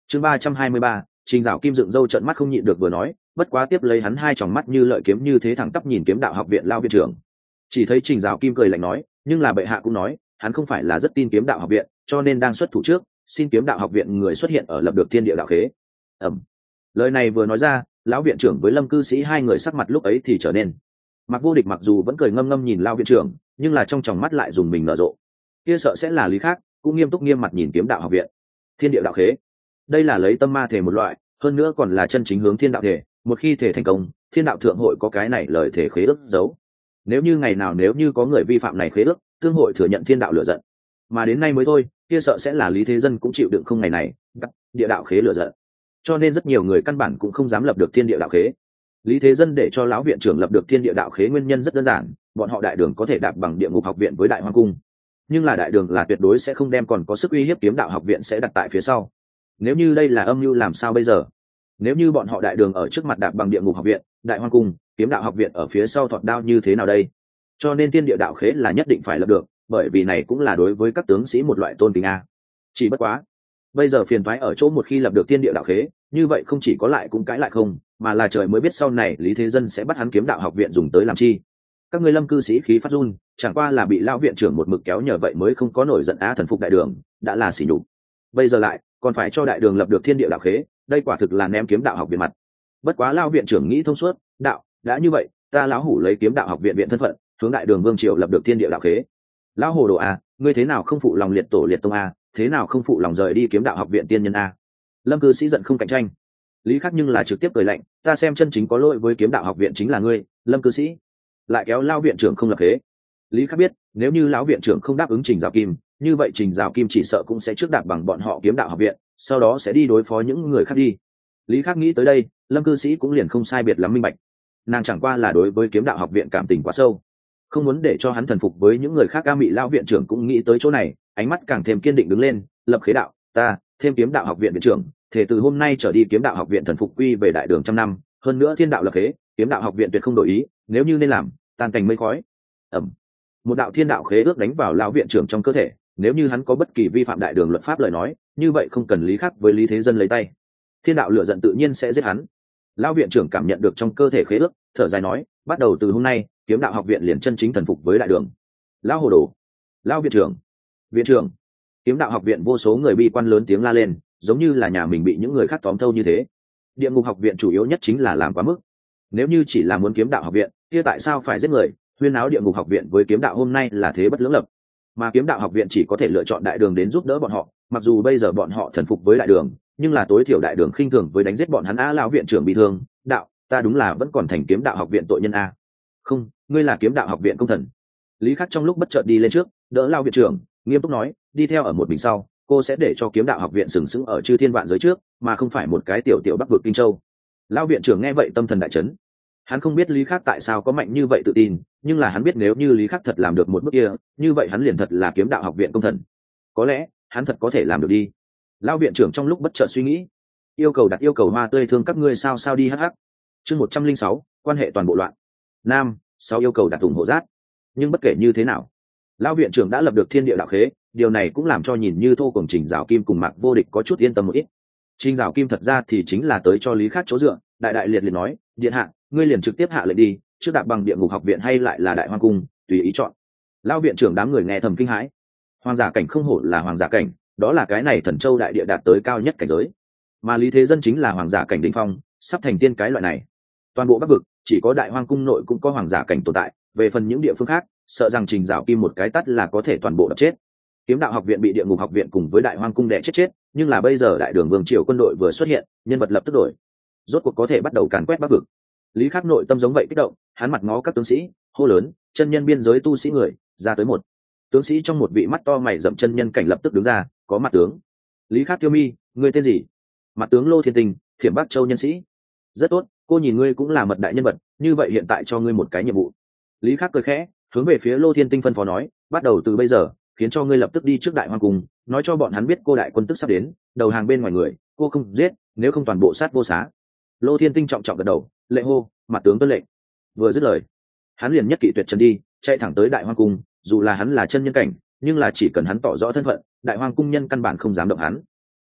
Chương 323, Trình Dạo Kim dựng râu trợn mắt không nhịn được vừa nói, bất quá tiếp lấy hắn hai tròng mắt như lợi kiếm như thế thẳng tắp nhìn Kiếm Đạo học viện Lão viện trưởng. Chỉ thấy Trình Dạo Kim cười lạnh nói, nhưng là bệ hạ cũng nói, hắn không phải là rất tin Kiếm Đạo học viện, cho nên đang xuất thủ trước, xin Kiếm Đạo học viện người xuất hiện ở lập được thiên địa đạo khế. Lời này vừa nói ra, lão viện trưởng với Lâm cư sĩ hai người sắc mặt lúc ấy thì trở nên. Mặc Vô Địch mặc dù vẫn cười ngâm ngâm nhìn lão viện trưởng, nhưng là trong tròng mắt lại dùng mình nở rộ. Kia sợ sẽ là lý khác, cũng nghiêm túc nghiêm mặt nhìn Kiếm Đạo học viện. Thiên địa đạo khế, đây là lấy tâm ma thể một loại, hơn nữa còn là chân chính hướng thiên đạo thể. Một khi thể thành công, thiên đạo thượng hội có cái này lời thể khế ước giấu. Nếu như ngày nào nếu như có người vi phạm này khế ước, tương hội thừa nhận thiên đạo lửa giận. Mà đến nay mới thôi, kia sợ sẽ là Lý Thế Dân cũng chịu đựng không ngày này, địa đạo khế lửa giận. Cho nên rất nhiều người căn bản cũng không dám lập được thiên địa đạo khế. Lý Thế Dân để cho lão viện trưởng lập được thiên địa đạo khế nguyên nhân rất đơn giản, bọn họ đại đường có thể đạp bằng địa ngục học viện với đại hoang cung, nhưng là đại đường là tuyệt đối sẽ không đem còn có sức uy hiếp Kiếm Đạo học viện sẽ đặt tại phía sau. Nếu như đây là âm mưu làm sao bây giờ? Nếu như bọn họ đại đường ở trước mặt đạp bằng địa ngục học viện, đại hoang cung, Kiếm Đạo học viện ở phía sau thọt đao như thế nào đây? Cho nên thiên địa đạo khế là nhất định phải lập được, bởi vì này cũng là đối với các tướng sĩ một loại tôn kính a. Chỉ bất quá, bây giờ phiền toái ở chỗ một khi lập được thiên địa đạo khế, như vậy không chỉ có lại cũng cãi lại không, mà là trời mới biết sau này Lý Thế Dân sẽ bắt hắn Kiếm Đạo học viện dùng tới làm chi. Các ngươi Lâm cư sĩ khí phát run, chẳng qua là bị lão viện trưởng một mực kéo nhờ vậy mới không có nổi giận á thần phục đại đường, đã là sỉ nhục. Bây giờ lại còn phải cho đại đường lập được thiên địa đạo khế, đây quả thực là ném Kiếm Đạo học viện mặt. Bất quá lão viện trưởng nghĩ thông suốt, đạo, đã như vậy, ta lão hủ lấy Kiếm Đạo học viện viện thân phận, hướng đại đường vương triều lập được thiên địa đạo khế. Lão hồ đồ a, ngươi thế nào không phụ lòng liệt tổ liệt tông a, thế nào không phụ lòng rời đi Kiếm Đạo học viện tiên nhân a? Lâm cư sĩ giận không cạnh tranh. Lý Khắc nhưng là trực tiếp cười lạnh, ta xem chân chính có lỗi với Kiếm Đạo học viện chính là ngươi, Lâm cư sĩ. Lại kéo lão viện trưởng không lập khế. Lý Khắc biết, nếu như lão viện trưởng không đáp ứng Trình Dạo Kim, như vậy Trình Dạo Kim chỉ sợ cũng sẽ trước đạp bằng bọn họ Kiếm Đạo học viện, sau đó sẽ đi đối phó những người khác đi. Lý Khắc nghĩ tới đây, Lâm cư sĩ cũng liền không sai biệt lắm minh bạch. Nàng chẳng qua là đối với Kiếm Đạo học viện cảm tình quá sâu, không muốn để cho hắn thần phục với những người khác. Ca mị lão viện trưởng cũng nghĩ tới chỗ này, ánh mắt càng thêm kiên định đứng lên, lập khế đạo, ta thêm Kiếm Đạo học viện viện trưởng, thể từ hôm nay trở đi Kiếm Đạo học viện thần phục quy về đại đường trăm năm, hơn nữa thiên đạo lập khế, Kiếm Đạo học viện tuyệt không đổi ý, nếu như nên làm, tan cảnh mây khói. Một đạo thiên đạo khế ước đánh vào lão viện trưởng trong cơ thể, nếu như hắn có bất kỳ vi phạm đại đường luật pháp lời nói, như vậy không cần Lý Khắc với Lý Thế Dân lấy tay, thiên đạo lửa giận tự nhiên sẽ giết hắn. Lão viện trưởng cảm nhận được trong cơ thể khế ước, thở dài nói, bắt đầu từ hôm nay Kiếm Đạo học viện liền chân chính thần phục với đại đường. Lão hồ đồ, lão viện trưởng, Kiếm Đạo học viện vô số người bi quan lớn tiếng la lên, giống như là nhà mình bị những người khác tóm thâu như thế. Địa ngục học viện chủ yếu nhất chính là làm quá mức, nếu như chỉ là muốn Kiếm Đạo học viện, kia tại sao phải giết người? Huyên áo địa ngục học viện với Kiếm Đạo hôm nay là thế bất lưỡng lập, mà Kiếm Đạo học viện chỉ có thể lựa chọn đại đường đến giúp đỡ bọn họ. Mặc dù bây giờ bọn họ thần phục với đại đường, nhưng là tối thiểu đại đường khinh thường với đánh giết bọn hắn. Lão viện trưởng bị thương, đạo, ta đúng là vẫn còn thành Kiếm Đạo học viện tội nhân a. Không, ngươi là Kiếm Đạo học viện công thần. Lý Khắc trong lúc bất chợt đi lên trước, đỡ lão viện trưởng, nghiêm túc nói, đi theo ở một mình sau, cô sẽ để cho Kiếm Đạo học viện sừng sững ở chư thiên vạn giới trước, mà không phải một cái tiểu tiểu bắc vực Kinh Châu. Lão viện trưởng nghe vậy tâm thần đại chấn. Hắn không biết Lý Khắc tại sao có mạnh như vậy tự tin, nhưng là hắn biết nếu như Lý Khắc thật làm được một bước kia, như vậy hắn liền thật là Kiếm Đạo học viện công thần. Có lẽ hắn thật có thể làm được đi. Lão viện trưởng trong lúc bất chợt suy nghĩ, đặt yêu cầu hoa tươi thương các ngươi sao đi hắc. Chương 106, quan hệ toàn bộ loạn. Nam, sau yêu cầu đặt ủng hộ rát. Nhưng bất kể như thế nào, lão viện trưởng đã lập được thiên địa đạo khế, điều này cũng làm cho nhìn như thô cùng Trình Dạo Kim cùng Mạc Vô Địch có chút yên tâm một ít. Trình Dạo Kim thật ra thì chính là tới cho Lý Khắc chỗ dựa, đại liệt nói, điện hạ, ngươi liền trực tiếp hạ lệnh đi, trước đạp bằng địa ngục học viện hay lại là đại hoang cung, tùy ý chọn. Lão viện trưởng đám người nghe thầm kinh hãi. Hoàng giả cảnh không hổ là hoàng giả cảnh, đó là cái này Thần Châu đại địa đạt tới cao nhất cảnh giới, mà Lý Thế Dân chính là hoàng giả cảnh đỉnh phong, sắp thành tiên cái loại này. Toàn bộ Bắc vực chỉ có đại hoang cung nội cũng có hoàng giả cảnh tồn tại, về phần những địa phương khác, sợ rằng Trình Dạo Kim một cái tắt là có thể toàn bộ đập chết. Kiếm Đạo học viện bị địa ngục học viện cùng với đại hoang cung đè chết, nhưng là bây giờ đại đường vương triều quân đội vừa xuất hiện, nhân vật lập tức đổi, rốt cuộc có thể bắt đầu càn quét Bắc vực. Lý Khắc nội tâm giống vậy kích động, hắn mặt ngó các tướng sĩ, hô lớn, chân nhân biên giới tu sĩ người, ra tới một. Tướng sĩ trong một vị mắt to mày rậm chân nhân cảnh lập tức đứng ra, có mặt tướng. Lý Khắc Tiêu Mi, ngươi tên gì? Mặt tướng Lô Thiên Tinh, Thiểm Bắc Châu nhân sĩ. Rất tốt, cô nhìn ngươi cũng là mật đại nhân vật, như vậy hiện tại cho ngươi một cái nhiệm vụ. Lý Khắc cười khẽ, hướng về phía Lô Thiên Tinh phân phó nói, bắt đầu từ bây giờ, khiến cho ngươi lập tức đi trước đại hoang cung, nói cho bọn hắn biết cô đại quân tức sắp đến, đầu hàng bên ngoài người, cô không giết, nếu không toàn bộ sát vô xá. Lô Thiên Tinh trọng trọng gật đầu, lệnh hô, mặt tướng tuân lệnh. Vừa dứt lời, hắn liền nhất kỵ tuyệt trần đi, chạy thẳng tới đại hoang cung. Dù là hắn là chân nhân cảnh, nhưng là chỉ cần hắn tỏ rõ thân phận, đại hoang cung nhân căn bản không dám động hắn.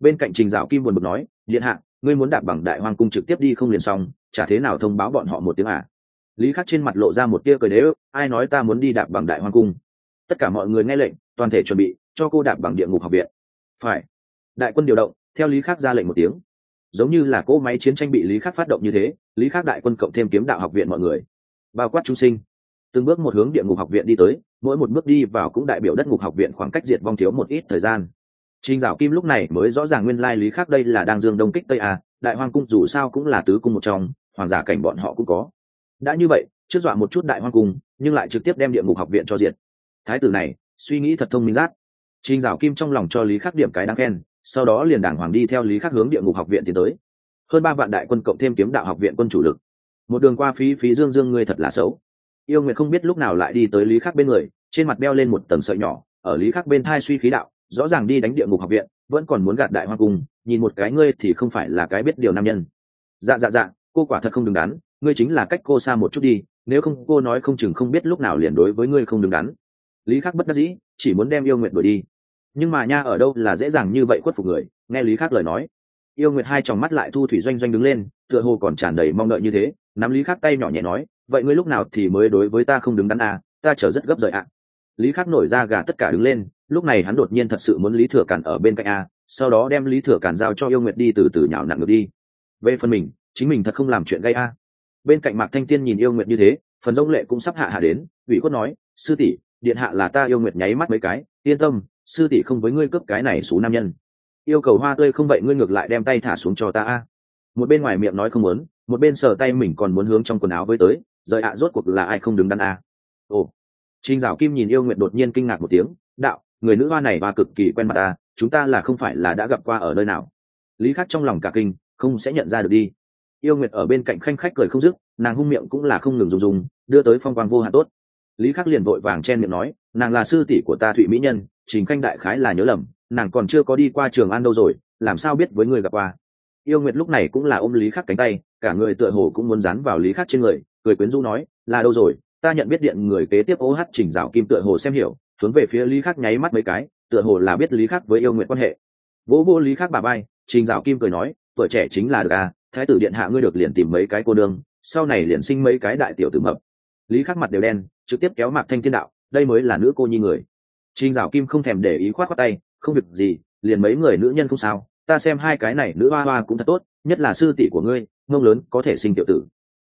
Bên cạnh Trình Dạo Kim buồn bực nói, điện hạ, ngươi muốn đạp bằng Đại Hoang cung trực tiếp đi không liền xong, chả thế nào thông báo bọn họ một tiếng à? Lý Khắc trên mặt lộ ra một tia cười đế ức, ai nói ta muốn đi đạp bằng Đại Hoang cung? Tất cả mọi người nghe lệnh, toàn thể chuẩn bị, cho cô đạp bằng Địa Ngục học viện. Phải. Đại quân điều động, theo Lý Khắc ra lệnh một tiếng. Giống như là cỗ máy chiến tranh bị Lý Khắc phát động như thế, Lý Khắc đại quân cộng thêm kiếm đạo học viện mọi người, bao quát chúng sinh, từng bước một hướng Địa Ngục học viện đi tới, mỗi một bước đi vào cũng đại biểu đất ngục học viện khoảng cách diệt vong thiếu một ít thời gian. Trình Dạo Kim lúc này mới rõ ràng nguyên lai Lý Khắc đây là đang dương đông kích tây à, Đại Hoang cung dù sao cũng là tứ cung một trong, hoàng giả cảnh bọn họ cũng có. Đã như vậy, trước dọa một chút Đại Hoang cung, nhưng lại trực tiếp đem Địa Ngục học viện cho diệt. Thái tử này, suy nghĩ thật thông minh rát. Trình Dạo Kim trong lòng cho Lý Khắc điểm cái đáng khen, sau đó liền đàng hoàng đi theo Lý Khắc hướng Địa Ngục học viện tiến tới. Hơn 3 vạn đại quân cộng thêm kiếm đạo học viện quân chủ lực. Một đường qua phí dương dương ngươi thật là xấu. Yêu Nguyệt không biết lúc nào lại đi tới Lý Khắc bên người, trên mặt đeo lên một tầng sợi nhỏ, ở Lý Khắc bên thai suy khí đạo, rõ ràng đi đánh Địa Ngục học viện, vẫn còn muốn gạt Đại Hoang cung, nhìn một cái ngươi thì không phải là cái biết điều nam nhân. Dạ, cô quả thật không đứng đắn, ngươi chính là cách cô xa một chút đi, nếu không cô nói không chừng không biết lúc nào liền đối với ngươi không đứng đắn. Lý Khắc bất đắc dĩ, chỉ muốn đem Yêu Nguyệt đuổi đi. Nhưng mà nha ở đâu là dễ dàng như vậy khuất phục người, nghe Lý Khắc lời nói. Yêu Nguyệt hai tròng mắt lại thu thủy doanh doanh đứng lên, tựa hồ còn tràn đầy mong đợi như thế, nắm Lý Khắc tay nhỏ nhẹ nói, vậy ngươi lúc nào thì mới đối với ta không đứng đắn à, ta chờ rất gấp rồi ạ. Lý Khắc nổi ra gà tất cả đứng lên, lúc này hắn đột nhiên thật sự muốn Lý Thừa Càn ở bên cạnh a, sau đó đem Lý Thừa Càn giao cho Yêu Nguyệt đi từ từ nhào nặn ngược đi. Về phần mình, chính mình thật không làm chuyện gây a. Bên cạnh Mạc Thanh Tiên nhìn Yêu Nguyệt như thế, phần rông lệ cũng sắp hạ đến, ủy khuất nói, sư tỷ, điện hạ là ta. Yêu Nguyệt nháy mắt mấy cái, yên tâm, sư tỷ không với ngươi cướp cái này số nam nhân. Yêu cầu hoa tươi không vậy ngươi ngược lại đem tay thả xuống cho ta a. Một bên ngoài miệng nói không muốn, một bên sờ tay mình còn muốn hướng trong quần áo với tới, rời ạ rốt cuộc là ai không đứng đắn a. Ồ. Trình Dạo Kim nhìn Yêu Nguyệt đột nhiên kinh ngạc một tiếng, đạo, người nữ hoa này và cực kỳ quen mặt ta, chúng ta là không phải là đã gặp qua ở nơi nào? Lý Khắc trong lòng cả kinh, không sẽ nhận ra được đi. Yêu Nguyệt ở bên cạnh khanh khách cười không dứt, nàng hung miệng cũng là không ngừng dùng, đưa tới phong quang vô hạn tốt. Lý Khắc liền vội vàng chen miệng nói, nàng là sư tỷ của ta Thụy mỹ nhân, Trình Khanh đại khái là nhớ lầm, nàng còn chưa có đi qua Trường An đâu rồi, làm sao biết với người gặp qua? Yêu Nguyệt lúc này cũng là ôm Lý Khắc cánh tay, cả người tựa hồ cũng muốn dán vào Lý Khắc trên người, cười quyến rũ nói, là đâu rồi? Ta nhận biết điện người kế tiếp OH. Trình Dạo Kim tựa hồ xem hiểu, hướng về phía Lý Khắc nháy mắt mấy cái, tựa hồ là biết Lý Khắc với Yêu Nguyệt quan hệ. Vỗ Lý Khắc bà bay, Trình Dạo Kim cười nói, tuổi trẻ chính là được à, thái tử điện hạ ngươi được liền tìm mấy cái cô nương, sau này liền sinh mấy cái đại tiểu tử mập. Lý Khắc mặt đều đen, trực tiếp kéo Mạc Thanh Thiên đạo, đây mới là nữ cô nhi người. Trình Dạo Kim không thèm để ý khoát khoát tay, không việc gì, liền mấy người nữ nhân không sao, ta xem hai cái này nữ hoa hoa cũng thật tốt, nhất là sư tỷ của ngươi, ngông lớn có thể sinh tiểu tử.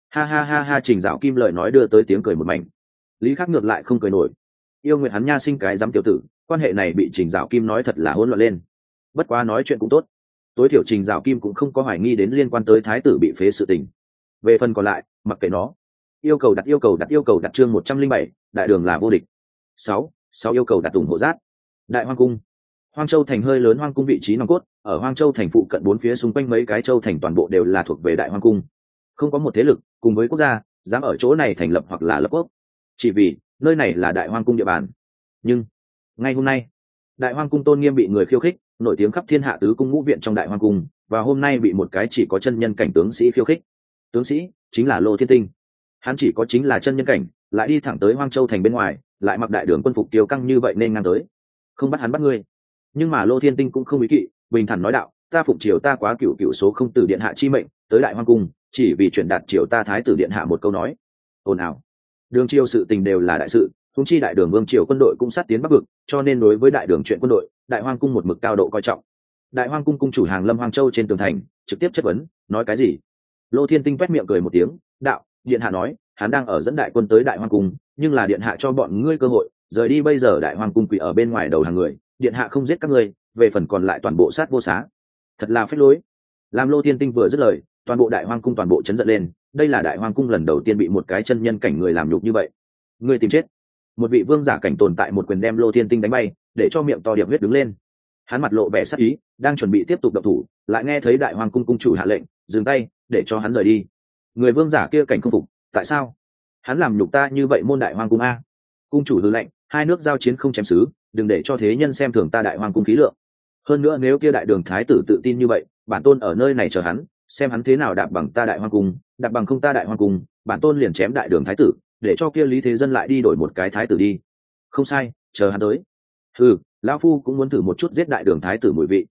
Ha, Trình Dạo Kim lời nói đưa tới tiếng cười một mảnh. Lý Khắc ngược lại không cười nổi. Yêu Nguyệt hắn nha sinh cái dám tiểu tử, quan hệ này bị Trình Dạo Kim nói thật là hỗn loạn lên. Bất quá nói chuyện cũng tốt, tối thiểu Trình Dạo Kim cũng không có hoài nghi đến liên quan tới thái tử bị phế sự tình. Về phần còn lại, mặc kệ nó. Yêu cầu đặt chương 107, đại đường là vô địch. 6 yêu cầu đặt ủng hộ rát. Đại Hoang cung. Hoang Châu thành hơi lớn, Hoang cung vị trí nòng cốt, ở Hoang Châu thành phụ cận bốn phía xung quanh mấy cái châu thành toàn bộ đều là thuộc về Đại Hoang cung. Không có một thế lực cùng với quốc gia dám ở chỗ này thành lập hoặc là lập quốc, chỉ vì nơi này là Đại Hoang cung địa bàn. Nhưng ngay hôm nay, Đại Hoang cung tôn nghiêm bị người khiêu khích, nổi tiếng khắp thiên hạ tứ cung ngũ viện trong Đại Hoang cung, và hôm nay bị một cái chỉ có chân nhân cảnh tướng sĩ khiêu khích. Tướng sĩ chính là Lô Thiên Tinh. Hắn chỉ có chính là chân nhân cảnh, lại đi thẳng tới Hoang Châu thành bên ngoài, lại mặc đại đường quân phục tiêu căng như vậy nên ngang tới. Không bắt hắn bắt ngươi. Nhưng mà Lô Thiên Tinh cũng không ý kỵ, bình thản nói đạo, ta phụng triều ta quá cửu số không từ điện hạ chi mệnh tới Đại Hoang cung, chỉ vì truyền đạt triều ta thái tử điện hạ một câu nói. Ồn ào. Đường triều sự tình đều là đại sự, huống chi đại đường vương triều quân đội cũng sát tiến bắc vực, cho nên đối với đại đường chuyện quân đội, Đại Hoang cung một mực cao độ coi trọng. Đại Hoang cung cung chủ Hàng Lâm Hoang Châu trên tường thành trực tiếp chất vấn, nói cái gì? Lô Thiên Tinh quét miệng cười một tiếng, đạo, điện hạ nói, hắn đang ở dẫn đại quân tới Đại Hoang cung, nhưng là điện hạ cho bọn ngươi cơ hội, rời đi bây giờ Đại Hoang cung quỷ ở bên ngoài đầu hàng người, điện hạ không giết các ngươi, về phần còn lại toàn bộ sát vô xá. Thật là phế lối. Làm Lô Thiên Tinh vừa dứt lời, toàn bộ Đại Hoang cung toàn bộ chấn giận lên, đây là Đại Hoang cung lần đầu tiên bị một cái chân nhân cảnh người làm nhục như vậy. Ngươi tìm chết. Một vị vương giả cảnh tồn tại một quyền đem Lô Thiên Tinh đánh bay, để cho miệng to điệp huyết đứng lên. Hắn mặt lộ vẻ sắc ý, đang chuẩn bị tiếp tục động thủ, lại nghe thấy Đại Hoang cung cung chủ hạ lệnh, dừng tay, để cho hắn rời đi. Người vương giả kia cảnh không phục, tại sao? Hắn làm nhục ta như vậy môn Đại Hoang cung a? Cung chủ hừ lệnh, hai nước giao chiến không chém xứ, đừng để cho thế nhân xem thường ta Đại Hoang cung khí lượng. Hơn nữa nếu kia đại đường thái tử tự tin như vậy, bản tôn ở nơi này chờ hắn, xem hắn thế nào đạp bằng ta Đại Hoang cung, đạp bằng không ta Đại Hoang cung, bản tôn liền chém đại đường thái tử, để cho kia Lý Thế Dân lại đi đổi một cái thái tử đi. Không sai, chờ hắn tới. Lão phu cũng muốn thử một chút giết đại đường thái tử mùi vị.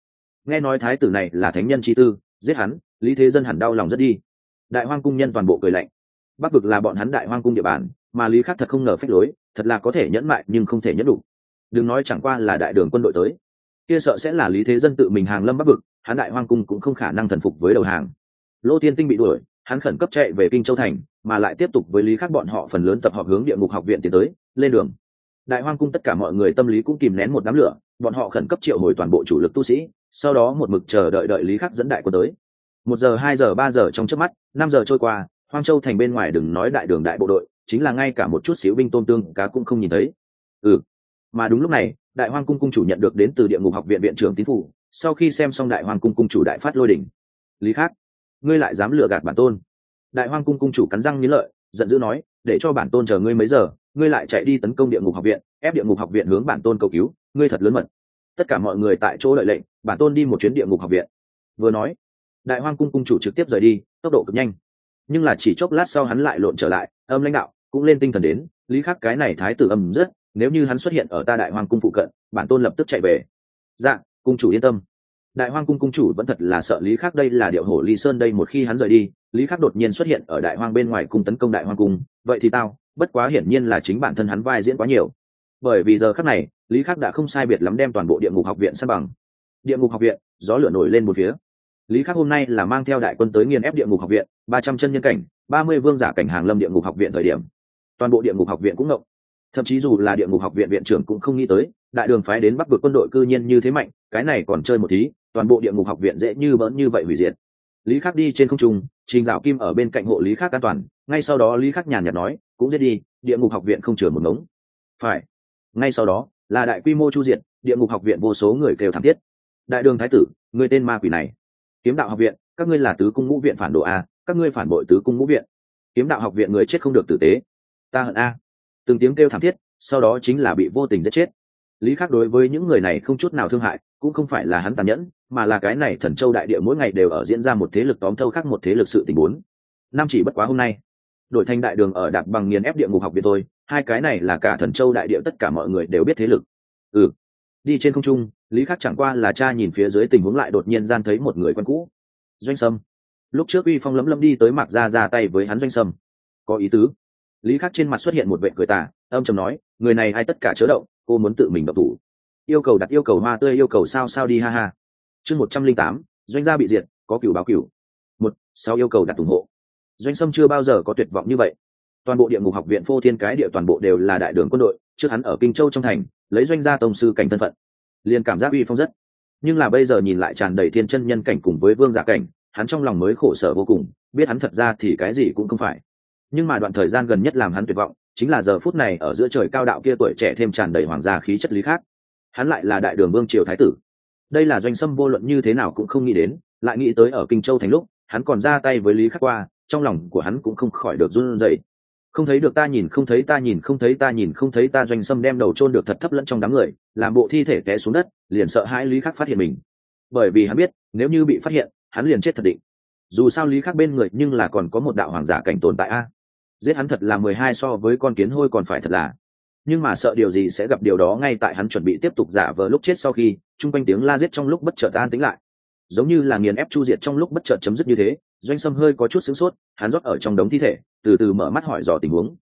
nghe nói thái tử này là thánh nhân chi tư, giết hắn lý thế dân hẳn đau lòng rất đi. Đại Hoang cung nhân toàn bộ cười lạnh. Bắc vực là bọn hắn Đại Hoang cung địa bàn, mà lý khắc thật không ngờ phách lối, thật là có thể nhẫn mại nhưng không thể nhẫn đủ. Đừng nói chẳng qua là đại đường quân đội tới, kia sợ sẽ là lý thế dân tự mình hàng lâm Bắc vực, hắn Đại Hoang cung cũng không khả năng thần phục với đầu hàng. Lô Tiên Tinh bị đuổi, hắn khẩn cấp chạy về Kinh Châu thành, mà lại tiếp tục với lý khắc bọn họ phần lớn tập hợp hướng Địa Ngục học viện tiến tới, lên đường. Đại Hoang cung tất cả mọi người tâm lý cũng kìm nén một đám lửa, bọn họ khẩn cấp triệu hồi toàn bộ chủ lực tu sĩ, sau đó một mực chờ đợi lý khắc dẫn đại quân tới. 1 giờ 2 giờ 3 giờ trong chớp mắt, 5 giờ trôi qua, Hoang Châu thành bên ngoài đừng nói đại đường đại bộ đội, chính là ngay cả một chút xíu binh tôm tương cá cũng không nhìn thấy. Mà đúng lúc này, Đại Hoang cung cung chủ nhận được đến từ Địa Ngục học viện viện trưởng tín phủ, sau khi xem xong Đại Hoang cung cung chủ đại phát lôi đỉnh. Lý Khắc, ngươi lại dám lừa gạt bản tôn? Đại Hoang cung cung chủ cắn răng nghiến lợi, giận dữ nói, để cho bản tôn chờ ngươi mấy giờ, ngươi lại chạy đi tấn công Địa Ngục học viện, ép Địa Ngục học viện hướng bản tôn cầu cứu, ngươi thật lớn mật. Tất cả mọi người tại chỗ đợi lệnh, bản tôn đi một chuyến Địa Ngục học viện. Vừa nói, Đại Hoang cung cung chủ trực tiếp rời đi, tốc độ cực nhanh. Nhưng là chỉ chốc lát sau hắn lại lộn trở lại, âm lãnh đạo cũng lên tinh thần đến, Lý Khắc cái này thái tử âm rất, nếu như hắn xuất hiện ở ta Đại Hoang cung phụ cận, bản tôn lập tức chạy về. Dạ, cung chủ yên tâm. Đại Hoang cung cung chủ vẫn thật là sợ Lý Khắc, đây là điệu hổ ly sơn đây, một khi hắn rời đi, Lý Khắc đột nhiên xuất hiện ở Đại Hoang bên ngoài cung tấn công Đại Hoang cung, vậy thì tao, bất quá hiển nhiên là chính bản thân hắn vai diễn quá nhiều. Bởi vì giờ khắc này, Lý Khắc đã không sai biệt lắm đem toàn bộ Địa Ngục học viện san bằng. Địa Ngục học viện, gió lửa nổi lên một phía. Lý Khắc hôm nay là mang theo đại quân tới nghiền ép Địa Ngục học viện, 300 chân nhân cảnh, 30 vương giả cảnh hàng lâm Địa Ngục học viện thời điểm. Toàn bộ Địa Ngục học viện cũng ngộng. Thậm chí dù là Địa Ngục học viện viện trưởng cũng không nghĩ tới, đại đường phái đến Bắc vực quân đội cư nhiên như thế mạnh, cái này còn chơi một tí, toàn bộ Địa Ngục học viện dễ như bỡn như vậy hủy diệt. Lý Khắc đi trên không trung, Trình Dạo Kim ở bên cạnh hộ Lý Khắc an toàn, ngay sau đó Lý Khắc nhàn nhạt nói, cũng giết đi, Địa Ngục học viện không chừa một ngống. Phải. Ngay sau đó, là đại quy mô chu diệt, Địa Ngục học viện vô số người kêu thảm thiết. Đại đường thái tử, ngươi tên ma quỷ này. Kiếm đạo học viện, các ngươi là tứ cung ngũ viện phản đồ a, các ngươi phản bội tứ cung ngũ viện. Kiếm đạo học viện người chết không được tử tế. Ta hận a. Từng tiếng kêu thảm thiết, sau đó chính là bị vô tình giết chết. Lý Khắc đối với những người này không chút nào thương hại, cũng không phải là hắn tàn nhẫn, mà là cái này Thần Châu đại địa mỗi ngày đều ở diễn ra một thế lực tóm thâu khác một thế lực sự tình huống. Năm chỉ bất quá hôm nay, đổi thành đại đường ở đạp bằng nghiền ép Địa Ngục học viện thôi, hai cái này là cả Thần Châu đại địa tất cả mọi người đều biết thế lực. Đi trên không trung, Lý Khắc chẳng qua là cha nhìn phía dưới tình huống lại đột nhiên gian thấy một người quen cũ. Doanh Sâm. Lúc trước uy phong lấm lấm đi tới Mạc Gia ra tay với hắn Doanh Sâm. Có ý tứ. Lý Khắc trên mặt xuất hiện một vẻ cười tà, âm trầm nói, người này ai tất cả chớ động, cô muốn tự mình động thủ. Yêu cầu đặt yêu cầu hoa tươi yêu cầu sao đi ha ha. Chương 108, doanh gia bị diệt, có cửu báo cửu. 1. Yêu cầu đặt ủng hộ. Doanh Sâm chưa bao giờ có tuyệt vọng như vậy. Toàn bộ Địa Ngục học viện phô thiên cái địa toàn bộ đều là đại đường quân đội, trước hắn ở Kinh Châu trong thành, lấy doanh gia tông sư cảnh thân phận, liền cảm giác uy phong rất. Nhưng là bây giờ nhìn lại tràn đầy thiên chân nhân cảnh cùng với vương giả cảnh, hắn trong lòng mới khổ sở vô cùng, biết hắn thật ra thì cái gì cũng không phải. Nhưng mà đoạn thời gian gần nhất làm hắn tuyệt vọng, chính là giờ phút này ở giữa trời cao đạo kia tuổi trẻ thêm tràn đầy hoàng gia khí chất Lý Khắc. Hắn lại là đại đường vương triều thái tử. Đây là Doanh Sâm vô luận như thế nào cũng không nghĩ đến, lại nghĩ tới ở Kinh Châu thành lúc, hắn còn ra tay với Lý Khắc qua, trong lòng của hắn cũng không khỏi được run rẩy. Không thấy được ta nhìn không thấy ta nhìn không thấy ta nhìn không thấy ta. Doanh Sâm đem đầu chôn được thật thấp lẫn trong đám người, làm bộ thi thể té xuống đất, liền sợ hãi Lý Khắc phát hiện mình. Bởi vì hắn biết, nếu như bị phát hiện, hắn liền chết thật định. Dù sao Lý Khắc bên người nhưng là còn có một đạo hoàng giả cảnh tồn tại a. Giết hắn thật là 12 so với con kiến hôi còn phải thật là. Nhưng mà sợ điều gì sẽ gặp điều đó, ngay tại hắn chuẩn bị tiếp tục giả vờ lúc chết sau khi, chung quanh tiếng la giết trong lúc bất chợt an tĩnh lại. Giống như là nghiền ép chu diệt trong lúc bất chợt chấm dứt như thế. Doanh Sâm hơi có chút sửng sốt, hắn rót ở trong đống thi thể, từ từ mở mắt hỏi dò tình huống.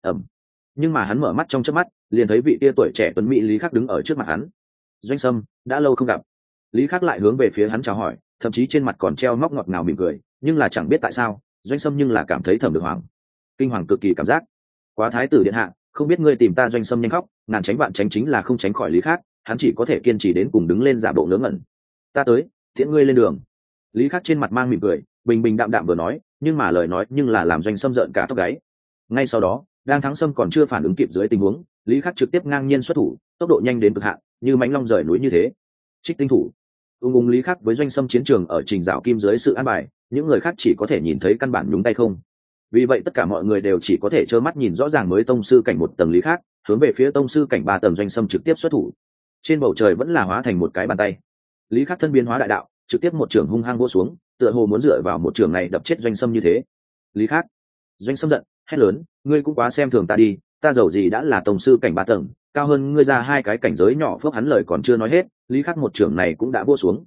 Nhưng mà hắn mở mắt trong chớp mắt, liền thấy vị tia tuổi trẻ tuấn mỹ Lý Khắc đứng ở trước mặt hắn. Doanh Sâm, đã lâu không gặp. Lý Khắc lại hướng về phía hắn chào hỏi, thậm chí trên mặt còn treo móc ngọt ngào mỉm cười, nhưng là chẳng biết tại sao, Doanh Sâm nhưng là cảm thấy thầm được hoảng, kinh hoàng cực kỳ cảm giác. Quá thái tử điện hạ, không biết ngươi tìm ta. Doanh Sâm nhanh khóc, ngàn tránh vạn tránh chính là không tránh khỏi Lý Khắc, hắn chỉ có thể kiên trì đến cùng đứng lên giả bộ ngớ ngẩn. Ta tới, tiễn ngươi lên đường. Lý Khắc trên mặt mang mỉm cười, bình bình đạm đạm vừa nói, nhưng mà lời nói nhưng là làm Doanh Sâm rợn cả tóc gáy. Ngay sau đó, đang thắng Sâm còn chưa phản ứng kịp dưới tình huống, Lý Khắc trực tiếp ngang nhiên xuất thủ, tốc độ nhanh đến cực hạn, như mãnh long rời núi như thế. Trích tinh thủ. Lý Khắc với Doanh Sâm chiến trường ở Trình Dạo Kim dưới sự an bài, những người khác chỉ có thể nhìn thấy căn bản nhúng tay không. Vì vậy tất cả mọi người đều chỉ có thể trơ mắt nhìn rõ ràng mới tông sư cảnh 1 tầng Lý Khắc, hướng về phía tông sư cảnh 3 tầng Doanh Sâm trực tiếp xuất thủ. Trên bầu trời vẫn là hóa thành một cái bàn tay. Lý Khắc thân biến hóa đại đạo, trực tiếp một trường hung hăng vỗ xuống, tựa hồ muốn dựa vào một trường này đập chết Doanh Sâm như thế. Lý Khắc. Doanh Sâm giận, hét lớn, ngươi cũng quá xem thường ta đi, ta giàu gì đã là tông sư cảnh 3 tầng, cao hơn ngươi ra 2 cái cảnh giới nhỏ. Phước hắn lời còn chưa nói hết, Lý Khắc một trường này cũng đã vỗ xuống.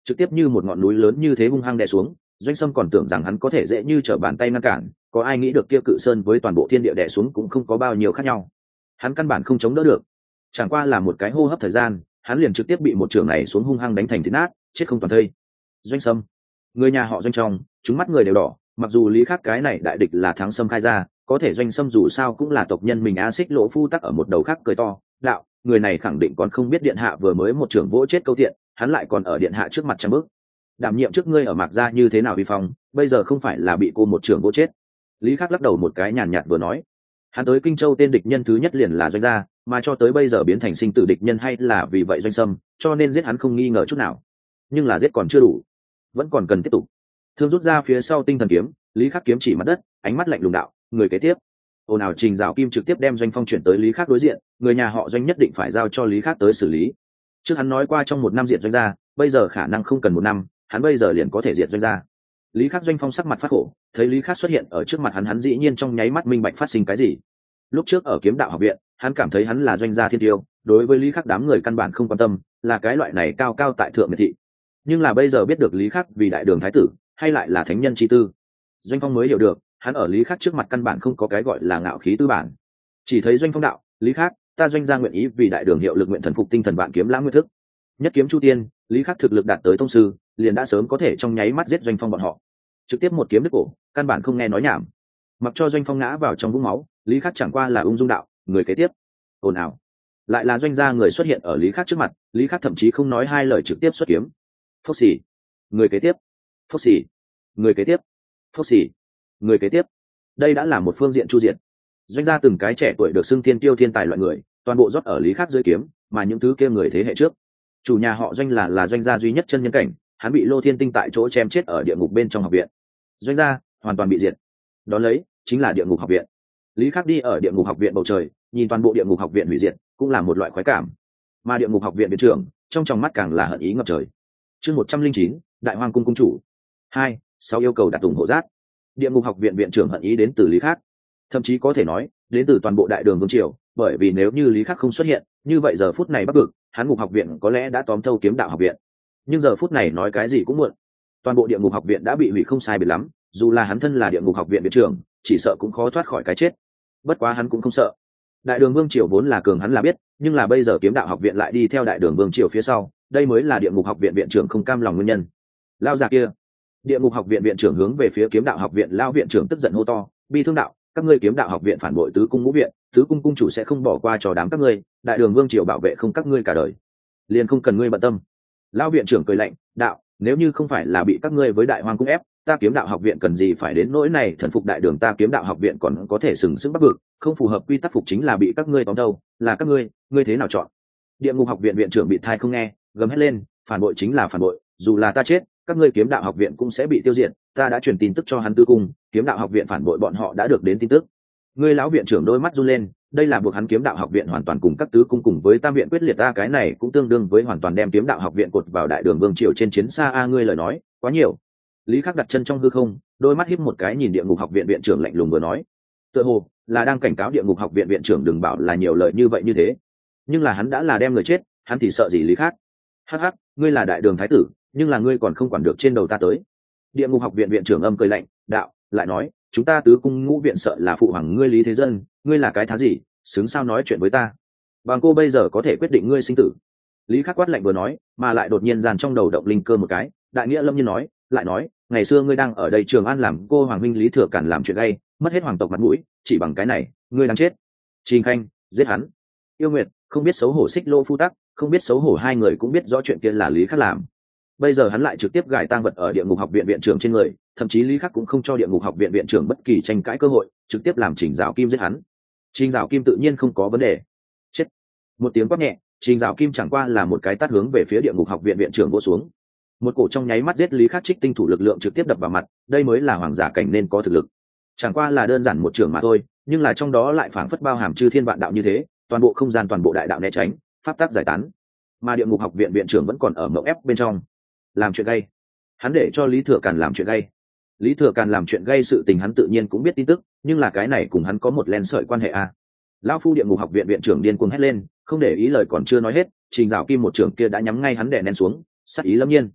trực tiếp như một ngọn núi lớn như thế hung hăng đè xuống. Doanh Sâm còn tưởng rằng hắn có thể dễ như trở bàn tay ngăn cản, có ai nghĩ được kia cự sơn với toàn bộ thiên địa đè xuống cũng không có bao nhiêu khác nhau, hắn căn bản không chống đỡ được. Chẳng qua là một cái hô hấp thời gian, hắn liền trực tiếp bị một trường này xuống hung hăng đánh thành thịt nát, chết không toàn thây. Doanh Sâm, người nhà họ Doanh trong, chúng mắt người đều đỏ, mặc dù Lý Khắc cái này đại địch là thắng Sâm khai ra, có thể Doanh Sâm dù sao cũng là tộc nhân mình A Xích Lỗ Phu Tắc ở một đầu khác cười to, đạo, người này khẳng định còn không biết điện hạ vừa mới một trường vỗ chết câu tiện, hắn lại còn ở điện hạ trước mặt trăm bước. Đảm nhiệm trước ngươi ở Mạc Gia như thế nào vi phong, bây giờ không phải là bị cô một trường vỗ chết. Lý Khắc lắc đầu một cái nhàn nhạt vừa nói, hắn tới Kinh Châu tên địch nhân thứ nhất liền là Doanh gia, mà cho tới bây giờ biến thành sinh tử địch nhân hay là vì vậy Doanh Sâm, cho nên giết hắn không nghi ngờ chút nào. Nhưng là giết còn chưa đủ, vẫn còn cần tiếp tục. Thương rút ra phía sau tinh thần kiếm, Lý Khắc kiếm chỉ mặt đất, ánh mắt lạnh lùng đạo, người kế tiếp. Ồn ào Trình Dạo Kim trực tiếp đem Doanh Phong chuyển tới Lý Khắc đối diện, người nhà họ Doanh nhất định phải giao cho Lý Khắc tới xử lý. Trước hắn nói qua trong 1 năm diệt Doanh gia, bây giờ khả năng không cần 1 năm, hắn bây giờ liền có thể diệt Doanh gia. Lý Khắc Doanh Phong sắc mặt phát khổ, thấy Lý Khắc xuất hiện ở trước mặt hắn dĩ nhiên trong nháy mắt minh bạch phát sinh cái gì. Lúc trước ở Kiếm Đạo học viện, hắn cảm thấy hắn là Doanh gia thiên tiêu, đối với Lý Khắc đám người căn bản không quan tâm, là cái loại này cao cao tại thượng miệt thị. Nhưng là bây giờ biết được Lý Khắc vì đại đường thái tử, hay lại là thánh nhân chi tư, Doanh Phong mới hiểu được, hắn ở Lý Khắc trước mặt căn bản không có cái gọi là ngạo khí tư bản. Chỉ thấy Doanh Phong đạo, Lý Khắc, ta Doanh gia nguyện ý vì đại đường hiệu lực nguyện thần phục tinh thần vạn kiếm lãng nguyên thức. Nhất kiếm chu tiên, Lý Khắc thực lực đạt tới tông sư, liền đã sớm có thể trong nháy mắt giết Doanh Phong bọn họ. Trực tiếp một kiếm đứt cổ, căn bản không nghe nói nhảm. Mặc cho Doanh Phong ngã vào trong vũng máu, Lý Khắc chẳng qua là ung dung đạo, người kế tiếp. Ồn ào, lại là Doanh gia người xuất hiện ở Lý Khắc trước mặt, Lý Khắc thậm chí không nói hai lời trực tiếp xuất kiếm. Phốc xì, người kế tiếp. Phốc xì, người kế tiếp. Phốc xì, người kế tiếp. Đây đã là một phương diện chu diệt. Doanh gia từng cái trẻ tuổi được xưng thiên tiêu thiên tài loại người, toàn bộ rót ở Lý Khắc dưới kiếm, mà những thứ kia người thế hệ trước, chủ nhà họ Doanh là Doanh gia duy nhất chân nhân cảnh, hắn bị Lô Thiên Tinh tại chỗ chém chết ở địa ngục bên trong học viện. Doanh gia hoàn toàn bị diệt. Đó lấy chính là địa ngục học viện. Lý Khắc đi ở địa ngục học viện bầu trời, nhìn toàn bộ địa ngục học viện hủy diệt, cũng là một loại khoái cảm. Mà địa ngục học viện viện trưởng, trong tròng mắt càng là hận ý ngập trời. Chương 109, Đại Hoang cung cung chủ. 2, 6 yêu cầu đặt ủng hộ rát. Địa ngục học viện viện trưởng hận ý đến từ Lý Khắc, thậm chí có thể nói đến từ toàn bộ đại đường vương triều, bởi vì nếu như Lý Khắc không xuất hiện, như vậy giờ phút này Bắc Vực, hắn ngục học viện có lẽ đã tóm thâu Kiếm Đạo học viện. Nhưng giờ phút này nói cái gì cũng muộn, toàn bộ địa ngục học viện đã bị hủy không sai biệt lắm, dù là hắn thân là địa ngục học viện viện trưởng, chỉ sợ cũng khó thoát khỏi cái chết. Bất quá hắn cũng không sợ, đại đường vương triều vốn là cường hắn là biết, nhưng là bây giờ Kiếm Đạo học viện lại đi theo đại đường vương triều phía sau, đây mới là địa ngục học viện viện trưởng không cam lòng nguyên nhân. Lao già kia, địa ngục học viện viện trưởng hướng về phía Kiếm Đạo học viện lao viện trưởng tức giận hô to, bi thương đạo, các ngươi Kiếm Đạo học viện phản bội tứ cung ngũ viện, tứ cung cung chủ sẽ không bỏ qua cho đám các ngươi, đại đường vương triều bảo vệ không các ngươi cả đời, liền không cần ngươi bận tâm. Lao viện trưởng cười lạnh đạo, nếu như không phải là bị các ngươi với đại hoang cung ép, ta Kiếm Đạo học viện cần gì phải đến nỗi này thần phục đại đường, ta Kiếm Đạo học viện còn có thể sừng sững Bắc Vực, không phù hợp quy tắc phục chính là bị các ngươi tóm đâu, là các ngươi thế nào chọn. Địa ngục học viện viện trưởng bị thai không nghe, gầm hét lên, phản bội chính là phản bội, dù là ta chết, các ngươi Kiếm Đạo học viện cũng sẽ bị tiêu diệt, ta đã truyền tin tức cho hắn tứ cung, Kiếm Đạo học viện phản bội bọn họ đã được đến tin tức. Ngươi lão viện trưởng đôi mắt run lên, đây là buộc hắn Kiếm Đạo học viện hoàn toàn cùng các tứ cung cùng với tam viện quyết liệt, ta cái này cũng tương đương với hoàn toàn đem Kiếm Đạo học viện cột vào đại đường vương triều trên chiến xa a, ngươi lời nói quá nhiều. Lý Khắc đặt chân trong hư không, đôi mắt híp một cái nhìn địa ngục học viện viện trưởng lạnh lùng vừa nói, tựa hồ là đang cảnh cáo địa ngục học viện viện trưởng đừng bảo là nhiều lời như vậy như thế. Nhưng là hắn đã là đem người chết, hắn thì sợ gì Lý Khắc. Hắc hắc, ngươi là đại đường thái tử, nhưng là ngươi còn không quản được trên đầu ta tới. Địa ngục học viện viện trưởng âm cười lạnh đạo, lại nói chúng ta tứ cung ngũ viện sợ là phụ hoàng ngươi Lý Thế Dân, ngươi là cái thá gì xứng sao nói chuyện với ta, bằng cô bây giờ có thể quyết định ngươi sinh tử. Lý Khắc quát lạnh vừa nói, mà lại đột nhiên dàn trong đầu động linh cơ một cái, đại nghĩa lâm nhiên nói, lại nói ngày xưa ngươi đang ở đây Trường An làm cô hoàng huynh Lý Thừa Càn làm chuyện gay, mất hết hoàng tộc mặt mũi, chỉ bằng cái này ngươi đang chết. Trình Khanh giết hắn. Yêu Nguyệt không biết xấu hổ Xích Lô Phu Tắc không biết xấu hổ, hai người cũng biết rõ chuyện kia là Lý Khắc làm, bây giờ hắn lại trực tiếp gài tang vật ở địa ngục học viện viện trưởng trên người, thậm chí Lý Khắc cũng không cho địa ngục học viện viện trưởng bất kỳ tranh cãi cơ hội, trực tiếp làm Trình Dạo Kim giết hắn. Trình Dạo Kim tự nhiên không có vấn đề. Chết. Một tiếng quát nhẹ, Trình Dạo Kim chẳng qua là một cái tát hướng về phía địa ngục học viện viện trưởng vỗ xuống. Một cổ trong nháy mắt giết Lý Khắc trích tinh thủ lực lượng trực tiếp đập vào mặt, đây mới là hoàng giả cảnh nên có thực lực. Chẳng qua là đơn giản một trường mà thôi, nhưng là trong đó lại phảng phất bao hàm chư thiên vạn đạo như thế, toàn bộ không gian toàn bộ đại đạo né tránh, pháp tắc giải tán. Mà địa ngục học viện viện trưởng vẫn còn ở mộng ép bên trong. Làm chuyện gay, hắn để cho Lý Thừa Càn làm chuyện gay. Lý Thừa Càn làm chuyện gay sự tình hắn tự nhiên cũng biết tin tức, nhưng là cái này cùng hắn có một len sợi quan hệ a. Lão phu địa ngục học viện viện trưởng điên cuồng hét lên, không để ý lời còn chưa nói hết, Trình Dạo Kim một trưởng kia đã nhắm ngay hắn đè nén xuống, sát ý lâm nhiên.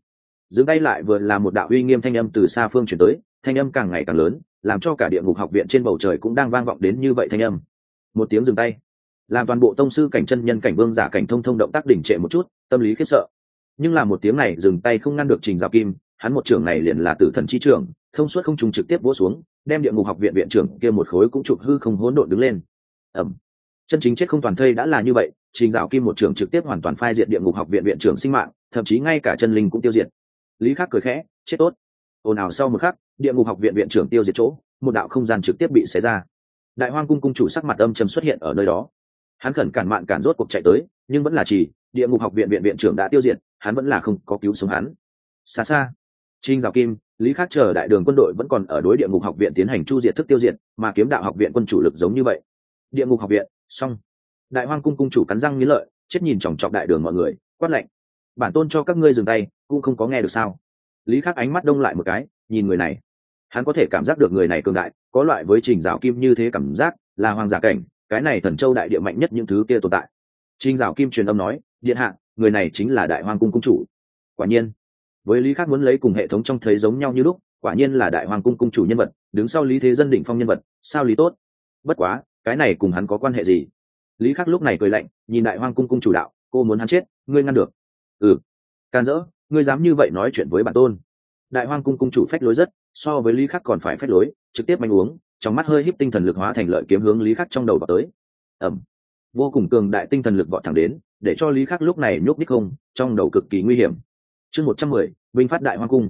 dừng tay lại vừa là một đạo uy nghiêm thanh âm từ xa phương chuyển tới, thanh âm càng ngày càng lớn, làm cho cả địa ngục học viện trên bầu trời cũng đang vang vọng đến như vậy thanh âm. Một tiếng dừng tay, làm toàn bộ tông sư cảnh, chân nhân cảnh, vương giả cảnh thông thông động tác đỉnh trệ một chút, tâm lý khiếp sợ. Nhưng là một tiếng này dừng tay không ngăn được Trình Dạo Kim, hắn một trưởng này liền là tử thần chi trưởng, thông suốt không trùng trực tiếp vỗ xuống, đem địa ngục học viện viện trưởng kia một khối cũng chụp hư không hỗn độn đứng lên. Ầm. Chân chính chết không toàn thây đã là như vậy, Trình Dạo Kim một trưởng trực tiếp hoàn toàn phai diệt địa ngục học viện viện trưởng sinh mạng, thậm chí ngay cả chân linh cũng tiêu diệt. Lý Khắc cười khẽ, chết tốt. Ồn ào sau một khắc, địa ngục học viện viện trưởng tiêu diệt chỗ, một đạo không gian trực tiếp bị xé ra. Đại Hoang cung cung chủ sắc mặt âm trầm xuất hiện ở nơi đó. Hắn khẩn cản mạn cản rốt cuộc chạy tới, nhưng vẫn là trì, địa ngục học viện viện trưởng đã tiêu diệt, hắn vẫn là không có cứu sống hắn. Xa xa, Trình Dạo Kim, Lý Khắc chờ đại đường quân đội vẫn còn ở đối địa ngục học viện tiến hành chu diệt thức tiêu diệt, mà kiếm đạo học viện quân chủ lực giống như vậy. Địa ngục học viện, xong. Đại Hoang cung cung chủ cắn răng nghiến lợi, chết nhìn chòng chọc đại đường mọi người, quát lạnh: bản tôn cho các ngươi dừng tay, cũng không có nghe được sao? Lý Khắc ánh mắt đông lại một cái, nhìn người này, hắn có thể cảm giác được người này cường đại, có loại với Trình Dạo Kim như thế cảm giác, là hoàng giả cảnh, cái này thần châu đại địa mạnh nhất những thứ kia tồn tại. Trình Dạo Kim truyền âm nói: điện hạ, người này chính là Đại Hoang cung cung chủ. Quả nhiên, với Lý Khắc muốn lấy cùng hệ thống trong thấy giống nhau như lúc, quả nhiên là Đại Hoang cung cung chủ nhân vật, đứng sau Lý Thế Dân đỉnh phong nhân vật, sao Lý tốt? Bất quá, cái này cùng hắn có quan hệ gì? Lý Khắc lúc này cười lạnh, nhìn Đại Hoang cung cung chủ đạo: cô muốn hắn chết, ngươi ngăn được? Ừ. Can dỡ, ngươi dám như vậy nói chuyện với bản tôn? Đại Hoang cung cung chủ phách lối rất, so với Lý Khắc còn phải phách lối, trực tiếp manh uống, trong mắt hơi híp, tinh thần lực hóa thành lợi kiếm hướng Lý Khắc trong đầu vào tới. Ầm. Vô cùng cường đại tinh thần lực vọt thẳng đến, để cho Lý Khắc lúc này nhúc nhích không, trong đầu cực kỳ nguy hiểm. Chương 110, binh phát Đại Hoang cung.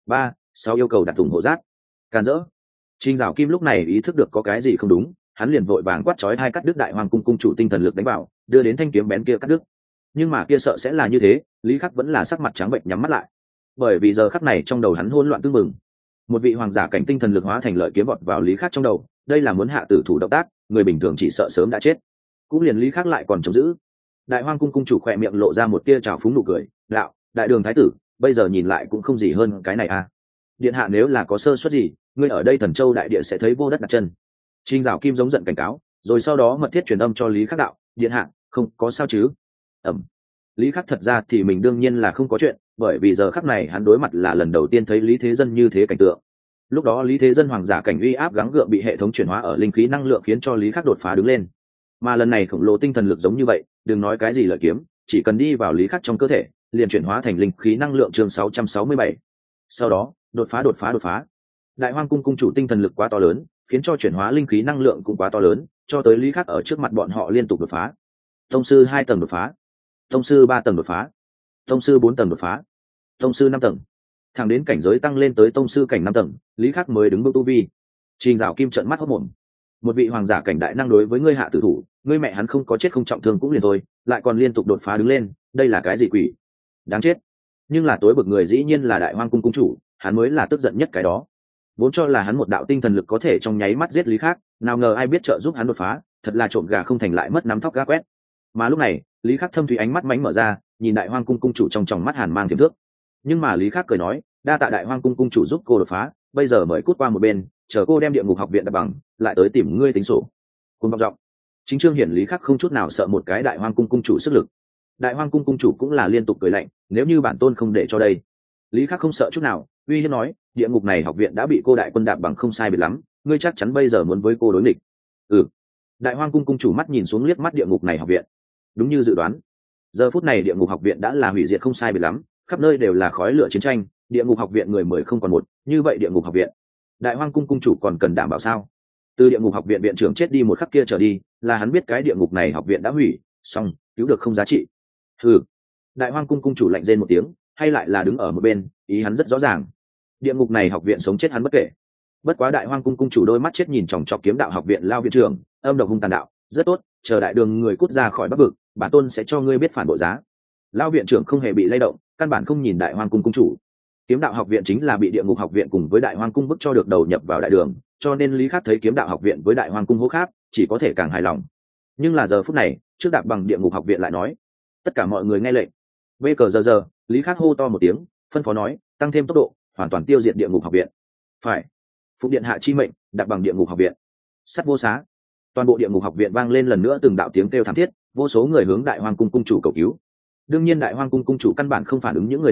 3-6 yêu cầu đặt ủng hộ giáp. Can dỡ. Trình Dạo Kim lúc này ý thức được có cái gì không đúng, hắn liền vội vàng quát chói hai cắt đứt Đại Hoang cung cung chủ tinh thần lực đánh vào, đưa đến thanh kiếm bén kia cắt đứt. Nhưng mà kia sợ sẽ là như thế, Lý Khắc vẫn là sắc mặt trắng bệch nhắm mắt lại, bởi vì giờ khắc này trong đầu hắn hỗn loạn tương mừng. Một vị hoàng giả cảnh tinh thần lực hóa thành lợi kiếm vọt vào Lý Khắc trong đầu, đây là muốn hạ tử thủ động tác, người bình thường chỉ sợ sớm đã chết. Cũng liền Lý Khắc lại còn chống giữ. Đại Hoang cung cung chủ khỏe miệng lộ ra một tia trào phúng nụ cười, đạo: đại đường thái tử, bây giờ nhìn lại cũng không gì hơn cái này à? Điện hạ nếu là có sơ suất gì, ngươi ở đây Thần Châu đại địa sẽ thấy vô đất đặt chân. Trình Dạo Kim giống giận cảnh cáo, rồi sau đó mật thiết truyền âm cho Lý Khắc đạo: điện hạ, không có sao chứ? Ẩm. Lý Khắc thật ra thì mình đương nhiên là không có chuyện, bởi vì giờ khắc này hắn đối mặt là lần đầu tiên thấy Lý Thế Dân như thế cảnh tượng. Lúc đó Lý Thế Dân hoàng giả cảnh uy áp gắng gượng bị hệ thống chuyển hóa ở linh khí năng lượng khiến cho Lý Khắc đột phá đứng lên. Mà lần này khổng lồ tinh thần lực giống như vậy, đừng nói cái gì lợi kiếm, chỉ cần đi vào Lý Khắc trong cơ thể, liền chuyển hóa thành linh khí năng lượng chương 667. Sau đó, đột phá. Đại Hoang cung cung chủ tinh thần lực quá to lớn, khiến cho chuyển hóa linh khí năng lượng cũng quá to lớn, cho tới Lý Khắc ở trước mặt bọn họ liên tục đột phá. Tông sư 2 tầng đột phá, tông sư 3 tầng đột phá, tông sư 4 tầng đột phá, tông sư 5 tầng. Thẳng đến cảnh giới tăng lên tới tông sư cảnh 5 tầng, Lý Khắc mới đứng vững tu vi. Trình Dạo Kim trợn mắt hốt mồm. Một vị hoàng giả cảnh đại năng đối với ngươi hạ tử thủ, ngươi mẹ hắn không có chết không trọng thương cũng liền thôi, lại còn liên tục đột phá đứng lên, đây là cái gì quỷ? Đáng chết. Nhưng là tối bực người dĩ nhiên là Đại Hoang cung cung chủ, hắn mới là tức giận nhất cái đó. Vốn cho là hắn một đạo tinh thần lực có thể trong nháy mắt giết Lý Khắc, nào ngờ ai biết trợ giúp hắn đột phá, thật là trộm gà không thành lại mất nắm thóc gác quét. Mà lúc này, Lý Khắc thâm thủy ánh mắt mánh mở ra, nhìn Đại Hoang cung cung chủ trong tròng mắt hàn mang tiềm thước. Nhưng mà Lý Khắc cười nói: đa tạ Đại Hoang cung cung chủ giúp cô đột phá, bây giờ mời cút qua một bên, chờ cô đem địa ngục học viện đập bằng, lại tới tìm ngươi tính sổ. Cùng vọng giọng, chính trương hiển Lý Khắc không chút nào sợ một cái Đại Hoang cung cung chủ sức lực. Đại Hoang cung cung chủ cũng là liên tục cười lạnh: nếu như bản tôn không để cho đây. Lý Khắc không sợ chút nào, uy hiếp nói: địa ngục này học viện đã bị cô đại quân đạp bằng không sai biệt lắm, ngươi chắc chắn bây giờ muốn với cô đối nghịch. Ừ. Đại Hoang cung cung chủ mắt nhìn xuống liếc mắt địa ngục này học viện. Đúng như dự đoán, giờ phút này địa ngục học viện đã là hủy diệt không sai biệt lắm, khắp nơi đều là khói lửa chiến tranh, địa ngục học viện người 10 không còn một, như vậy địa ngục học viện, Đại Hoang cung cung chủ còn cần đảm bảo sao? Từ địa ngục học viện viện trưởng chết đi một khắc kia trở đi, là hắn biết cái địa ngục này học viện đã hủy, xong, cứu được không giá trị. Ừ. Đại Hoang cung cung chủ lạnh rên một tiếng, hay lại là đứng ở một bên, ý hắn rất rõ ràng. Địa ngục này học viện sống chết hắn bất kể. Bất quá Đại Hoang cung cung chủ đôi mắt chết nhìn chòng chọc kiếm đạo học viện lao viện trưởng, âm độc hung tàn đạo: rất tốt, chờ đại đường người cút ra khỏi Bắc vực, bản tôn sẽ cho ngươi biết phản bội giá. Lao viện trưởng không hề bị lay động, căn bản không nhìn Đại Hoang cung cung chủ. Kiếm đạo học viện chính là bị địa ngục học viện cùng với Đại Hoang cung bức cho được đầu nhập vào đại đường, cho nên Lý Khắc thấy kiếm đạo học viện với Đại Hoang cung hô khác, chỉ có thể càng hài lòng. Nhưng là giờ phút này, trước đạp bằng địa ngục học viện lại nói: tất cả mọi người nghe lệnh. Bây giờ, Lý Khắc hô to một tiếng, phân phó nói: tăng thêm tốc độ, hoàn toàn tiêu diệt địa ngục học viện. Phải. Phục điện hạ chi mệnh, đạp bằng địa ngục học viện. Sắt vô xá. Toàn bộ địa ngục học viện vang lên lần nữa từng đạo tiếng kêu thảm thiết, vô số người hướng Đại Hoang cung cung chủ cầu cứu. Đương nhiên Đại Hoang cung cung chủ căn bản không phản ứng những người này,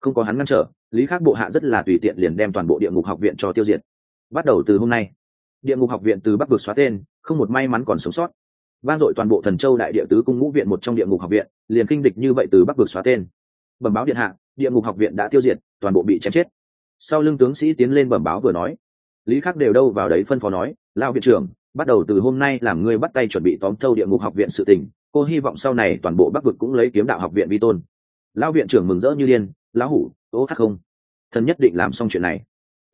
không có hắn ngăn trở, lý khắc bộ hạ rất là tùy tiện liền đem toàn bộ địa ngục học viện cho tiêu diệt. Bắt đầu từ hôm nay, địa ngục học viện từ bắc vực xóa tên, không một may mắn còn sống sót. Vang dội toàn bộ Thần Châu đại địa tứ cung ngũ viện một trong địa ngục học viện, liền kinh địch như vậy từ bắc vực xóa tên. Bẩm báo điện hạ, địa ngục học viện đã tiêu diệt, toàn bộ bị chém chết. Sau lưng tướng sĩ tiến lên bẩm báo vừa nói, lý khắc đều đâu vào đấy phân phó nói, lao viện trưởng, bắt đầu từ hôm nay làm ngươi bắt tay chuẩn bị tóm thâu địa ngục học viện sự tình, cô hy vọng sau này toàn bộ bắc vực cũng lấy kiếm đạo học viện vi tôn. Lão viện trưởng mừng rỡ như điên, lão hủ, ô hắc không, thần nhất định làm xong chuyện này.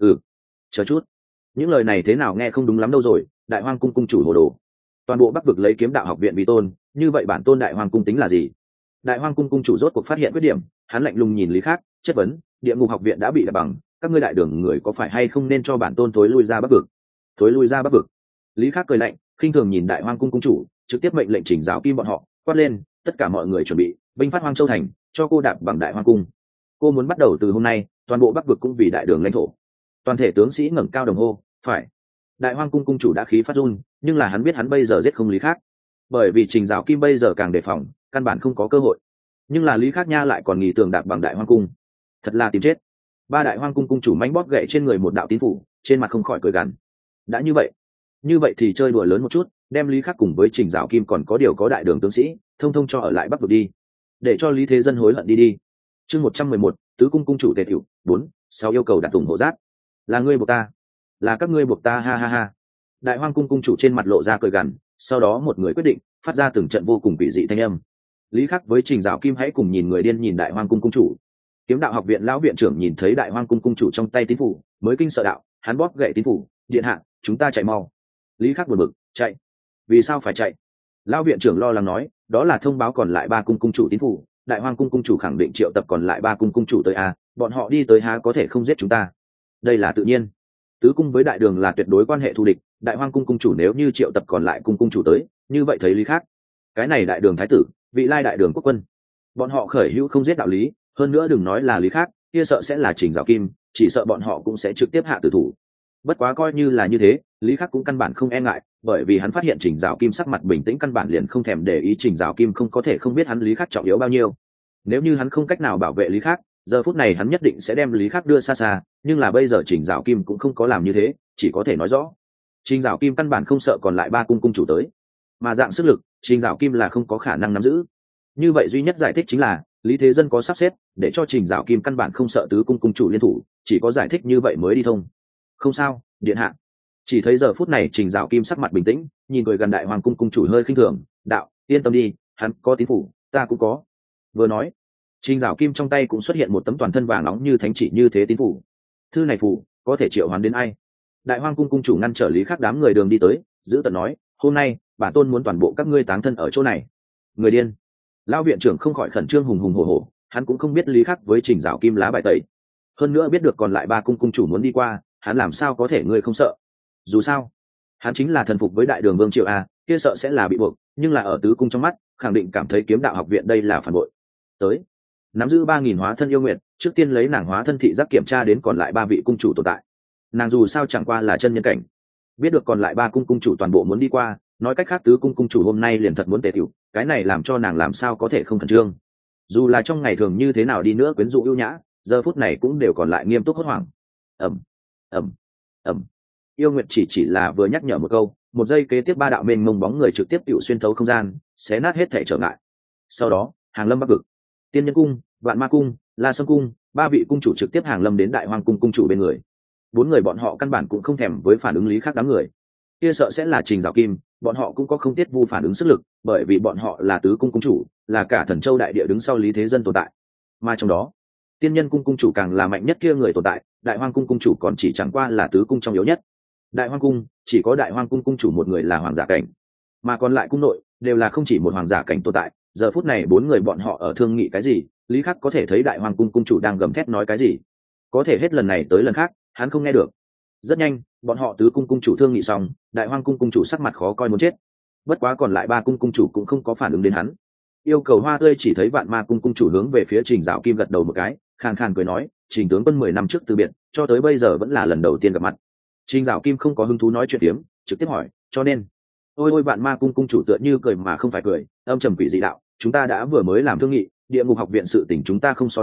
Chờ chút, những lời này thế nào nghe không đúng lắm đâu rồi, đại hoang cung cung chủ hồ đồ, toàn bộ bắc vực lấy kiếm đạo học viện vi tôn, như vậy bản tôn đại hoang cung tính là gì? Đại hoang cung cung chủ rốt cuộc phát hiện khuyết điểm, hắn lạnh lùng nhìn lý khắc, chất vấn, địa ngục học viện đã bị đập bằng, các ngươi đại đường người có phải hay không nên cho bản tôn thối lui ra bắc vực? Thối lui ra bắc vực? Lý khắc cười lạnh, khinh thường nhìn đại hoang cung cung chủ, trực tiếp mệnh lệnh chỉnh giáo kim bọn họ, quát lên, tất cả mọi người chuẩn bị, binh phát hoang châu thành, cho cô đạp bằng đại hoang cung. Cô muốn bắt đầu từ hôm nay, toàn bộ bắc vực cũng vì đại đường lãnh thổ. Toàn thể tướng sĩ ngẩng cao đồng hô, phải. Đại hoang cung cung chủ đã khí phát run, nhưng là hắn biết hắn bây giờ giết không lý khắc, bởi vì trình giáo kim bây giờ càng đề phòng, căn bản không có cơ hội. Nhưng là lý khắc nha lại còn nghĩ tưởng đạp bằng đại hoang cung, thật là tìm chết. Ba đại hoang cung cung chủ mánh bóp gậy trên người một đạo tín phủ, trên mặt không khỏi cười gằn. Đã như vậy thì chơi đùa lớn một chút, đem lý khắc cùng với trình giáo kim còn có điều có đại đường tướng sĩ thông thông cho ở lại bắc vực đi, để cho lý thế dân hối hận đi. Chương 111, tứ cung cung chủ tề tiểu 4-6 yêu cầu đặt ủng hộ giáp. Là ngươi buộc ta, là các ngươi buộc ta, ha ha ha. Đại hoang cung cung chủ trên mặt lộ ra cười gằn, sau đó một người quyết định phát ra từng trận vô cùng quỷ dị thanh âm. Lý khắc với trình giáo kim hãy cùng nhìn người điên nhìn đại hoang cung cung chủ. Kiếm đạo học viện lão viện trưởng nhìn thấy đại hoang cung cung chủ trong tay tín phủ mới kinh sợ đạo, hắn bóp gậy tín phủ, điện hạ, chúng ta chạy mau. Lý khắc buồn bực, chạy? Vì sao phải chạy? Lão viện trưởng lo lắng nói, đó là thông báo còn lại ba cung cung chủ tín phủ, đại hoang cung cung chủ khẳng định triệu tập còn lại ba cung cung chủ tới a, bọn họ đi tới há có thể không giết chúng ta. Đây là tự nhiên, tứ cung với đại đường là tuyệt đối quan hệ thù địch, đại hoang cung cung chủ nếu như triệu tập còn lại cung cung chủ tới, như vậy thấy lý khắc, cái này đại đường thái tử, vị lai đại đường quốc quân, bọn họ khởi hữu không giết đạo lý, hơn nữa đừng nói là lý khắc, kia sợ sẽ là trình giáo kim, chỉ sợ bọn họ cũng sẽ trực tiếp hạ tử thủ. Bất quá coi như là như thế, lý khắc cũng căn bản không e ngại, bởi vì hắn phát hiện trình giáo kim sắc mặt bình tĩnh, căn bản liền không thèm để ý trình giáo kim không có thể không biết hắn lý khắc trọng yếu bao nhiêu. Nếu như hắn không cách nào bảo vệ lý khắc, giờ phút này hắn nhất định sẽ đem lý khắc đưa xa xa, nhưng là bây giờ trình giáo kim cũng không có làm như thế, chỉ có thể nói rõ trình giáo kim căn bản không sợ còn lại ba cung cung chủ tới, mà dạng sức lực trình giáo kim là không có khả năng nắm giữ. Như vậy duy nhất giải thích chính là lý thế dân có sắp xếp để cho trình giáo kim căn bản không sợ tứ cung cung chủ liên thủ, chỉ có giải thích như vậy mới đi thông. Không sao, điện hạ. Chỉ thấy giờ phút này trình giáo kim sắc mặt bình tĩnh, nhìn cười gần đại hoàng cung cung chủ hơi khinh thường, đạo, yên tâm đi, hắn có tín phủ, ta cũng có. Vừa nói, trình giáo kim trong tay cũng xuất hiện một tấm toàn thân vàng nóng như thánh chỉ như thế tín phủ. Thư này phủ có thể triệu hoán đến ai? Đại hoang cung cung chủ ngăn trở lý khắc đám người đường đi tới, giữ tận nói, hôm nay bản tôn muốn toàn bộ các ngươi táng thân ở chỗ này. Người điên. Lão viện trưởng không khỏi khẩn trương hùng hùng hổ hổ, hắn cũng không biết lý khắc với trình giáo kim lá bài tẩy, hơn nữa biết được còn lại ba cung cung chủ muốn đi qua, hắn làm sao có thể ngươi không sợ? Dù sao hắn chính là thần phục với đại đường vương triều a, kia sợ sẽ là bị buộc, nhưng là ở tứ cung trong mắt khẳng định cảm thấy kiếm đạo học viện đây là phản bội. Tới, nắm giữ 3000 hóa thân yêu nguyện, trước tiên lấy nàng hóa thân thị giác kiểm tra đến còn lại ba vị cung chủ tồn tại. Nàng dù sao chẳng qua là chân nhân cảnh, biết được còn lại ba cung cung chủ toàn bộ muốn đi qua, nói cách khác tứ cung cung chủ hôm nay liền thật muốn tề tiểu, cái này làm cho nàng làm sao có thể không khẩn trương. Dù là trong ngày thường như thế nào đi nữa quyến rũ ưu nhã, giờ phút này cũng đều còn lại nghiêm túc hốt hoảng. ầm ầm ầm, yêu nguyệt chỉ là vừa nhắc nhở một câu, một giây kế tiếp ba đạo mênh mông bóng người trực tiếp tiểu xuyên thấu không gian, xé nát hết thể trở ngại. Sau đó hàng lâm bắc vực, tiên nhân cung, vạn ma cung, la sâm cung, ba vị cung chủ trực tiếp hàng lâm đến đại hoang cung cung chủ bên người. Bốn người bọn họ căn bản cũng không thèm với phản ứng lý khác đám người, kia sợ sẽ là trình giáo kim, bọn họ cũng có không tiết vu phản ứng sức lực, bởi vì bọn họ là tứ cung cung chủ, là cả thần châu đại địa đứng sau lý thế dân tồn tại, mà trong đó tiên nhân cung cung chủ càng là mạnh nhất kia người tồn tại, đại hoang cung cung chủ còn chỉ chẳng qua là tứ cung trong yếu nhất. Đại hoang cung chỉ có đại hoang cung cung chủ một người là hoàng giả cảnh, mà còn lại cung nội đều là không chỉ một hoàng giả cảnh tồn tại. Giờ phút này bốn người bọn họ ở thương nghị cái gì, lý khắc có thể thấy đại hoang cung cung chủ đang gầm thét nói cái gì, có thể hết lần này tới lần khác hắn không nghe được. Rất nhanh bọn họ tứ cung cung chủ thương nghị xong, đại hoang cung cung chủ sắc mặt khó coi muốn chết, bất quá còn lại ba cung cung chủ cũng không có phản ứng đến hắn. Yêu cầu hoa tươi chỉ thấy vạn ma cung cung chủ hướng về phía trình dạo kim gật đầu một cái, khàn khàn cười nói, trình tướng quân 10 năm trước từ biệt, cho tới bây giờ vẫn là lần đầu tiên gặp mặt. Trình dạo kim không có hứng thú nói chuyện tiếm, trực tiếp hỏi, cho nên ôi vạn ma cung cung chủ tựa như cười mà không phải cười, âm trầm quỷ dị đạo, chúng ta đã vừa mới làm thương nghị, địa ngục học viện sự tình chúng ta không so đo,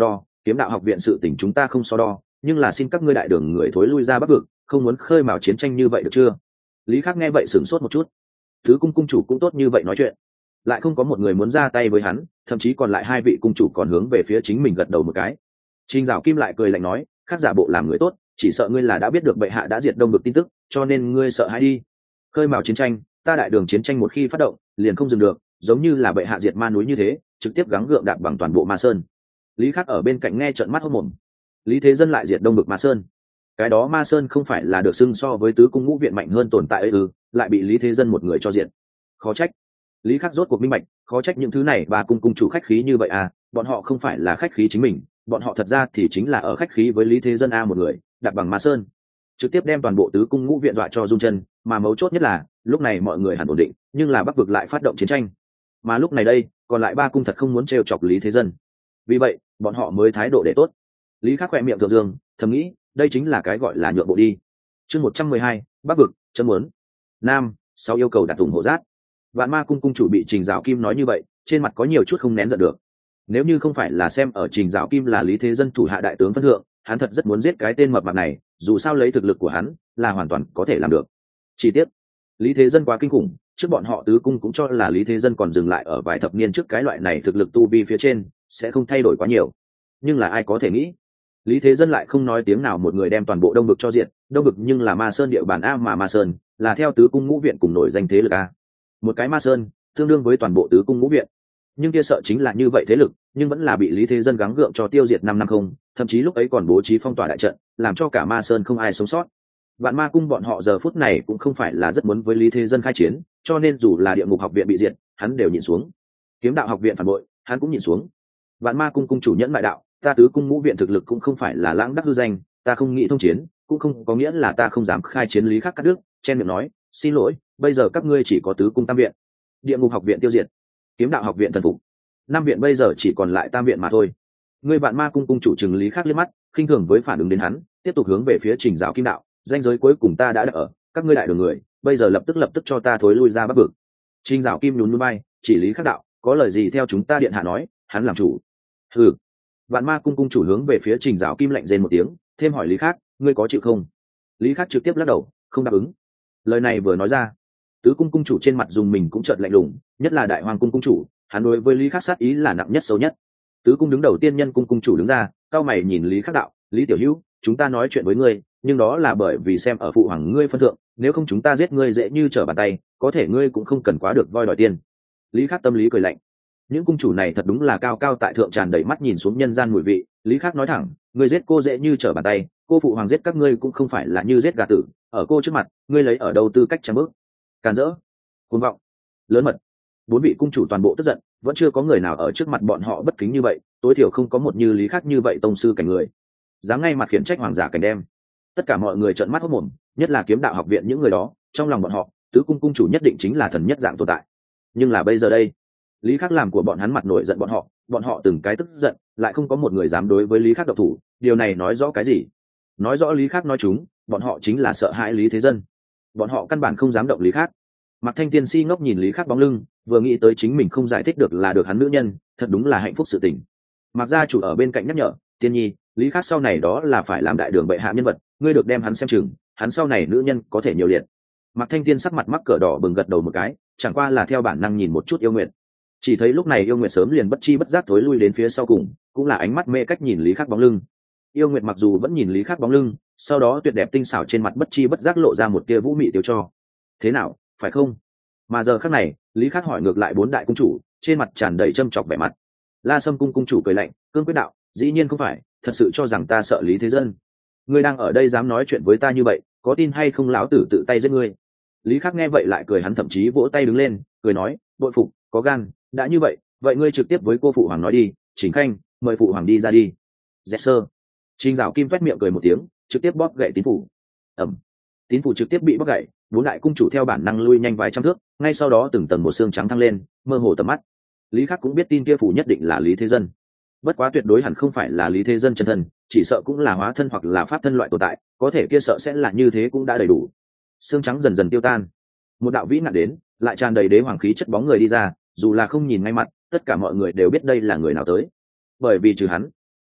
kiếm đạo học viện sự tình chúng ta không so đo, nhưng là xin các ngươi đại đường người thối lui ra bắc vực, không muốn khơi mào chiến tranh như vậy được chưa? Lý Khắc nghe vậy sửng sốt một chút. Thứ cung cung chủ cũng tốt như vậy nói chuyện, lại không có một người muốn ra tay với hắn, thậm chí còn lại hai vị cung chủ còn hướng về phía chính mình gật đầu một cái. Trình Dạo Kim lại cười lạnh nói, Khắc giả bộ làm người tốt, chỉ sợ ngươi là đã biết được bệ hạ đã diệt đông được tin tức, cho nên ngươi sợ hãi đi. Khơi mào chiến tranh, ta đại đường chiến tranh một khi phát động, liền không dừng được, giống như là bệ hạ diệt ma núi như thế, trực tiếp gắng gượng đạp bằng toàn bộ Ma Sơn. Lý Khắc ở bên cạnh nghe trợn mắt hốt mồm. Lý Thế Dân lại diệt đông bực Ma Sơn, cái đó Ma Sơn không phải là được xưng so với tứ cung ngũ viện mạnh hơn tồn tại ấy ư? Lại bị Lý Thế Dân một người cho diệt. Khó trách. Lý Khắc rốt cuộc minh bạch, khó trách những thứ này ba cung cung chủ khách khí như vậy à, bọn họ không phải là khách khí chính mình, bọn họ thật ra thì chính là ở khách khí với Lý Thế Dân a một người, đạp bằng Ma Sơn, trực tiếp đem toàn bộ tứ cung ngũ viện dọa cho rung chân, mà mấu chốt nhất là, lúc này mọi người hẳn ổn định, nhưng là Bắc vực lại phát động chiến tranh. Mà lúc này đây, còn lại ba cung thật không muốn trêu chọc Lý Thế Dân. Vì vậy, bọn họ mới thái độ để tốt. Lý Khắc khỏe miệng thượng dương, thầm nghĩ, đây chính là cái gọi là nhượng bộ đi. Chương 112, Bắc vực, chấm muốn. Nam, sau yêu cầu đặt ủng hộ rát. Vạn Ma cung cung chủ bị Trình Dạo Kim nói như vậy, trên mặt có nhiều chút không nén giận được. Nếu như không phải là xem ở Trình Dạo Kim là Lý Thế Dân thủ hạ đại tướng phân thượng, hắn thật rất muốn giết cái tên mập mạp này, dù sao lấy thực lực của hắn, là hoàn toàn có thể làm được. Chỉ tiếc, Lý Thế Dân quá kinh khủng, trước bọn họ tứ cung cũng cho là Lý Thế Dân còn dừng lại ở vài thập niên trước cái loại này thực lực tu vi phía trên, sẽ không thay đổi quá nhiều. Nhưng là ai có thể nghĩ, Lý Thế Dân lại không nói tiếng nào một người đem toàn bộ đông vực cho diện, đông vực nhưng là Ma Sơn địa bàn a, mà Ma Sơn là theo tứ cung ngũ viện cùng nổi danh thế lực a. Một cái Ma Sơn tương đương với toàn bộ tứ cung ngũ viện, nhưng kia sợ chính là như vậy thế lực, nhưng vẫn là bị Lý Thế Dân gắng gượng cho tiêu diệt 550, thậm chí lúc ấy còn bố trí phong tỏa đại trận, làm cho cả Ma Sơn không ai sống sót. Vạn Ma cung bọn họ giờ phút này cũng không phải là rất muốn với Lý Thế Dân khai chiến, cho nên dù là Địa Ngục học viện bị diệt, hắn đều nhịn xuống. Kiếm đạo học viện phản bội, hắn cũng nhịn xuống. Vạn Ma cung cung chủ nhẫn mại đạo, ta tứ cung ngũ viện thực lực cũng không phải là lãng đắc hư danh, ta không nghĩ thông chiến, cũng không có nghĩa là ta không dám khai chiến. Lý Khắc cắt đứt, chen miệng nói, xin lỗi, bây giờ các ngươi chỉ có tứ cung tam viện. Địa Ngục học viện tiêu diệt, Kiếm đạo học viện thần phục, năm viện bây giờ chỉ còn lại tam viện mà thôi. Ngươi Vạn Ma cung cung chủ trừng Lý Khắc liếc mắt, khinh thường với phản ứng đến hắn, tiếp tục hướng về phía Trình Dạo Kim đạo, danh giới cuối cùng ta đã đặt ở, các ngươi đại đường người, bây giờ lập tức cho ta thối lui ra Bắc vực. Trình Dạo Kim nhún nhún vai, chỉ Lý Khắc đạo, có lời gì theo chúng ta điện hạ nói, hắn làm chủ. Hừ. Vạn Ma cung cung chủ hướng về phía Trình Dạo Kim lạnh rên một tiếng, thêm hỏi Lý Khắc, ngươi có chịu không? Lý Khắc trực tiếp lắc đầu, không đáp ứng. Lời này vừa nói ra, tứ cung cung chủ trên mặt dùng mình cũng chợt lạnh lùng, nhất là Đại Hoàng cung cung chủ, hắn đối với Lý Khắc sát ý là nặng nhất xấu nhất. Tứ cung đứng đầu tiên nhân cung cung chủ đứng ra, cao mày nhìn Lý Khắc đạo, Lý tiểu hữu, chúng ta nói chuyện với ngươi, nhưng đó là bởi vì xem ở phụ hoàng ngươi phân thượng, nếu không chúng ta giết ngươi dễ như trở bàn tay, có thể ngươi cũng không cần quá được voi đòi tiền. Lý Khắc tâm lý cười lạnh, những cung chủ này thật đúng là cao cao tại thượng, tràn đầy mắt nhìn xuống nhân gian mùi vị. Lý Khắc nói thẳng, ngươi giết cô dễ như trở bàn tay, cô phụ hoàng giết các ngươi cũng không phải là như giết gà tử, ở cô trước mặt ngươi lấy ở đâu tư cách trang bước, càn rỡ, cuồng vọng, lớn mật. Bốn vị cung chủ toàn bộ tức giận, vẫn chưa có người nào ở trước mặt bọn họ bất kính như vậy, tối thiểu không có một như Lý Khắc như vậy tông sư cảnh người dám ngay mặt khiển trách hoàng giả cảnh đem. Tất cả mọi người trợn mắt hốt mồm, nhất là Kiếm đạo học viện những người đó, trong lòng bọn họ tứ cung cung chủ nhất định chính là thần nhất dạng tồn tại. Nhưng là bây giờ đây, Lý Khắc làm của bọn hắn mặt nổi giận bọn họ từng cái tức giận, lại không có một người dám đối với Lý Khắc độc thủ. Điều này nói rõ cái gì? Nói rõ Lý Khắc nói chúng, bọn họ chính là sợ hãi Lý Thế Dân, bọn họ căn bản không dám động Lý Khắc. Mạc Thanh Tiên si ngốc nhìn Lý Khắc bóng lưng, vừa nghĩ tới chính mình không giải thích được là được hắn nữ nhân, thật đúng là hạnh phúc sự tình. Mạc gia chủ ở bên cạnh nhắc nhở, Tiên nhi, Lý Khắc sau này đó là phải làm đại đường bệ hạ nhân vật, ngươi được đem hắn xem chừng, hắn sau này nữ nhân có thể nhiều liệt. Mạc Thanh Tiên sắc mặt mắc cỡ đỏ bừng gật đầu một cái, chẳng qua là theo bản năng nhìn một chút Yêu Nguyệt. Chỉ thấy lúc này Yêu Nguyệt sớm liền bất chi bất giác tối lui đến phía sau cùng, cũng là ánh mắt mê cách nhìn Lý Khắc bóng lưng. Yêu Nguyệt mặc dù vẫn nhìn Lý Khắc bóng lưng, sau đó tuyệt đẹp tinh xảo trên mặt bất chi bất giác lộ ra một tia vũ mị tiêu cho. Thế nào, phải không? Mà giờ khắc này, Lý Khắc hỏi ngược lại bốn đại cung chủ, trên mặt tràn đầy châm chọc vẻ mặt. La Sâm cung cung chủ cười lạnh, cương quyết đạo, dĩ nhiên không phải, thật sự cho rằng ta sợ Lý Thế Dân. Ngươi đang ở đây dám nói chuyện với ta như vậy, có tin hay không lão tử tự tay giết ngươi. Lý Khắc nghe vậy lại cười, hắn thậm chí vỗ tay đứng lên, cười nói, bội phục, có gan, đã như vậy, vậy ngươi trực tiếp với cô phụ hoàng nói đi, Trình Khanh, mời phụ hoàng đi ra đi. Dẹp sơ. Trình Dạo Kim vét miệng cười một tiếng, trực tiếp bóp gậy tín phủ. Ẩm. Tín phủ trực tiếp bị bóp gậy, bốn đại cung chủ theo bản năng lui nhanh vài trăm thước, ngay sau đó từng tầng một xương trắng thăng lên, mơ hồ tầm mắt. Lý Khắc cũng biết tin kia phủ nhất định là Lý Thế Dân, bất quá tuyệt đối hẳn không phải là Lý Thế Dân chân thân, chỉ sợ cũng là hóa thân hoặc là pháp thân loại tồn tại, có thể kia sợ sẽ là như thế cũng đã đầy đủ. Xương trắng dần dần tiêu tan, một đạo vĩ nạn đến, lại tràn đầy đế hoàng khí chất bóng người đi ra, dù là không nhìn ngay mặt, tất cả mọi người đều biết đây là người nào tới, bởi vì trừ hắn,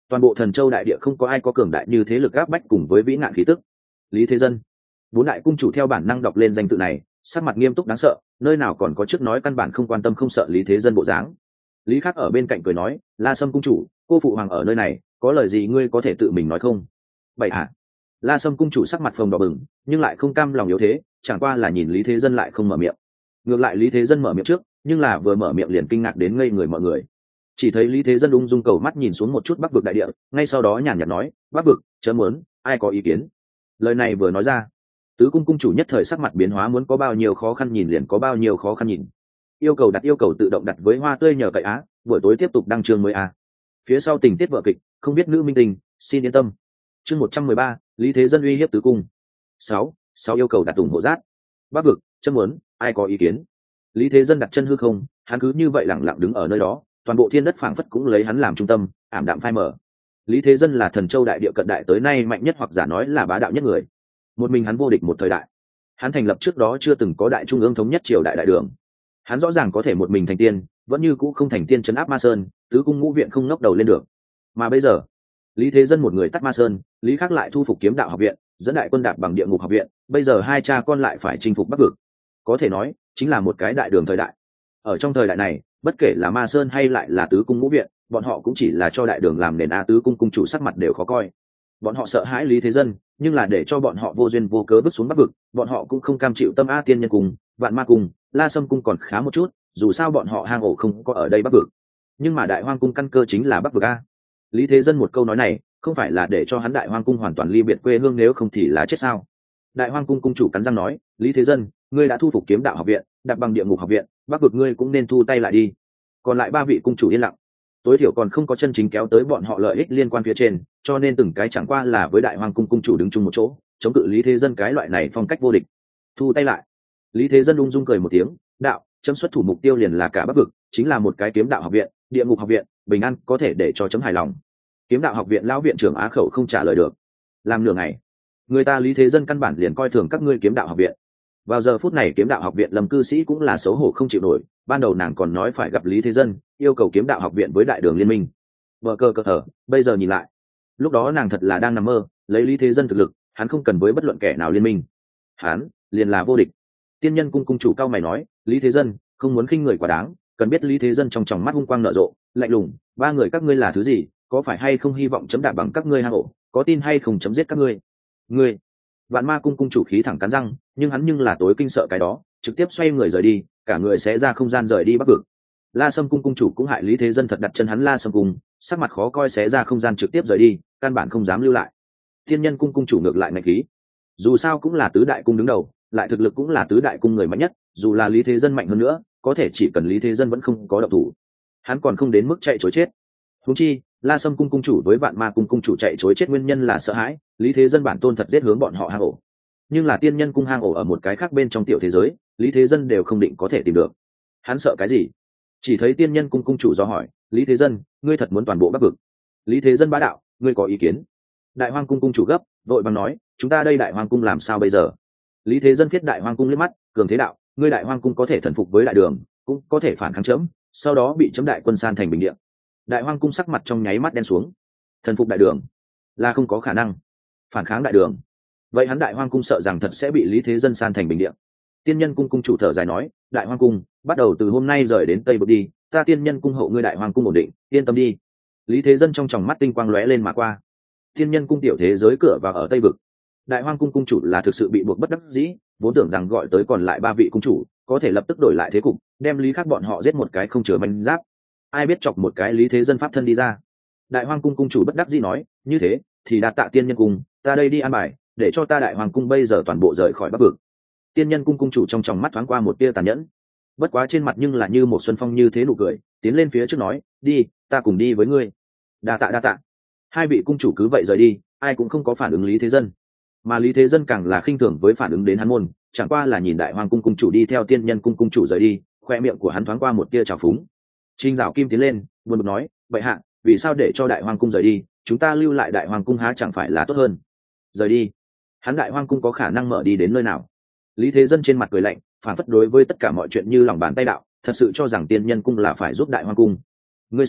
toàn bộ Thần Châu đại địa không có ai có cường đại như thế lực áp bách cùng với vĩ nạn khí tức. Lý Thế Dân. Bốn đại cung chủ theo bản năng đọc lên danh tự này, sắc mặt nghiêm túc đáng sợ, nơi nào còn có trước nói căn bản không quan tâm không sợ Lý Thế Dân bộ dáng. Lý Khắc ở bên cạnh cười nói, La Sâm cung chủ, cô phụ hoàng ở nơi này, có lời gì ngươi có thể tự mình nói không? Vậy hả? La Sâm cung chủ sắc mặt phồng đỏ bừng, nhưng lại không cam lòng yếu thế, chẳng qua là nhìn Lý Thế Dân lại không mở miệng. Ngược lại Lý Thế Dân mở miệng trước, nhưng là vừa mở miệng liền kinh ngạc đến ngây người mọi người. Chỉ thấy Lý Thế Dân ung dung cầu mắt nhìn xuống một chút Bắc vực đại địa, ngay sau đó nhàn nhạt nói, Bắc vực, chớ muốn, ai có ý kiến? Lời này vừa nói ra, tứ cung cung chủ nhất thời sắc mặt biến hóa, muốn có bao nhiêu khó khăn nhìn liền có bao nhiêu khó khăn nhìn. Yêu cầu tự động đặt với Hoa Tươi nhờ cậy á, buổi tối tiếp tục đăng chương mới a. Phía sau tình tiết vở kịch, không biết nữ minh tình, xin yên tâm. Chương 113, Lý Thế Dân uy hiếp tứ cung. 6 yêu cầu đặt ủng hộ rát. Bắc vực, chấm muốn, ai có ý kiến? Lý Thế Dân đặt chân hư không, hắn cứ như vậy lặng lặng đứng ở nơi đó, toàn bộ thiên đất phảng phất cũng lấy hắn làm trung tâm, ảm đạm phai mờ. Lý Thế Dân là Thần Châu đại địa cận đại tới nay mạnh nhất hoặc giả nói là bá đạo nhất người. Một mình hắn vô địch một thời đại. Hắn thành lập trước đó chưa từng có đại trung ương thống nhất triều đại đại đường. Hắn rõ ràng có thể một mình thành tiên, vẫn như cũ không thành tiên trấn áp Ma Sơn, tứ cung ngũ viện không ngóc đầu lên được. Mà bây giờ, Lý Thế Dân một người tắt Ma Sơn, Lý Khắc lại thu phục Kiếm Đạo học viện, dẫn đại quân đạp bằng Địa Ngục học viện, bây giờ hai cha con lại phải chinh phục Bắc vực. Có thể nói, chính là một cái đại đường thời đại. Ở trong thời đại này, bất kể là Ma Sơn hay lại là tứ cung ngũ viện, bọn họ cũng chỉ là cho đại đường làm nền, a tứ cung cung chủ sắc mặt đều khó coi. Bọn họ sợ hãi Lý Thế Dân, nhưng là để cho bọn họ vô duyên vô cớ bước xuống Bắc vực, bọn họ cũng không cam chịu. Tâm A Tiên Nhân Cung, Vạn Ma Cung, La Sâm Cung còn khá một chút, dù sao bọn họ hang ổ không có ở đây Bắc vực. Nhưng mà Đại Hoang Cung căn cơ chính là Bắc vực a. Lý Thế Dân một câu nói này, không phải là để cho hắn Đại Hoang Cung hoàn toàn ly biệt quê hương, nếu không thì là chết sao? Đại Hoang Cung cung chủ cắn răng nói, Lý Thế Dân, ngươi đã thu phục Kiếm Đạo học viện, đạp bằng Địa Ngục học viện, Bắc vực ngươi cũng nên thu tay lại đi. Còn lại ba vị cung chủ yên lặng, tối thiểu còn không có chân chính kéo tới bọn họ lợi ích liên quan phía trên, cho nên từng cái chẳng qua là với Đại Hoang Cung cung chủ đứng chung một chỗ, chống cự Lý Thế Dân cái loại này phong cách vô địch. Thu tay lại. Lý Thế Dân ung dung cười một tiếng, đạo, chấm xuất thủ mục tiêu liền là cả Bắc vực, chính là một cái Kiếm Đạo học viện, Địa Ngục học viện, bình an có thể để cho chấm hài lòng. Kiếm Đạo học viện lão viện trưởng Á Khẩu không trả lời được. Làm nửa ngày, người ta Lý Thế Dân căn bản liền coi thường các ngươi Kiếm Đạo học viện. Vào giờ phút này Kiếm Đạo học viện Lâm cư sĩ cũng là xấu hổ không chịu nổi, ban đầu nàng còn nói phải gặp Lý Thế Dân, yêu cầu Kiếm Đạo học viện với đại đường liên minh. Vợ cơ hở, bây giờ nhìn lại, lúc đó nàng thật là đang nằm mơ, lấy Lý Thế Dân thực lực, hắn không cần với bất luận kẻ nào liên minh, hắn liền là vô địch. Tiên Nhân Cung cung chủ cao mày nói, Lý Thế Dân, không muốn khinh người quá đáng, cần biết Lý Thế Dân trong tròng mắt hung quang nở rộ, lạnh lùng, ba người các ngươi là thứ gì, có phải hay không hy vọng chấm đạp bằng các ngươi hang ổ, có tin hay không chấm giết các ngươi. Ngươi. Vạn Ma cung cung chủ khí thẳng cắn răng, nhưng hắn nhưng là tối kinh sợ cái đó, trực tiếp xoay người rời đi, cả người sẽ ra không gian rời đi Bắc vực. La Sâm cung cung chủ cũng hại Lý Thế Dân thật đặt chân hắn La Sâm cung, sắc mặt khó coi sẽ ra không gian trực tiếp rời đi, căn bản không dám lưu lại. Thiên Nhân cung cung chủ ngược lại ngạch khí, dù sao cũng là tứ đại cung đứng đầu, lại thực lực cũng là tứ đại cung người mạnh nhất, dù là Lý Thế Dân mạnh hơn nữa, có thể chỉ cần Lý Thế Dân vẫn không có động thủ, hắn còn không đến mức chạy trối chết. Huống chi, La Sâm cung cung chủ với Vạn Ma cung cung chủ chạy trối chết nguyên nhân là sợ hãi Lý Thế Dân bản tôn thật giết hướng bọn họ hang ổ. Nhưng là Tiên Nhân cung hang ổ ở một cái khác bên trong tiểu thế giới, Lý Thế Dân đều không định có thể tìm được. Hắn sợ cái gì? Chỉ thấy Tiên Nhân cung cung chủ do hỏi, Lý Thế Dân, ngươi thật muốn toàn bộ Bắc vực? Lý Thế Dân bá đạo, ngươi có ý kiến? Đại Hoang cung cung chủ gấp, vội vàng nói, chúng ta đây Đại Hoang cung làm sao bây giờ? Lý Thế Dân viết Đại Hoang cung liếc mắt, cường thế đạo, ngươi Đại Hoang cung có thể thần phục với đại đường, cũng có thể phản kháng chấm, sau đó bị chấm đại quân san thành bình địa. Đại Hoang cung sắc mặt trong nháy mắt đen xuống. Thần phục đại đường là không có khả năng, phản kháng đại đường, vậy hắn Đại Hoang cung sợ rằng thật sẽ bị Lý Thế Dân san thành bình địa. Tiên Nhân cung cung chủ thở dài nói, Đại Hoang cung, bắt đầu từ hôm nay rời đến Tây vực đi, ta Tiên Nhân cung hộ ngươi Đại Hoang cung ổn định, yên tâm đi. Lý Thế Dân trong tròng mắt tinh quang lóe lên mà qua. Tiên Nhân cung tiểu thế giới cửa vào ở Tây vực. Đại Hoang cung cung chủ là thực sự bị buộc bất đắc dĩ, vốn tưởng rằng gọi tới còn lại ba vị cung chủ có thể lập tức đổi lại thế cục, đem Lý Khắc bọn họ giết một cái không chừa manh giáp. Ai biết chọc một cái Lý Thế Dân pháp thân đi ra. Đại Hoang cung cung chủ bất đắc dĩ nói, như thế thì đa tạ Tiên Nhân cung, ta đây đi an bài, để cho ta Đại Hoang cung bây giờ toàn bộ rời khỏi Bắc vực. Tiên Nhân cung cung chủ trong tròng mắt thoáng qua một tia tàn nhẫn, bất quá trên mặt nhưng là như một xuân phong như thế nụ cười, tiến lên phía trước nói, đi, ta cùng đi với ngươi. Đa tạ đa tạ. Hai vị cung chủ cứ vậy rời đi, ai cũng không có phản ứng Lý Thế Dân, mà Lý Thế Dân càng là khinh thường với phản ứng đến hắn môn, chẳng qua là nhìn Đại Hoang cung cung chủ đi theo Tiên Nhân cung cung chủ rời đi, khoe miệng của hắn thoáng qua một tia trào phúng. Trình Dạo Kim tiến lên, buồn bực nói, vậy hạ, vì sao để cho Đại Hoang cung rời đi, chúng ta lưu lại Đại Hoang cung há chẳng phải là tốt hơn? Rời đi? Hắn Đại Hoang cung có khả năng mở đi đến nơi nào? Lý Thế Dân trên mặt cười lạnh, phản phất đối với tất cả mọi chuyện như lòng bàn tay đạo, thật sự cho rằng Tiên Nhân cung là phải giúp Đại Hoang cung. Ngươi sai,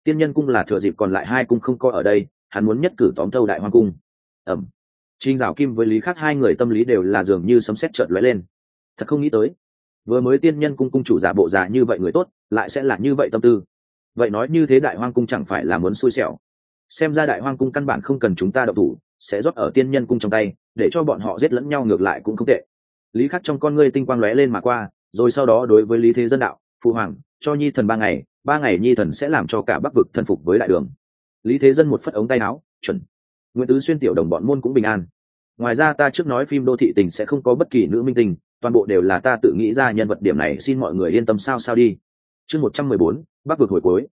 Tiên Nhân cung là thừa dịp còn lại hai cung không có ở đây, hắn muốn nhất cử tóm thâu Đại Hoang cung. Ẩm. Trình Dạo Kim với Lý Khắc hai người tâm lý đều là dường như sấm sét chợt lóe lên. Thật không nghĩ tới, vừa mới Tiên Nhân cung cung chủ giả bộ già như vậy người tốt, lại sẽ là như vậy tâm tư. Vậy nói như thế Đại Hoang cung chẳng phải là muốn xui xẻo? Xem ra Đại Hoang cung căn bản không cần chúng ta động thủ, sẽ rót ở Tiên Nhân cung trong tay, để cho bọn họ giết lẫn nhau ngược lại cũng không tệ. Lý Khắc trong con ngươi tinh quang lóe lên mà qua, rồi sau đó đối với Lý Thế Dân đạo, phụ hoàng, cho Nhi thần 3 ngày Nhi thần sẽ làm cho cả Bắc vực thần phục với đại đường. Lý Thế Dân một phất ống tay áo, chuẩn. Nguyễn Tứ Xuyên tiểu đồng bọn môn cũng bình an. Ngoài ra ta trước nói phim đô thị tình sẽ không có bất kỳ nữ minh tình, toàn bộ đều là ta tự nghĩ ra nhân vật, điểm này xin mọi người yên tâm sao đi. Chương 114, Bắc vực hồi cuối.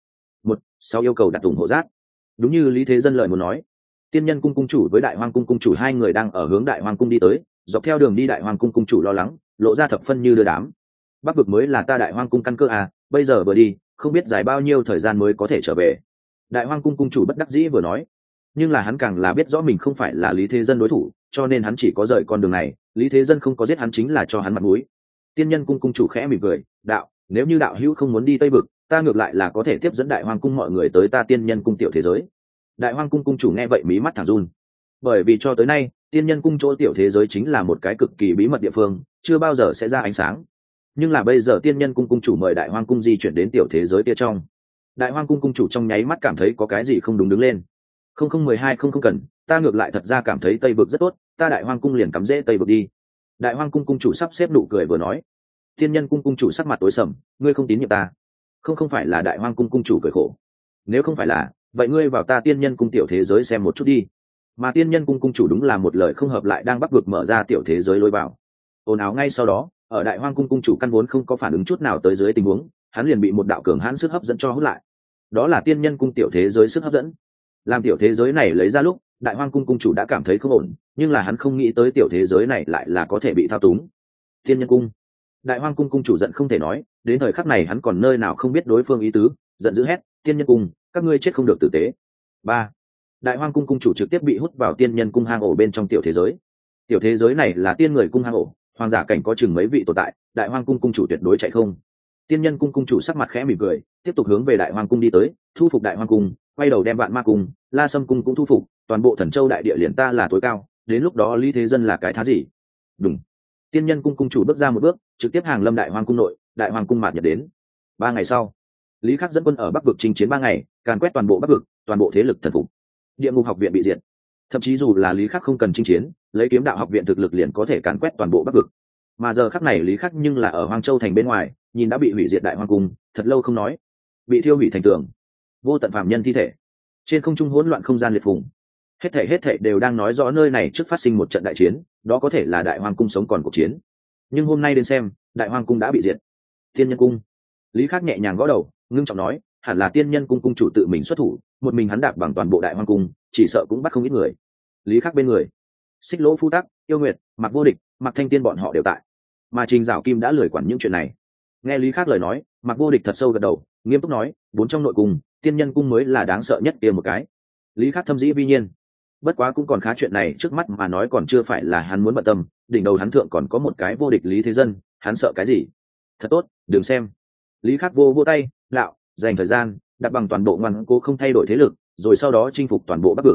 1. Yêu cầu đặt ủng hộ rác. Đúng như Lý Thế Dân lời muốn nói, Tiên Nhân cung cung chủ với Đại Hoang cung cung chủ hai người đang ở hướng Đại Hoang cung đi tới, dọc theo đường đi Đại Hoang cung cung chủ lo lắng, lộ ra thập phân như đưa đám. Bắc vực mới là ta Đại Hoang cung căn cơ à, bây giờ vừa đi, không biết dài bao nhiêu thời gian mới có thể trở về. Đại Hoang cung cung chủ bất đắc dĩ vừa nói, nhưng là hắn càng là biết rõ mình không phải là Lý Thế Dân đối thủ, cho nên hắn chỉ có rời con đường này. Lý Thế Dân không có giết hắn chính là cho hắn mặt mũi. Tiên Nhân cung cung chủ khẽ mỉm cười, đạo, nếu như đạo hữu không muốn đi Tây vực, ta ngược lại là có thể tiếp dẫn Đại Hoang cung mọi người tới ta Tiên Nhân cung tiểu thế giới. Đại Hoang cung cung chủ nghe vậy mí mắt thẳng run, bởi vì cho tới nay Tiên Nhân cung chỗ tiểu thế giới chính là một cái cực kỳ bí mật địa phương, chưa bao giờ sẽ ra ánh sáng. Nhưng là bây giờ Tiên Nhân cung cung chủ mời Đại Hoang cung di chuyển đến tiểu thế giới kia trong. Đại Hoang cung cung chủ trong nháy mắt cảm thấy có cái gì không đúng đứng lên. Không cần, ta ngược lại thật ra cảm thấy Tây vực rất tốt, ta Đại Hoang cung liền cắm rễ Tây vực đi. Đại Hoang cung cung chủ sắp xếp nụ cười vừa nói. Tiên Nhân cung cung chủ sắc mặt tối sầm, ngươi không tín nhiệm ta? Không phải là Đại Hoang cung cung chủ cười khổ. Nếu không phải là, vậy ngươi vào ta Tiên Nhân cung tiểu thế giới xem một chút đi. Mà Tiên Nhân cung cung chủ đúng là một lời không hợp lại đang Bắc vực mở ra tiểu thế giới lối vào. Ồn ào ngay sau đó, ở Đại Hoang cung cung chủ căn vốn không có phản ứng chút nào tới dưới tình huống, hắn liền bị một đạo cường hãn sức hấp dẫn cho hút lại. Đó là Tiên Nhân cung tiểu thế giới sức hấp dẫn. Làm tiểu thế giới này lấy ra lúc, Đại Hoang cung cung chủ đã cảm thấy không ổn, nhưng là hắn không nghĩ tới tiểu thế giới này lại là có thể bị thao túng. Tiên Nhân cung. Đại Hoang cung cung chủ giận không thể nói, đến thời khắc này hắn còn nơi nào không biết đối phương ý tứ, giận dữ hét, Tiên Nhân cung, các ngươi chết không được tử tế. 3. Đại Hoang cung cung chủ trực tiếp bị hút vào Tiên Nhân cung hang ổ bên trong tiểu thế giới. Tiểu thế giới này là tiên người cung hang ổ, hoàng giả cảnh có chừng mấy vị tồn tại, Đại Hoang cung cung chủ tuyệt đối chạy không. Tiên Nhân cung cung chủ sắc mặt khẽ mỉm cười, tiếp tục hướng về Đại Hoang cung đi tới, thu phục Đại Hoang cung, quay đầu đem Vạn Ma cung, La Sâm cung cũng thu phục, toàn bộ Thần Châu đại địa liền ta là tối cao, đến lúc đó Lý Thế Dân là cái thá gì? Đúng. Tiên Nhân cung cung chủ bước ra một bước, trực tiếp hàng lâm Đại Hoang cung nội, Đại Hoang cung mạt nhật đến. 3 ngày sau, Lý Khắc dẫn quân ở Bắc vực chinh chiến 3 ngày, càn quét toàn bộ Bắc vực, toàn bộ thế lực thần phục. Địa ngục học viện bị diệt. Thậm chí dù là Lý Khắc không cần chinh chiến, lấy kiếm đạo học viện thực lực liền có thể càn quét toàn bộ Bắc vực. Mà giờ khắc này Lý Khắc nhưng là ở Hoang Châu thành bên ngoài, nhìn đã bị hủy diệt Đại Hoang cung, thật lâu không nói, bị thiêu hủy thành tường. Vô tận phàm nhân thi thể. Trên không trung hỗn loạn không gian liệt phùng. Hết thảy đều đang nói rõ nơi này trước phát sinh một trận đại chiến, đó có thể là Đại Hoang cung sống còn cuộc chiến. Nhưng hôm nay đến xem, Đại Hoang cung đã bị diệt. Tiên Nhân cung. Lý Khắc nhẹ nhàng gõ đầu, ngưng trọng nói, hẳn là Tiên Nhân cung cung chủ tự mình xuất thủ, một mình hắn đạp bằng toàn bộ Đại Hoang cung, chỉ sợ cũng bắt không ít người. Lý Khắc bên người, Xích Lỗ Phu Tắc, Yêu Nguyệt, Mạc Vô Địch, Mạc Thanh Tiên bọn họ đều tại. Mà Trình Dạo Kim đã lười quản những chuyện này. Nghe Lý Khắc lời nói, Mạc Vô Địch thật sâu gật đầu, nghiêm túc nói, 4 trong nội cung, Tiên Nhân cung mới là đáng sợ nhất kia một cái. Lý Khắc thâm dĩ vi nhiên. Bất quá cũng còn khá, chuyện này trước mắt mà nói còn chưa phải là hắn muốn bận tâm, đỉnh đầu hắn thượng còn có một cái vô địch Lý Thế Dân, hắn sợ cái gì? Thật tốt, đừng xem. Lý Khắc vô tay, đạo, dành thời gian, đặt bằng toàn bộ ngoan cố không thay đổi thế lực, rồi sau đó chinh phục toàn bộ Bắc vực.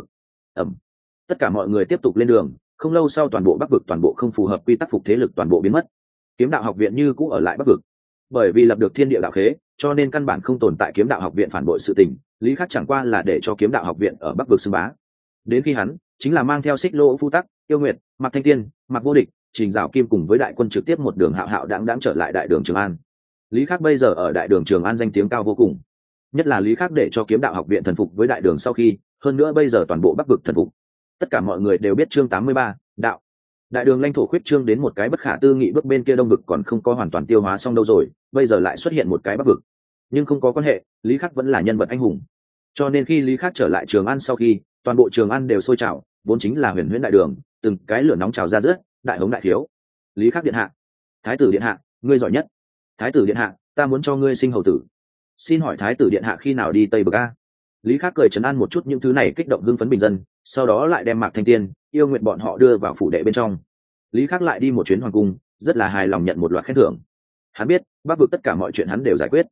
Tất cả mọi người tiếp tục lên đường, không lâu sau toàn bộ Bắc vực toàn bộ không phù hợp quy tắc phục thế lực toàn bộ biến mất. Kiếm đạo học viện như cũ ở lại Bắc vực. Bởi vì lập được thiên địa đạo khế, cho nên căn bản không tồn tại kiếm đạo học viện phản bội sự tình, Lý Khắc chẳng qua là để cho kiếm đạo học viện ở Bắc vực xưng bá. Đến khi hắn chính là mang theo Xích Lỗ Phu Tắc, Yêu Nguyệt, Mạc Thanh Tiên, Mạc Vô Địch, Trình Dạo Kim cùng với đại quân trực tiếp một đường hạo hạo đãng trở lại đại đường Trường An. Lý Khắc bây giờ ở đại đường Trường An danh tiếng cao vô cùng, nhất là Lý Khắc để cho kiếm đạo học viện thần phục với đại đường sau khi, hơn nữa bây giờ toàn bộ Bắc vực thần phục. Tất cả mọi người đều biết chương 83, đạo. Đại đường lãnh thổ khuyết trương đến một cái bất khả tư nghị, bước bên kia Đông vực còn không có hoàn toàn tiêu hóa xong đâu rồi, bây giờ lại xuất hiện một cái Bắc vực. Nhưng không có quan hệ, Lý Khắc vẫn là nhân vật anh hùng. Cho nên khi Lý Khắc trở lại Trường An sau khi, toàn bộ Trường An đều sôi trào, vốn chính là huyền huyễn đại đường, từng cái lửa nóng trào ra rớt, đại hống đại thiếu. Lý Khắc điện hạ, Thái tử điện hạ, ngươi giỏi nhất. Thái tử điện hạ, ta muốn cho ngươi sinh hầu tử. Xin hỏi Thái tử điện hạ khi nào đi Tây Vực a? Lý Khắc cười trấn an một chút những thứ này kích động hưng phấn bình dân, sau đó lại đem Mạc Thanh Tiên, Yêu Nguyệt bọn họ đưa vào phủ đệ bên trong. Lý Khắc lại đi một chuyến hoàng cung, rất là hài lòng nhận một loạt khen thưởng. Hắn biết, Bắc vực tất cả mọi chuyện hắn đều giải quyết.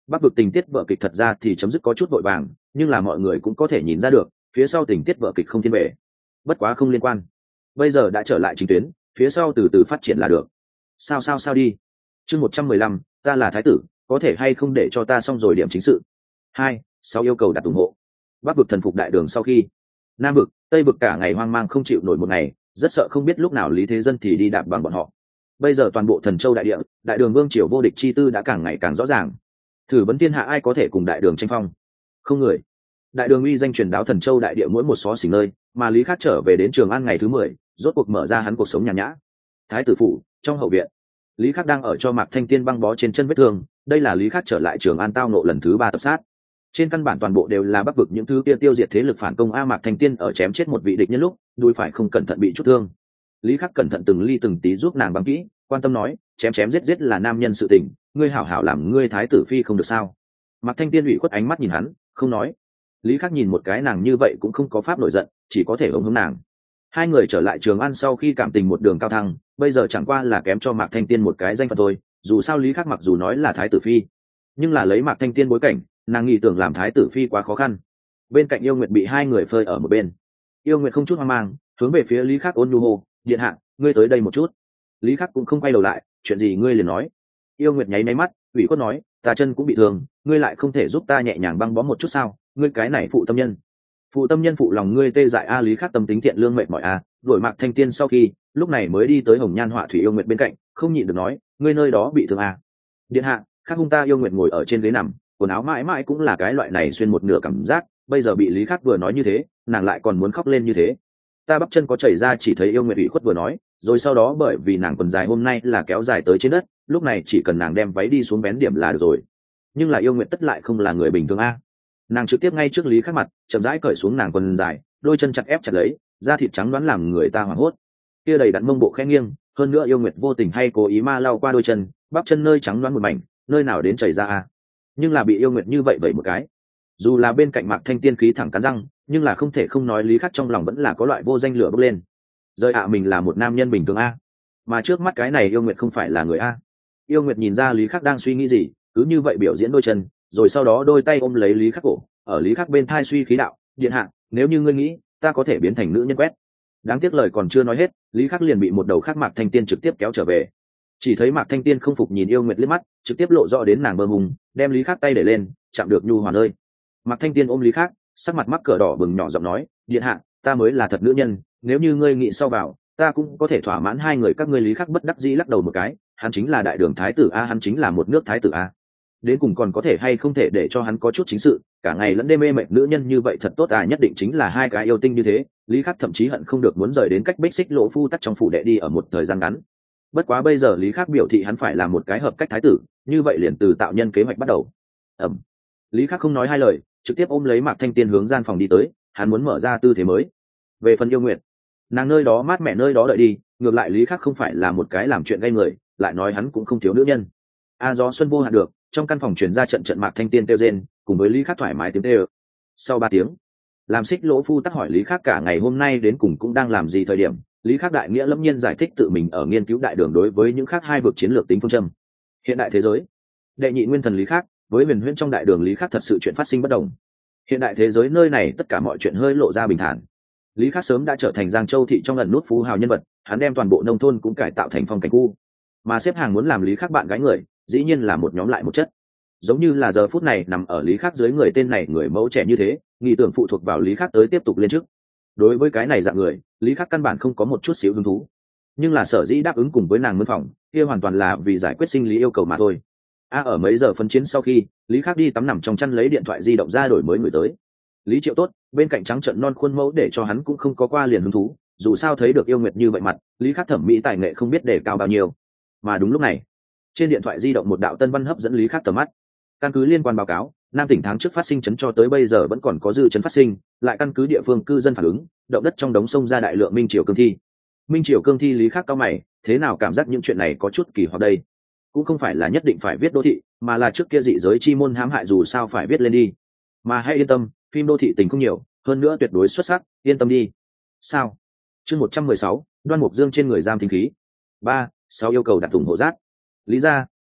Bắc vực tình tiết vở kịch thật ra thì chấm dứt có chút vội vàng, nhưng là mọi người cũng có thể nhìn ra được phía sau tình tiết vở kịch không thiên về. Bất quá không liên quan, bây giờ đã trở lại chính tuyến, phía sau từ từ phát triển là được. Sao đi. Chương 115, ta là thái tử, có thể hay không để cho ta xong rồi điểm chính sự. 2. Sau yêu cầu đặt ủng hộ. Bắc vực thần phục đại đường sau khi, Nam vực, Tây vực cả ngày hoang mang không chịu nổi một ngày, rất sợ không biết lúc nào Lý Thế Dân thì đi đạp bằng bọn họ. Bây giờ toàn bộ Thần Châu đại địa, đại đường vương triều vô địch chi tư đã càng ngày càng rõ ràng. Thử vấn thiên hạ ai có thể cùng đại đường tranh phong? Không người. Đại đường uy danh truyền đáo Thần Châu đại địa mỗi một xó xỉnh nơi, mà Lý Khắc trở về đến Trường An ngày thứ 10, rốt cuộc mở ra hắn cuộc sống nhàn nhã. Thái tử phủ, trong hậu viện, Lý Khắc đang ở cho Mạc Thanh Tiên băng bó trên chân vết thương, đây là Lý Khắc trở lại Trường An tao nộ lần thứ 3 tập sát. Trên căn bản toàn bộ đều là Bắc vực những thứ kia tiêu diệt thế lực phản công. Mạc Thanh Tiên ở chém chết một vị địch nhân lúc, đuôi phải không cẩn thận bị chút thương. Lý Khắc cẩn thận từng ly từng tí giúp nàng băng kỹ, quan tâm nói, chém giết là nam nhân sự tình, ngươi hảo hảo làm ngươi thái tử phi không được sao? Mạc Thanh Tiên ủy khuất ánh mắt nhìn hắn, không nói. Lý Khắc nhìn một cái nàng như vậy cũng không có pháp nổi giận, chỉ có thể ôm hướng nàng. Hai người trở lại Trường An sau khi cảm tình một đường cao thăng, bây giờ chẳng qua là kém cho Mạc Thanh Tiên một cái danh phận thôi. Dù sao Lý Khắc mặc dù nói là thái tử phi, nhưng là lấy Mạc Thanh Tiên bối cảnh, nàng nghĩ tưởng làm thái tử phi quá khó khăn. Bên cạnh Yêu Nguyệt bị hai người phơi ở một bên. Yêu Nguyệt không chút hoang mang, hướng về phía Lý Khắc ôn nhu hô, điện hạ, ngươi tới đây một chút. Lý Khắc cũng không quay đầu lại, chuyện gì ngươi liền nói. Yêu Nguyệt nháy máy mắt, ủy khuất nói, ta chân cũng bị thương, ngươi lại không thể giúp ta nhẹ nhàng băng bó một chút sao? Ngươi cái này phụ tâm nhân, phụ lòng ngươi tê dại. Lý Khắc tâm tính thiện lương mệt mỏi đuổi Mạc Thanh Tiên sau khi, lúc này mới đi tới Hồng Nhan Họa Thủy Yêu Nguyệt bên cạnh, không nhịn được nói, ngươi nơi đó bị thương điện hạ. Khắc hung ta. Yêu Nguyệt ngồi ở trên ghế nằm, quần áo mãi mãi cũng là cái loại này xuyên một nửa cảm giác, bây giờ bị Lý Khắc vừa nói như thế, nàng lại còn muốn khóc lên như thế. Ta bắp chân có chảy ra. Chỉ thấy Yêu Nguyệt ủy khuất vừa nói, rồi sau đó bởi vì nàng quần dài hôm nay là kéo dài tới trên đất, lúc này chỉ cần nàng đem váy đi xuống vén điểm là được rồi. Nhưng là Yêu Nguyệt tất lại không là người bình thường nàng trực tiếp ngay trước Lý Khắc mặt, chậm rãi cởi xuống nàng quần dài, đôi chân chặt ép chặt lấy, da thịt trắng đoán làm người ta hoảng hốt. Kia đầy đặn mông bộ khẽ nghiêng, hơn nữa Yêu Nguyệt vô tình hay cố ý ma lau qua đôi chân, bắp chân nơi trắng đoán một mảnh, nơi nào đến chảy ra nhưng là bị Yêu Nguyệt như vậy một cái. Dù là bên cạnh Mạc Thanh Tiên khí thẳng cắn răng, nhưng là không thể không nói Lý Khắc trong lòng vẫn là có loại vô danh lửa bốc lên. Rơi mình là một nam nhân bình thường mà trước mắt cái này Yêu Nguyệt không phải là người Yêu Nguyệt nhìn ra Lý Khắc đang suy nghĩ gì, cứ như vậy biểu diễn đôi chân, rồi sau đó đôi tay ôm lấy Lý Khắc cổ, ở Lý Khắc bên thai suy khí đạo, điện hạ, nếu như ngươi nghĩ, ta có thể biến thành nữ nhân quét. Đáng tiếc lời còn chưa nói hết, Lý Khắc liền bị một đầu khác Mạc Thanh Tiên trực tiếp kéo trở về. Chỉ thấy Mạc Thanh Tiên không phục nhìn Yêu Nguyệt liếc mắt, trực tiếp lộ rõ đến nàng bơ hùng, đem Lý Khắc tay để lên, chạm được nhu hòa nơi. Mạc Thanh Tiên ôm Lý Khắc, sắc mặt mắc cỡ đỏ bừng, nhỏ giọng nói, điện hạ, ta mới là thật nữ nhân, nếu như ngươi nghĩ sau vào, ta cũng có thể thỏa mãn hai người các ngươi. Lý Khắc bất đắc dĩ lắc đầu một cái, hắn chính là đại đường thái tử hắn chính là một nước thái tử đến cùng còn có thể hay không thể để cho hắn có chút chính sự, cả ngày lẫn đêm mê mệt nữ nhân như vậy thật tốt nhất định chính là hai cái yêu tinh như thế. Lý Khắc thậm chí hận không được muốn rời đến cách Bích Xích Lỗ Phu tắc trong phủ đệ đi ở một thời gian ngắn. Bất quá bây giờ Lý Khắc biểu thị hắn phải làm một cái hợp cách thái tử, như vậy liền từ tạo nhân kế hoạch bắt đầu. Lý Khắc không nói hai lời, trực tiếp ôm lấy Mạc Thanh Tiên hướng gian phòng đi tới, hắn muốn mở ra tư thế mới. Về phần Yêu Nguyệt, nàng nơi đó mát mẻ nơi đó đợi đi, ngược lại Lý Khắc không phải là một cái làm chuyện gây người, lại nói hắn cũng không thiếu nữ nhân. Gió xuân vô hạn được, trong căn phòng truyền ra trận Mạc Thanh Tiên kêu rên, cùng với Lý Khắc thoải mái tiếng kêu. Sau 3 tiếng, làm Xích Lỗ Phu tắc hỏi Lý Khắc cả ngày hôm nay đến cùng cũng đang làm gì thời điểm, Lý Khắc đại nghĩa lâm nhiên giải thích tự mình ở nghiên cứu đại đường đối với những khác hai vực chiến lược tính phương châm. Hiện đại thế giới, đệ nhị nguyên thần Lý Khắc với huyền huyễn trong đại đường Lý Khắc thật sự chuyện phát sinh bất đồng. Hiện đại thế giới nơi này tất cả mọi chuyện hơi lộ ra bình thản. Lý Khắc sớm đã trở thành Giang Châu thị trong ẩn nút phú hào nhân vật, hắn đem toàn bộ nông thôn cũng cải tạo thành phong cảnh khu. Mà xếp hàng muốn làm Lý Khắc bạn gái người, dĩ nhiên là một nhóm lại một chất. Giống như là giờ phút này nằm ở Lý Khắc dưới người tên này người mẫu trẻ như thế, nghĩ tưởng phụ thuộc vào Lý Khắc tới tiếp tục lên chức. Đối với cái này dạng người, Lý Khắc căn bản không có một chút xíu hứng thú. Nhưng là sở dĩ đáp ứng cùng với nàng mướn phòng, kia hoàn toàn là vì giải quyết sinh lý yêu cầu mà thôi. Ở mấy giờ phân chiến sau khi, Lý Khắc đi tắm nằm trong chăn lấy điện thoại di động ra đổi mới người tới. Lý Triệu tốt, bên cạnh trắng trợn non khuôn mẫu để cho hắn cũng không có qua liền hứng thú, dù sao thấy được yêu nguyệt như vậy mặt, Lý Khắc thẩm mỹ tài nghệ không biết đề cao bao nhiêu. Mà đúng lúc này, trên điện thoại di động một đạo tân văn hấp dẫn Lý Khắc tầm mắt. Căn cứ liên quan báo cáo, Nam tỉnh tháng trước phát sinh chấn cho tới bây giờ vẫn còn có dư chấn phát sinh, lại căn cứ địa phương cư dân phản ứng, động đất trong đống sông ra đại lượng minh triều cương thi. Minh triều cương thi. Lý Khắc cao mày, thế nào cảm giác những chuyện này có chút kỳ hoặc đây? Cũng không phải là nhất định phải viết đô thị, mà là trước kia dị giới chi môn hãm hại dù sao phải viết lên đi. Mà hãy yên tâm, phim đô thị tình không nhiều, hơn nữa tuyệt đối xuất sắc, yên tâm đi. Sao? Chương 116, Đoan Mục Dương trên người giam tinh khí. 3. Sau yêu cầu đặt ủng hộ rác. Lý gia,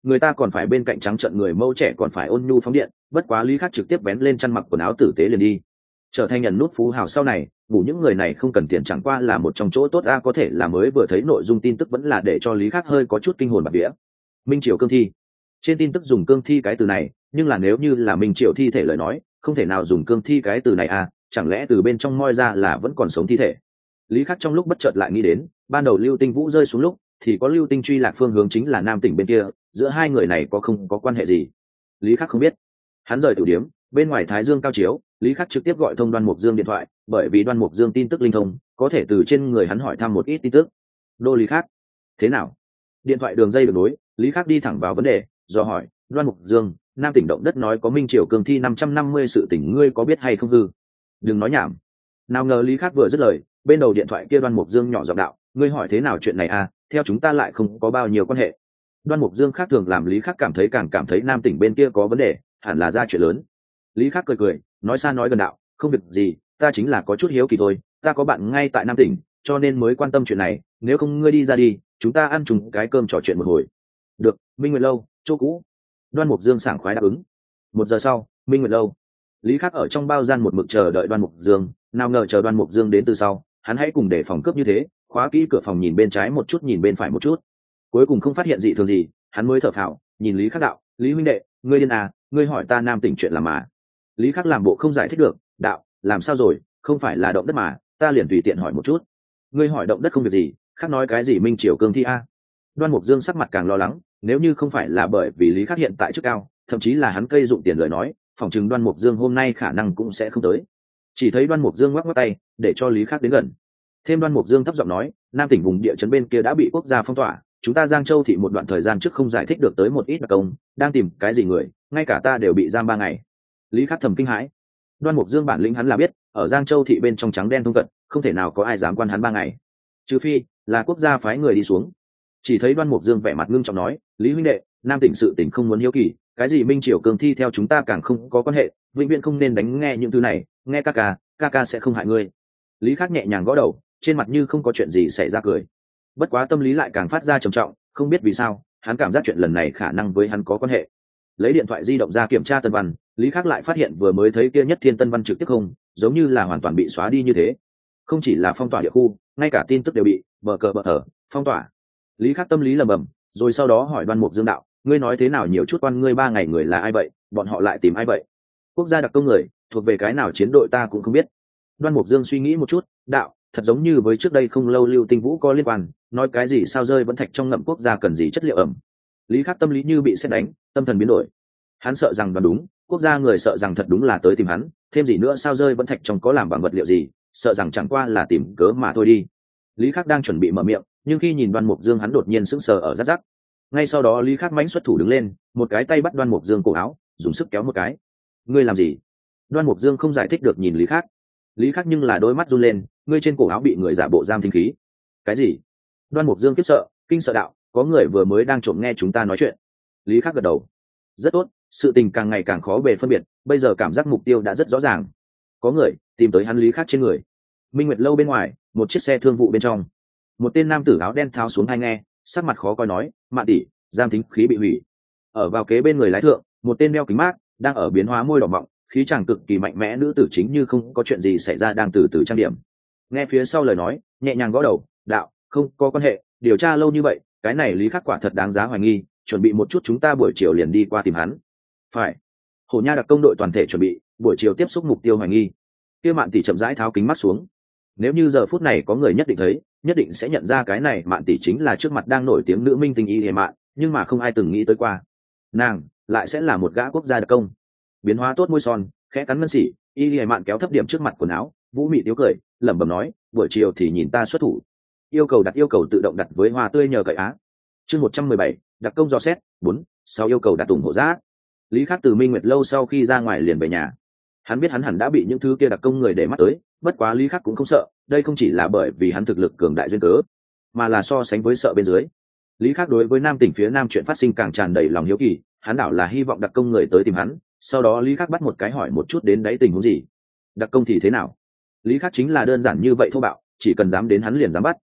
người ta còn phải bên cạnh trắng trợn, người mẫu trẻ còn phải ôn nhu phóng điện, bất quá Lý Khắc trực tiếp vén lên chăn mặc quần áo tử tế liền đi. Trở thành nhận nút phú hào sau này, ngủ những người này không cần tiền chẳng qua là một trong chỗ tốt a, có thể là mới vừa thấy nội dung tin tức vẫn là để cho Lý Khắc hơi có chút kinh hồn bạt vía. Minh Triều cương thi. Trên tin tức dùng cương thi cái từ này, nhưng là nếu như là Minh Triều thi thể lời nói, không thể nào dùng cương thi cái từ này a, chẳng lẽ từ bên trong moi ra là vẫn còn sống thi thể. Lý Khắc trong lúc bất chợt lại nghĩ đến, ban đầu Lưu Tinh Vũ rơi xuống lúc thì có Lưu Tinh truy lạc phương hướng chính là Nam tỉnh bên kia, giữa hai người này có không có quan hệ gì? Lý Khắc không biết. Hắn rời tử điếm, bên ngoài Thái Dương cao chiếu, Lý Khắc trực tiếp gọi thông Đoan Mục Dương điện thoại, bởi vì Đoan Mục Dương tin tức linh thông, có thể từ trên người hắn hỏi thăm một ít tin tức. Đô Lý Khắc, thế nào? Điện thoại đường dây được nối, Lý Khắc đi thẳng vào vấn đề, do hỏi, Đoan Mục Dương, Nam tỉnh động đất nói có Minh Triều cường thi 550 sự tỉnh, ngươi có biết hay không hư? Đừng nói nhảm. Nào ngờ Lý Khắc vừa dứt lời, bên đầu điện thoại kia Đoan Mục Dương nhỏ giọng đạo, ngươi hỏi thế nào chuyện này à, theo chúng ta lại không có bao nhiêu quan hệ. Đoan Mục Dương khác thường làm Lý Khắc càng cảm thấy Nam tỉnh bên kia có vấn đề, hẳn là ra chuyện lớn. Lý Khắc cười nói xa nói gần đạo, không việc gì, ta chính là có chút hiếu kỳ thôi, ta có bạn ngay tại Nam tỉnh, cho nên mới quan tâm chuyện này, nếu không ngươi đi ra đi, chúng ta ăn chung cái cơm trò chuyện một hồi. Được, Minh Nguyệt lâu, chỗ cũ. Đoan Mục Dương sảng khoái đáp ứng. 1 giờ sau, Minh Nguyệt lâu. Lý Khắc ở trong bao gian một mực chờ đợi Đoan Mục Dương, nào ngờ chờ Đoan Mục Dương đến từ sau, hắn hãy cùng để phòng cướp như thế, khóa kỹ cửa phòng, nhìn bên trái một chút nhìn bên phải một chút, cuối cùng không phát hiện gì thường gì, hắn mới thở phào, nhìn Lý Khắc đạo, Lý huynh đệ, ngươi điên à, ngươi hỏi ta Nam tỉnh chuyện làm mà. Lý Khắc làm bộ không giải thích được, đạo, làm sao rồi, không phải là động đất mà, ta liền tùy tiện hỏi một chút. Ngươi hỏi động đất không việc gì, Khắc nói cái gì Minh Triều cương thi a? Đoan Mục Dương sắc mặt càng lo lắng, nếu như không phải là bởi vì Lý Khắc hiện tại chức cao, thậm chí là hắn cây dụng tiền lời nói, phỏng chừng Đoan Mục Dương hôm nay khả năng cũng sẽ không tới. Chỉ thấy Đoan Mục Dương ngoắc ngoắc tay, để cho Lý Khắc đến gần. Thêm Đoan Mục Dương thấp giọng nói, Nam tỉnh vùng địa chấn bên kia đã bị quốc gia phong tỏa, chúng ta Giang Châu thị một đoạn thời gian trước không giải thích được tới một ít đặc công, đang tìm cái gì người, ngay cả ta đều bị giam 3 ngày. Lý Khắc thầm kinh hãi. Đoan Mục Dương bản lĩnh hắn là biết, ở Giang Châu thị bên trong trắng đen thông cận, không thể nào có ai dám quan hắn 3 ngày. Trừ phi là quốc gia phái người đi xuống. Chỉ thấy Đoan Mục Dương vẻ mặt ngưng trọng nói, Lý huynh đệ, Nam tỉnh sự tỉnh không muốn hiếu kỳ, cái gì Minh Triều cương thi theo chúng ta càng không có quan hệ, vĩnh viễn không nên đánh nghe những thứ này, nghe ca ca sẽ không hại ngươi. Lý Khắc nhẹ nhàng gõ đầu, trên mặt như không có chuyện gì xảy ra cười. Bất quá tâm lý lại càng phát ra trầm trọng, không biết vì sao, hắn cảm giác chuyện lần này khả năng với hắn có quan hệ. Lấy điện thoại di động ra kiểm tra tân văn, Lý Khắc lại phát hiện vừa mới thấy kia Nhất Thiên tân văn trực tiếp không, giống như là hoàn toàn bị xóa đi như thế. Không chỉ là phong tỏa địa khu, ngay cả tin tức đều bị bờ ở phong tỏa. Lý Khắc tâm lý lầm bầm, rồi sau đó hỏi Đoan Mục Dương đạo, ngươi nói thế nào nhiều chút quan ngươi 3 ngày người là ai vậy, bọn họ lại tìm ai vậy? Quốc gia đặc công người, thuộc về cái nào chiến đội ta cũng không biết. Đoan Mục Dương suy nghĩ một chút, đạo, thật giống như với trước đây không lâu Lưu Tinh Vũ có liên quan, nói cái gì sao rơi vẫn thạch trong ngậm quốc gia cần gì chất liệu ẩm. Lý Khắc tâm lý như bị sét đánh, tâm thần biến đổi. Hắn sợ rằng đoán đúng, quốc gia người sợ rằng thật đúng là tới tìm hắn, thêm gì nữa sao rơi vẫn thạch trong có làm bằng vật liệu gì, sợ rằng chẳng qua là tìm cớ mà thôi đi. Lý Khắc đang chuẩn bị mở miệng, nhưng khi nhìn Đoan Mục Dương hắn đột nhiên sững sờ ở rắc rắc. Ngay sau đó Lý Khắc mãnh xuất thủ đứng lên, một cái tay bắt Đoan Mục Dương cổ áo, dùng sức kéo một cái. Ngươi làm gì? Đoan Mục Dương không giải thích được nhìn Lý Khắc. Lý Khắc nhưng là đôi mắt run lên, ngươi trên cổ áo bị người giả bộ giam thính khí. Cái gì? Đoan Mục Dương kiếp sợ, kinh sợ đạo, có người vừa mới đang trộm nghe chúng ta nói chuyện. Lý Khắc gật đầu. Rất tốt, sự tình càng ngày càng khó bề phân biệt, bây giờ cảm giác mục tiêu đã rất rõ ràng. Có người tìm tới hắn Lý Khắc trên người. Minh Nguyệt lâu bên ngoài, một chiếc xe thương vụ bên trong, một tên nam tử áo đen tháo xuống hai nghe, sắc mặt khó coi nói, Mạn tỷ, giam thính khí bị hủy. Ở vào kế bên người lái thượng, một tên đeo kính mát, đang ở biến hóa môi đỏ mọng, khí chàng cực kỳ mạnh mẽ nữ tử chính như không có chuyện gì xảy ra đang từ từ trang điểm. Nghe phía sau lời nói, nhẹ nhàng gõ đầu, đạo, không có quan hệ, điều tra lâu như vậy, cái này Lý Khắc quả thật đáng giá hoài nghi, chuẩn bị một chút chúng ta buổi chiều liền đi qua tìm hắn. Phải. Hổ Nha đặc công đội toàn thể chuẩn bị, buổi chiều tiếp xúc mục tiêu hoài nghi. Kia Mạn tỷ chậm rãi tháo kính mắt xuống. Nếu như giờ phút này có người nhất định thấy, nhất định sẽ nhận ra cái này Mạn tỷ chính là trước mặt đang nổi tiếng nữ minh tinh Y Lìa Mạn, nhưng mà không ai từng nghĩ tới qua, nàng lại sẽ là một gã quốc gia đặc công. Biến hóa tốt môi son, khẽ cắn ngân xỉ, Y Lìa Mạn kéo thấp điểm trước mặt quần áo, vũ mị tiếu cười, lẩm bẩm nói, buổi chiều thì nhìn ta xuất thủ. Yêu cầu tự động đặt với hoa tươi nhờ cậy á. Chương 117, đặc công dò xét 4, 6 yêu cầu đặt ủng hộ giá. Lý Khắc từ Minh Nguyệt lâu sau khi ra ngoài liền về nhà. Hắn biết hắn hẳn đã bị những thứ kia đặc công người để mắt tới, bất quá Lý Khắc cũng không sợ, đây không chỉ là bởi vì hắn thực lực cường đại duyên cớ, mà là so sánh với sợ bên dưới. Lý Khắc đối với Nam tỉnh phía Nam chuyện phát sinh càng tràn đầy lòng hiếu kỳ, hắn đảo là hy vọng đặc công người tới tìm hắn, sau đó Lý Khắc bắt một cái hỏi một chút đến đáy tình huống gì. Đặc công thì thế nào? Lý Khắc chính là đơn giản như vậy thô bạo, chỉ cần dám đến hắn liền dám bắt.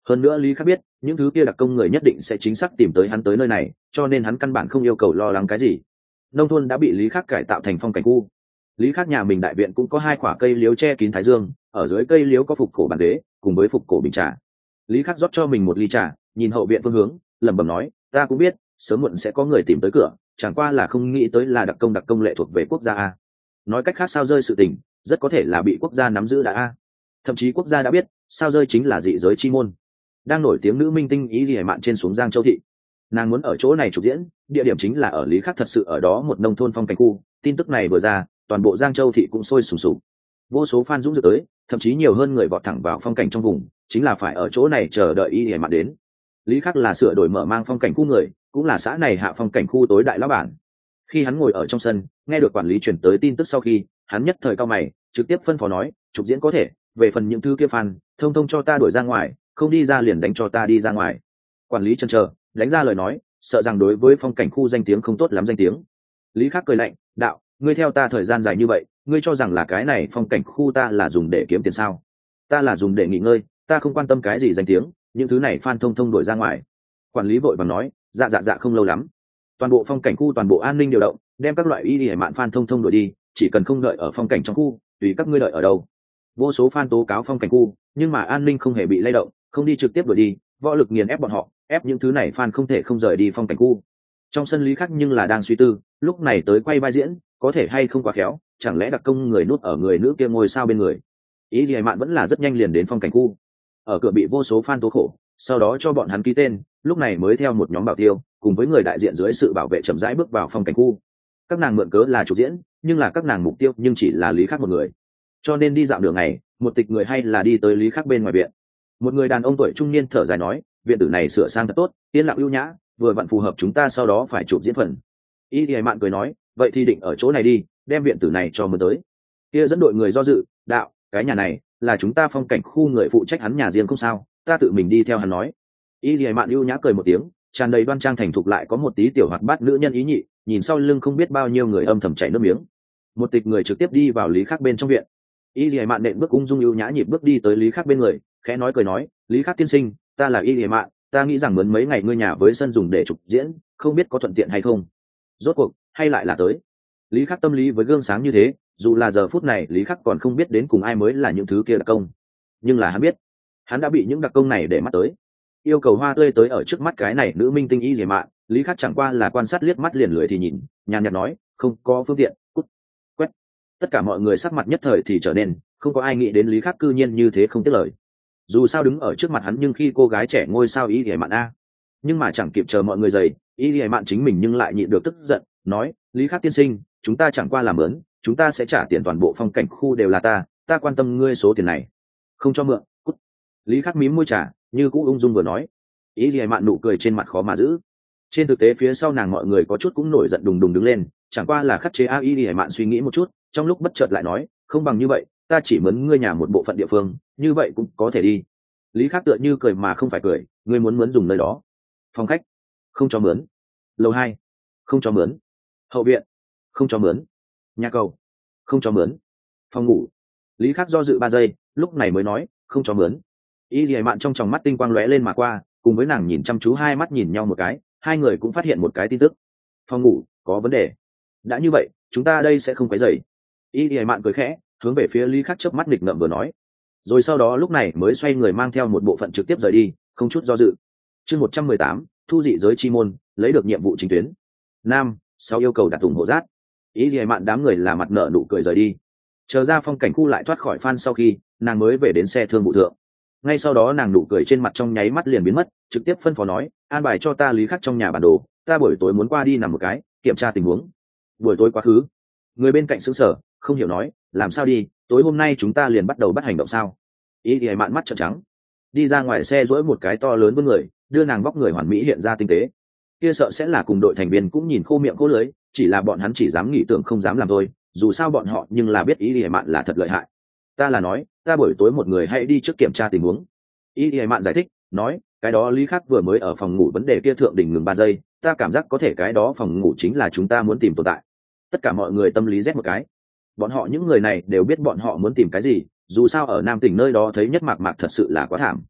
Hơn nữa lý khắc biết những thứ kia đặc công người nhất định sẽ chính xác tìm tới hắn tới nơi này, cho nên hắn căn bản không yêu cầu lo lắng cái gì. Nông thôn đã bị lý khắc cải tạo thành phong cảnh khu. Lý khắc nhà mình đại viện cũng có 2 quả cây liếu che kín thái dương, ở dưới cây liếu có phục cổ bàn ghế cùng với phục cổ bình trà. Lý khắc rót cho mình một ly trà, nhìn hậu viện phương hướng, lẩm bẩm nói, ta cũng biết sớm muộn sẽ có người tìm tới cửa, chẳng qua là không nghĩ tới là đặc công lệ thuộc về quốc gia a. Nói cách khác sao rơi sự tình rất có thể là bị quốc gia nắm giữ đã a. Thậm chí quốc gia đã biết sao rơi chính là dị giới chi môn. Đang nổi tiếng nữ minh tinh ý lìa mạn trên xuống Giang Châu thị, nàng muốn ở chỗ này chụp diễn, địa điểm chính là ở lý khắc thật sự ở đó một nông thôn phong cảnh khu. Tin tức này vừa ra, toàn bộ Giang Châu thị cũng sôi sùng sục, vô số fan dũng dữ tới, thậm chí nhiều hơn người vọt thẳng vào phong cảnh trong vùng, chính là phải ở chỗ này chờ đợi ý lìa mạn đến. Lý khắc là sửa đổi mở mang phong cảnh khu người, cũng là xã này hạ phong cảnh khu tối đại lão bản. Khi hắn ngồi ở trong sân nghe được quản lý chuyển tới tin tức sau khi, hắn nhất thời cao mày, trực tiếp phân phó nói, chụp diễn có thể, về phần những thứ kia fan thông thông cho ta đuổi ra ngoài, không đi ra liền đánh cho ta đi ra ngoài. Quản lý chần chờ đánh ra lời nói, sợ rằng đối với phong cảnh khu danh tiếng không tốt lắm danh tiếng. Lý khắc cười lạnh, đạo, ngươi theo ta thời gian dài như vậy, ngươi cho rằng là cái này phong cảnh khu ta là dùng để kiếm tiền sao? Ta là dùng để nghỉ ngơi, ta không quan tâm cái gì danh tiếng, những thứ này fan thông thông đuổi ra ngoài. Quản lý vội vàng nói, dạ không lâu lắm, toàn bộ phong cảnh khu toàn bộ an ninh điều động, đem các loại y hải mạn fan thông thông đuổi đi, chỉ cần không đợi ở phong cảnh trong khu, tùy các ngươi đợi ở đâu. Vô số fan tố cáo phong cảnh khu, nhưng mà an ninh không hề bị lay động, không đi trực tiếp đuổi đi, võ lực nghiền ép bọn họ, ép những thứ này fan không thể không rời đi phong cảnh khu. Trong sân Lý khắc nhưng là đang suy tư, lúc này tới quay vai diễn có thể hay không quá khéo, chẳng lẽ đặc công người nút ở người nữ kia ngồi sao bên người. Ý hải mạn vẫn là rất nhanh liền đến phong cảnh khu, ở cửa bị vô số fan tố khổ, sau đó cho bọn hắn ký tên, lúc này mới theo một nhóm bảo tiêu cùng với người đại diện dưới sự bảo vệ chậm rãi bước vào phong cảnh khu. Các nàng mượn cớ là chủ diễn, nhưng là các nàng mục tiêu nhưng chỉ là Lý khắc một người, cho nên đi dạo đường này một tịch người hay là đi tới Lý khắc bên ngoài viện. Một người đàn ông tuổi trung niên thở dài nói, viện tử này sửa sang thật tốt, yên lặng ưu nhã, vừa vặn phù hợp chúng ta sau đó phải chụp diễn phần. Y Lì Mạn cười nói, vậy thì định ở chỗ này đi, đem viện tử này cho mời tới. Kia dẫn đội người do dự, đạo, cái nhà này là chúng ta phong cảnh khu người phụ trách hắn nhà riêng không sao, ta tự mình đi theo hắn nói. Y Lì Mạn ưu nhã cười một tiếng, tràn đầy đoan trang thành thục lại có một tí tiểu hoạt bát nữ nhân ý nhị, nhìn sau lưng không biết bao nhiêu người âm thầm chảy nước miếng. Một tịch người trực tiếp đi vào Lý khắc bên trong viện. Y Lì Mạn nện bước ung dung ưu nhã nhịp bước đi tới Lý khắc bên người, khẽ nói cười nói, Lý khắc tiên sinh, ta là Y Lì Mạn, ta nghĩ rằng mướn mấy ngày ngươi nhà với sân dùng để chụp diễn, không biết có thuận tiện hay không. Rốt cuộc hay lại là tới. Lý khắc tâm lý với gương sáng như thế, dù là giờ phút này Lý khắc còn không biết đến cùng ai mới là những thứ kia đặc công, nhưng là hắn biết hắn đã bị những đặc công này để mắt tới. Yêu cầu hoa tươi tới ở trước mắt cái này nữ minh tinh Y Lì Mạn, Lý khắc chẳng qua là quan sát liếc mắt liền lười thì nhìn, nhàn nhạt nói, không có phương tiện, cút, quét. Tất cả mọi người sắc mặt nhất thời thì trở nên, không có ai nghĩ đến Lý khắc cư nhiên như thế không tiếc lời. Dù sao đứng ở trước mặt hắn nhưng khi cô gái trẻ ngôi sao Y Lì Mạn a. Nhưng mà chẳng kịp chờ mọi người dậy, Y Lì Mạn chính mình nhưng lại nhịn được tức giận, nói, Lý khắc tiên sinh, chúng ta chẳng qua làm mướn, chúng ta sẽ trả tiền, toàn bộ phong cảnh khu đều là ta quan tâm ngươi số tiền này, không cho mượn, cút. Lý khắc mím môi trả, như cũ ung dung vừa nói. Y Lì Mạn nụ cười trên mặt khó mà giữ. Trên thực tế phía sau nàng mọi người có chút cũng nổi giận đùng đùng đứng lên, chẳng qua là khắc chế a. Y Lì Mạn suy nghĩ một chút, trong lúc bất chợt lại nói, không bằng như vậy, ta chỉ mướn ngươi nhà một bộ phận địa phương, như vậy cũng có thể đi. Lý khắc tựa như cười mà không phải cười, ngươi muốn mướn dùng nơi đó. Phòng khách, không cho mướn. Lầu 2, không cho mướn. Hậu viện, không cho mướn. Nhà cầu, không cho mướn. Phòng ngủ. Lý khắc do dự 3 giây, lúc này mới nói, không cho mướn. Y Lì Mạn trong tròng mắt tinh quang lóe lên mà qua, cùng với nàng nhìn chăm chú, hai mắt nhìn nhau một cái, hai người cũng phát hiện một cái tin tức. Phòng ngủ có vấn đề. Đã như vậy, chúng ta đây sẽ không quấy rầy. Y Lì Mạn cười khẽ, hướng về phía Lý khắc chớp mắt nghịch ngợm vừa nói, rồi sau đó lúc này mới xoay người mang theo một bộ phận trực tiếp rời đi, không chút do dự. Chương 118, thu dị giới chi môn, lấy được nhiệm vụ chính tuyến. Nam, sau yêu cầu đặt ủng hộ rác. Ý gì mạn đám người là mặt nợ nụ cười rời đi. Chờ ra phong cảnh khu lại thoát khỏi fan sau khi, nàng mới về đến xe thương vụ thượng. Ngay sau đó nàng nụ cười trên mặt trong nháy mắt liền biến mất, trực tiếp phân phó nói, an bài cho ta Lý khắc trong nhà bản đồ, ta buổi tối muốn qua đi nằm một cái, kiểm tra tình huống. Buổi tối quá khứ. Người bên cạnh sững sờ, không hiểu nói, làm sao đi, tối hôm nay chúng ta liền bắt đầu bắt hành động sao? Ý gì mạn mắt trợn trắng. Đi ra ngoài xe duỗi một cái to lớn với người, đưa nàng vóc người hoàn mỹ hiện ra tinh tế. Kia sợ sẽ là cùng đội thành viên cũng nhìn khô miệng khô lưới, chỉ là bọn hắn chỉ dám nghĩ tưởng không dám làm thôi, dù sao bọn họ nhưng là biết Ý Lì Mạn là thật lợi hại. Ta là nói, ta buổi tối một người hãy đi trước kiểm tra tình huống. Ý Lì Mạn giải thích, nói, cái đó Lý khắc vừa mới ở phòng ngủ vấn đề kia thượng đỉnh ngừng 3 giây, ta cảm giác có thể cái đó phòng ngủ chính là chúng ta muốn tìm tồn tại. Tất cả mọi người tâm lý rét một cái. Bọn họ những người này đều biết bọn họ muốn tìm cái gì, dù sao ở Nam tỉnh nơi đó thấy nhất mạc mạc thật sự là quá thảm.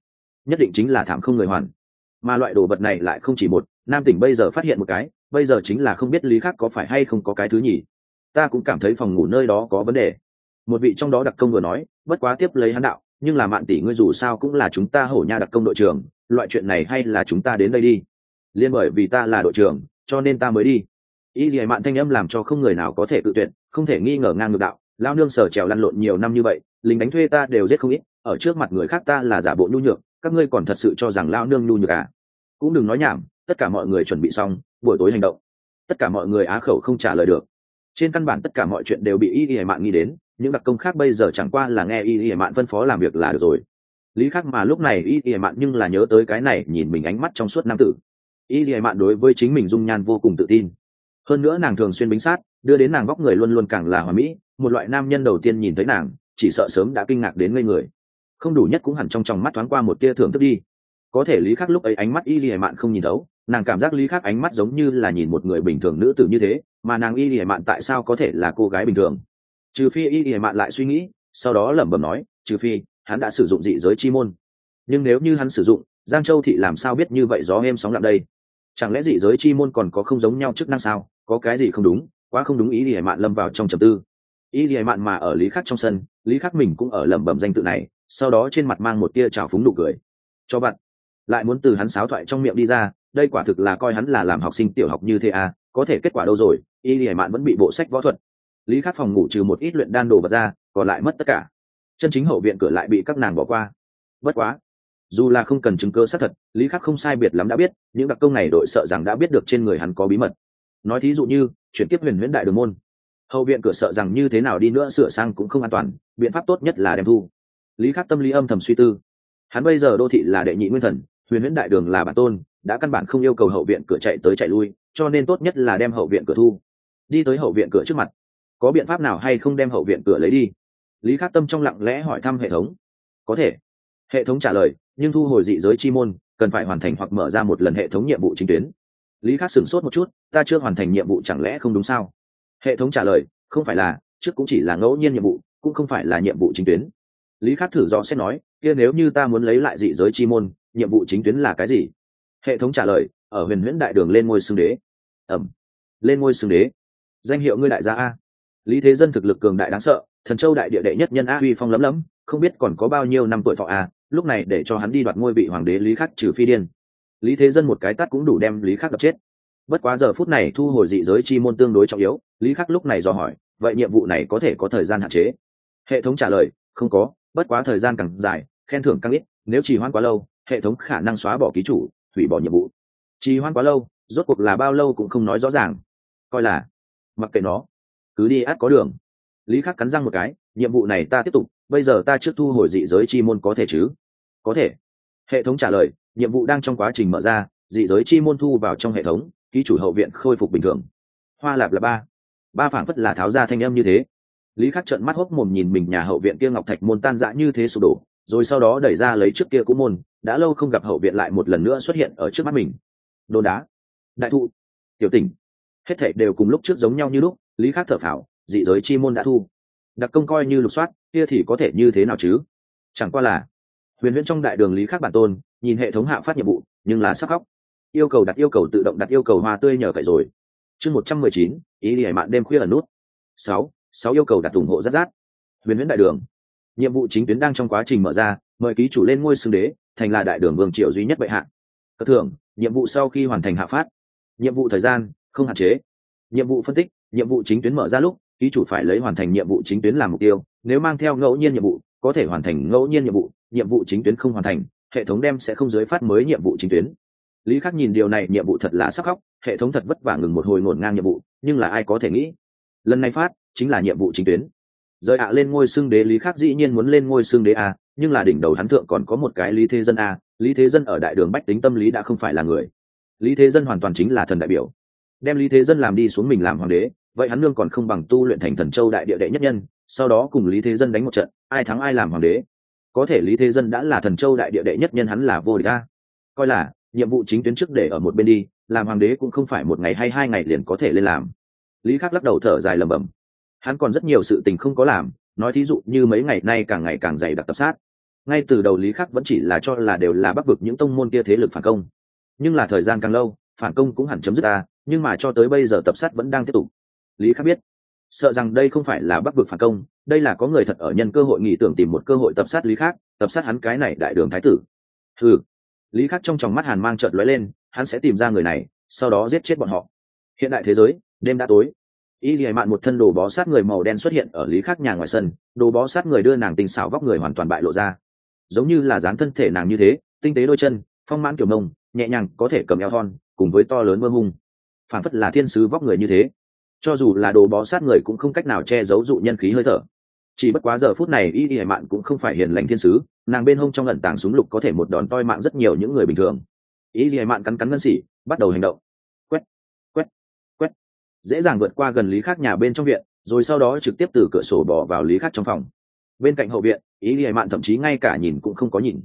nhất định chính là thảm không người hoàn. Mà loại đồ vật này lại không chỉ một, Nam tỉnh bây giờ phát hiện một cái, bây giờ chính là không biết Lý Khắc có phải hay không có cái thứ nhỉ. Ta cũng cảm thấy phòng ngủ nơi đó có vấn đề. Một vị trong đó đặc công vừa nói, bất quá tiếp lấy hắn đạo, nhưng là Mạn tỷ ngươi dù sao cũng là chúng ta Hổ Nha đặc công đội trưởng, loại chuyện này hay là chúng ta đến đây đi. Liên bởi vì ta là đội trưởng, cho nên ta mới đi. Ý gì Mạn thanh âm làm cho không người nào có thể tự tuyệt, không thể nghi ngờ ngang ngược đạo, lao nương sở trèo lăn lộn nhiều năm như vậy, lính đánh thuê ta đều giết không ít, ở trước mặt người khác ta là giả bộ nhu nhược, các ngươi còn thật sự cho rằng lao nương nhu nhược à? Cũng đừng nói nhảm, tất cả mọi người chuẩn bị xong, buổi tối hành động. Tất cả mọi người á khẩu không trả lời được. Trên căn bản tất cả mọi chuyện đều bị Y Mạn nghĩ đến, những đặc công khác bây giờ chẳng qua là nghe Y Mạn phân phó làm việc là được rồi. Lý Khắc mà lúc này Y Mạn nhưng là nhớ tới cái này, nhìn mình ánh mắt trong suốt nam tử. Y Mạn đối với chính mình dung nhan vô cùng tự tin. Hơn nữa nàng thường xuyên bính sát, đưa đến nàng vóc người luôn luôn càng là hoàn mỹ, một loại nam nhân đầu tiên nhìn thấy nàng, chỉ sợ sớm đã kinh ngạc đến ngây người. Không đủ nhất cũng hẳn trong tròng mắt thoáng qua một tia thưởng thức đi. Có thể Lý Khắc lúc ấy ánh mắt Y Mạn không nhìn thấu, nàng cảm giác Lý Khắc ánh mắt giống như là nhìn một người bình thường nữ tử như thế, mà nàng Y Mạn tại sao có thể là cô gái bình thường? Trừ phi Y Mạn lại suy nghĩ, sau đó lẩm bẩm nói, trừ phi hắn đã sử dụng dị giới chi môn. Nhưng nếu như hắn sử dụng, Giang Châu thị làm sao biết như vậy gió êm sóng lặng đây? Chẳng lẽ dị giới chi môn còn có không giống nhau chức năng sao? Có cái gì không đúng? Quá không đúng. Y Mạn lâm vào trong trầm tư. Y Mạn mà ở Lý Khắc trong sân, Lý Khắc mình cũng ở lẩm bẩm danh tự này, sau đó trên mặt mang một tia trào phúng nụ cười. Cho bạn lại muốn từ hắn sáo thoại trong miệng đi ra, đây quả thực là coi hắn là làm học sinh tiểu học như thế à? Có thể kết quả đâu rồi? Y Mạn vẫn bị bộ sách võ thuật. Lý Khắc phòng ngủ trừ một ít luyện đan đồ vật ra, còn lại mất tất cả. Chân chính hậu viện cửa lại bị các nàng bỏ qua. Bất quá, dù là không cần chứng cứ xác thật, Lý Khắc không sai biệt lắm đã biết, những đặc công này đội sợ rằng đã biết được trên người hắn có bí mật. Nói thí dụ như chuyển kiếp huyền huyễn đại đường môn, hậu viện cửa sợ rằng như thế nào đi nữa sửa sang cũng không an toàn, biện pháp tốt nhất là đem thu. Lý Khắc tâm lý âm thầm suy tư. Hắn bây giờ đô thị là đệ nhị nguyên thần, huyền huyễn đại đường là bản tôn, đã căn bản không yêu cầu hậu viện cửa chạy tới chạy lui, cho nên tốt nhất là đem hậu viện cửa thu. Đi tới hậu viện cửa trước mặt, có biện pháp nào hay không đem hậu viện cửa lấy đi? Lý Khắc tâm trong lặng lẽ hỏi thăm hệ thống. Có thể. Hệ thống trả lời, nhưng thu hồi dị giới chi môn cần phải hoàn thành hoặc mở ra một lần hệ thống nhiệm vụ chính tuyến. Lý Khắc sửng sốt một chút, ta chưa hoàn thành nhiệm vụ chẳng lẽ không đúng sao? Hệ thống trả lời, không phải là, trước cũng chỉ là ngẫu nhiên nhiệm vụ, cũng không phải là nhiệm vụ chính tuyến. Lý Khắc thử do xét nói, kia nếu như ta muốn lấy lại dị giới chi môn, nhiệm vụ chính tuyến là cái gì? Hệ thống trả lời, ở huyền huyễn đại đường lên ngôi xưng đế. Lên ngôi xưng đế, danh hiệu ngươi đại gia a. Lý Thế Dân thực lực cường đại đáng sợ, Thần Châu đại địa đệ nhất nhân a, uy phong lấm lấm, không biết còn có bao nhiêu năm tuổi thọ a, lúc này để cho hắn đi đoạt ngôi vị hoàng đế, Lý Khắc trừ phi điên. Lý Thế Dân một cái tát cũng đủ đem Lý Khắc đập chết. Bất quá giờ phút này thu hồi dị giới chi môn tương đối trọng yếu, Lý Khắc lúc này dò hỏi, vậy nhiệm vụ này có thể có thời gian hạn chế? Hệ thống trả lời, không có, bất quá thời gian càng dài, khen thưởng càng ít, nếu trì hoãn quá lâu, hệ thống khả năng xóa bỏ ký chủ, hủy bỏ nhiệm vụ. Trì hoãn quá lâu, rốt cuộc là bao lâu cũng không nói rõ ràng. Coi là mặc kệ nó, cứ đi át có đường. Lý Khắc cắn răng một cái, nhiệm vụ này ta tiếp tục, bây giờ ta trước thu hồi dị giới chi môn có thể chứ? Có thể. Hệ thống trả lời, nhiệm vụ đang trong quá trình mở ra, dị giới chi môn thu vào trong hệ thống, ký chủ hậu viện khôi phục bình thường. Hoa lạp là ba phảng phất là tháo ra thanh âm như thế. Lý Khắc trợn mắt hốc mồm nhìn mình nhà hậu viện kia ngọc thạch môn tan rã như thế sụp đổ, rồi sau đó đẩy ra lấy trước kia cũ môn, đã lâu không gặp hậu viện lại một lần nữa xuất hiện ở trước mắt mình. Đôn đá, đại thụ, tiểu tỉnh, hết thảy đều cùng lúc trước giống nhau như lúc. Lý Khắc thở phào, dị giới chi môn đã thu, đặc công coi như lục soát, kia thì có thể như thế nào chứ? Chẳng qua là huyền huyễn trong đại đường. Lý Khắc bản tôn nhìn hệ thống hạ phát nhiệm vụ, nhưng là sắp khóc. Yêu cầu đặt yêu cầu tự động đặt yêu cầu hoa tươi nhờ cậy rồi. Chương 119, ý đi hải mạn đêm khuya ở nút. 6 yêu cầu đặt ủng hộ rát rát. Huyền huyễn đại đường, nhiệm vụ chính tuyến đang trong quá trình mở ra, mời ký chủ lên ngôi xưng đế, thành là đại đường vương triều duy nhất bệ hạ. Cất thưởng, nhiệm vụ sau khi hoàn thành hạ phát. Nhiệm vụ thời gian không hạn chế. Nhiệm vụ phân tích, nhiệm vụ chính tuyến mở ra lúc, ký chủ phải lấy hoàn thành nhiệm vụ chính tuyến làm mục tiêu, nếu mang theo ngẫu nhiên nhiệm vụ, có thể hoàn thành ngẫu nhiên nhiệm vụ chính tuyến không hoàn thành, hệ thống đem sẽ không dưới phát mới nhiệm vụ chính tuyến. Lý Khắc nhìn điều này nhiệm vụ thật là sắc khóc, hệ thống thật vất vả ngừng một hồi ngổn ngang nhiệm vụ, nhưng là ai có thể nghĩ, lần này phát chính là nhiệm vụ chính tuyến. Rời lên ngôi xưng đế, Lý Khắc dĩ nhiên muốn lên ngôi xưng đế a, nhưng là đỉnh đầu hắn thượng còn có một cái Lý Thế Dân a, Lý Thế Dân ở đại đường bách tính tâm lý đã không phải là người. Lý Thế Dân hoàn toàn chính là thần đại biểu. Đem Lý Thế Dân làm đi xuống mình làm hoàng đế, vậy hắn nương còn không bằng tu luyện thành Thần Châu đại địa đệ nhất nhân, sau đó cùng Lý Thế Dân đánh một trận, ai thắng ai làm hoàng đế. Có thể Lý Thế Dân đã là Thần Châu đại địa đệ nhất nhân, hắn là vô địch a. Coi là nhiệm vụ chính tuyến trước để ở một bên đi, làm hoàng đế cũng không phải một ngày hay 2 ngày liền có thể lên làm. Lý Khắc lắc đầu thở dài lẩm bẩm, hắn còn rất nhiều sự tình không có làm, nói thí dụ như mấy ngày nay càng ngày càng dày đặc tập sát. ngay từ đầu lý khắc vẫn chỉ là cho là đều là bắc vực những tông môn kia thế lực phản công, nhưng là thời gian càng lâu phản công cũng hẳn chấm dứt ta, nhưng mà cho tới bây giờ tập sát vẫn đang tiếp tục. Lý khắc biết sợ rằng đây không phải là bắc vực phản công, đây là có người thật ở nhân cơ hội nghĩ tưởng tìm một cơ hội tập sát lý khắc, tập sát hắn cái này đại đường thái tử. Lý khắc trong tròng mắt hàn mang chợt lóe lên, hắn sẽ tìm ra người này, sau đó giết chết bọn họ. Hiện đại thế giới, đêm đã tối. Y Lệ Mạn một thân đồ bó sát người màu đen xuất hiện ở Lý Khắc nhà ngoài sân, đồ bó sát người đưa nàng tinh xảo vóc người hoàn toàn bại lộ ra, giống như là dán thân thể nàng như thế, tinh tế đôi chân, phong mãn kiểu mông, nhẹ nhàng có thể cầm eo thon, cùng với to lớn mơ hung, phản phất là thiên sứ vóc người như thế. Cho dù là đồ bó sát người cũng không cách nào che giấu dụ nhân khí hơi thở. Chỉ bất quá giờ phút này Y Lệ Mạn cũng không phải hiền lành thiên sứ, nàng bên hông trong ẩn tàng súng lục có thể một đòn toi mạng rất nhiều những người bình thường. Y Lệ Mạn cắn cắn ngân xỉ, bắt đầu hành động. Quét, quét, quét, dễ dàng vượt qua gần Lý Khắc nhà bên trong viện, rồi sau đó trực tiếp từ cửa sổ bò vào Lý Khắc trong phòng. Bên cạnh hậu viện, Y Lệ Mạn thậm chí ngay cả nhìn cũng không có nhìn.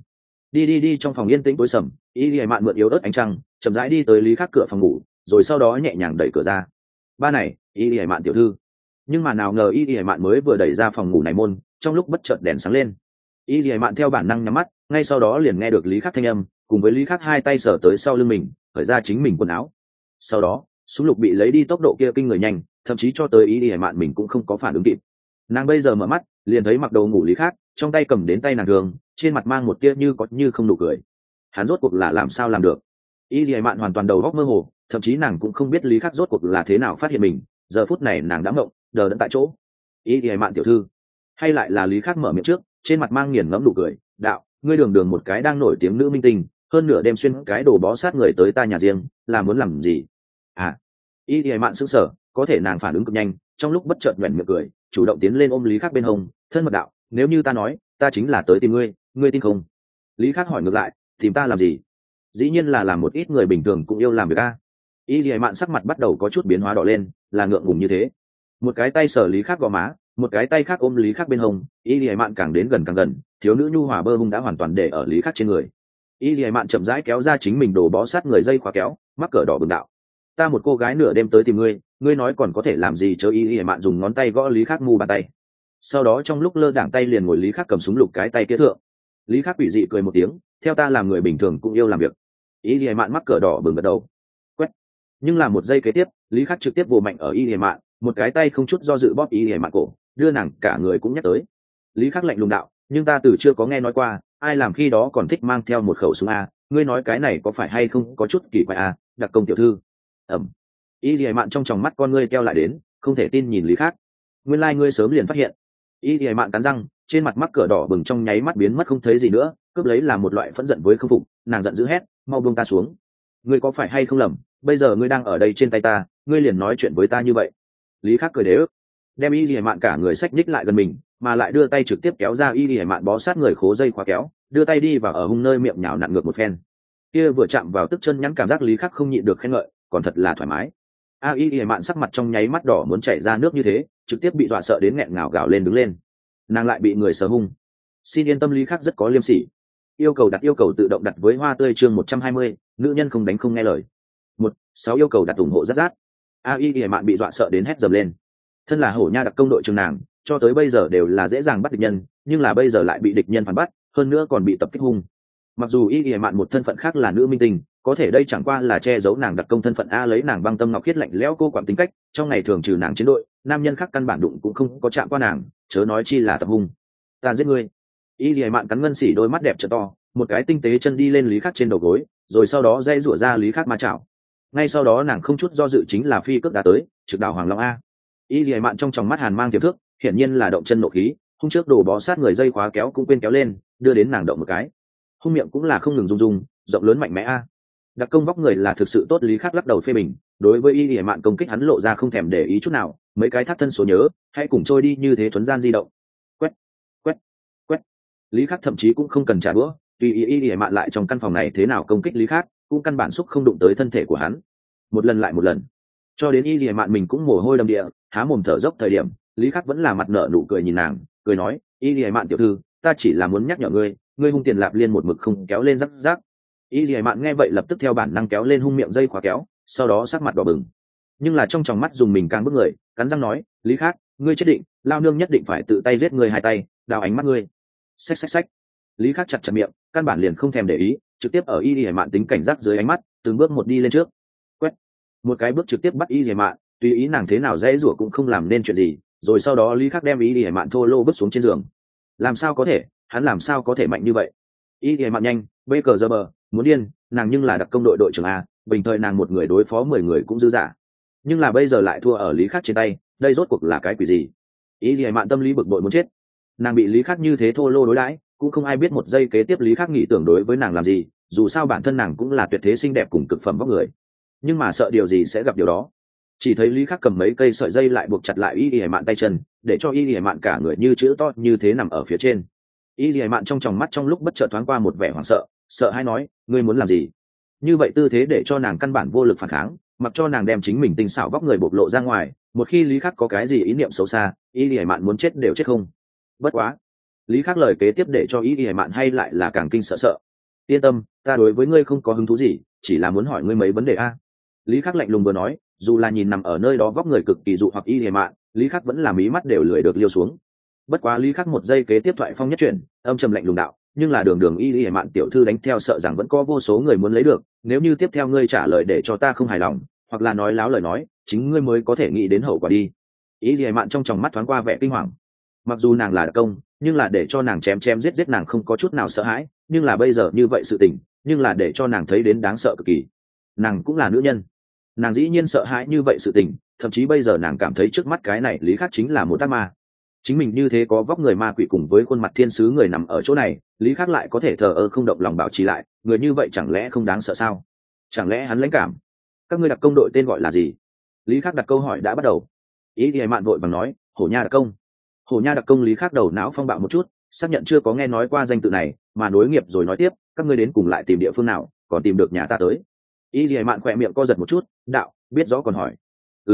Đi trong phòng yên tĩnh tối sầm, Y Lệ Mạn mượn yếu ớt ánh trăng, chậm rãi đi tới Lý Khắc cửa phòng ngủ, rồi sau đó nhẹ nhàng đẩy cửa ra. Ba này, Y Lệ Mạn tiểu thư. Nhưng mà nào ngờ Y Lệ Mạn mới vừa đẩy ra phòng ngủ này môn, trong lúc bất chợt đèn sáng lên. Y Lệ Mạn theo bản năng nhắm mắt, ngay sau đó liền nghe được Lý Khắc thanh âm, cùng với Lý Khắc hai tay sờ tới sau lưng mình, cởi ra chính mình quần áo. Sau đó, súng lục bị lấy đi tốc độ kia kinh người nhanh, thậm chí cho tới Y Lệ Mạn mình cũng không có phản ứng kịp. Nàng bây giờ mở mắt, liền thấy mặc đầu ngủ Lý Khắc, trong tay cầm đến tay nàng thường, trên mặt mang một tia như có như không nụ cười. Hắn rốt cuộc là làm sao làm được? Y Lệ Mạn hoàn toàn đầu óc mơ hồ, thậm chí nàng cũng không biết Lý Khắc rốt cuộc là thế nào phát hiện mình. Giờ phút này nàng đã ngộng, đờ đẫn tại chỗ. Y Lệ Mạn tiểu thư, hay lại là Lý Khắc mở miệng trước, trên mặt mang nghiền ngẫm nụ cười, đạo, ngươi đường đường một cái đang nổi tiếng nữ minh tinh, hơn nửa đêm xuyên cái đồ bó sát người tới ta nhà riêng, là muốn làm gì? À, Y Lệ Mạn sững sờ, có thể nàng phản ứng cực nhanh, trong lúc bất chợt nhoẻn miệng cười, chủ động tiến lên ôm Lý Khắc bên hông, thân mật đạo, nếu như ta nói, ta chính là tới tìm ngươi, ngươi tin không? Lý Khắc hỏi ngược lại, tìm ta làm gì? Dĩ nhiên là làm một ít người bình thường cũng yêu làm việc a. Y Lệ Mạn sắc mặt bắt đầu có chút biến hóa đỏ lên, là ngượng ngùng như thế. Một cái tay sờ Lý Khắc gò má, một cái tay khác ôm Lý Khắc bên hông. Y Lệ Mạn càng đến gần càng gần, thiếu nữ nhu hòa bơ hung đã hoàn toàn để ở Lý Khắc trên người. Y Lệ Mạn chậm rãi kéo ra chính mình đồ bó sát người dây khóa kéo, mắc cỡ đỏ bừng đạo, ta một cô gái nửa đêm tới tìm ngươi, ngươi nói còn có thể làm gì? Chớ. Y Lệ Mạn dùng ngón tay gõ Lý Khắc mu bàn tay, sau đó trong lúc lơ đảng tay liền ngồi Lý Khắc cầm súng lục cái tay kia thượng. Lý Khắc quỷ dị cười một tiếng, theo ta làm người bình thường cũng yêu làm việc. Y Lệ Mạn mắc cỡ đỏ bừng gật đầu. Quét. Nhưng là một giây kế tiếp, Lý Khắc trực tiếp vồ mạnh ở Y Lệ Mạn, một cái tay không chút do dự bóp Y Lệ Mạn cổ, đưa nàng cả người cũng nhắc tới. Lý Khắc lạnh lùng đạo, nhưng ta từ chưa có nghe nói qua ai làm khi đó còn thích mang theo một khẩu súng a, ngươi nói cái này có phải hay không có chút kỳ quái a, đặc công tiểu thư. ẩm. Y Lệ Mạn trong tròng mắt con ngươi keo lại đến, không thể tin nhìn Lý Khắc. Nguyên lai ngươi sớm liền phát hiện. Y Lệ Mạn cắn răng, trên mặt mắc cỡ đỏ bừng trong nháy mắt biến mất không thấy gì nữa, cướp lấy là một loại phẫn giận với không phục, nàng giận dữ hét, mau buông ta xuống. Ngươi có phải hay không lầm, bây giờ ngươi đang ở đây trên tay ta, ngươi liền nói chuyện với ta như vậy. Lý Khắc cười đế ức, đem Y Lệ Mạn cả người xách ních lại gần mình, mà lại đưa tay trực tiếp kéo ra Y Lệ Mạn bó sát người khố dây khóa kéo, đưa tay đi vào ở hung nơi miệng nhào nặn ngược một phen. Kia vừa chạm vào tức chân nhắn cảm giác Lý Khắc không nhịn được khen ngợi, còn thật là thoải mái. Y Lệ Mạn sắc mặt trong nháy mắt đỏ muốn chảy ra nước như thế, trực tiếp bị dọa sợ đến nghẹn ngào gào lên đứng lên. Nàng lại bị người sờ hung. Xin yên tâm, Lý Khắc rất có liêm sỉ. Yêu cầu tự động đặt với hoa tươi chương 120, nữ nhân không đánh không nghe lời. 6 yêu cầu đặt ủng hộ rất rát. Y Lệ Mạn bị dọa sợ đến hét dầm lên. Thân là hổ nha đặc công đội trường nàng, cho tới bây giờ đều là dễ dàng bắt địch nhân, nhưng là bây giờ lại bị địch nhân phản bắt, hơn nữa còn bị tập kích hung. Mặc dù Y Lệ Mạn một thân phận khác là nữ minh tinh, có thể đây chẳng qua là che giấu nàng đặc công thân phận lấy nàng băng tâm ngọc khiết lạnh lẽo cô quản tính cách, trong ngày thường trừ nàng chiến đội, nam nhân khác căn bản đụng cũng không có chạm qua nàng, chớ nói chi là tập hung. Ta giết ngươi. Y Lệ Mạn cắn ngân xỉ đôi mắt đẹp trợ to, một cái tinh tế chân đi lên Lý Khắc trên đầu gối, rồi sau đó dây rủa ra Lý Khắc ma chảo. Ngay sau đó nàng không chút do dự chính là phi cước đá tới, trực đảo Hoàng Long a. Y Lệ Mạn trong tròng mắt hàn mang tiềm thước, hiển nhiên là động chân nộ khí, hung trước đồ bó sát người dây khóa kéo cũng quên kéo lên, đưa đến nàng động một cái. Hung miệng cũng là không ngừng rung rung, rộng lớn mạnh mẽ a. Đặc công vóc người là thực sự tốt. Lý Khắc lắc đầu phê bình, đối với Y Lệ Mạn công kích hắn lộ ra không thèm để ý chút nào, mấy cái thắt thân số nhớ, hãy cùng trôi đi như thế thuần gian di động. Quét, quét, quét. Lý Khắc thậm chí cũng không cần trả đũa, tùy ý Y Lệ Mạn lại trong căn phòng này thế nào công kích Lý Khắc, cũng căn bản xúc không đụng tới thân thể của hắn. Một lần lại một lần, cho đến Y Lệ Mạn mình cũng mồ hôi đầm địa, há mồm thở dốc thời điểm, Lý Khắc vẫn là mặt nở nụ cười nhìn nàng, cười nói, Y Lệ Mạn tiểu thư, ta chỉ là muốn nhắc nhở ngươi, ngươi hung tiền lạp liên một mực không kéo lên rắc rắc. Y Lệ Mạn nghe vậy lập tức theo bản năng kéo lên hung miệng dây khóa kéo, sau đó sắc mặt đỏ bừng, nhưng là trong tròng mắt dùng mình càng bức người, cắn răng nói, Lý Khắc, ngươi chết định, lao nương nhất định phải tự tay giết ngươi hai tay, đào ánh mắt ngươi. Xách xách xách. Lý Khắc chặt chặt miệng, căn bản liền không thèm để ý, trực tiếp ở Y Hải Mạn tính cảnh giác dưới ánh mắt, từng bước một đi lên trước. Quét, một cái bước trực tiếp bắt Y Hải Mạn, tùy ý nàng thế nào dễ rủa cũng không làm nên chuyện gì, rồi sau đó Lý Khắc đem Y Hải Mạn thô lô vứt xuống trên giường. Làm sao có thể, hắn làm sao có thể mạnh như vậy? Y Hải Mạn nhanh, bây cờ giờ bờ, muốn điên, nàng nhưng là đặc công đội đội trưởng a, bình thời nàng một người đối phó 10 người cũng dư dả. Nhưng là bây giờ lại thua ở Lý Khắc trên tay, đây rốt cuộc là cái quỷ gì? Y Hải Mạn tâm lý bực bội muốn chết. Nàng bị Lý Khắc như thế thô lô đối đãi, cũng không ai biết một giây kế tiếp Lý Khắc nghĩ tưởng đối với nàng làm gì, dù sao bản thân nàng cũng là tuyệt thế xinh đẹp cùng cực phẩm vóc người, nhưng mà sợ điều gì sẽ gặp điều đó. Chỉ thấy Lý Khắc cầm mấy cây sợi dây lại buộc chặt lại Y Hải Mạn tay chân, để cho Y Hải Mạn cả người như chữ to như thế nằm ở phía trên. Y Hải Mạn trong tròng mắt trong lúc bất chợt thoáng qua một vẻ hoảng sợ, sợ hãi nói, ngươi muốn làm gì? Như vậy tư thế để cho nàng căn bản vô lực phản kháng, mặc cho nàng đem chính mình tinh xảo vóc người bộc lộ ra ngoài. Một khi Lý Khắc có cái gì ý niệm xấu xa, Y Hải Mạn muốn chết đều chết không. Bất quá, Lý Khắc lời kế tiếp để cho Y Hải Mạn hay lại là càng kinh sợ sợ. Yên tâm, ta đối với ngươi không có hứng thú gì, chỉ là muốn hỏi ngươi mấy vấn đề a. Lý Khắc lạnh lùng vừa nói, dù là nhìn nằm ở nơi đó vóc người cực kỳ dụ hoặc Y Hải Mạn, Lý Khắc vẫn là mí mắt đều lười được liêu xuống. Bất quá Lý Khắc một giây kế tiếp thoại phong nhất chuyển, âm trầm lạnh lùng đạo, nhưng là đường đường Y Hải Mạn tiểu thư đánh theo sợ rằng vẫn có vô số người muốn lấy được, nếu như tiếp theo ngươi trả lời để cho ta không hài lòng, hoặc là nói láo lời nói, chính ngươi mới có thể nghĩ đến hậu quả đi. Y Hải Mạn trong tròng mắt thoáng qua vẻ kinh hoàng. Mặc dù nàng là đặc công, nhưng là để cho nàng chém chém giết giết nàng không có chút nào sợ hãi, nhưng là bây giờ như vậy sự tình, nhưng là để cho nàng thấy đến đáng sợ cực kỳ. Nàng cũng là nữ nhân, nàng dĩ nhiên sợ hãi như vậy sự tình, thậm chí bây giờ nàng cảm thấy trước mắt cái này Lý Khắc chính là một ác ma. Chính mình như thế có vóc người ma quỷ cùng với khuôn mặt thiên sứ người nằm ở chỗ này, Lý Khắc lại có thể thờ ơ không động lòng bảo trì lại, người như vậy chẳng lẽ không đáng sợ sao? Chẳng lẽ hắn lãnh cảm? Các ngươi đặc công đội tên gọi là gì? Lý Khắc đặt câu hỏi đã bắt đầu. Ý Hải Mạn vội vàng nói, Hổ Nha đặc công. Hổ Nha đặc công. Lý Khắc đầu não phong bạo một chút, xác nhận chưa có nghe nói qua danh tự này, mà nối nghiệp rồi nói tiếp, các ngươi đến cùng lại tìm địa phương nào, còn tìm được nhà ta tới? Ý Hải Mạn khỏe miệng co giật một chút, đạo, biết rõ còn hỏi.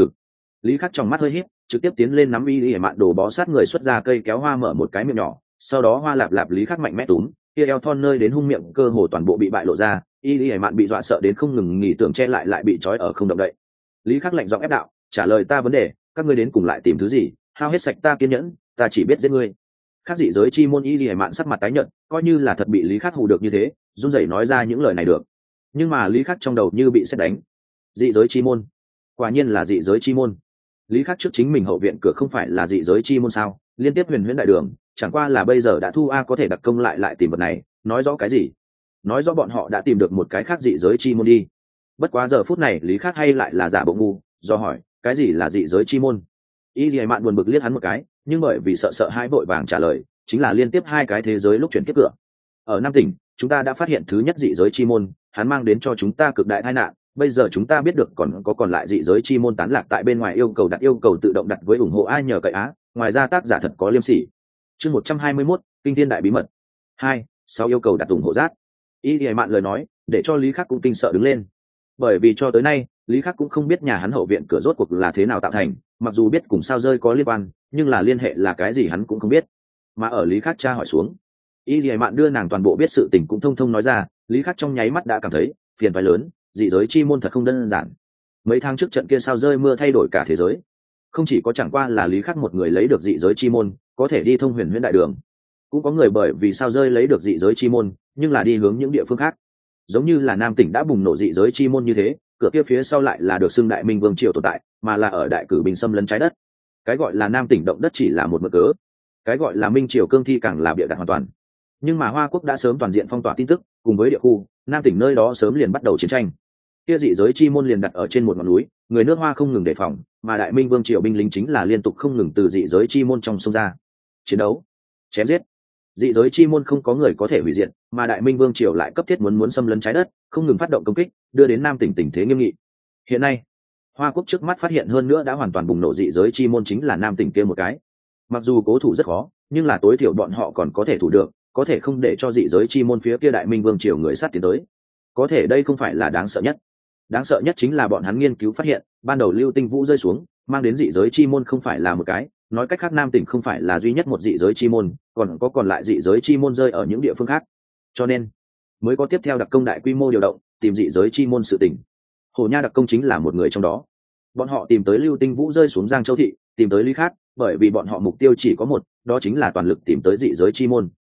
Lý Khắc trong mắt hơi híp, trực tiếp tiến lên nắm Y Hải Mạn đồ bó sát người xuất ra cây kéo hoa mở một cái miệng nhỏ, sau đó hoa lạp lạp Lý Khắc mạnh mẽ túm, kia eo thon nơi đến hung miệng cơ hồ toàn bộ bị bại lộ ra, Y Hải Mạn bị dọa sợ đến không ngừng nghỉ tưởng che lại bị trói ở không động đậy. Lý Khắc lạnh giọng ép đạo, trả lời ta vấn đề, các ngươi đến cùng lại tìm thứ gì? Hao hết sạch ta kiên nhẫn, ta chỉ biết giết ngươi. Khác dị giới chi môn Y Hải Mạn sắc mặt tái nhợt, coi như là thật bị Lý Khắc hù được như thế, run rẩy nói ra những lời này được. Nhưng mà Lý Khắc trong đầu như bị sét đánh. Dị giới chi môn, quả nhiên là dị giới chi môn. Lý Khắc trước chính mình hậu viện cửa không phải là dị giới chi môn sao? Liên tiếp huyền huyễn đại đường, chẳng qua là bây giờ đã thu a có thể đặc công lại tìm vật này, nói rõ cái gì? Nói rõ bọn họ đã tìm được một cái khác dị giới chi môn đi. Bất quá giờ phút này Lý Khắc hay lại là giả bộ ngu, do hỏi, cái gì là dị giới chi môn? Y Hải Mạn buồn bực liếc hắn một cái, nhưng bởi vì sợ hãi vội vàng trả lời, chính là liên tiếp hai cái thế giới lúc chuyển kiếp cửa. Ở Nam tỉnh, chúng ta đã phát hiện thứ nhất dị giới chi môn, hắn mang đến cho chúng ta cực đại tai nạn. Bây giờ chúng ta biết được còn lại dị giới chi môn tán lạc tại bên ngoài, yêu cầu tự động đặt với ủng hộ ai nhờ cậy á. Ngoài ra tác giả thật có liêm sỉ. Chương 121, kinh thiên đại bí mật 2, 6 yêu cầu đặt ủng hộ rác. Y Hải Mạn lời nói để cho Lý Khắc cũng kinh sợ đứng lên, bởi vì cho tới nay Lý Khắc cũng không biết nhà hắn hậu viện cửa rốt cuộc là thế nào tạo thành, mặc dù biết cùng sao rơi có liên quan, nhưng là liên hệ là cái gì hắn cũng không biết. Mà ở Lý Khắc tra hỏi xuống, Y Hải Mạn đưa nàng toàn bộ biết sự tình cũng thông thông nói ra. Lý Khắc trong nháy mắt đã cảm thấy phiền toái lớn, dị giới chi môn thật không đơn giản. Mấy tháng trước trận kia sao rơi mưa thay đổi cả thế giới, không chỉ có chẳng qua là Lý Khắc một người lấy được dị giới chi môn có thể đi thông huyền huyễn đại đường, cũng có người bởi vì sao rơi lấy được dị giới chi môn nhưng là đi hướng những địa phương khác. Giống như là Nam tỉnh đã bùng nổ dị giới chi môn như thế, cửa kia phía sau lại là được xưng Đại Minh Vương triều tồn tại, mà là ở đại cử bình xâm lấn trái đất. Cái gọi là Nam tỉnh động đất chỉ là một mực cớ, cái gọi là Minh triều cương thi càng là bịa đặt hoàn toàn. Nhưng mà Hoa Quốc đã sớm toàn diện phong tỏa tin tức, cùng với địa khu Nam tỉnh nơi đó sớm liền bắt đầu chiến tranh. Kia dị giới chi môn liền đặt ở trên một ngọn núi, người nước Hoa không ngừng đề phòng, mà Đại Minh Vương triều binh lính chính là liên tục không ngừng từ dị giới chi môn trong sông ra chiến đấu, chém giết. Dị giới chi môn không có người có thể hủy diệt, mà Đại Minh Vương triều lại cấp thiết muốn xâm lấn trái đất, không ngừng phát động công kích, đưa đến Nam tỉnh tình thế nghiêm nghị. Hiện nay, Hoa Quốc trước mắt phát hiện hơn nữa đã hoàn toàn bùng nổ dị giới chi môn chính là Nam tỉnh kia một cái. Mặc dù cố thủ rất khó, nhưng là tối thiểu bọn họ còn có thể thủ được, có thể không để cho dị giới chi môn phía kia Đại Minh Vương triều người sát tiến tới. Có thể đây không phải là đáng sợ nhất. Đáng sợ nhất chính là bọn hắn nghiên cứu phát hiện, ban đầu lưu tinh vũ rơi xuống, mang đến dị giới chi môn không phải là một cái, nói cách khác Nam tỉnh không phải là duy nhất một dị giới chi môn, còn lại dị giới chi môn rơi ở những địa phương khác. Cho nên mới có tiếp theo đặc công đại quy mô điều động, tìm dị giới chi môn sự tình. Hồ Nha đặc công chính là một người trong đó. Bọn họ tìm tới lưu tinh vũ rơi xuống Giang Châu thị, tìm tới Lý Khắc, bởi vì bọn họ mục tiêu chỉ có một, đó chính là toàn lực tìm tới dị giới chi môn.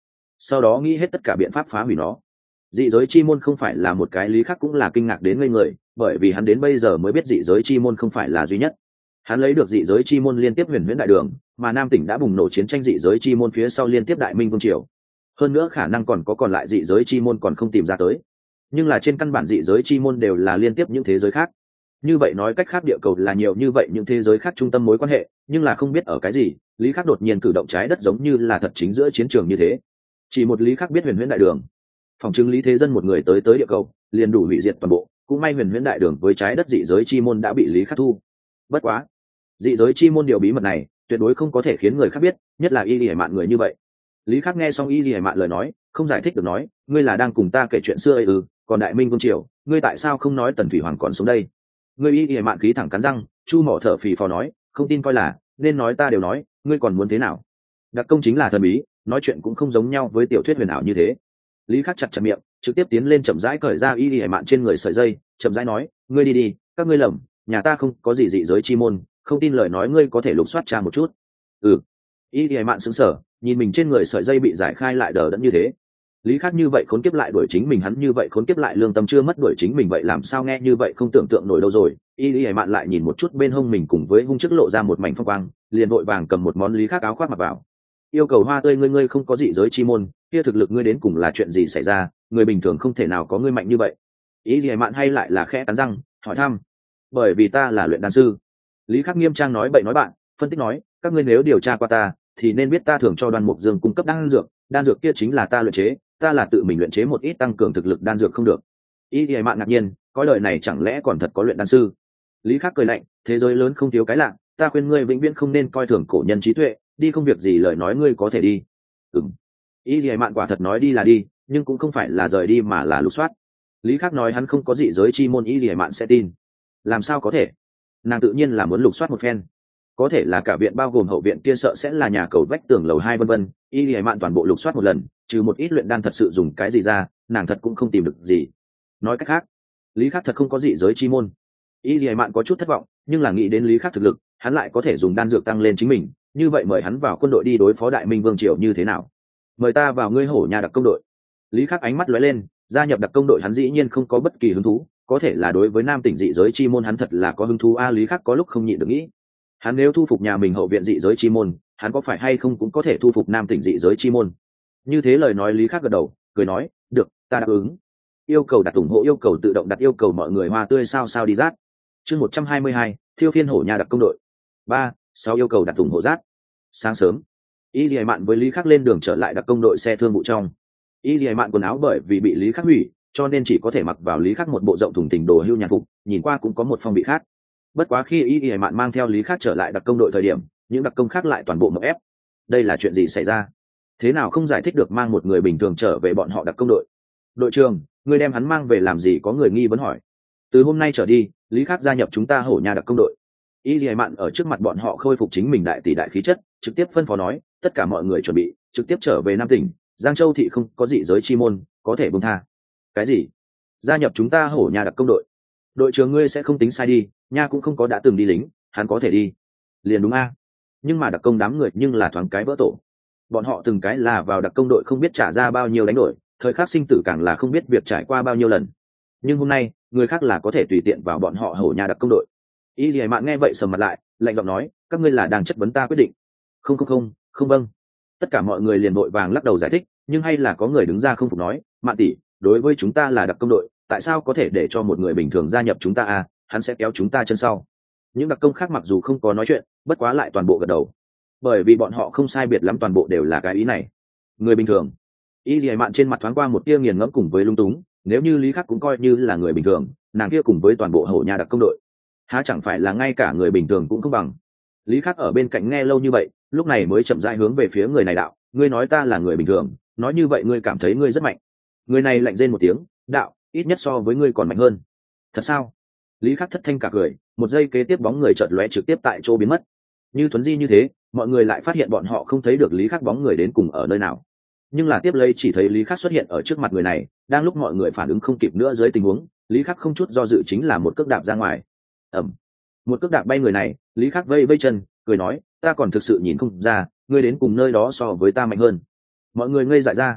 sau đó nghĩ hết tất cả biện pháp phá hủy nó. Dị giới chi môn không phải là một cái, Lý Khắc cũng là kinh ngạc đến ngây người, bởi vì hắn đến bây giờ mới biết dị giới chi môn không phải là duy nhất. Hắn lấy được dị giới chi môn liên tiếp huyền huyễn đại đường, mà Nam tỉnh đã bùng nổ chiến tranh dị giới chi môn phía sau liên tiếp đại minh vương triều. Hơn nữa khả năng còn lại dị giới chi môn còn không tìm ra tới. Nhưng là trên căn bản dị giới chi môn đều là liên tiếp những thế giới khác. Như vậy nói cách khác địa cầu là nhiều như vậy những thế giới khác trung tâm mối quan hệ, nhưng là không biết ở cái gì, Lý Khắc đột nhiên cử động trái đất giống như là thật chính giữa chiến trường như thế. Chỉ một Lý Khắc biết huyền huyễn đại đường, phòng chứng lý thế dân một người tới địa cầu liền đủ hủy diệt toàn bộ, cũng may huyền huyễn đại đường với trái đất dị giới chi môn đã bị Lý Khắc thu. Bất quá dị giới chi môn điều bí mật này tuyệt đối không có thể khiến người khác biết, nhất là Y Lì Mạn người như vậy. Lý Khắc nghe xong Y Lì Mạn lời nói, không giải thích được nói, ngươi là đang cùng ta kể chuyện xưa ấy ư? Còn đại minh vương triều, ngươi tại sao không nói Tần Thủy Hoàng còn sống đây? Ngươi Y Lì Mạn khí thẳng cắn răng, chu mỏ thở phì phò nói, không tin coi là, nên nói ta đều nói, ngươi còn muốn thế nào? Đặc công chính là thần bí, nói chuyện cũng không giống nhau với tiểu thuyết huyền ảo như thế. Lý Khắc chặt chặt miệng, trực tiếp tiến lên chậm rãi cởi ra Y Lì Mạn trên người sợi dây, chậm rãi nói, ngươi đi đi, các ngươi lầm, nhà ta không có gì dị giới chi môn, không tin lời nói ngươi có thể lục soát tra một chút. Y Lì Mạn sững sờ, nhìn mình trên người sợi dây bị giải khai lại đờ đẫn như thế. Lý Khắc như vậy khốn kiếp lại đuổi chính mình, hắn như vậy khốn kiếp lại lương tâm chưa mất đuổi chính mình, vậy làm sao nghe như vậy không tưởng tượng nổi đâu rồi. Y Lì Mạn lại nhìn một chút bên hông mình cùng với hung chức lộ ra một mảnh phong quang, liền vội vàng cầm một món Lý Khắc áo khoác mặc vào. Yêu cầu hoa tươi, ngươi không có dị giới chi môn, kia thực lực ngươi đến cùng là chuyện gì xảy ra, người bình thường không thể nào có ngươi mạnh như vậy. Y Lì Mạn hay lại là khẽ cắn răng hỏi thăm. Bởi vì ta là luyện đan sư. Lý Khắc nghiêm trang nói bậy nói bạn, phân tích nói, các ngươi nếu điều tra qua ta thì nên biết ta thường cho Đoan Mục Dương cung cấp đan dược kia chính là ta luyện chế, ta là tự mình luyện chế một ít tăng cường thực lực đan dược không được. Y Lì Mạn ngạc nhiên, coi đời này chẳng lẽ còn thật có luyện đan sư? Lý Khắc cười lạnh, thế giới lớn không thiếu cái lạ, ta khuyên ngươi vĩnh viễn không nên coi thường cổ nhân trí tuệ, đi không việc gì lời nói ngươi có thể đi. Y Lì Mạn quả thật nói đi là đi, nhưng cũng không phải là rời đi mà là lục soát. Lý Khắc nói hắn không có dị giới chi môn, Y Lì Mạn sẽ tin? Làm sao có thể? Nàng tự nhiên là muốn lục soát một phen, có thể là cả viện bao gồm hậu viện kia sợ sẽ là nhà cầu vách tường lầu 2 vân vân. Y Lì Mạn toàn bộ lục soát một lần, trừ một ít luyện đan thật sự dùng cái gì ra, nàng thật cũng không tìm được gì. Nói cách khác, Lý Khắc thật không có dị giới chi môn. Y Lì Mạn có chút thất vọng, nhưng là nghĩ đến Lý Khắc thực lực, hắn lại có thể dùng đan dược tăng lên chính mình, như vậy mời hắn vào quân đội đi đối phó đại minh vương triều như thế nào? Mời ta vào ngươi hổ nhà đặc công đội. Lý Khắc ánh mắt lóe lên, gia nhập đặc công đội hắn dĩ nhiên không có bất kỳ hứng thú, có thể là đối với Nam tỉnh dị giới chi môn hắn thật là có hứng thú a. Lý Khắc có lúc không nhịn được nghĩ, hắn nếu thu phục nhà mình hậu viện dị giới chi môn, hắn có phải hay không cũng có thể thu phục Nam tỉnh dị giới chi môn. Như thế lời nói, Lý Khắc gật đầu cười nói, được, ta đáp ứng. Yêu cầu đặt ủng hộ, yêu cầu tự động đặt, yêu cầu mọi người hoa tươi sao đi rát. Chương 122, thiêu phiên hổ nhà đặc công đội 3-6 yêu cầu đặt ủng hộ rát. Sáng sớm, Y Lì Mạn với Lý Khắc lên đường trở lại đặc công đội xe thương vụ trong. Y Lì Mạn quần áo bởi vì bị Lý Khắc hủy, cho nên chỉ có thể mặc vào Lý Khắc một bộ rộng thùng thình đồ hưu nhàn phục, nhìn qua cũng có một phong vị khác. Bất quá khi Y Lì Mạn mang theo Lý Khắc trở lại đặc công đội thời điểm, những đặc công khác lại toàn bộ mộng ép. Đây là chuyện gì xảy ra? Thế nào không giải thích được mang một người bình thường trở về bọn họ đặc công đội? Đội trưởng, người đem hắn mang về làm gì? Có người nghi vấn hỏi. Từ hôm nay trở đi, Lý Khắc gia nhập chúng ta hổ nhà đặc công đội. Y Lì Mạn ở trước mặt bọn họ khôi phục chính mình đại tỷ đại khí chất, trực tiếp phân phó nói, tất cả mọi người chuẩn bị, trực tiếp trở về Nam tỉnh, Giang Châu thị không có dị giới chi môn, có thể buông tha. Cái gì? Gia nhập chúng ta hổ nhà đặc công đội? Đội trưởng ngươi sẽ không tính sai đi, nha cũng không có đã từng đi lính, hắn có thể đi. Liền đúng a. Nhưng mà đặc công đám người nhưng là thoáng cái vỡ tổ. Bọn họ từng cái là vào đặc công đội không biết trả ra bao nhiêu đánh đổi, thời khắc sinh tử càng là không biết việc trải qua bao nhiêu lần. Nhưng hôm nay, người khác là có thể tùy tiện vào bọn họ hổ nhà đặc công đội. Y Lì Mạn nghe vậy sầm mặt lại, lạnh giọng nói, các ngươi là đang chất vấn ta quyết định? Không vâng. Tất cả mọi người liền vội vàng lắc đầu giải thích, nhưng hay là có người đứng ra không phục nói, Mạn tỷ, đối với chúng ta là đặc công đội, tại sao có thể để cho một người bình thường gia nhập chúng ta à? Hắn sẽ kéo chúng ta chân sau. Những đặc công khác mặc dù không có nói chuyện, bất quá lại toàn bộ gật đầu, bởi vì bọn họ không sai biệt lắm toàn bộ đều là cái ý này. Người bình thường? Y Lì Mạn trên mặt thoáng qua một tia nghiền ngẫm cùng với lung túng, nếu như Lý Khắc cũng coi như là người bình thường, nàng kia cùng với toàn bộ hổ nhà đặc công đội, há chẳng phải là ngay cả người bình thường cũng không bằng. Lý Khắc ở bên cạnh nghe lâu như vậy, lúc này mới chậm rãi hướng về phía người này đạo, ngươi nói ta là người bình thường, nói như vậy ngươi cảm thấy ngươi rất mạnh. Người này lạnh rên một tiếng, đạo, ít nhất so với ngươi còn mạnh hơn. Thật sao? Lý Khắc thất thanh cả cười, một giây kế tiếp bóng người chợt lóe trực tiếp tại chỗ biến mất. Như thuấn di như thế, mọi người lại phát hiện bọn họ không thấy được Lý Khắc bóng người đến cùng ở nơi nào. Nhưng là tiếp lấy chỉ thấy Lý Khắc xuất hiện ở trước mặt người này, đang lúc mọi người phản ứng không kịp nữa dưới tình huống, Lý Khắc không chút do dự chính là một cước đạp ra ngoài. Một cước đạp bay người này, Lý Khắc vây vây chân, cười nói, ta còn thực sự nhìn không ra, ngươi đến cùng nơi đó so với ta mạnh hơn. Mọi người ngây dại ra,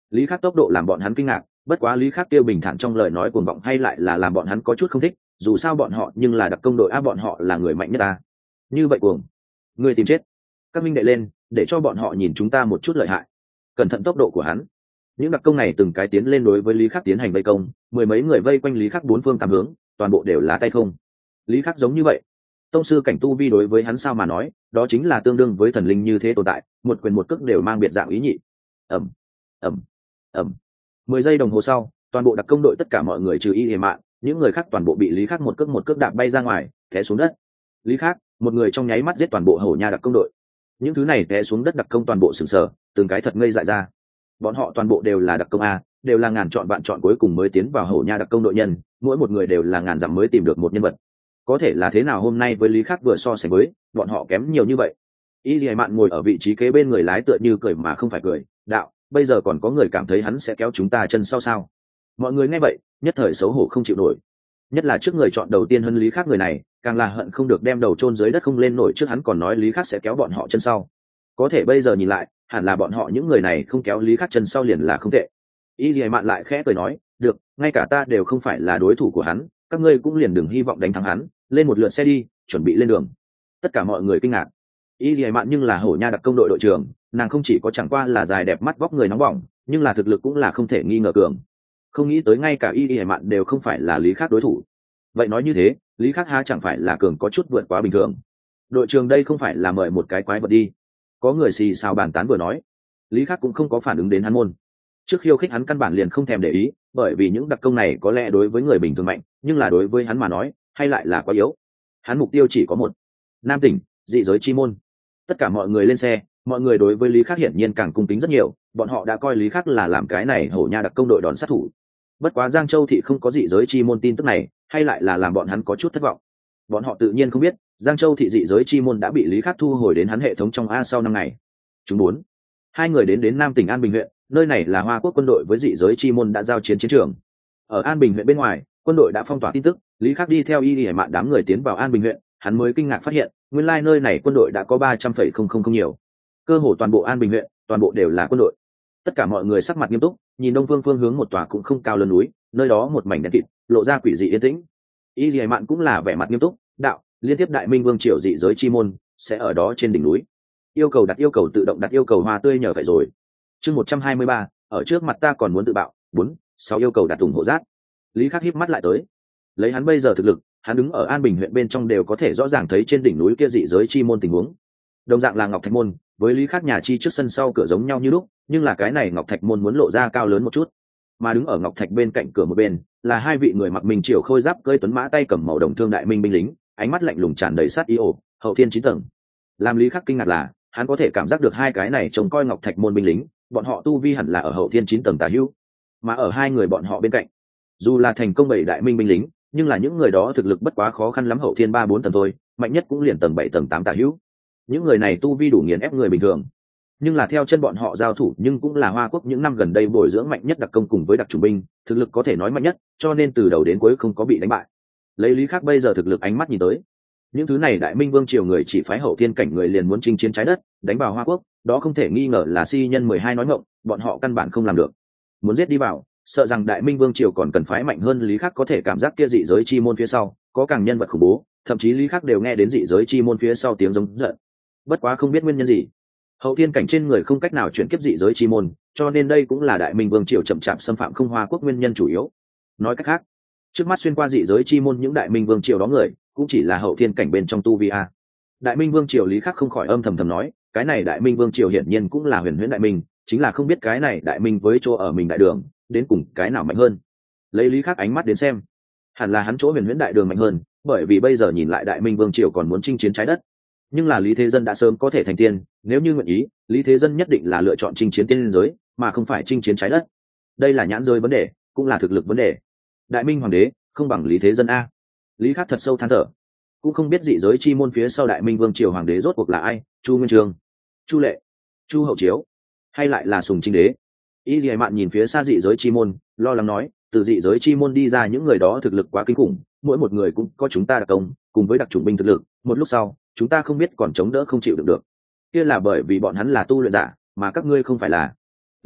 Lý Khắc tốc độ làm bọn hắn kinh ngạc, bất quá Lý Khắc tiêu bình thản trong lời nói cuồng vọng hay lại là làm bọn hắn có chút không thích, dù sao bọn họ nhưng là đặc công đội bọn họ là người mạnh nhất ta. Như vậy cuồng, người tìm chết. Các minh đệ lên, để cho bọn họ nhìn chúng ta một chút lợi hại. Cẩn thận tốc độ của hắn. Những đặc công này từng cái tiến lên đối với Lý Khắc tiến hành vây công, mười mấy người vây quanh Lý Khắc bốn phương tám hướng, toàn bộ đều là tay không. Lý Khắc giống như vậy, tông sư cảnh tu vi đối với hắn sao mà nói, đó chính là tương đương với thần linh như thế tồn tại, một quyền một cước đều mang biệt dạng ý nhị. ầm ầm ầm 10 giây đồng hồ sau, toàn bộ đặc công đội tất cả mọi người trừ Y Hề Mạn, những người khác toàn bộ bị Lý Khắc một cước đạp bay ra ngoài, té xuống đất. Lý Khắc, một người trong nháy mắt giết toàn bộ Hổ Nha đặc công đội. Những thứ này té xuống đất đặc công toàn bộ sửng sờ, từng cái thật ngây dại ra. Bọn họ toàn bộ đều là đặc công a, đều là ngàn chọn bạn chọn cuối cùng mới tiến vào Hổ Nha đặc công đội nhân, mỗi một người đều là ngàn dặm mới tìm được một nhân vật. Có thể là thế nào hôm nay với Lý Khắc vừa so sánh với, bọn họ kém nhiều như vậy. Y Lì Mạn ngồi ở vị trí kế bên người lái tựa như cười mà không phải cười, đạo, bây giờ còn có người cảm thấy hắn sẽ kéo chúng ta chân sau sao? Mọi người nghe vậy, nhất thời xấu hổ không chịu nổi. Nhất là trước người chọn đầu tiên hơn Lý Khắc người này, càng là hận không được đem đầu chôn dưới đất không lên nổi, trước hắn còn nói Lý Khắc sẽ kéo bọn họ chân sau. Có thể bây giờ nhìn lại, hẳn là bọn họ những người này không kéo Lý Khắc chân sau liền là không tệ. Y Lì Mạn lại khẽ cười nói, được, ngay cả ta đều không phải là đối thủ của hắn, các ngươi cũng liền đừng hy vọng đánh thắng hắn, lên một lượt xe đi, chuẩn bị lên đường. Tất cả mọi người kinh ngạc. Y Lì Mạn nhưng là Hổ Nha đặc công đội đội trưởng, nàng không chỉ có chẳng qua là dài đẹp mắt vóc người nóng bỏng, nhưng là thực lực cũng là không thể nghi ngờ cường. Không nghĩ tới ngay cả Y Lì Mạn đều không phải là Lý Khắc đối thủ. Vậy nói như thế, Lý Khắc há chẳng phải là cường có chút vượt quá bình thường. Đội trưởng đây không phải là mời một cái quái vật đi. Có người xì xào bàn tán vừa nói. Lý Khắc cũng không có phản ứng đến hắn môn. Trước khiêu khích hắn căn bản liền không thèm để ý, bởi vì những đặc công này có lẽ đối với người bình thường mạnh, nhưng là đối với hắn mà nói, hay lại là quá yếu. Hắn mục tiêu chỉ có một. Nam tỉnh, dị giới chi môn. Tất cả mọi người lên xe, mọi người đối với Lý Khắc hiển nhiên càng cung kính rất nhiều, bọn họ đã coi Lý Khắc là làm cái này Hổ Nha đặc công đội đòn sát thủ. Bất quá Giang Châu thị không có dị giới chi môn tin tức này, hay lại là làm bọn hắn có chút thất vọng. Bọn họ tự nhiên không biết, Giang Châu thị dị giới chi môn đã bị Lý Khắc thu hồi đến hắn hệ thống trong A sau 5 ngày. Chúng bốn. Hai người đến Nam tỉnh An Bình huyện, nơi này là Hoa Quốc quân đội với dị giới chi môn đã giao chiến chiến trường. Ở An Bình huyện bên ngoài, quân đội đã phong tỏa tin tức, Lý Khắc đi theo Y Lì Mạn đám người tiến vào An Bình huyện, hắn mới kinh ngạc phát hiện, nguyên lai nơi này quân đội đã có 300,000 nhiều. Cơ hồ toàn bộ An Bình huyện, toàn bộ đều là quân đội. Tất cả mọi người sắc mặt nghiêm túc, nhìn đông phương phương hướng một tòa cũng không cao lớn núi, nơi đó một mảnh đen kịt, lộ ra quỷ dị yên tĩnh. Y Lì Mạn cũng là vẻ mặt nghiêm túc, đạo, liên tiếp Đại Minh Vương triều dị giới chi môn sẽ ở đó trên đỉnh núi. Yêu cầu tự động đặt yêu cầu hoa tươi nhờ vậy rồi. Chương 123, ở trước mặt ta còn muốn tự bạo, 4, 6 yêu cầu đặt ủng hộ rác. Lý Khắc híp mắt lại tới. Lấy hắn bây giờ thực lực, hắn đứng ở An Bình huyện bên trong đều có thể rõ ràng thấy trên đỉnh núi kia dị giới chi môn tình huống. Đồng dạng là Ngọc Thạch môn, với Lý Khắc nhà chi trước sân sau cửa giống nhau như lúc, nhưng là cái này Ngọc Thạch môn muốn lộ ra cao lớn một chút. Mà đứng ở Ngọc Thạch bên cạnh cửa một bên, là hai vị người mặc Minh Triều khôi giáp cơi tuấn mã tay cầm màu đồng thương đại minh binh lính, ánh mắt lạnh lùng tràn đầy sát ý ổ, hậu thiên 9 tầng. Làm Lý Khắc kinh ngạc là, hắn có thể cảm giác được hai cái này trông coi Ngọc Thạch môn binh lính, bọn họ tu vi hẳn là ở hậu thiên 9 tầng tả hữu. Mà ở hai người bọn họ bên cạnh, dù là thành công 7 đại minh binh lính, nhưng là những người đó thực lực bất quá khó khăn lắm hậu thiên 3-4 tầng thôi, mạnh nhất cũng liền tầng 7 tầng 8 tả hữu. Những người này tu vi đủ nghiền ép người bình thường, nhưng là theo chân bọn họ giao thủ, nhưng cũng là Hoa Quốc những năm gần đây bồi dưỡng mạnh nhất đặc công cùng với đặc chủng binh, thực lực có thể nói mạnh nhất, cho nên từ đầu đến cuối không có bị đánh bại. Lấy Lý Khắc bây giờ thực lực ánh mắt nhìn tới, những thứ này Đại Minh Vương triều người chỉ phái hậu thiên cảnh người liền muốn chinh chiến trái đất, đánh vào Hoa Quốc, đó không thể nghi ngờ là si nhân 12 nói ngọng, bọn họ căn bản không làm được. Muốn giết đi vào, sợ rằng Đại Minh Vương triều còn cần phái mạnh hơn. Lý Khắc có thể cảm giác kia dị giới chi môn phía sau có càng nhân vật khủng bố, thậm chí Lý Khắc đều nghe đến dị giới chi môn phía sau tiếng giống giận. Bất quá không biết nguyên nhân gì, hậu thiên cảnh trên người không cách nào chuyển kiếp dị giới chi môn, cho nên đây cũng là Đại Minh Vương triều chậm chạp xâm phạm không Hoa Quốc nguyên nhân chủ yếu. Nói cách khác, trước mắt xuyên qua dị giới chi môn những Đại Minh Vương triều đó người, cũng chỉ là hậu thiên cảnh bên trong tu vi a. Đại Minh Vương triều Lý Khắc không khỏi âm thầm thầm nói, cái này Đại Minh Vương triều hiển nhiên cũng là huyền huyễn đại minh, chính là không biết cái này đại minh với chỗ ở mình đại đường đến cùng cái nào mạnh hơn. Lấy Lý Khắc ánh mắt đến xem, hẳn là hắn chỗ huyền huyễn đại đường mạnh hơn, bởi vì bây giờ nhìn lại Đại Minh Vương triều còn muốn chinh chiến trái đất. Nhưng là Lý Thế Dân đã sớm có thể thành tiên, nếu như nguyện ý, Lý Thế Dân nhất định là lựa chọn chinh chiến tiên giới, mà không phải chinh chiến trái đất. Đây là nhãn rơi vấn đề, cũng là thực lực vấn đề. Đại Minh hoàng đế không bằng Lý Thế Dân a. Lý Khắc thật sâu than thở, cũng không biết dị giới chi môn phía sau Đại Minh Vương triều hoàng đế rốt cuộc là ai, Chu Nguyên Chương, Chu Lệ, Chu Hậu Chiếu, hay lại là Sùng Trinh Đế. Y Lì Mạn nhìn phía xa dị giới chi môn, lo lắng nói, từ dị giới chi môn đi ra những người đó thực lực quá kinh khủng, mỗi một người cũng có chúng ta đặc công cùng với đặc chủng binh thực lực, một lúc sau chúng ta không biết còn chống đỡ không chịu được. Kia là bởi vì bọn hắn là tu luyện giả, mà các ngươi không phải là.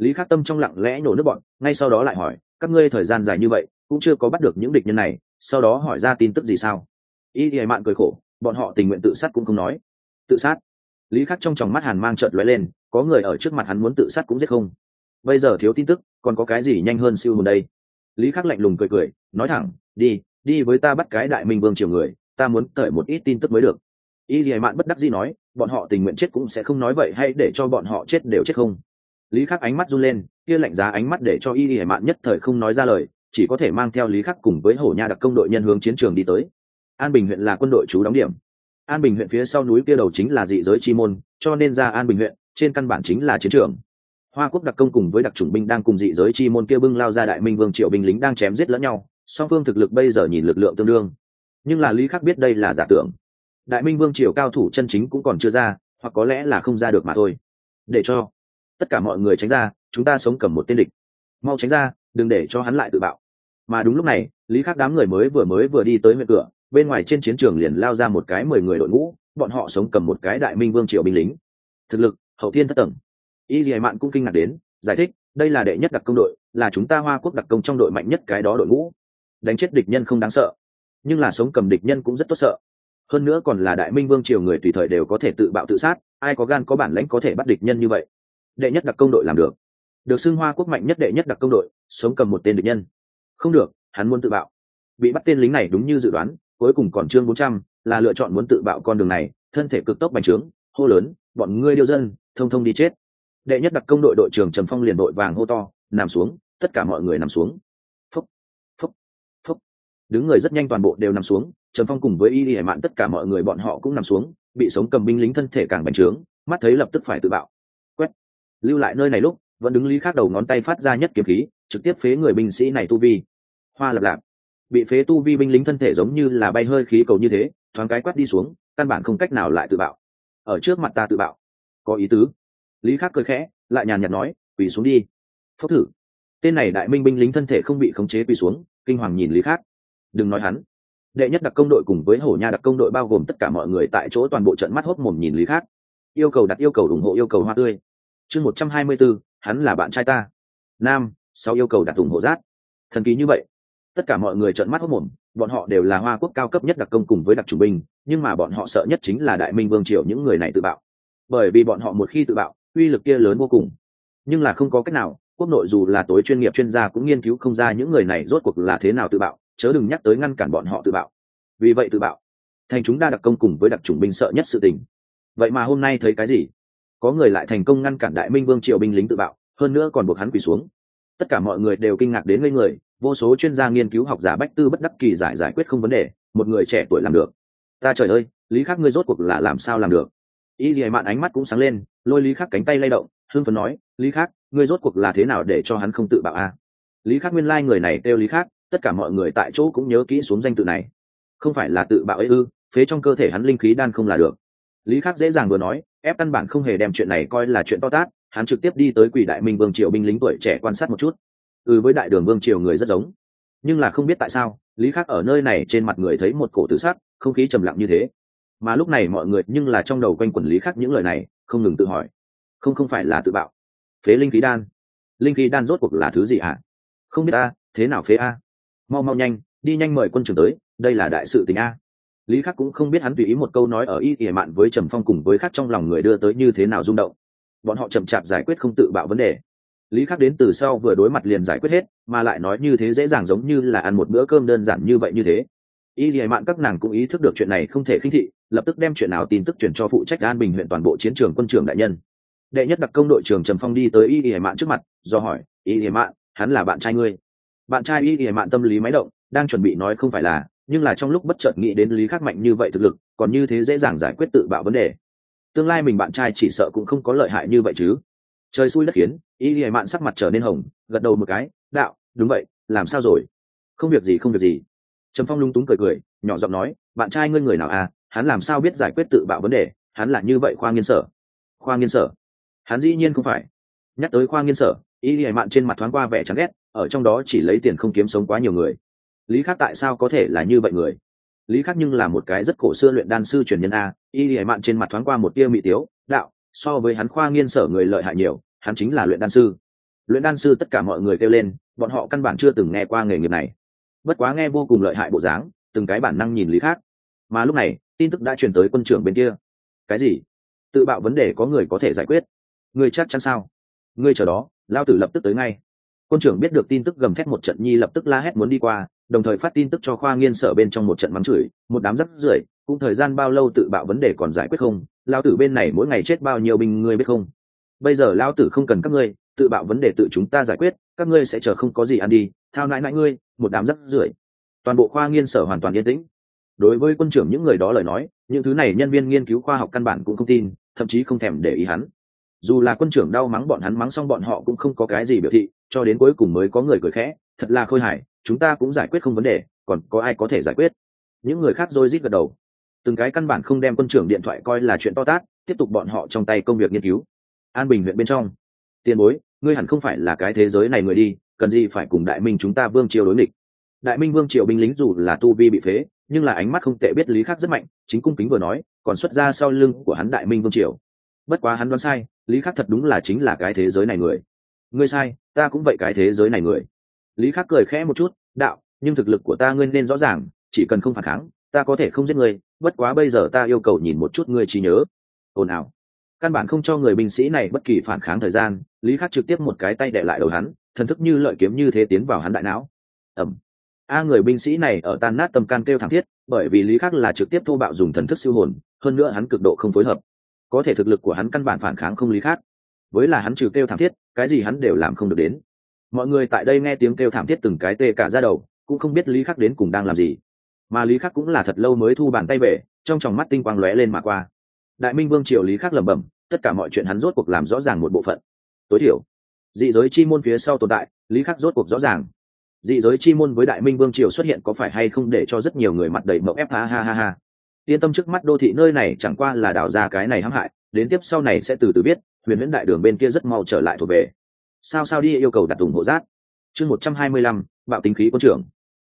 Lý Khắc Tâm trong lặng lẽ nhổ nước bọn, ngay sau đó lại hỏi, các ngươi thời gian dài như vậy cũng chưa có bắt được những địch nhân này, sau đó hỏi ra tin tức gì sao? Y Y Mạn cười khổ, bọn họ tình nguyện tự sát cũng không nói. Tự sát? Lý Khắc trong tròng mắt hàn mang chợt lóe lên, có người ở trước mặt hắn muốn tự sát cũng giết không. Bây giờ thiếu tin tức, còn có cái gì nhanh hơn siêu hồn đây? Lý Khắc lạnh lùng cười cười, nói thẳng, đi với ta bắt cái Đại Minh Vương triều người, ta muốn đợi một ít tin tức mới được. Y Y Mạn bất đắc dĩ nói, bọn họ tình nguyện chết cũng sẽ không nói vậy, hay để cho bọn họ chết đều chết không? Lý Khắc ánh mắt run lên, kia lạnh giá ánh mắt để cho Y Y Mạn nhất thời không nói ra lời, chỉ có thể mang theo Lý Khắc cùng với Hổ Nha đặc công đội nhân hướng chiến trường đi tới. An Bình huyện là quân đội trú đóng điểm. An Bình huyện phía sau núi kia đầu chính là dị giới chi môn, cho nên ra An Bình huyện, trên căn bản chính là chiến trường. Hoa Quốc đặc công cùng với đặc chủng binh đang cùng dị giới chi môn kia bưng lao ra Đại Minh Vương triệu binh lính đang chém giết lẫn nhau, song phương thực lực bây giờ nhìn lực lượng tương đương. Nhưng là Lý Khắc biết đây là giả tưởng. Đại Minh Vương triều cao thủ chân chính cũng còn chưa ra, hoặc có lẽ là không ra được mà thôi. Để cho tất cả mọi người tránh ra, chúng ta sống cầm một tên địch. Mau tránh ra, đừng để cho hắn lại tự bạo. Mà đúng lúc này, Lý Khắc đám người mới vừa đi tới huyện cửa, bên ngoài trên chiến trường liền lao ra một cái 10 người đội ngũ, bọn họ sống cầm một cái Đại Minh Vương triều binh lính. Thực lực hậu thiên thất tầng. Y Lệ Mạn cũng kinh ngạc đến, giải thích, đây là đệ nhất đặc công đội, là chúng ta Hoa Quốc đặc công trong đội mạnh nhất cái đó đội ngũ. Đánh chết địch nhân không đáng sợ, nhưng là sống cầm địch nhân cũng rất tốt sợ. Hơn nữa còn là Đại Minh Vương triều người tùy thời đều có thể tự bạo tự sát, ai có gan có bản lĩnh có thể bắt địch nhân như vậy. Đệ nhất đặc công đội làm được xưng Hoa Quốc mạnh nhất đệ nhất đặc công đội, sống cầm một tên địch nhân. Không được, hắn muốn tự bạo. Bị bắt tên lính này đúng như dự đoán, cuối cùng còn chương 400, là lựa chọn muốn tự bạo con đường này, thân thể cực tốc bành trướng, hô lớn, bọn ngươi điêu dân, thông thông đi chết. Đệ nhất đặc công đội đội trưởng Trầm Phong liền đội vàng hô to, nằm xuống, tất cả mọi người nằm xuống. Phúc, phúc, phúc. Đứng người rất nhanh toàn bộ đều nằm xuống, Trầm Phong cùng với Y Y Hải Mạn tất cả mọi người bọn họ cũng nằm xuống, bị sống cầm binh lính thân thể càng bành trướng, mắt thấy lập tức phải tự bạo. Quét. Lưu lại nơi này lúc, vẫn đứng Lý Khắc đầu ngón tay phát ra nhất kiếm khí, trực tiếp phế người binh sĩ này tu vi. Hoa lập lạp. Bị phế tu vi binh lính thân thể giống như là bay hơi khí cầu như thế, thoáng cái quét đi xuống, căn bản không cách nào lại tự bạo. Ở trước mặt ta tự bạo, có ý tứ. Lý Khắc cười khẽ, lại nhàn nhạt nói, quỳ xuống đi. Phốc thử. Tên này Đại Minh binh lính thân thể không bị khống chế quỳ xuống, kinh hoàng nhìn Lý Khắc. Đừng nói hắn. Đệ nhất đặc công đội cùng với Hổ Nha đặc công đội bao gồm tất cả mọi người tại chỗ toàn bộ trận mắt hốt mồm nhìn Lý Khắc. Yêu cầu đặt yêu cầu ủng hộ yêu cầu hoa tươi. Chương 124, hắn là bạn trai ta. Nam, sau yêu cầu đặt ủng hộ rát. Thần kỳ như vậy. Tất cả mọi người trợn mắt hốt mồm, bọn họ đều là Hoa Quốc cao cấp nhất đặc công cùng với đặc chủ binh, nhưng mà bọn họ sợ nhất chính là Đại Minh Vương triều những người này tự bạo. Bởi vì bọn họ một khi tự bạo, uy lực kia lớn vô cùng. Nhưng là không có cách nào, quốc nội dù là tối chuyên nghiệp chuyên gia cũng nghiên cứu không ra những người này rốt cuộc là thế nào tự bạo, chớ đừng nhắc tới ngăn cản bọn họ tự bạo. Vì vậy tự bạo, thành chúng đa đặc công cùng với đặc chủng binh sợ nhất sự tình. Vậy mà hôm nay thấy cái gì? Có người lại thành công ngăn cản Đại Minh Vương triều binh lính tự bạo, hơn nữa còn buộc hắn quỳ xuống. Tất cả mọi người đều kinh ngạc đến ngây người, vô số chuyên gia nghiên cứu học giả bách tư bất đắc kỳ giải quyết không vấn đề, một người trẻ tuổi làm được. Ta trời ơi, Lý Khắc ngươi rốt cuộc là làm sao làm được? Y Lệ Mạn ánh mắt cũng sáng lên, lôi Lý Khắc cánh tay lay động, hưng phấn nói, Lý Khắc, ngươi rốt cuộc là thế nào để cho hắn không tự bạo a? Lý Khắc nguyên lai người này kêu Lý Khắc, tất cả mọi người tại chỗ cũng nhớ kỹ xuống danh tự này. Không phải là tự bạo ấy ư? Phế trong cơ thể hắn linh khí đan không là được. Lý Khắc dễ dàng vừa nói, ép căn bản không hề đem chuyện này coi là chuyện to tát, hắn trực tiếp đi tới Quỷ Đại Minh Vương triều binh lính tuổi trẻ quan sát một chút. Với Đại Đường Vương triều người rất giống, nhưng là không biết tại sao, Lý Khắc ở nơi này trên mặt người thấy một cổ tự sắc, không khí trầm lặng như thế. Mà lúc này mọi người nhưng là trong đầu quanh quẩn Lý Khắc những lời này, không ngừng tự hỏi, không phải là tự bạo. Phế linh khí đan, linh khí đan rốt cuộc là thứ gì ạ? Không biết a, thế nào phế a? Mau nhanh, đi nhanh mời quân trưởng tới, đây là đại sự tình a. Lý Khắc cũng không biết hắn tùy ý một câu nói ở Y Y Mạn với Trầm Phong cùng với Khắc trong lòng người đưa tới như thế nào rung động. Bọn họ chậm chạp giải quyết không tự bạo vấn đề. Lý Khắc đến từ sau vừa đối mặt liền giải quyết hết, mà lại nói như thế dễ dàng giống như là ăn một bữa cơm đơn giản như vậy như thế. Y Y Mạn các nàng cũng ý thức được chuyện này không thể khinh thị, lập tức đem chuyện nào tin tức chuyển cho phụ trách An Bình huyện toàn bộ chiến trường quân trưởng đại nhân. Đệ nhất đặc công đội trưởng Trầm Phong đi tới Y Y Mạn trước mặt, do hỏi, Y Y Mạn, hắn là bạn trai ngươi? Bạn trai Y Y Mạn tâm lý máy động, đang chuẩn bị nói không phải là, nhưng là trong lúc bất chợt nghĩ đến Lý Khắc mạnh như vậy thực lực, còn như thế dễ dàng giải quyết tự bạo vấn đề. Tương lai mình bạn trai chỉ sợ cũng không có lợi hại như vậy chứ. Trời xui đất khiến, Y Y Mạn sắc mặt trở nên hồng, gật đầu một cái, đạo, đúng vậy, làm sao rồi? Không việc gì. Trầm Phong lung túng cười, nhỏ giọng nói, bạn trai ngươi người nào à, hắn làm sao biết giải quyết tự bạo vấn đề, hắn là như vậy Khoa Nghiên Sở. Khoa Nghiên Sở? Hắn dĩ nhiên không phải. Nhắc tới Khoa Nghiên Sở, Y Y Mạn trên mặt thoáng qua vẻ chán ghét, ở trong đó chỉ lấy tiền không kiếm sống quá nhiều người. Lý Khắc tại sao có thể là như vậy người? Lý Khắc nhưng là một cái rất cổ xưa luyện đan sư truyền nhân a. Y Y Mạn trên mặt thoáng qua một tia mị tiếu, đạo, so với hắn Khoa Nghiên Sở người lợi hại nhiều, hắn chính là luyện đan sư. luyện đan sư tất cả mọi người kêu lên, bọn họ căn bản chưa từng nghe qua nghề nghiệp này, bất quá nghe vô cùng lợi hại bộ dáng, từng cái bản năng nhìn Lý Khắc. Mà lúc này tin tức đã truyền tới quân trưởng bên kia. Cái gì? Tự bạo vấn đề có người có thể giải quyết? Ngươi chắc chắn sao? Ngươi chờ đó, lao tử lập tức tới ngay. Quân trưởng biết được tin tức gầm thét một trận nhi, lập tức la hét muốn đi qua, đồng thời phát tin tức cho khoa nghiên sở bên trong một trận mắng chửi, một đám rắc rưởi, cũng thời gian bao lâu tự bạo vấn đề còn giải quyết không? Lao tử bên này mỗi ngày chết bao nhiêu binh ngươi biết không? Bây giờ lao tử không cần các ngươi, tự bạo vấn đề tự chúng ta giải quyết, các ngươi sẽ chờ không có gì ăn đi, thao nãi nãi ngươi, một đám rắc rưởi. Toàn bộ khoa nghiên sở hoàn toàn yên tĩnh. Đối với quân trưởng những người đó lời nói, những thứ này nhân viên nghiên cứu khoa học căn bản cũng không tin, thậm chí không thèm để ý hắn. Dù là quân trưởng đau mắng bọn hắn, mắng xong bọn họ cũng không có cái gì biểu thị, cho đến cuối cùng mới có người cười khẽ, thật là khôi hài, chúng ta cũng giải quyết không vấn đề, còn có ai có thể giải quyết? Những người khác rối rít gật đầu, từng cái căn bản không đem quân trưởng điện thoại coi là chuyện to tát, tiếp tục bọn họ trong tay công việc nghiên cứu. An Bình huyện bên trong, tiền bối, ngươi hẳn không phải là cái thế giới này người đi, cần gì phải cùng Đại Minh chúng ta Vương Triều đối nghịch? Đại Minh Vương Triều binh lính dù là tu vi bị phế, nhưng là ánh mắt không tệ, biết Lý Khắc rất mạnh, chính cung kính vừa nói, còn xuất ra sau lưng của hắn Đại Minh Vương Triều. Bất quá hắn đoán sai, Lý Khắc thật đúng là chính là cái thế giới này người. Ngươi sai, ta cũng vậy cái thế giới này người. Lý Khắc cười khẽ một chút, đạo, nhưng thực lực của ta ngươi nên rõ ràng, chỉ cần không phản kháng, ta có thể không giết ngươi, bất quá bây giờ ta yêu cầu nhìn một chút ngươi trí nhớ. Ồn ào. Căn bản không cho người binh sĩ này bất kỳ phản kháng thời gian, Lý Khắc trực tiếp một cái tay đè lại đầu hắn, thần thức như lợi kiếm như thế tiến vào hắn đại não. Ầm. Người binh sĩ này ở tan nát tâm can kêu thảm thiết, bởi vì Lý Khắc là trực tiếp thô bạo dùng thần thức siêu hồn, hơn nữa hắn cực độ không phối hợp, có thể thực lực của hắn căn bản phản kháng không Lý Khắc. Với là hắn trừ kêu thảm thiết, cái gì hắn đều làm không được đến. Mọi người tại đây nghe tiếng kêu thảm thiết từng cái tê cả da đầu, cũng không biết Lý Khắc đến cùng đang làm gì. Mà Lý Khắc cũng là thật lâu mới thu bàn tay về, trong tròng mắt tinh quang lóe lên mà qua. Đại Minh Vương Triều Lý Khắc lẩm bẩm, tất cả mọi chuyện hắn rốt cuộc làm rõ ràng một bộ phận. Tối thiểu, dị giới chi môn phía sau tồn tại, Lý Khắc rốt cuộc rõ ràng. Dị giới chi môn với Đại Minh Vương Triều xuất hiện có phải hay không để cho rất nhiều người mặt đầy mộng ép, ha ha ha ha. Yên tâm, trước mắt đô thị nơi này chẳng qua là đào ra cái này hãm hại, đến tiếp sau này sẽ từ từ biết, Huyền Huyễn Đại Đường bên kia rất mau trở lại thuộc về. Sao đi yêu cầu đặt ủng hộ rát. Chương 125, bạo tính khí quân trưởng.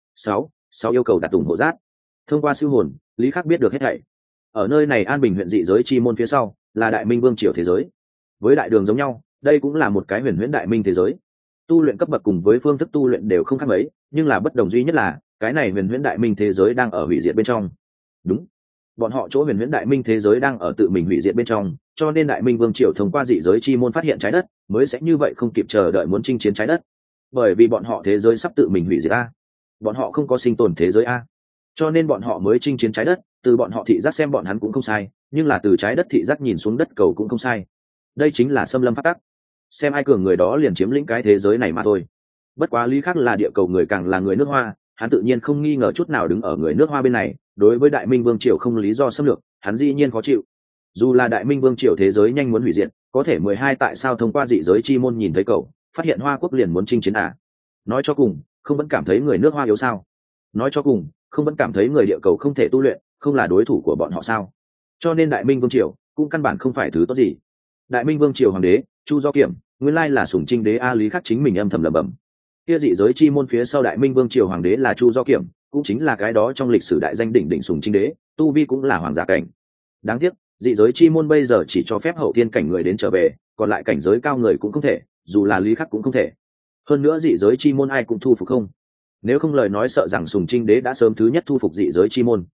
6 yêu cầu đặt ủng hộ rát. Thông qua siêu hồn, Lý Khắc biết được hết thảy. Ở nơi này An Bình huyện dị giới chi môn phía sau, là Đại Minh Vương Triều thế giới. Với Đại Đường giống nhau, đây cũng là một cái Huyền Huyễn Đại Minh thế giới. Tu luyện cấp bậc cùng với phương thức tu luyện đều không khác mấy, nhưng là bất đồng duy nhất là, cái này Huyền Huyễn Đại Minh thế giới đang ở hủy diệt bên trong. Đúng, bọn họ chỗ Huyền Huyễn Đại Minh thế giới đang ở tự mình hủy diệt bên trong, cho nên Đại Minh Vương Triều thông qua dị giới chi môn phát hiện trái đất, mới sẽ như vậy không kịp chờ đợi muốn chinh chiến trái đất. Bởi vì bọn họ thế giới sắp tự mình hủy diệt a, bọn họ không có sinh tồn thế giới a, cho nên bọn họ mới chinh chiến trái đất. Từ bọn họ thị giác xem bọn hắn cũng không sai, nhưng là từ trái đất thị giác nhìn xuống đất cầu cũng không sai. Đây chính là xâm lâm pháp tắc, xem ai cường người đó liền chiếm lĩnh cái thế giới này mà thôi. Bất quá Lý Khắc là địa cầu người, càng là người nước Hoa, hắn tự nhiên không nghi ngờ chút nào đứng ở người nước Hoa bên này. Đối với Đại Minh Vương Triều không lý do xâm lược, hắn dĩ nhiên khó chịu. Dù là Đại Minh Vương Triều thế giới nhanh muốn hủy diệt, có thể 12 tại sao thông qua dị giới chi môn nhìn thấy cậu, phát hiện Hoa quốc liền muốn chinh chiến à? Nói cho cùng, không vẫn cảm thấy người nước Hoa yếu sao? Nói cho cùng, không vẫn cảm thấy người địa cầu không thể tu luyện, không là đối thủ của bọn họ sao? Cho nên Đại Minh Vương Triều cũng căn bản không phải thứ tốt gì. Đại Minh Vương Triều hoàng đế Chu Do Kiểm, nguyên lai là Sùng Trinh đế a. Lý Khắc chính mình âm thầm lẩm bẩm. Kia dị giới chi môn phía sau Đại Minh Vương Triều hoàng đế là Chu Do Kiểm, cũng chính là cái đó trong lịch sử đại danh đỉnh đỉnh Sùng Trinh đế, tu vi cũng là hoàng giả cảnh. Đáng tiếc, dị giới chi môn bây giờ chỉ cho phép hậu thiên cảnh người đến trở về, còn lại cảnh giới cao người cũng không thể, dù là Lý Khắc cũng không thể. Hơn nữa dị giới chi môn ai cũng thu phục không? Nếu không lời nói sợ rằng Sùng Trinh đế đã sớm thứ nhất thu phục dị giới chi môn.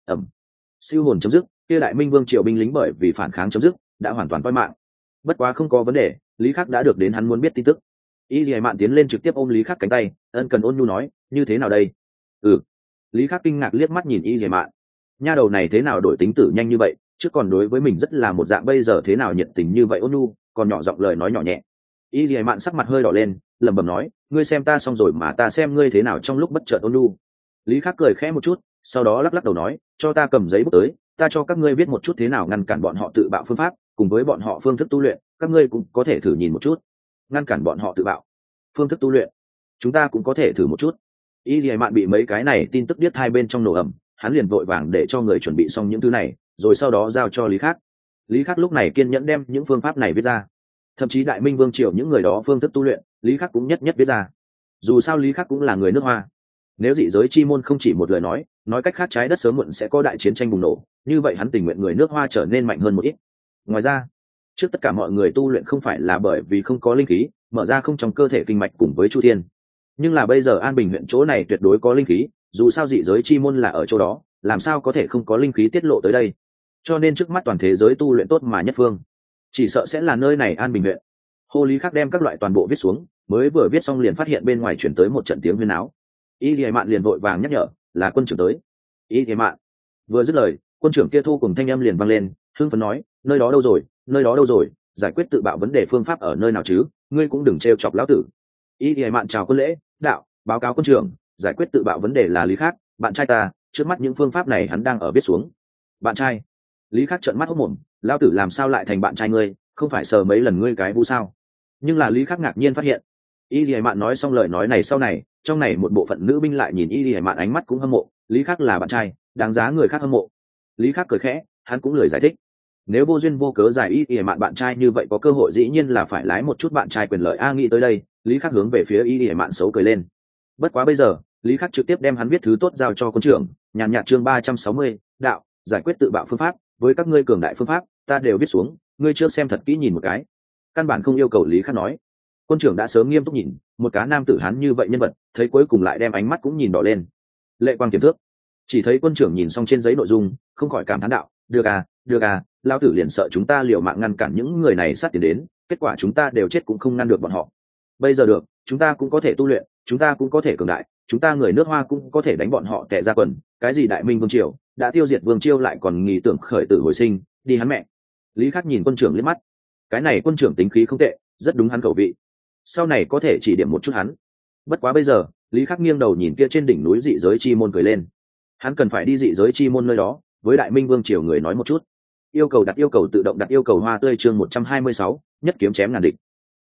Siêu hồn chấm dứt, kia Đại Minh Vương Triều binh lính bởi vì phản kháng chấm dứt, đã hoàn toàn toi mạng. Bất quá không có vấn đề, Lý Khắc đã được đến hắn muốn biết tin tức. Y Lệ Mạn tiến lên trực tiếp ôm Lý Khắc cánh tay, ân cần ôn nhu nói, như thế nào đây? Lý Khắc kinh ngạc liếc mắt nhìn Y Lệ Mạn, nha đầu này thế nào đổi tính tử nhanh như vậy, trước còn đối với mình rất là một dạng, bây giờ thế nào nhiệt tình như vậy, ôn nhu, còn nhỏ giọng lời nói nhỏ nhẹ. Y Lệ Mạn sắc mặt hơi đỏ lên, lẩm bẩm nói, ngươi xem ta xong rồi mà ta xem ngươi thế nào trong lúc bất chợt ôn nhu. Lý Khắc cười khẽ một chút, sau đó lắc lắc đầu nói, cho ta cầm giấy bút tới, ta cho các ngươi viết một chút thế nào ngăn cản bọn họ tự bạo phương pháp, cùng với bọn họ phương thức tu luyện, các ngươi cũng có thể thử nhìn một chút. Ngăn cản bọn họ tự bạo, phương thức tu luyện, chúng ta cũng có thể thử một chút. Y Lệ Mạn bị mấy cái này tin tức biết hai bên trong nổ ẩm, hắn liền vội vàng để cho người chuẩn bị xong những thứ này, rồi sau đó giao cho Lý Khắc. Lý Khắc lúc này kiên nhẫn đem những phương pháp này viết ra, thậm chí Đại Minh Vương Triều những người đó phương thức tu luyện, Lý Khắc cũng nhất nhất viết ra. Dù sao Lý Khắc cũng là người nước Hoa, nếu dị giới chi môn không chỉ một lời nói cách khác trái đất sớm muộn sẽ có đại chiến tranh bùng nổ, như vậy hắn tình nguyện người nước Hoa trở nên mạnh hơn một ít. Ngoài ra, trước tất cả mọi người tu luyện không phải là bởi vì không có linh khí mở ra không trong cơ thể kinh mạch cùng với chu thiên, nhưng là bây giờ An Bình huyện chỗ này tuyệt đối có linh khí, dù sao dị giới chi môn là ở chỗ đó, làm sao có thể không có linh khí tiết lộ tới đây. Cho nên trước mắt toàn thế giới tu luyện tốt mà nhất phương chỉ sợ sẽ là nơi này An Bình huyện. Hồ Lý Khắc đem các loại toàn bộ viết xuống, mới vừa viết xong liền phát hiện bên ngoài chuyển tới một trận tiếng huyên náo. Y Lệ Mạn liền vội vàng nhắc nhở, là quân trưởng tới. Y Lệ Mạn vừa dứt lời, quân trưởng kia thu cùng thanh âm liền vang lên, hưng phấn nói, nơi đó đâu rồi, nơi đó đâu rồi, giải quyết tự bạo vấn đề phương pháp ở nơi nào chứ, ngươi cũng đừng trêu chọc lão tử. Y Lệ Mạn chào quân lễ, đạo, báo cáo quân trưởng, giải quyết tự bạo vấn đề là Lý Khắc, bạn trai ta, trước mắt những phương pháp này hắn đang ở viết xuống. Bạn trai? Lý Khắc trợn mắt hốt mồm, lão tử làm sao lại thành bạn trai ngươi, không phải sờ mấy lần ngươi cái vu sao? Nhưng là Lý Khắc ngạc nhiên phát hiện, Y Lệ Mạn nói xong lời nói này sau này, trong này một bộ phận nữ binh lại nhìn Y Lệ Mạn ánh mắt cũng hâm mộ, Lý Khắc là bạn trai, đáng giá người khác hâm mộ. Lý Khắc cười khẽ, hắn cũng lười giải thích. Nếu vô duyên vô cớ giải Y Lệ Mạn bạn trai như vậy có cơ hội dĩ nhiên là phải lái một chút bạn trai quyền lợi a, nghĩ tới đây, Lý Khắc hướng về phía Y Lệ Mạn xấu cười lên. Bất quá bây giờ, Lý Khắc trực tiếp đem hắn viết thứ tốt giao cho quân trưởng, nhàn nhạt chương 360, đạo, giải quyết tự bạo phương pháp, với các ngươi cường đại phương pháp, ta đều viết xuống, ngươi trước xem thật kỹ nhìn một cái. Căn bản không yêu cầu Lý Khắc nói. Quân trưởng đã sớm nghiêm túc nhìn, một cá nam tử hắn như vậy nhân vật, thấy cuối cùng lại đem ánh mắt cũng nhìn đỏ lên. Lệ quang tiềm thước. Chỉ thấy quân trưởng nhìn xong trên giấy nội dung, không khỏi cảm thán đạo, được à, lão tử liền sợ chúng ta liều mạng ngăn cản những người này sát tiến đến, kết quả chúng ta đều chết cũng không ngăn được bọn họ. Bây giờ được, chúng ta cũng có thể tu luyện, chúng ta cũng có thể cường đại, chúng ta người nước Hoa cũng có thể đánh bọn họ tè ra quần, cái gì Đại Minh Vương triều, đã tiêu diệt Vương Chiêu lại còn nghi tưởng khởi tử hồi sinh, đi hắn mẹ. Lý Khắc nhìn quân trưởng liếc mắt. Cái này quân trưởng tính khí không tệ, rất đúng hắn khẩu vị. Sau này có thể chỉ điểm một chút hắn. Bất quá bây giờ, Lý Khắc nghiêng đầu nhìn kia trên đỉnh núi dị giới chi môn cười lên. Hắn cần phải đi dị giới chi môn nơi đó, với Đại Minh Vương triều người nói một chút. Yêu cầu đặt yêu cầu tự động đặt yêu cầu hoa tươi chương 126, nhất kiếm chém ngàn địch.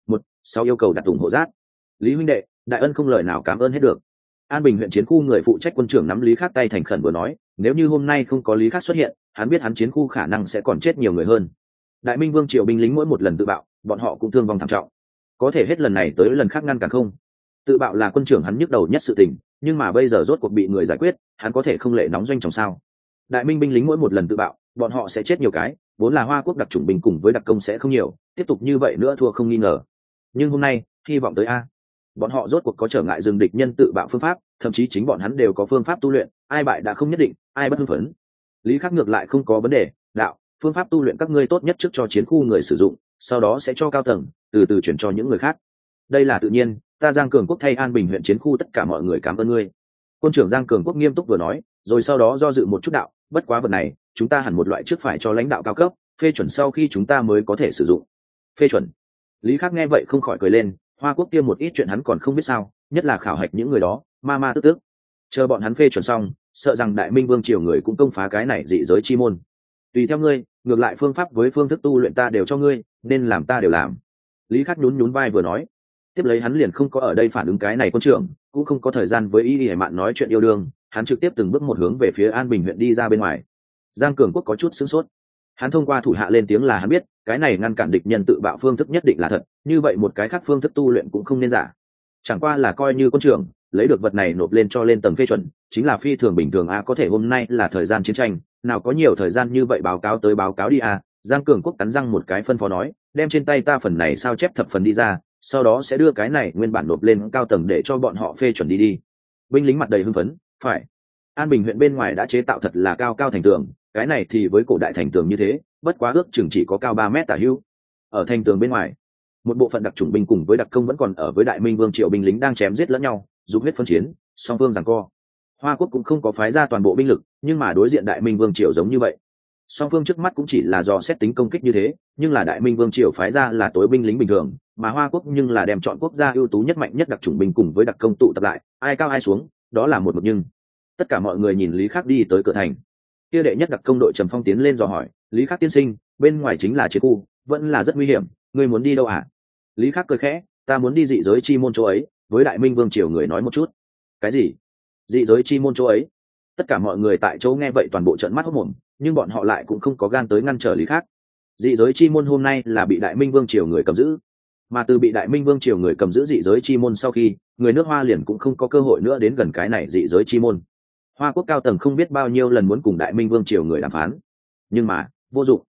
6 yêu cầu đặt ủng hộ rác. Lý huynh đệ, đại ân không lời nào cảm ơn hết được. An Bình huyện chiến khu người phụ trách quân trưởng nắm Lý Khắc tay thành khẩn vừa nói, nếu như hôm nay không có Lý Khắc xuất hiện, hắn biết hắn chiến khu khả năng sẽ còn chết nhiều người hơn. Đại Minh Vương triều binh lính mỗi một lần tự bạo, bọn họ cũng thương vong thảm trọng. Có thể hết lần này tới lần khác ngăn cản không? Tự bạo là quân trưởng hắn nhức đầu nhất sự tình, nhưng mà bây giờ rốt cuộc bị người giải quyết, hắn có thể không lệ nóng doanh trọng sao? Đại Minh binh lính mỗi một lần tự bạo, bọn họ sẽ chết nhiều cái, vốn là Hoa quốc đặc chủng binh cùng với đặc công sẽ không nhiều, tiếp tục như vậy nữa thua không nghi ngờ. Nhưng hôm nay, hy vọng tới a. Bọn họ rốt cuộc có trở ngại dừng địch nhân tự bạo phương pháp, thậm chí chính bọn hắn đều có phương pháp tu luyện, ai bại đã không nhất định, ai bất hưng phấn. Lý Khắc ngược lại không có vấn đề, đạo, phương pháp tu luyện các ngươi tốt nhất trước cho chiến khu người sử dụng, sau đó sẽ cho cao tầng, từ từ chuyển cho những người khác. Đây là tự nhiên, ta Giang Cường Quốc thay An Bình huyện chiến khu tất cả mọi người cảm ơn ngươi. Quân trưởng Giang Cường Quốc nghiêm túc vừa nói, rồi sau đó do dự một chút đạo, bất quá vật này, chúng ta hẳn một loại trước phải cho lãnh đạo cao cấp, phê chuẩn sau khi chúng ta mới có thể sử dụng. Phê chuẩn. Lý Khắc nghe vậy không khỏi cười lên, Hoa quốc kia một ít chuyện hắn còn không biết sao, nhất là khảo hạch những người đó, ma tức. Chờ bọn hắn phê chuẩn xong, sợ rằng Đại Minh Vương triều người cũng công phá cái này dị giới chi môn. Tùy theo ngươi, ngược lại phương pháp với phương thức tu luyện ta đều cho ngươi, nên làm ta đều làm. Lý Khắc nhún vai vừa nói. Tiếp lấy hắn liền không có ở đây phản ứng cái này quân trưởng, cũng không có thời gian với Y Lệ Mạn nói chuyện yêu đương, hắn trực tiếp từng bước một hướng về phía An Bình huyện đi ra bên ngoài. Giang Cường Quốc có chút sửng sốt. Hắn thông qua thủ hạ lên tiếng là hắn biết, cái này ngăn cản địch nhân tự bạo phương thức nhất định là thật, như vậy một cái khác phương thức tu luyện cũng không nên giả. Chẳng qua là coi như quân trưởng lấy được vật này nộp lên cho lên tầng phê chuẩn, chính là phi thường bình thường a, có thể hôm nay là thời gian chiến tranh, nào có nhiều thời gian như vậy báo cáo tới báo cáo đi a. Giang Cường Quốc cắn răng một cái phân phó nói, đem trên tay ta phần này sao chép thập phần đi ra, sau đó sẽ đưa cái này nguyên bản nộp lên cao tầng để cho bọn họ phê chuẩn đi. Binh lính mặt đầy hưng phấn, phải. An Bình huyện bên ngoài đã chế tạo thật là cao thành tường, cái này thì với cổ đại thành tường như thế, bất quá ước chừng chỉ có cao 3 mét tả hữu. Ở thành tường bên ngoài, một bộ phận đặc chủng binh cùng với đặc công vẫn còn ở với Đại Minh Vương triều binh lính đang chém giết lẫn nhau, dùng huyết phân chiến, song phương giằng co. Hoa quốc cũng không có phái ra toàn bộ binh lực, nhưng mà đối diện Đại Minh Vương triều giống như vậy. Song phương trước mắt cũng chỉ là do xét tính công kích như thế, nhưng là Đại Minh Vương triều phái ra là tối binh lính bình thường, mà Hoa quốc nhưng là đem chọn quốc gia ưu tú nhất mạnh nhất đặc chủng binh cùng với đặc công tụ tập lại, ai cao ai xuống, đó là một mực nhưng. Tất cả mọi người nhìn Lý Khắc đi tới cửa thành. Kia đệ nhất đặc công đội Trầm Phong tiến lên dò hỏi, Lý Khắc tiên sinh, bên ngoài chính là chiến khu, vẫn là rất nguy hiểm, ngươi muốn đi đâu hả? Lý Khắc cười khẽ, ta muốn đi dị giới chi môn chỗ ấy, với Đại Minh Vương triều người nói một chút. Cái gì? Dị giới chi môn chỗ ấy? Tất cả mọi người tại chỗ nghe vậy toàn bộ trợn mắt hốt mồm, nhưng bọn họ lại cũng không có gan tới ngăn trở Lý Khắc. Dị giới chi môn hôm nay là bị Đại Minh Vương triều người cầm giữ, mà từ bị Đại Minh Vương triều người cầm giữ dị giới chi môn sau khi, người nước Hoa liền cũng không có cơ hội nữa đến gần cái này dị giới chi môn. Hoa quốc cao tầng không biết bao nhiêu lần muốn cùng Đại Minh Vương triều người đàm phán, nhưng mà vô dụng.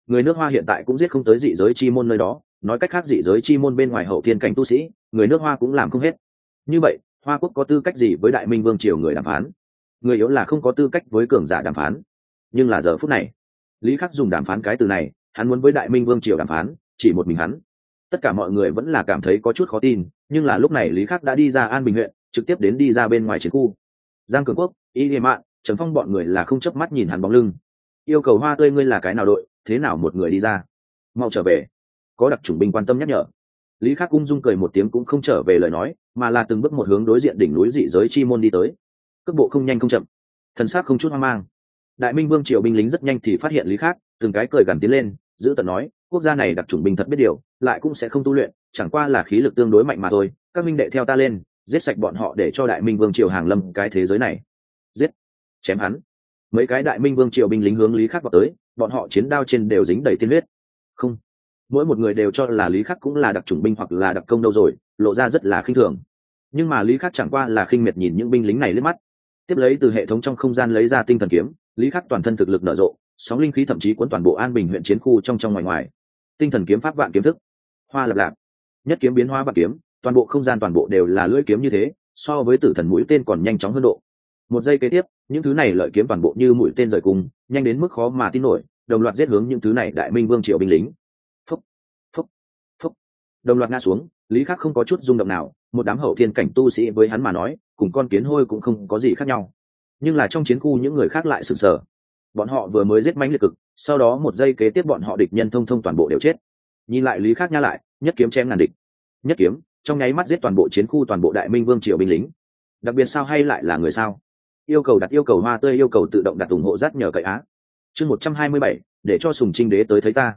người nước Hoa hiện tại cũng giết không tới dị giới chi môn nơi đó, nói cách khác dị giới chi môn bên ngoài hậu thiên cảnh tu sĩ, người nước Hoa cũng làm không hết. Như vậy, Hoa quốc có tư cách gì với Đại Minh vương triều người đàm phán? Người yếu là không có tư cách với cường giả đàm phán. Nhưng là giờ phút này, Lý Khắc dùng đàm phán cái từ này, hắn muốn với Đại Minh vương triều đàm phán, chỉ một mình hắn. Tất cả mọi người vẫn là cảm thấy có chút khó tin, nhưng là lúc này Lý Khắc đã đi ra An Bình huyện, trực tiếp đến đi ra bên ngoài chiến khu. Giang Cường Quốc, Y Liêm Mạn, Trần Phong bọn người là không chớp mắt nhìn hắn bóng lưng. Yêu cầu Hoa tươi ngươi là cái nào đội, thế nào một người đi ra? Mau trở về. Có đặc chủng binh quan tâm nhắc nhở. Lý Khắc ung dung cười một tiếng cũng không trở về lời nói, mà là từng bước một hướng đối diện đỉnh núi dị giới chi môn đi tới. Cước bộ không nhanh không chậm, thần sắc không chút hoang mang. Đại Minh vương triều binh lính rất nhanh thì phát hiện Lý Khắc, từng cái cười gần tiến lên, giữ tận nói, quốc gia này đặc chủng binh thật biết điều, lại cũng sẽ không tu luyện, chẳng qua là khí lực tương đối mạnh mà thôi, các minh đệ theo ta lên, giết sạch bọn họ để cho Đại Minh vương triều hàng lâm cái thế giới này. Giết, chém hắn. Mấy cái Đại Minh vương triều binh lính hướng Lý Khắc vào tới, bọn họ chiến đao trên đều dính đầy tiên huyết. Không, mỗi một người đều cho là Lý Khắc cũng là đặc chủng binh hoặc là đặc công đâu rồi, lộ ra rất là khinh thường. Nhưng mà Lý Khắc chẳng qua là khinh miệt nhìn những binh lính này liếc mắt, tiếp lấy từ hệ thống trong không gian lấy ra tinh thần kiếm. Lý Khắc toàn thân thực lực nở rộ, sóng linh khí thậm chí cuốn toàn bộ An Bình huyện chiến khu trong trong ngoài ngoài. Tinh thần kiếm pháp vạn kiếm thức, hoa lập lạp, nhất kiếm biến hóa vạn kiếm, toàn bộ không gian toàn bộ đều là lưỡi kiếm như thế, so với tử thần mũi tên còn nhanh chóng hơn độ. Một giây kế tiếp, những thứ này lợi kiếm toàn bộ như mũi tên rời cùng, nhanh đến mức khó mà tin nổi, đồng loạt giết hướng những thứ này Đại Minh vương triều binh lính. Phúc, phúc, phúc, đồng loạt ngã xuống. Lý Khắc không có chút rung động nào, một đám hậu thiên cảnh tu sĩ với hắn mà nói, cùng con kiến hôi cũng không có gì khác nhau. Nhưng là trong chiến khu những người khác lại sửng sở. Bọn họ vừa mới giết mãnh liệt cực, sau đó một giây kế tiếp bọn họ địch nhân thông thông toàn bộ đều chết. Nhìn lại Lý Khắc nha lại, nhất kiếm chém ngàn địch. Nhất kiếm, trong nháy mắt giết toàn bộ chiến khu toàn bộ Đại Minh vương triều binh lính. Đặc biệt sao hay lại là người sao? Yêu cầu đặt yêu cầu Hoa tươi yêu cầu tự động đặt ủng hộ rát nhờ cậy á. Chương 127, để cho Sùng Trinh đế tới thấy ta.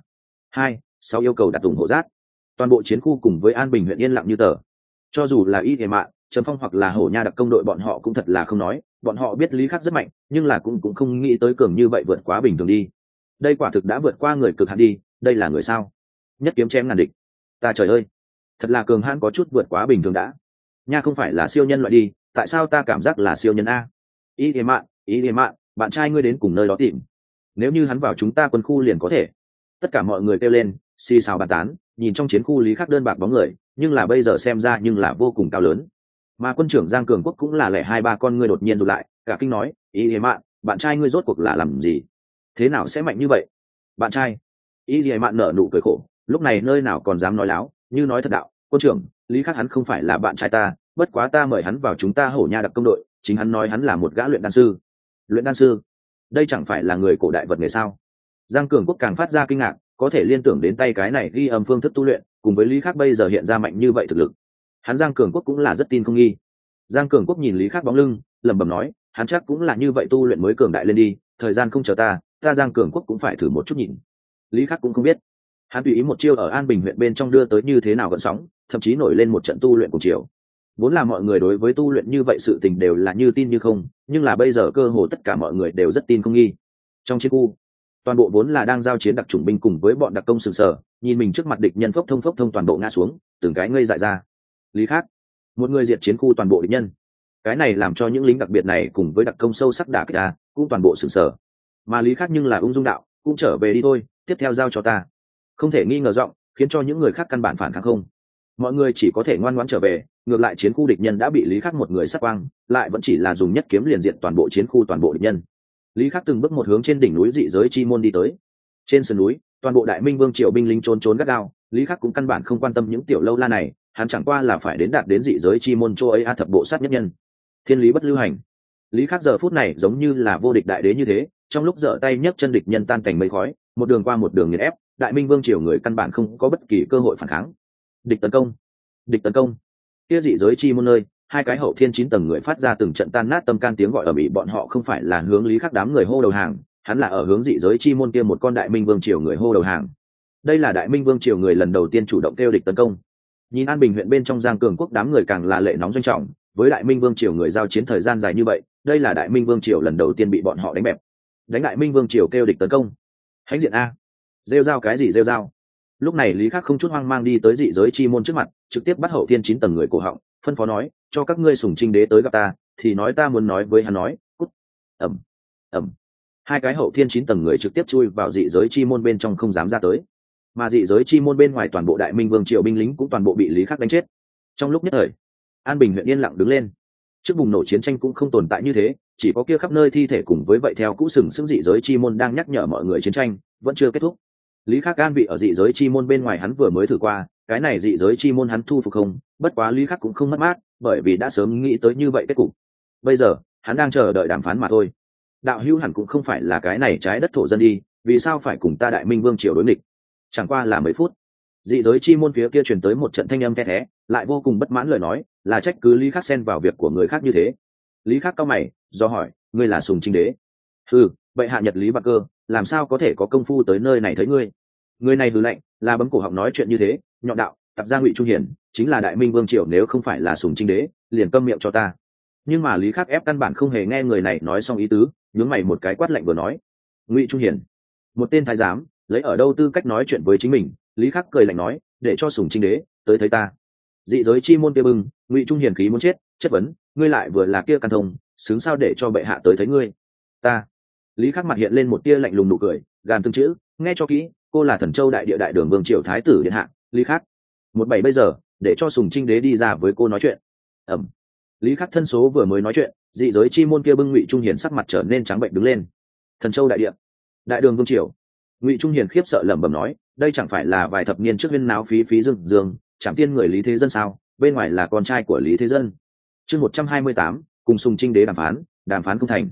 6 yêu cầu đặt ủng hộ rát. Toàn bộ chiến khu cùng với An Bình huyện yên lặng như tờ. Cho dù là Y Thế Mạn, Trần Phong hoặc là Hổ Nha đặc công đội bọn họ cũng thật là không nói, bọn họ biết Lý Khắc rất mạnh, nhưng là cũng không nghĩ tới cường như vậy vượt quá bình thường đi. Đây quả thực đã vượt qua người cực hạn đi, đây là người sao? Nhất kiếm chém ngàn địch. Ta trời ơi, thật là cường hãn có chút vượt quá bình thường đã. Nha không phải là siêu nhân loại đi, tại sao ta cảm giác là siêu nhân a? Y Thế Mạn, bạn trai ngươi đến cùng nơi đó tìm. Nếu như hắn vào chúng ta quân khu liền có thể. Tất cả mọi người kêu lên, xì xào bàn tán, nhìn trong chiến khu Lý Khắc đơn bạc bóng người, nhưng là bây giờ xem ra nhưng là vô cùng cao lớn. Mà quân trưởng Giang Cường Quốc cũng là lẻ hai ba con ngươi đột nhiên rụt lại, cả kinh nói, Y Thế Mạn, bạn trai ngươi rốt cuộc là làm gì? Thế nào sẽ mạnh như vậy? Bạn trai? Y Thế Mạn nở nụ cười khổ, lúc này nơi nào còn dám nói láo, như nói thật đạo, quân trưởng, Lý Khắc hắn không phải là bạn trai ta, bất quá ta mời hắn vào chúng ta Hổ Nha đặc công đội, chính hắn nói hắn là một gã luyện đan sư. Luyện đan sư? Đây chẳng phải là người cổ đại vật nghề sao? Giang Cường Quốc càng phát ra kinh ngạc, có thể liên tưởng đến tay cái này ghi âm phương thức tu luyện, cùng với Lý Khắc bây giờ hiện ra mạnh như vậy thực lực. Hắn Giang Cường Quốc cũng là rất tin không nghi. Giang Cường Quốc nhìn Lý Khắc bóng lưng, lẩm bẩm nói, hắn chắc cũng là như vậy tu luyện mới cường đại lên đi, thời gian không chờ ta Giang Cường Quốc cũng phải thử một chút nhìn. Lý Khắc cũng không biết, hắn tùy ý một chiêu ở An Bình huyện bên trong đưa tới như thế nào gợn sóng, thậm chí nổi lên một trận tu luyện cùng chiều. Vốn là mọi người đối với tu luyện như vậy sự tình đều là như tin như không, nhưng là bây giờ cơ hồ tất cả mọi người đều rất tin không nghi. Trong chiến khu, toàn bộ vốn là đang giao chiến đặc chủng binh cùng với bọn đặc công sừng sờ, nhìn mình trước mặt địch nhân phốc thông toàn bộ ngã xuống, từng cái ngây dại ra. Lý Khắc, một người diệt chiến khu toàn bộ địch nhân, cái này làm cho những lính đặc biệt này cùng với đặc công sâu sắc đả kích cũng toàn bộ sừng sờ. Mà Lý Khắc nhưng là ung dung đạo, cũng trở về đi thôi, tiếp theo giao cho ta. Không thể nghi ngờ giọng, khiến cho những người khác căn bản phản kháng không. Mọi người chỉ có thể ngoan ngoãn trở về, ngược lại chiến khu địch nhân đã bị Lý Khắc một người sát quang, lại vẫn chỉ là dùng nhất kiếm liền diệt toàn bộ chiến khu toàn bộ địch nhân. Lý Khắc từng bước một hướng trên đỉnh núi dị giới chi môn đi tới. Trên sườn núi, toàn bộ Đại Minh vương triều binh lính trốn gắt gao, Lý Khắc cũng căn bản không quan tâm những tiểu lâu la này, hắn chẳng qua là phải đến đạt đến dị giới chi môn chỗ ấy thập bộ sát nhất nhân. Thiên lý bất lưu hành. Lý Khắc giờ phút này giống như là vô địch đại đế như thế, trong lúc giở tay nhấc chân địch nhân tan thành mây khói, một đường qua một đường nghiền ép, Đại Minh vương triều người căn bản không có bất kỳ cơ hội phản kháng. Địch tấn công. Kia dị giới chi môn nơi, hai cái hậu thiên 9 tầng người phát ra từng trận tan nát tâm can tiếng gọi ở mỹ, bọn họ không phải là hướng Lý Khắc đám người hô đầu hàng, hắn là ở hướng dị giới chi môn kia một con Đại Minh vương triều người hô đầu hàng. Đây là Đại Minh vương triều người lần đầu tiên chủ động kêu địch tấn công. Nhìn An Bình huyện bên trong Giang Cường Quốc đám người càng là lệ nóng doanh trọng, với Đại Minh vương triều người giao chiến thời gian dài như vậy, đây là Đại Minh vương triều lần đầu tiên bị bọn họ đánh bẹp. Đánh Đại Minh vương triều kêu địch tấn công. Hãnh diện a. Rêu rao cái gì rêu rao? Lúc này Lý Khắc không chút hoang mang đi tới dị giới chi môn trước mặt, trực tiếp bắt hậu thiên 9 tầng người cổ họng, phân phó nói, cho các ngươi Sùng Trinh đế tới gặp ta, thì nói ta muốn nói với hắn nói, cút. Ầm. hai cái hậu thiên 9 tầng người trực tiếp chui vào dị giới chi môn bên trong không dám ra tới, mà dị giới chi môn bên ngoài toàn bộ đại minh vương triều binh lính cũng toàn bộ bị lý khắc đánh chết. Trong lúc nhất thời, an bình huyện yên lặng đứng lên. Trước bùng nổ chiến tranh cũng không tồn tại như thế, chỉ có kia khắp nơi thi thể cùng với vậy theo cũ sừng sững dị giới chi môn đang nhắc nhở mọi người chiến tranh vẫn chưa kết thúc. Lý khắc an vị ở dị giới chi môn bên ngoài, hắn vừa mới thử qua cái này dị giới chi môn hắn thu phục không, bất quá Lý khắc cũng không mất mát, bởi vì đã sớm nghĩ tới như vậy kết cục. Bây giờ hắn đang chờ đợi đàm phán mà thôi. Đạo hữu hẳn cũng không phải là cái này trái đất thổ dân đi, vì sao phải cùng ta đại minh vương triều đối nghịch? Chẳng qua là mấy phút, dị giới chi môn phía kia truyền tới một trận thanh âm the thé, lại vô cùng bất mãn lời nói, là trách cứ Lý khắc xen vào việc của người khác như thế. Lý khắc cau mày do hỏi, ngươi là Sùng Trinh Đế? Ừ, bệ hạ nhật lý bạc cơ, làm sao có thể có công phu tới nơi này thấy ngươi? Người này hừ lạnh, là bấm cổ họng nói chuyện như thế, nhọn đạo, tập gia Ngụy Trung Hiển chính là đại minh vương triều, nếu không phải là Sùng Trinh Đế liền câm miệng cho ta. Nhưng mà Lý khắc ép căn bản không hề nghe người này nói xong ý tứ, nhướng mày một cái quát lạnh vừa nói, Ngụy Trung Hiển, một tên thái giám, lấy ở đâu tư cách nói chuyện với chính mình? Lý khắc cười lạnh nói, để cho Sùng Trinh Đế tới thấy ta. Dị giới chi môn kia bưng, Ngụy Trung Hiển khí muốn chết, chất vấn, ngươi lại vừa là kia căn thông, xứng sao để cho bệ hạ tới thấy ngươi? Ta. Lý khắc mặt hiện lên một tia lạnh lùng nụ cười, gàn từng chữ, nghe cho kỹ, cô là Thần Châu đại địa đại đường vương triều thái tử điện hạ Lý khắc. 17 bây giờ, để cho Sùng Trinh Đế đi ra với cô nói chuyện. ẩm Lý khắc thân số vừa mới nói chuyện, dị giới chi môn kia bưng Ngụy Trung Hiển sắc mặt trở nên trắng bệnh đứng lên. Thần Châu đại địa đại đường vương triều. Ngụy Trung Hiển khiếp sợ lẩm bẩm nói, đây chẳng phải là vài thập niên trước huyên náo phí phí dương dương chẳng tiên người Lý Thế Dân sao? Bên ngoài là con trai của Lý Thế Dân. Chương 128, cùng Sùng Trinh Đế đàm phán không thành.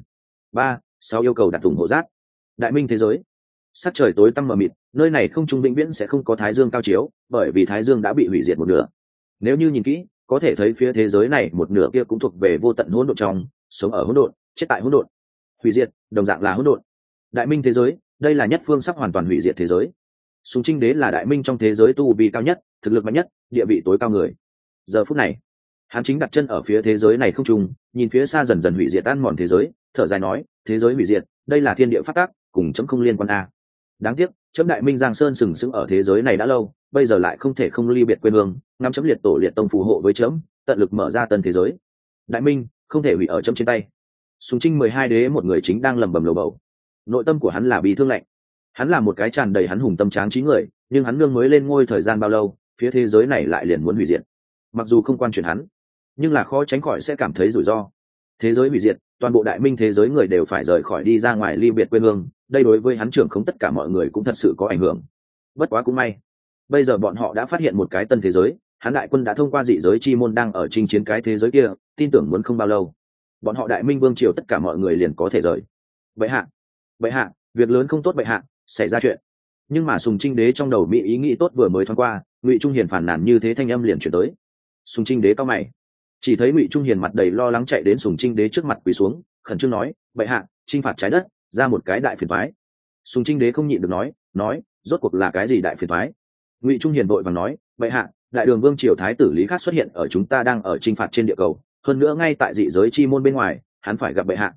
3-6 yêu cầu đặt ủng hộ rác. Đại minh thế giới, sắc trời tối tăm mờ mịt, nơi này không trung vĩnh viễn sẽ không có thái dương cao chiếu, bởi vì thái dương đã bị hủy diệt một nửa. Nếu như nhìn kỹ, có thể thấy phía thế giới này một nửa kia cũng thuộc về vô tận hỗn độn trong, sống ở hỗn độn, chết tại hỗn độn. Hủy diệt, đồng dạng là hỗn độn. Đại minh thế giới, đây là nhất phương sắp hoàn toàn hủy diệt thế giới. Sùng Trinh Đế là đại minh trong thế giới tu vi cao nhất, thực lực mạnh nhất, địa vị tối cao người. Giờ phút này, hắn chính đặt chân ở phía thế giới này không trung, nhìn phía xa dần dần hủy diệt tan mòn thế giới, thở dài nói, thế giới hủy diệt, đây là thiên địa phát tác, cùng chấm không liên quan a. Đáng tiếc, chấm đại minh Giang Sơn sừng sững ở thế giới này đã lâu, bây giờ lại không thể không ly biệt quê hương, ngắm chấm liệt tổ liệt tông phù hộ với chấm, tận lực mở ra tân thế giới. Đại minh không thể hủy ở chấm trên tay. Sùng Trinh 12 Đế một người chính đang lẩm bẩm lầu bầu. Nội tâm của hắn là bi thương lạnh. Hắn là một cái tràn đầy hắn hùng tâm tráng trí người, nhưng hắn nương mới lên ngôi thời gian bao lâu, phía thế giới này lại liền muốn hủy diệt. Mặc dù không quan chuyện hắn, nhưng là khó tránh khỏi sẽ cảm thấy rủi ro. Thế giới hủy diệt, toàn bộ đại minh thế giới người đều phải rời khỏi đi ra ngoài ly biệt quê hương, đây đối với hắn trưởng không tất cả mọi người cũng thật sự có ảnh hưởng. Bất quá cũng may, bây giờ bọn họ đã phát hiện một cái tân thế giới, hắn đại quân đã thông qua dị giới chi môn đang ở chinh chiến cái thế giới kia, tin tưởng muốn không bao lâu, bọn họ đại minh vương triều tất cả mọi người liền có thể rời. Bệ hạ, việc lớn không tốt bệ hạ, xảy ra chuyện. Nhưng mà Sùng Trinh Đế trong đầu bị ý nghĩ tốt vừa mới thoáng qua, Ngụy Trung Hiền phản nàn như thế thanh âm liền chuyển tới. Sùng Trinh Đế cao mày, chỉ thấy Ngụy Trung Hiền mặt đầy lo lắng chạy đến Sùng Trinh Đế trước mặt quỳ xuống, khẩn trương nói, bệ hạ, chinh phạt trái đất, ra một cái đại phiền toái. Sùng Trinh Đế không nhịn được nói, rốt cuộc là cái gì đại phiền toái? Ngụy Trung Hiền vội vàng nói, bệ hạ, đại đường vương triều thái tử Lý Khắc xuất hiện ở chúng ta đang ở chinh phạt trên địa cầu, hơn nữa ngay tại dị giới chi môn bên ngoài, hắn phải gặp bệ hạ.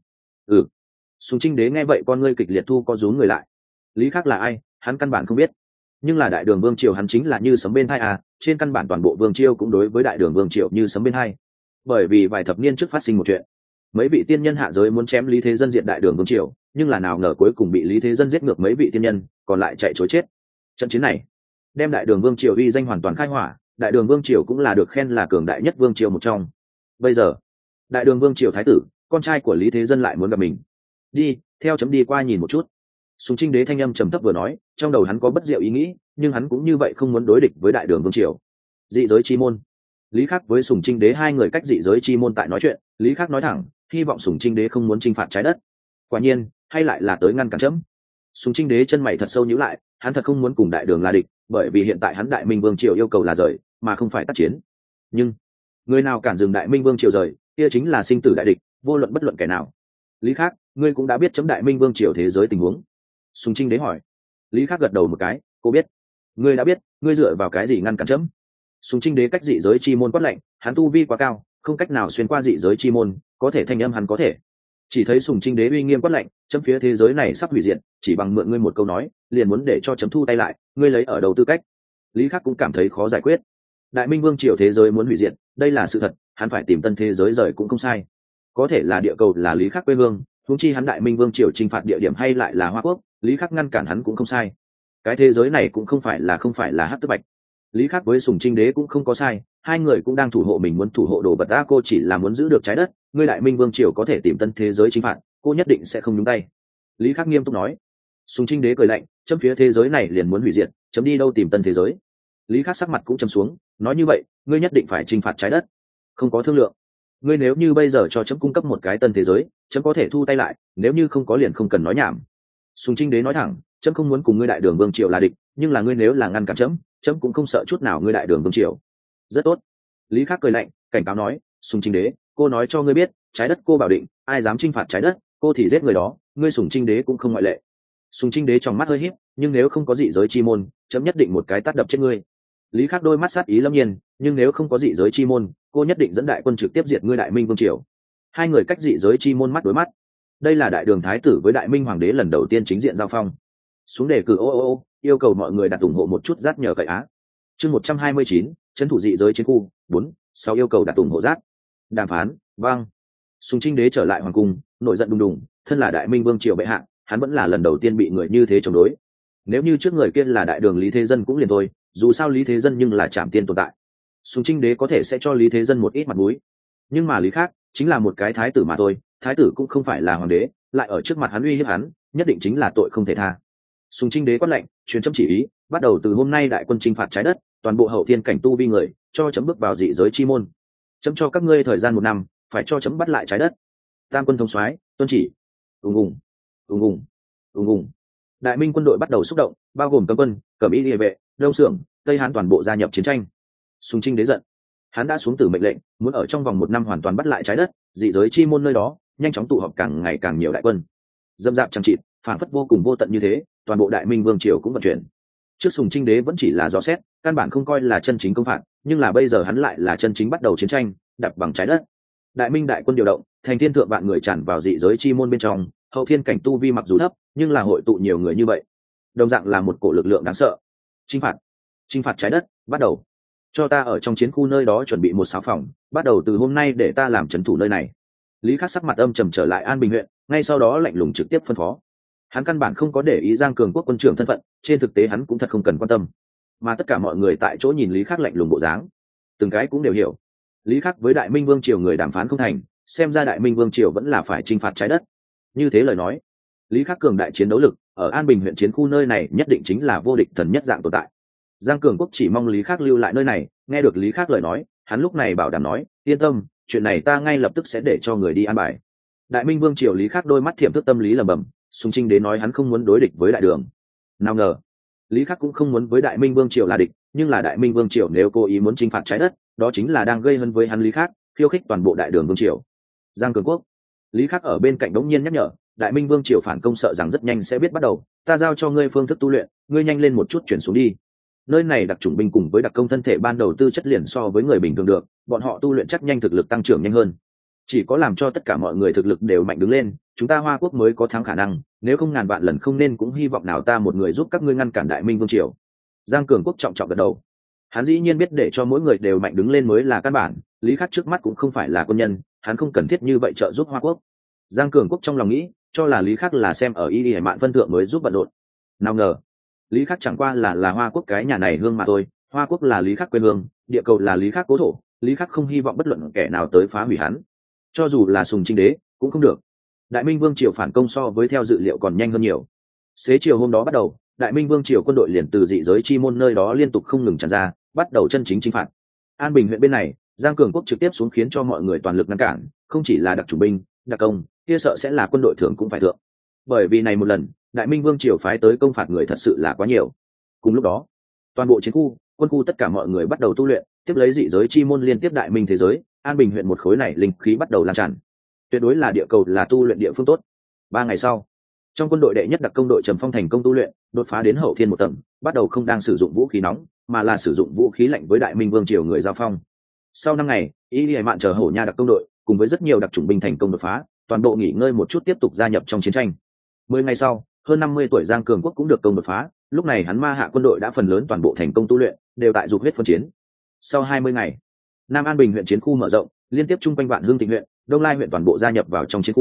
Sùng Trinh Đế nghe vậy con ngươi kịch liệt thu co rúm người lại. Lý Khắc là ai, hắn căn bản không biết, nhưng là đại đường vương triều hắn chính là như sấm bên hai à, trên căn bản toàn bộ vương triều cũng đối với đại đường vương triều như sấm bên hai. Bởi vì vài thập niên trước phát sinh một chuyện, mấy vị tiên nhân hạ giới muốn chém Lý Thế Dân diệt đại đường vương triều, nhưng là nào ngờ cuối cùng bị Lý Thế Dân giết ngược mấy vị tiên nhân, còn lại chạy trối chết. Trận chiến này đem đại đường vương triều uy danh hoàn toàn khai hỏa, đại đường vương triều cũng là được khen là cường đại nhất vương triều một trong. Bây giờ đại đường vương triều thái tử, con trai của Lý Thế Dân lại muốn gặp mình. Đi, theo chấm đi qua nhìn một chút. Sùng Trinh Đế thanh âm trầm thấp vừa nói, trong đầu hắn có bất diệu ý nghĩ, nhưng hắn cũng như vậy không muốn đối địch với đại đường vương triều. Dị giới chi môn. Lý Khắc với Sùng Trinh Đế hai người cách dị giới chi môn tại nói chuyện, Lý Khắc nói thẳng, hy vọng Sùng Trinh Đế không muốn chinh phạt trái đất. Quả nhiên, hay lại là tới ngăn cản chấm. Sùng Trinh Đế chân mày thật sâu nhíu lại, hắn thật không muốn cùng đại đường là địch, bởi vì hiện tại hắn đại minh vương triều yêu cầu là rời, mà không phải tác chiến. Nhưng người nào cản dừng đại minh vương triều rời, kia chính là sinh tử đại địch, vô luận bất luận kẻ nào. Lý Khắc, ngươi cũng đã biết chấm đại minh vương triều thế giới tình huống. Sùng Trinh Đế hỏi. Lý Khắc gật đầu một cái, cô biết. Ngươi đã biết, ngươi dựa vào cái gì ngăn cản chấm? Sùng Trinh Đế cách dị giới chi môn quát lạnh, hắn tu vi quá cao, không cách nào xuyên qua dị giới chi môn, có thể thanh âm hắn có thể. Chỉ thấy Sùng Trinh Đế uy nghiêm quát lạnh, chấm phía thế giới này sắp hủy diệt, chỉ bằng mượn ngươi một câu nói, liền muốn để cho chấm thu tay lại, ngươi lấy ở đầu tư cách? Lý Khắc cũng cảm thấy khó giải quyết. Đại minh vương triều thế giới muốn hủy diệt, đây là sự thật, hắn phải tìm tân thế giới rời cũng không sai. Có thể là địa cầu là Lý Khắc quê hương, huống chi hắn đại minh vương triều chinh phạt địa điểm hay lại là Hoa Quốc, Lý Khắc ngăn cản hắn cũng không sai. Cái thế giới này cũng không phải là hắc tức bạch. Lý Khắc với Sùng Trinh Đế cũng không có sai, hai người cũng đang thủ hộ mình muốn thủ hộ đồ vật. Cô chỉ là muốn giữ được trái đất, ngươi đại minh vương triều có thể tìm tân thế giới chinh phạt, cô nhất định sẽ không nhúng tay. Lý Khắc nghiêm túc nói. Sùng Trinh Đế cười lạnh, chấm phía thế giới này liền muốn hủy diệt, chấm đi đâu tìm tân thế giới? Lý Khắc sắc mặt cũng trầm xuống, nói như vậy, ngươi nhất định phải chinh phạt trái đất, không có thương lượng. Ngươi nếu như bây giờ cho chấm cung cấp một cái tân thế giới, chấm có thể thu tay lại, nếu như không có liền không cần nói nhảm. Sùng Trinh Đế nói thẳng, chấm không muốn cùng ngươi đại đường vương triều là địch, nhưng là ngươi nếu là ngăn cản chấm cũng không sợ chút nào ngươi đại đường vương triều. Rất tốt. Lý Khắc cười lạnh, cảnh cáo nói, Sùng Trinh Đế, cô nói cho ngươi biết, trái đất cô bảo định, ai dám chinh phạt trái đất, cô thì giết người đó, ngươi Sùng Trinh Đế cũng không ngoại lệ. Sùng Trinh Đế trong mắt hơi híp, nhưng nếu không có dị giới chi môn, chấm nhất định một cái tát đập chết ngươi. Lý Khắc đôi mắt sát ý lâm nhiên, nhưng nếu không có dị giới chi môn, cô nhất định dẫn đại quân trực tiếp diệt ngươi đại minh vương triều. Hai người cách dị giới chi môn mắt đối mắt. Đây là đại đường thái tử với đại minh hoàng đế lần đầu tiên chính diện giao phong. Xuống đề cử yêu cầu mọi người đặt ủng hộ một chút rát nhờ cậy á. Chương 129, trấn thủ dị giới chiến khu 4, 6 yêu cầu đặt ủng hộ rát. Đàm phán, vâng. Sùng Trinh Đế trở lại hoàng cung, nổi giận đùng đùng, thân là đại minh vương triều bệ hạ, hắn vẫn là lần đầu tiên bị người như thế chống đối. Nếu như trước người kia là đại đường Lý Thế Dân cũng liền thôi, dù sao Lý Thế Dân nhưng là trảm tiên tồn tại, Sùng Trinh Đế có thể sẽ cho Lý Thế Dân một ít mặt mũi, nhưng mà Lý Khác chính là một cái thái tử mà thôi, thái tử cũng không phải là hoàng đế, lại ở trước mặt hắn uy hiếp hắn, nhất định chính là tội không thể tha. Sùng Trinh Đế quát lệnh, truyền chấm chỉ ý, bắt đầu từ hôm nay đại quân chinh phạt trái đất, toàn bộ hậu thiên cảnh tu vi người, cho chấm bước vào dị giới chi môn. Chấm cho các ngươi thời gian 1 năm, phải cho chấm bắt lại trái đất. Tam quân thống soái, tuân chỉ. Ùng ùng, ùng ùng, ùng ùng. Đại minh quân đội bắt đầu xúc động, bao gồm cấm quân, cẩm y liề vệ, đông xưởng, tây hán toàn bộ gia nhập chiến tranh. Sùng Trinh Đế giận, hắn đã xuống tử mệnh lệnh, muốn ở trong vòng 1 năm hoàn toàn bắt lại trái đất, dị giới chi môn nơi đó nhanh chóng tụ họp càng ngày càng nhiều đại quân. Dâm dạp chẳng chịt, phản phất vô cùng vô tận như thế, toàn bộ đại minh vương triều cũng vận chuyển. Trước Sùng Trinh Đế vẫn chỉ là dò xét, căn bản không coi là chân chính công phạt, nhưng là bây giờ hắn lại là chân chính bắt đầu chiến tranh, đập bằng trái đất. Đại minh đại quân điều động, thành thiên thượng vạn người tràn vào dị giới chi môn bên trong, hậu thiên cảnh tu vi mặc dù thấp, nhưng là hội tụ nhiều người như vậy, đồng dạng là một cổ lực lượng đáng sợ. Chinh phạt trái đất, bắt đầu. Cho ta ở trong chiến khu nơi đó chuẩn bị một xáo phòng, bắt đầu từ hôm nay để ta làm trấn thủ nơi này. Lý Khắc sắc mặt âm trầm trở lại An Bình huyện, ngay sau đó lạnh lùng trực tiếp phân phó. Hắn căn bản không có để ý Giang Cường Quốc quân trưởng thân phận, trên thực tế hắn cũng thật không cần quan tâm. Mà tất cả mọi người tại chỗ nhìn Lý Khắc lạnh lùng bộ dáng, từng cái cũng đều hiểu, Lý Khắc với Đại Minh Vương triều người đàm phán không thành, xem ra Đại Minh Vương triều vẫn là phải chinh phạt trái đất. Như thế lời nói, Lý Khắc cường đại chiến đấu lực, ở An Bình huyện chiến khu nơi này nhất định chính là vô địch thần nhất dạng tồn tại. Giang Cường Quốc chỉ mong Lý Khắc lưu lại nơi này, nghe được Lý Khắc lời nói, hắn lúc này bảo đảm nói, yên tâm, chuyện này ta ngay lập tức sẽ để cho người đi an bài. Đại Minh Vương triều Lý Khắc đôi mắt thiểm thức tâm lý lẩm bẩm, Sùng Trinh Đế nói hắn không muốn đối địch với đại đường. Nào ngờ, Lý Khắc cũng không muốn với Đại Minh Vương triều là địch, nhưng là Đại Minh Vương triều nếu cố ý muốn chinh phạt trái đất, đó chính là đang gây hấn với hắn Lý Khắc, khiêu khích toàn bộ đại đường vương triều. Giang Cường Quốc, Lý Khắc ở bên cạnh đống nhiên nhắc nhở, Đại Minh Vương triều phản công sợ rằng rất nhanh sẽ biết bắt đầu, ta giao cho ngươi phương thức tu luyện, ngươi nhanh lên một chút chuyển xuống đi. Nơi này đặc chủng binh cùng với đặc công thân thể ban đầu tư chất liền so với người bình thường được, bọn họ tu luyện chắc nhanh thực lực tăng trưởng nhanh hơn. Chỉ có làm cho tất cả mọi người thực lực đều mạnh đứng lên, chúng ta Hoa Quốc mới có thắng khả năng, nếu không ngàn vạn lần không nên cũng hy vọng nào ta một người giúp các ngươi ngăn cản Đại Minh Vương triều. Giang Cường Quốc trọng trọng gật đầu. Hắn dĩ nhiên biết để cho mỗi người đều mạnh đứng lên mới là căn bản, Lý Khắc trước mắt cũng không phải là quân nhân, hắn không cần thiết như vậy trợ giúp Hoa Quốc. Giang Cường Quốc trong lòng nghĩ, cho là Lý Khắc là xem ở Y Hải Mạn phân thượng mới giúp bận rộn. Nào ngờ, Lý Khắc chẳng qua là Hoa Quốc cái nhà này hương mà thôi, Hoa Quốc là Lý Khắc quê hương, địa cầu là Lý Khắc cố thổ, Lý Khắc không hy vọng bất luận kẻ nào tới phá hủy hắn. Cho dù là Sùng Trinh Đế cũng không được. Đại Minh Vương triều phản công so với theo dự liệu còn nhanh hơn nhiều. Xế chiều hôm đó bắt đầu, Đại Minh Vương triều quân đội liền từ dị giới chi môn nơi đó liên tục không ngừng tràn ra, bắt đầu chân chính chinh phạt. An Bình huyện bên này, Giang Cường Quốc trực tiếp xuống khiến cho mọi người toàn lực ngăn cản, không chỉ là đặc chủng binh, đặc công, kia sợ sẽ là quân đội thượng cũng phải thượng. Bởi vì này một lần, Đại Minh Vương triều phái tới công phạt người thật sự là quá nhiều. Cùng lúc đó, toàn bộ chiến khu, quân khu tất cả mọi người bắt đầu tu luyện, tiếp lấy dị giới chi môn liên tiếp Đại Minh thế giới, An Bình huyện một khối này linh khí bắt đầu lan tràn. Tuyệt đối là địa cầu là tu luyện địa phương tốt. 3 ngày sau, trong quân đội đệ nhất đặc công đội Trầm Phong thành công tu luyện, đột phá đến hậu thiên một tầng, bắt đầu không đang sử dụng vũ khí nóng, mà là sử dụng vũ khí lạnh với Đại Minh Vương triều người giao phong. Sau 5 ngày, Y Hải Mạn chờ hổ nha đặc công đội cùng với rất nhiều đặc chủng binh thành công đột phá, toàn bộ nghỉ ngơi một chút tiếp tục gia nhập trong chiến tranh. 10 ngày sau, hơn 50 tuổi Giang Cường Quốc cũng được công đột phá, lúc này hắn ma hạ quân đội đã phần lớn toàn bộ thành công tu luyện, đều tại dục huyết phân chiến. Sau 20 ngày, Nam An Bình huyện chiến khu mở rộng, liên tiếp chung quanh Vạn Hương Thịnh huyện, Đông Lai huyện toàn bộ gia nhập vào trong chiến khu,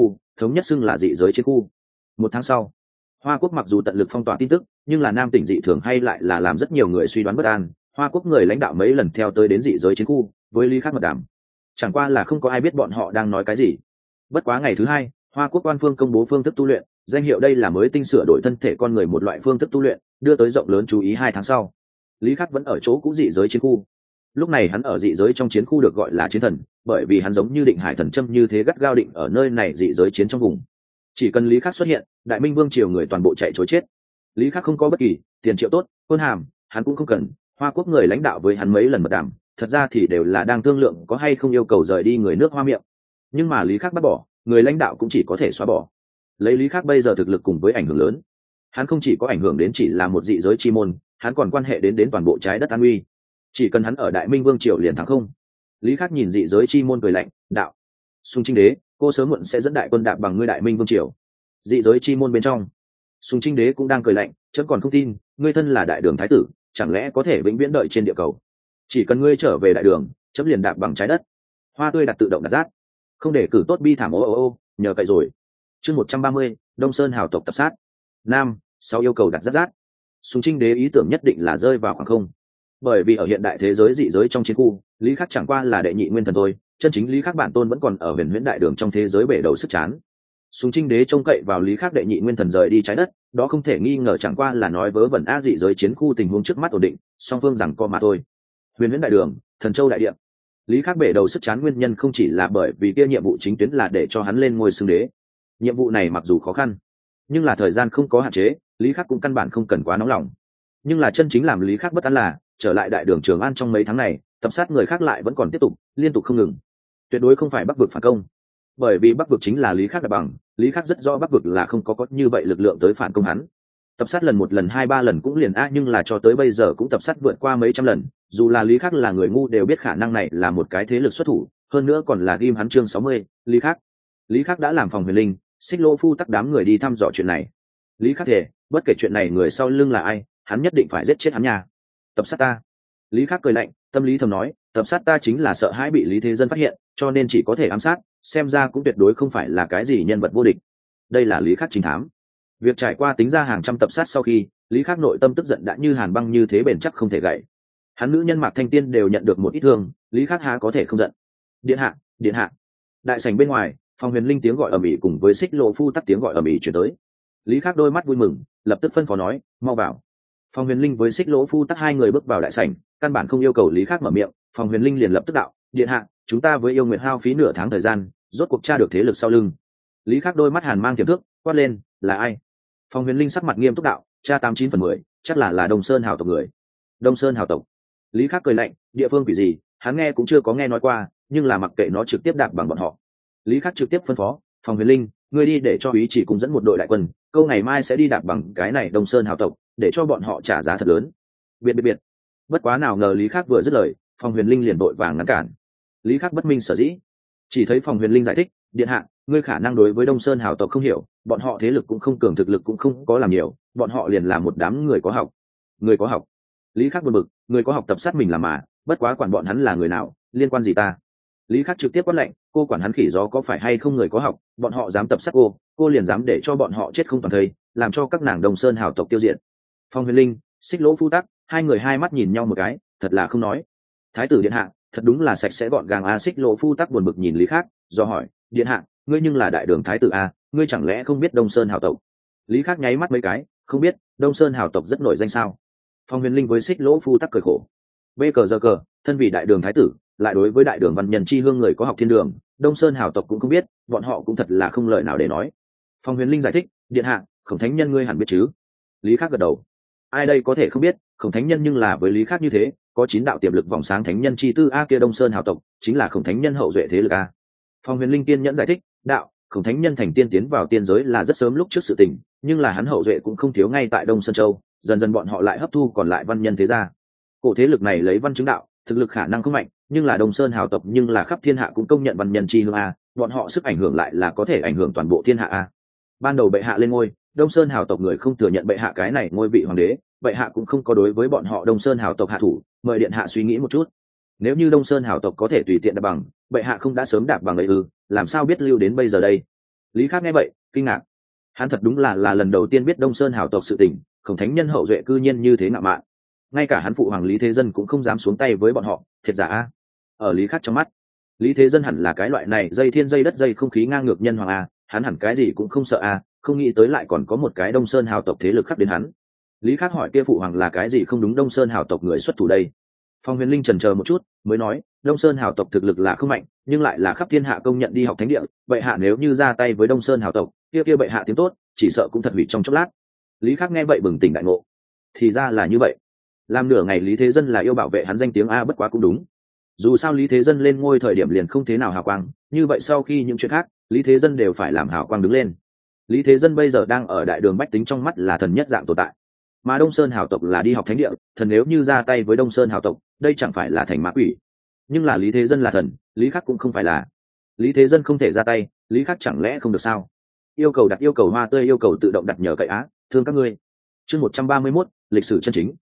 thống nhất xưng là dị giới chiến khu. Một tháng sau, Hoa Quốc mặc dù tận lực phong tỏa tin tức, nhưng là Nam tỉnh dị thường hay lại là làm rất nhiều người suy đoán bất an. Hoa Quốc người lãnh đạo mấy lần theo tới đến dị giới chiến khu với Lý Khắc mật đàm, chẳng qua là không có ai biết bọn họ đang nói cái gì. Bất quá ngày thứ hai, Hoa Quốc quan phương công bố phương thức tu luyện, danh hiệu đây là mới tinh sửa đổi thân thể con người một loại phương thức tu luyện, đưa tới rộng lớn chú ý. 2 tháng sau, Lý Khắc vẫn ở chỗ cũ dị giới chiến khu. Lúc này hắn ở dị giới trong chiến khu được gọi là chiến thần, bởi vì hắn giống như định hải thần châm như thế gắt gao định ở nơi này dị giới chiến trong vùng. Chỉ cần Lý Khắc xuất hiện, Đại Minh Vương triều người toàn bộ chạy trối chết. Lý Khắc không có bất kỳ tiền triệu tốt, quân hàm, hắn cũng không cần. Hoa Quốc người lãnh đạo với hắn mấy lần mật đàm, thật ra thì đều là đang thương lượng có hay không yêu cầu rời đi người nước Hoa miệng. Nhưng mà Lý Khắc bắt bỏ, người lãnh đạo cũng chỉ có thể xóa bỏ. Lấy Lý Khắc bây giờ thực lực cùng với ảnh hưởng lớn, hắn không chỉ có ảnh hưởng đến chỉ là một dị giới chi môn, hắn còn quan hệ đến toàn bộ trái đất an uy. Chỉ cần hắn ở Đại Minh Vương triều liền thắng không. Lý Khắc nhìn dị giới chi môn cười lạnh, đạo: Sùng Trinh Đế, cô sớm muộn sẽ dẫn đại quân đạp bằng ngươi Đại Minh Vương triều. Dị giới chi môn bên trong, Sùng Trinh Đế cũng đang cười lạnh, chấm còn không tin, ngươi thân là đại đường thái tử, chẳng lẽ có thể vĩnh viễn đợi trên địa cầu? Chỉ cần ngươi trở về đại đường, chấm liền đạp bằng trái đất. Hoa tươi đặt tự động đặt rác, không để cử tốt bi thảm ô, nhờ cậy rồi. Chương 130, Đông Sơn hào tộc tập sát. Nam, sau yêu cầu đặt rác. Sùng Trinh Đế ý tưởng nhất định là rơi vào khoảng không. Bởi vì ở hiện đại thế giới dị giới trong chiến khu, Lý Khắc chẳng qua là đệ nhị nguyên thần thôi, chân chính Lý Khắc bản tôn vẫn còn ở huyền huyễn đại đường trong thế giới bể đầu sức chán. Sùng Trinh Đế trông cậy vào Lý Khắc đệ nhị nguyên thần rời đi trái đất, đó không thể nghi ngờ chẳng qua là nói vớ vẩn dị giới chiến khu tình huống trước mắt ổn định, song phương rằng co mà thôi. Huyền huyễn đại đường, Thần Châu đại địa. Lý Khắc bể đầu sức chán nguyên nhân không chỉ là bởi vì kia nhiệm vụ chính tuyến là để cho hắn lên ngôi xưng đế. Nhiệm vụ này mặc dù khó khăn, nhưng là thời gian không có hạn chế, Lý Khắc cũng căn bản không cần quá nóng lòng. Nhưng là chân chính làm Lý Khắc bất an là trở lại đại đường Trường An trong mấy tháng này, tập sát người khác lại vẫn còn tiếp tục, liên tục không ngừng. Tuyệt đối không phải Bắc vực phản công, bởi vì Bắc vực chính là Lý Khắc đạp bằng, Lý Khắc rất rõ Bắc vực là không có như vậy lực lượng tới phản công hắn. Tập sát lần 1 lần 2 3 lần cũng liền nhưng là cho tới bây giờ cũng tập sát vượt qua mấy trăm lần, dù là Lý Khắc là người ngu đều biết khả năng này là một cái thế lực xuất thủ, hơn nữa còn là ghim hắn chương 60, Lý Khắc đã làm phòng huyền linh, Xích Lô Phu tắc đám người đi thăm dò chuyện này. Lý Khắc thể, bất kể chuyện này người sau lưng là ai, hắn nhất định phải giết chết hắn nha. Tập sát ta. Lý Khắc cười lạnh, tâm lý thầm nói, tập sát ta chính là sợ hãi bị Lý Thế Dân phát hiện, cho nên chỉ có thể ám sát, xem ra cũng tuyệt đối không phải là cái gì nhân vật vô địch. Đây là Lý Khắc chính thám. Việc trải qua tính ra hàng trăm tập sát sau khi, Lý Khắc nội tâm tức giận đã như hàn băng như thế bền chắc không thể gãy. Hắn nữ nhân Mạc Thanh Tiên đều nhận được một ít thương, Lý Khắc há có thể không giận. Điện hạ, điện hạ. Đại sảnh bên ngoài, Phòng Huyền Linh tiếng gọi ầm ĩ cùng với Xích Lộ Phu tắc tiếng gọi ầm ĩ truyền tới. Lý Khắc đôi mắt vui mừng, lập tức phân phó nói, mau vào. Phòng Huyền Linh với Xích Lỗ Phu tắc hai người bước vào đại sảnh, căn bản không yêu cầu Lý Khắc mở miệng, Phòng Huyền Linh liền lập tức đạo, điện hạ, chúng ta với yêu nguyệt hao phí nửa tháng thời gian, rốt cuộc tra được thế lực sau lưng. Lý Khắc đôi mắt hàn mang tiềm thức, quát lên, là ai? Phòng Huyền Linh sắc mặt nghiêm túc đạo, tra 89/10, chắc là Đông Sơn hào tộc người. Đông Sơn hào tộc. Lý Khắc cười lạnh, địa phương quỷ gì, hắn nghe cũng chưa có nghe nói qua, nhưng là mặc kệ nó trực tiếp đạp bằng bọn họ. Lý Khắc trực tiếp phân phó, Phòng Huyền Linh, ngươi đi để cho úy chỉ cùng dẫn một đội đại quân, câu ngày mai sẽ đi đạp bằng cái này Đông Sơn hào tộc, để cho bọn họ trả giá thật lớn. Biệt. Bất quá nào ngờ Lý Khắc vừa dứt lời, Phòng Huyền Linh liền đội vàng ngăn cản. Lý Khắc bất minh sở dĩ, chỉ thấy Phòng Huyền Linh giải thích, điện hạ, ngươi khả năng đối với Đông Sơn hào tộc không hiểu, bọn họ thế lực cũng không cường, thực lực cũng không có làm nhiều, bọn họ liền là một đám người có học. Người có học. Lý Khắc buồn bực, người có học tập sát mình làm mà, bất quá quản bọn hắn là người nào, liên quan gì ta? Lý Khắc trực tiếp quát lệnh, cô quản hắn khỉ gió có phải hay không người có học, bọn họ dám tập sát cô liền dám để cho bọn họ chết không toàn thây, làm cho các nàng Đông Sơn hào tộc tiêu diệt. Phong Huyền Linh, Xích Lỗ Phu tắc, hai người hai mắt nhìn nhau một cái, thật là không nói. Thái tử điện hạ, thật đúng là sạch sẽ gọn gàng. Xích Lỗ Phu tắc buồn bực nhìn Lý Khắc, do hỏi, điện hạ, ngươi nhưng là đại đường thái tử ngươi chẳng lẽ không biết Đông Sơn hào tộc? Lý Khắc nháy mắt mấy cái, không biết, Đông Sơn hào tộc rất nổi danh sao? Phong Huyền Linh với Xích Lỗ Phu tắc cười khổ, bê cờ giờ cờ, thân vì đại đường thái tử, lại đối với đại đường văn nhân chi hương người có học thiên đường, Đông Sơn hào tộc cũng không biết, bọn họ cũng thật là không lời nào để nói. Phong Huyền Linh giải thích, điện hạ, Khổng Thánh Nhân ngươi hẳn biết chứ? Lý Khắc gật đầu, ai đây có thể không biết, Khổng Thánh Nhân nhưng là với Lý Khắc như thế, có 9 đạo tiềm lực vòng sáng thánh nhân chi tư kia Đông Sơn hào tộc chính là Khổng Thánh Nhân hậu duệ thế lực Phong Huyền Linh kiên nhẫn giải thích, đạo, Khổng Thánh Nhân thành tiên tiến vào tiên giới là rất sớm lúc trước sự tình, nhưng là hắn hậu duệ cũng không thiếu ngay tại Đông Sơn Châu, dần dần bọn họ lại hấp thu còn lại văn nhân thế gia. Cổ thế lực này lấy văn chứng đạo, thực lực khả năng không mạnh, nhưng là Đông Sơn hào tộc nhưng là khắp thiên hạ cũng công nhận văn nhân chi hương bọn họ sức ảnh hưởng lại là có thể ảnh hưởng toàn bộ thiên hạ Ban đầu bệ hạ lên ngôi, Đông Sơn hào tộc người không thừa nhận bệ hạ cái này ngôi vị hoàng đế, bệ hạ cũng không có đối với bọn họ Đông Sơn hào tộc hạ thủ, mời điện hạ suy nghĩ một chút. Nếu như Đông Sơn hào tộc có thể tùy tiện đạp bằng, bệ hạ không đã sớm đạp bằng ấy làm sao biết lưu đến bây giờ đây? Lý Khắc nghe vậy kinh ngạc, hắn thật đúng là lần đầu tiên biết Đông Sơn hào tộc sự tình, Khổng Thánh Nhân hậu duệ cư nhiên như thế ngạo mạn, ngay cả hắn phụ hoàng Lý Thế Dân cũng không dám xuống tay với bọn họ, thiệt giả a. Ở Lý Khắc trong mắt, Lý Thế Dân hẳn là cái loại này dây thiên dây đất dây không khí ngang ngược nhân hoàng a, hắn hẳn cái gì cũng không sợ a, không nghĩ tới lại còn có một cái Đông Sơn hào tộc thế lực khắc đến hắn. Lý Khắc hỏi kia phụ hoàng là cái gì không đúng Đông Sơn hào tộc người xuất thủ đây. Phong Huyền Linh chần chờ một chút mới nói, Đông Sơn hào tộc thực lực là không mạnh, nhưng lại là khắp thiên hạ công nhận đi học thánh địa, bệ hạ nếu như ra tay với Đông Sơn hào tộc, kia bệ hạ tiếng tốt chỉ sợ cũng thật hủy trong chốc lát. Lý Khắc nghe vậy bừng tỉnh đại ngộ, thì ra là như vậy. Làm nửa ngày Lý Thế Dân là yêu bảo vệ hắn danh tiếng a, bất quá cũng đúng, dù sao Lý Thế Dân lên ngôi thời điểm liền không thế nào hào quang, như vậy sau khi những chuyện khác Lý Thế Dân đều phải làm hào quang đứng lên. Lý Thế Dân bây giờ đang ở đại đường bách tính trong mắt là thần nhất dạng tồn tại, mà Đông Sơn hào tộc là đi học thánh địa, thần nếu như ra tay với Đông Sơn hào tộc, đây chẳng phải là thành ma quỷ. Nhưng là Lý Thế Dân là thần, Lý Khắc cũng không phải là. Lý Thế Dân không thể ra tay, Lý Khắc chẳng lẽ không được sao? Yêu cầu đặt yêu cầu hoa tươi, yêu cầu tự động đặt nhờ cậy á, thương các ngươi. Chương 131, lịch sử chân chính.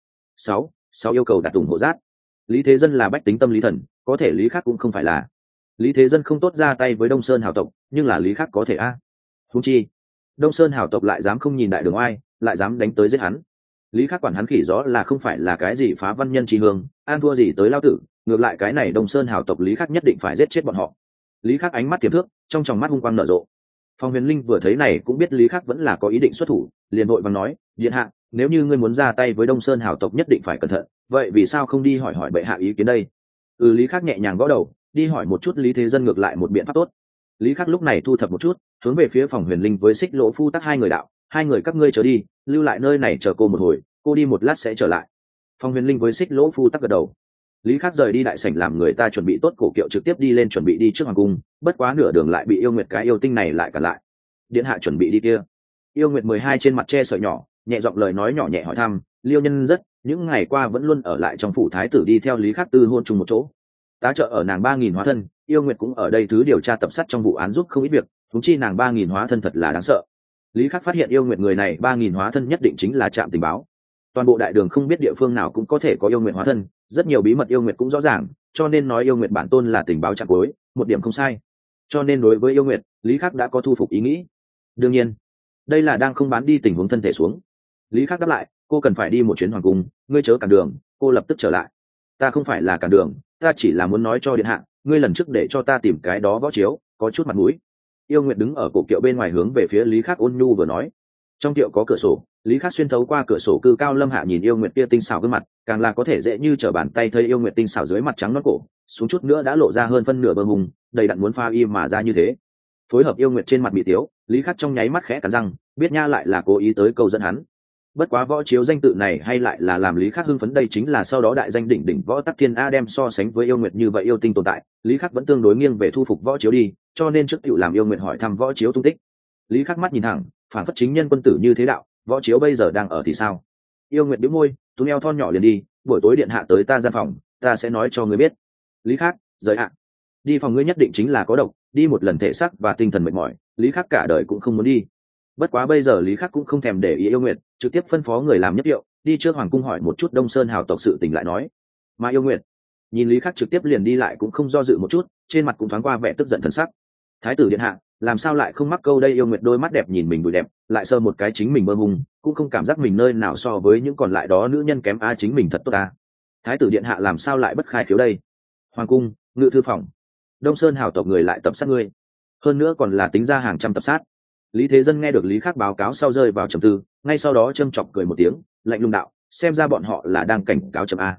6 yêu cầu đặt ủng hộ rát. Lý Thế Dân là bách tính tâm lý thần, có thể Lý Khắc cũng không phải là. Lý Thế Dân không tốt ra tay với Đông Sơn hào tộc, nhưng là Lý Khắc có thể a. Huống chi, Đông Sơn hào tộc lại dám không nhìn đại đường oai, lại dám đánh tới giết hắn. Lý Khắc quản hắn khỉ rõ là không phải là cái gì phá văn nhân tri hương, an thua gì tới lao tử, ngược lại cái này Đông Sơn hào tộc Lý Khắc nhất định phải giết chết bọn họ. Lý Khắc ánh mắt tiềm thước, trong tròng mắt hung quang nở rộ. Phong Huyền Linh vừa thấy này cũng biết Lý Khắc vẫn là có ý định xuất thủ, liền vội vàng nói, điện hạ, nếu như ngươi muốn ra tay với Đông Sơn hào tộc nhất định phải cẩn thận, vậy vì sao không đi hỏi hỏi bệ hạ ý kiến đây? Lý Khắc nhẹ nhàng gõ đầu, đi hỏi một chút Lý Thế Dân ngược lại một biện pháp tốt. Lý Khắc lúc này thu thập một chút, hướng về phía Phòng Huyền Linh với Xích Lỗ Phu Tắc hai người đạo, hai người các ngươi trở đi, lưu lại nơi này chờ cô một hồi, cô đi một lát sẽ trở lại. Phòng Huyền Linh với Xích Lỗ Phu Tắc gật đầu. Lý Khắc rời đi đại sảnh làm người ta chuẩn bị tốt cổ kiệu trực tiếp đi lên chuẩn bị đi trước hoàng cung, bất quá nửa đường lại bị Yêu Nguyệt cái yêu tinh này lại cản lại. Điện hạ chuẩn bị đi kia. Yêu Nguyệt 12 trên mặt che sợi nhỏ, nhẹ giọng lời nói nhỏ nhẹ hỏi thăm, Liêu nhân rất, những ngày qua vẫn luôn ở lại trong phủ thái tử đi theo Lý Khắc tư hôn chung một chỗ. Tá trợ ở nàng 3000 hóa thân, Yêu Nguyệt cũng ở đây thứ điều tra tập sát trong vụ án giúp không ít việc, huống chi nàng 3000 hóa thân thật là đáng sợ. Lý Khắc phát hiện Yêu Nguyệt người này 3000 hóa thân nhất định chính là trạm tình báo. Toàn bộ đại đường không biết địa phương nào cũng có thể có Yêu Nguyệt hóa thân, rất nhiều bí mật Yêu Nguyệt cũng rõ ràng, cho nên nói Yêu Nguyệt bản tôn là tình báo chạm cuối, một điểm không sai. Cho nên đối với Yêu Nguyệt, Lý Khắc đã có thu phục ý nghĩ. Đương nhiên, đây là đang không bán đi tình huống thân thể xuống. Lý Khắc đáp lại, cô cần phải đi một chuyến hoàng cung, ngươi chớ cản đường, cô lập tức trở lại. Ta không phải là cản đường, ta chỉ là muốn nói cho điện hạ, ngươi lần trước để cho ta tìm cái đó võ chiếu, có chút mặt mũi. Yêu Nguyệt đứng ở cổ kiệu bên ngoài hướng về phía Lý Khắc ôn nhu vừa nói. Trong kiệu có cửa sổ, Lý Khắc xuyên thấu qua cửa sổ cư cao lâm hạ nhìn Yêu Nguyệt kia tinh xảo gương mặt, càng là có thể dễ như trở bàn tay thấy Yêu Nguyệt tinh xảo dưới mặt trắng nõn cổ, xuống chút nữa đã lộ ra hơn phân nửa bờ hùng, đầy đặn muốn pha y mà ra như thế. Phối hợp Yêu Nguyệt trên mặt bị tiếu, Lý Khắc trong nháy mắt khẽ cắn răng, biết nha lại là cố ý tới câu dẫn hắn. Bất quá võ chiếu danh tự này hay lại là làm Lý Khắc hưng phấn, đây chính là sau đó đại danh đỉnh đỉnh võ tắc thiên a, đem so sánh với Yêu Nguyệt như vậy yêu tinh tồn tại, Lý Khắc vẫn tương đối nghiêng về thu phục võ chiếu đi, cho nên trước tiểu làm Yêu Nguyệt hỏi thăm võ chiếu tung tích. Lý Khắc mắt nhìn thẳng, phản phất chính nhân quân tử như thế đạo, võ chiếu bây giờ đang ở thì sao? Yêu Nguyệt bĩu môi, túm eo thon nhỏ liền đi, buổi tối điện hạ tới ta gian phòng, ta sẽ nói cho ngươi biết. Lý Khắc, rời ạ. Đi phòng ngươi nhất định chính là có độc, đi một lần thể xác và tinh thần mệt mỏi, Lý Khắc cả đời cũng không muốn đi. Bất quá bây giờ Lý Khắc cũng không thèm để ý Yêu Nguyệt, trực tiếp phân phó người làm nhất điệu, đi trước hoàng cung hỏi một chút Đông Sơn hào tộc sự tình lại nói. Mà Yêu Nguyệt nhìn Lý Khắc trực tiếp liền đi lại cũng không do dự một chút, trên mặt cũng thoáng qua vẻ tức giận thần sắc. Thái tử điện hạ, làm sao lại không mắc câu đây? Yêu Nguyệt đôi mắt đẹp nhìn mình bùi đẹp, lại sơ một cái chính mình mơ hùng, cũng không cảm giác mình nơi nào so với những còn lại đó nữ nhân kém a, chính mình thật tốt a. Thái tử điện hạ làm sao lại bất khai khiếu đây? Hoàng cung, ngự thư phòng, Đông Sơn hào tộc người lại tập sát ngươi, hơn nữa còn là tính ra hàng trăm tập sát. Lý Thế Dân nghe được Lý Khắc báo cáo sau rơi vào trầm tư, ngay sau đó châm chọc cười một tiếng, lạnh lùng đạo, xem ra bọn họ là đang cảnh cáo chấm a.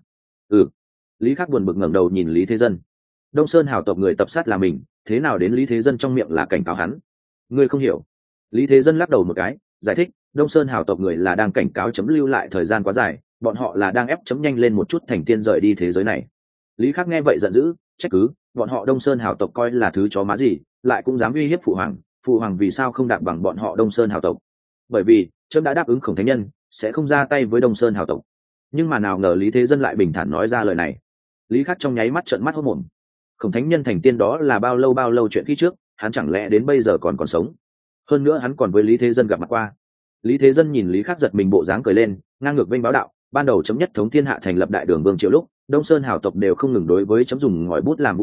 Lý Khắc buồn bực ngẩng đầu nhìn Lý Thế Dân. Đông Sơn hào tộc người tập sát là mình, thế nào đến Lý Thế Dân trong miệng là cảnh cáo hắn? Ngươi không hiểu. Lý Thế Dân lắc đầu một cái, giải thích, Đông Sơn hào tộc người là đang cảnh cáo chấm lưu lại thời gian quá dài, bọn họ là đang ép chấm nhanh lên một chút thành tiên rời đi thế giới này. Lý Khắc nghe vậy giận dữ, trách cứ, bọn họ Đông Sơn hào tộc coi là thứ chó má gì, lại cũng dám uy hiếp phụ hoàng vì sao không đạp bằng bọn họ Đông Sơn hào tộc? Bởi vì chấm đã đáp ứng Khổng Thánh Nhân sẽ không ra tay với Đông Sơn hào tộc. Nhưng mà nào ngờ Lý Thế Dân lại bình thản nói ra lời này. Lý Khắc trong nháy mắt trợn mắt hốt mồm. Khổng Thánh Nhân thành tiên đó là bao lâu chuyện khi trước, hắn chẳng lẽ đến bây giờ còn sống? Hơn nữa hắn còn với Lý Thế Dân gặp mặt qua. Lý Thế Dân nhìn Lý Khắc giật mình bộ dáng cười lên, ngang ngược vênh báo đạo, ban đầu chấm nhất thống thiên hạ thành lập đại đường vương triều lúc, Đông Sơn hào tộc đều không ngừng đối với chấm dùng ngòi bút làm vũ khí,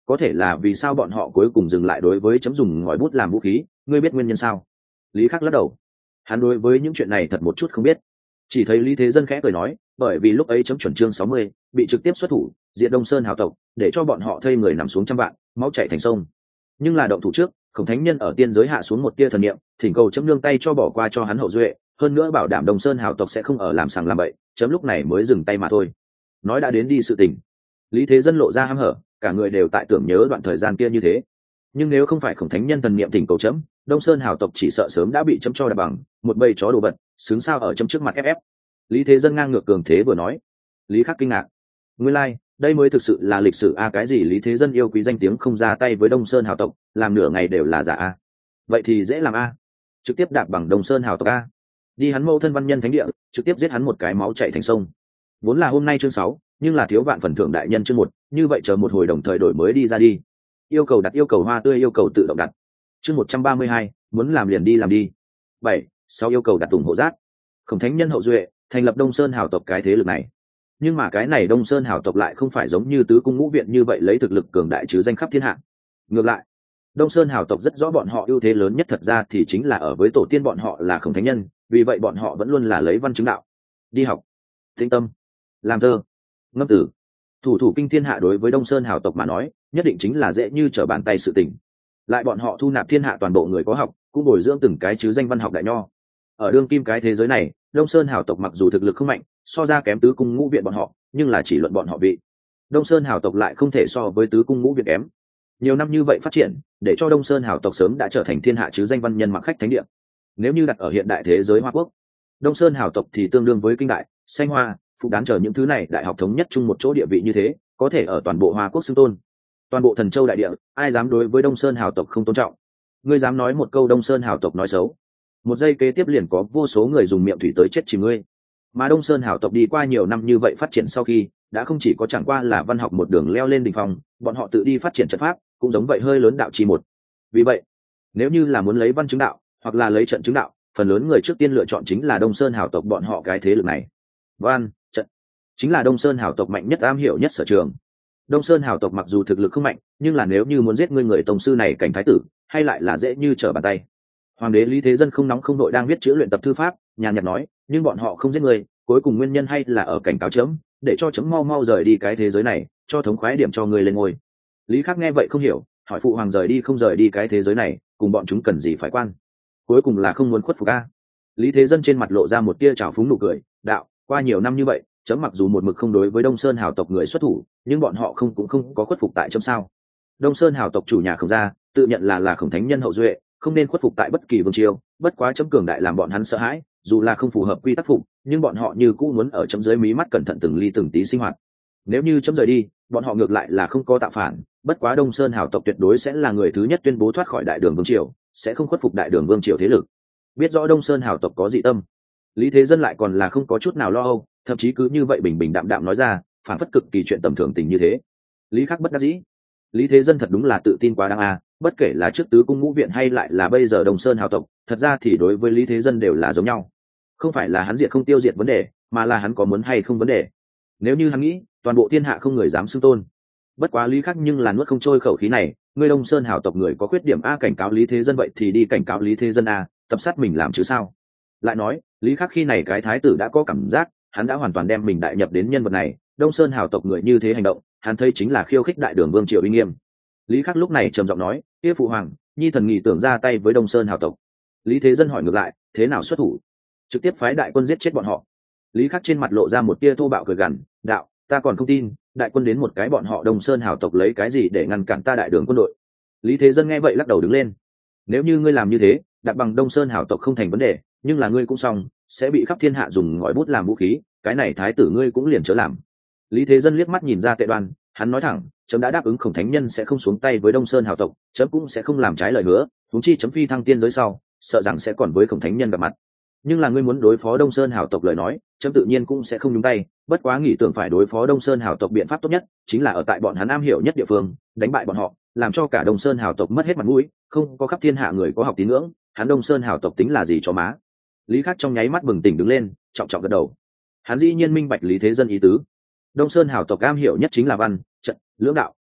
có thể là vì sao bọn họ cuối cùng dừng lại đối với chấm dùng ngòi bút làm vũ khí, ngươi biết nguyên nhân sao? Lý Khắc lắc đầu, hắn đối với những chuyện này thật một chút không biết. Chỉ thấy Lý Thế Dân khẽ cười nói, bởi vì lúc ấy chấm chuẩn chương 60, bị trực tiếp xuất thủ diệt Đông Sơn hào tộc, để cho bọn họ thây người nằm xuống trăm vạn, máu chảy thành sông. Nhưng là động thủ trước, Khổng Thánh Nhân ở tiên giới hạ xuống một tia thần niệm, thỉnh cầu chấm nương tay cho bỏ qua cho hắn hậu duệ, hơn nữa bảo đảm Đông Sơn hào tộc sẽ không ở làm sàng làm bậy, chấm lúc này mới dừng tay mà thôi. Nói đã đến đi sự tình, Lý Thế Dân lộ ra hăm hở, cả người đều tại tưởng nhớ đoạn thời gian kia như thế. Nhưng nếu không phải Khổng Thánh Nhân thần niệm thỉnh cầu chấm, Đông Sơn hào tộc chỉ sợ sớm đã bị chấm cho đạp bằng một bầy chó đồ vật, xứng sao ở chấm trước mặt ép. Lý Thế Dân ngang ngược cường thế vừa nói. Lý Khắc kinh ngạc, nguyên lai đây mới thực sự là lịch sử a, cái gì Lý Thế Dân yêu quý danh tiếng không ra tay với Đông Sơn hào tộc, làm nửa ngày đều là giả a. Vậy thì dễ làm a, trực tiếp đạp bằng Đông Sơn hào tộc a, đi hắn mâu thân văn nhân thánh địa, trực tiếp giết hắn một cái máu chảy thành sông. Vốn là hôm nay chương 6, nhưng là thiếu vạn phần thưởng đại nhân chương 1, như vậy chờ một hồi đồng thời đổi mới đi ra đi. Yêu cầu đặt, yêu cầu hoa tươi, yêu cầu tự động đặt. Chương 132, muốn làm liền đi làm đi. 7, 6 yêu cầu đặt ủng hộ rác. Khổng Thánh Nhân hậu duệ, thành lập Đông Sơn hào tộc cái thế lực này. Nhưng mà cái này Đông Sơn hào tộc lại không phải giống như tứ cung ngũ viện như vậy lấy thực lực cường đại chứ danh khắp thiên hạ. Ngược lại, Đông Sơn hào tộc rất rõ bọn họ ưu thế lớn nhất thật ra thì chính là ở với tổ tiên bọn họ là Khổng Thánh Nhân, vì vậy bọn họ vẫn luôn là lấy văn chứng đạo, đi học, tĩnh tâm, làm thơ, ngâm tử, thủ kinh thiên hạ. Đối với Đông Sơn hào tộc mà nói, nhất định chính là dễ như trở bàn tay sự tình. Lại bọn họ thu nạp thiên hạ toàn bộ người có học, cũng bồi dưỡng từng cái chứ danh văn học đại nho. Ở đương kim cái thế giới này, Đông Sơn hào tộc mặc dù thực lực không mạnh, so ra kém tứ cung ngũ viện bọn họ, nhưng là chỉ luận bọn họ vị, Đông Sơn hào tộc lại không thể so với tứ cung ngũ viện kém. Nhiều năm như vậy phát triển, để cho Đông Sơn hào tộc sớm đã trở thành thiên hạ chứ danh văn nhân mặc khách thánh địa. Nếu như đặt ở hiện đại thế giới Hoa Quốc, Đông Sơn hào tộc thì tương đương với Kinh Đại, Sanh Hoa, Phục Đán chờ những thứ này đại học thống nhất chung một chỗ địa vị như thế, có thể ở toàn bộ Hoa Quốc xưng tôn. Toàn bộ Thần Châu đại địa, ai dám đối với Đông Sơn hào tộc không tôn trọng? Ngươi dám nói một câu Đông Sơn hào tộc nói xấu, một giây kế tiếp liền có vô số người dùng miệng thủy tới chết chìm ngươi. Mà Đông Sơn hào tộc đi qua nhiều năm như vậy phát triển sau khi, đã không chỉ có chẳng qua là văn học một đường leo lên đỉnh phong, bọn họ tự đi phát triển trận pháp, cũng giống vậy hơi lớn đạo chi một. Vì vậy, nếu như là muốn lấy văn chứng đạo, hoặc là lấy trận chứng đạo, phần lớn người trước tiên lựa chọn chính là Đông Sơn hào tộc bọn họ cái thế lực này. Văn, trận, chính là Đông Sơn hào tộc mạnh nhất, am hiểu nhất sở trường. Đông Sơn hào tộc mặc dù thực lực không mạnh, nhưng là nếu như muốn giết ngươi người tổng sư này cảnh thái tử, hay lại là dễ như trở bàn tay. Hoàng đế Lý Thế Dân không nóng không đội đang viết chữ luyện tập thư pháp, nhàn nhạt nói, nhưng bọn họ không giết người, cuối cùng nguyên nhân hay là ở cảnh cáo chấm, để cho chấm mau mau rời đi cái thế giới này, cho thống khoái điểm cho người lên ngôi. Lý Khắc nghe vậy không hiểu, hỏi phụ hoàng rời đi không rời đi cái thế giới này, cùng bọn chúng cần gì phải quan? Cuối cùng là không muốn khuất phục a. Lý Thế Dân trên mặt lộ ra một tia trào phúng nụ cười, đạo, qua nhiều năm như vậy, chấm mặc dù một mực không đối với Đông Sơn hào tộc người xuất thủ, nhưng bọn họ cũng không có khuất phục tại chấm sao? Đông Sơn hào tộc chủ nhà Khổng gia, tự nhận là Khổng Thánh Nhân hậu duệ, không nên khuất phục tại bất kỳ vương triều, bất quá chấm cường đại làm bọn hắn sợ hãi, dù là không phù hợp quy tắc phục, nhưng bọn họ như cũ muốn ở chấm dưới mí mắt cẩn thận từng ly từng tí sinh hoạt. Nếu như chấm rời đi, bọn họ ngược lại là không có tạo phản, bất quá Đông Sơn hào tộc tuyệt đối sẽ là người thứ nhất tuyên bố thoát khỏi Đại Đường vương triều, sẽ không khuất phục Đại Đường vương triều thế lực. Biết rõ Đông Sơn hào tộc có dị tâm, Lý Thế Dân lại còn là không có chút nào lo âu, thậm chí cứ như vậy bình bình đạm đạm nói ra, phản phất cực kỳ chuyện tầm thường tình như thế. Lý Khắc bất đắc dĩ. Lý Thế Dân thật đúng là tự tin quá đáng a, bất kể là trước tứ cung ngũ viện hay lại là bây giờ Đông Sơn hào tộc, thật ra thì đối với Lý Thế Dân đều là giống nhau. Không phải là hắn diệt không tiêu diệt vấn đề, mà là hắn có muốn hay không vấn đề. Nếu như hắn nghĩ, toàn bộ thiên hạ không người dám xưng tôn. Bất quá Lý Khắc nhưng là nuốt không trôi khẩu khí này, ngươi Đông Sơn hào tộc người có khuyết điểm a, cảnh cáo Lý Thế Dân vậy thì đi cảnh cáo Lý Thế Dân a, tập sát mình làm chứ sao? Lại nói, Lý Khắc khi này cái thái tử đã có cảm giác, hắn đã hoàn toàn đem mình đại nhập đến nhân vật này, Đông Sơn hào tộc người như thế hành động, hắn thấy chính là khiêu khích Đại Đường vương triều uy nghiêm. Lý Khắc lúc này trầm giọng nói, kia phụ hoàng, nhi thần nghị tưởng ra tay với Đông Sơn hào tộc. Lý Thế Dân hỏi ngược lại, thế nào xuất thủ? Trực tiếp phái đại quân giết chết bọn họ. Lý Khắc trên mặt lộ ra một tia thô bạo cười gằn, đạo, ta còn không tin, đại quân đến một cái bọn họ Đông Sơn hào tộc lấy cái gì để ngăn cản ta Đại Đường quân đội? Lý Thế Dân nghe vậy lắc đầu đứng lên. Nếu như ngươi làm như thế, đặt bằng Đông Sơn hào tộc không thành vấn đề, nhưng là ngươi cũng xong, sẽ bị khắp thiên hạ dùng ngòi bút làm vũ khí, cái này thái tử ngươi cũng liền chớ làm. Lý Thế Dân liếc mắt nhìn ra Tệ Đoan, hắn nói thẳng, chấm đã đáp ứng Khổng Thánh Nhân sẽ không xuống tay với Đông Sơn hào tộc, chấm cũng sẽ không làm trái lời hứa, huống chi chấm phi thăng tiên giới sau, sợ rằng sẽ còn với Khổng Thánh Nhân gặp mặt. Nhưng là ngươi muốn đối phó Đông Sơn hào tộc lời nói, chấm tự nhiên cũng sẽ không nhúng tay, bất quá nghĩ tưởng phải đối phó Đông Sơn hào tộc biện pháp tốt nhất chính là ở tại bọn hắn am hiểu nhất địa phương, đánh bại bọn họ, làm cho cả Đông Sơn hào tộc mất hết mặt mũi, không có khắp thiên hạ người có học tín ngưỡng, hắn Đông Sơn hào tộc tính là gì cho má. Lý Khắc trong nháy mắt bừng tỉnh đứng lên, trọng trọng gật đầu. Hắn dĩ nhiên minh bạch Lý Thế Dân ý tứ. Đông Sơn hào tộc am hiểu nhất chính là văn, trận, lưỡng đạo,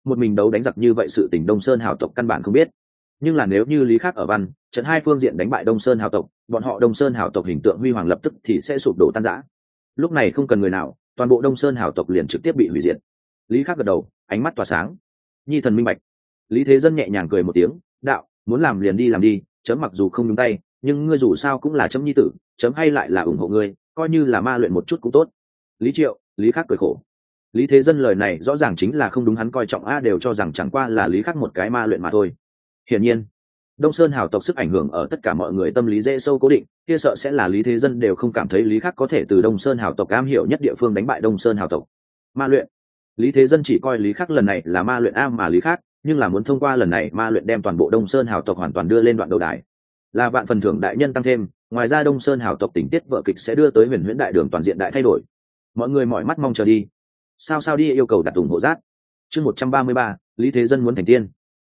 một mình đấu đánh giặc như vậy sự tình Đông Sơn hào tộc căn bản không biết. Nhưng là nếu như Lý Khắc ở văn trận hai phương diện đánh bại Đông Sơn hào tộc, bọn họ Đông Sơn hào tộc hình tượng huy hoàng lập tức thì sẽ sụp đổ tan rã. Lúc này không cần người nào, toàn bộ Đông Sơn hào tộc liền trực tiếp bị hủy diệt. Lý Khắc gật đầu, ánh mắt tỏa sáng. Nhi thần minh bạch. Lý Thế Dân nhẹ nhàng cười một tiếng, đạo, muốn làm liền đi làm đi, chấm mặc dù không nhúng tay, nhưng ngươi dù sao cũng là chấm nhi tử, chấm hay lại là ủng hộ ngươi, coi như là ma luyện một chút cũng tốt. Lý Triệu, Lý Khắc cười khổ. Lý Thế Dân lời này rõ ràng chính là không đúng, hắn coi trọng đều cho rằng chẳng qua là Lý Khắc một cái ma luyện mà thôi. Hiển nhiên, Đông Sơn hào tộc sức ảnh hưởng ở tất cả mọi người tâm lý dễ sâu cố định, kia sợ sẽ là Lý Thế Dân đều không cảm thấy Lý Khắc có thể từ Đông Sơn hào tộc am hiểu nhất địa phương đánh bại Đông Sơn hào tộc. Ma luyện. Lý Thế Dân chỉ coi Lý Khắc lần này là ma luyện mà Lý Khắc, nhưng là muốn thông qua lần này ma luyện đem toàn bộ Đông Sơn hào tộc hoàn toàn đưa lên đoạn đầu đài. Là vạn phần thưởng đại nhân tăng thêm, ngoài ra Đông Sơn hào tộc tình tiết vở kịch sẽ đưa tới Huyền Huyễn đại đường toàn diện đại thay đổi. Mọi người mỏi mắt mong chờ đi. Sao đi yêu cầu đặt ủng hộ rác. Chương 133, Lý Thế Dân muốn thành tiên.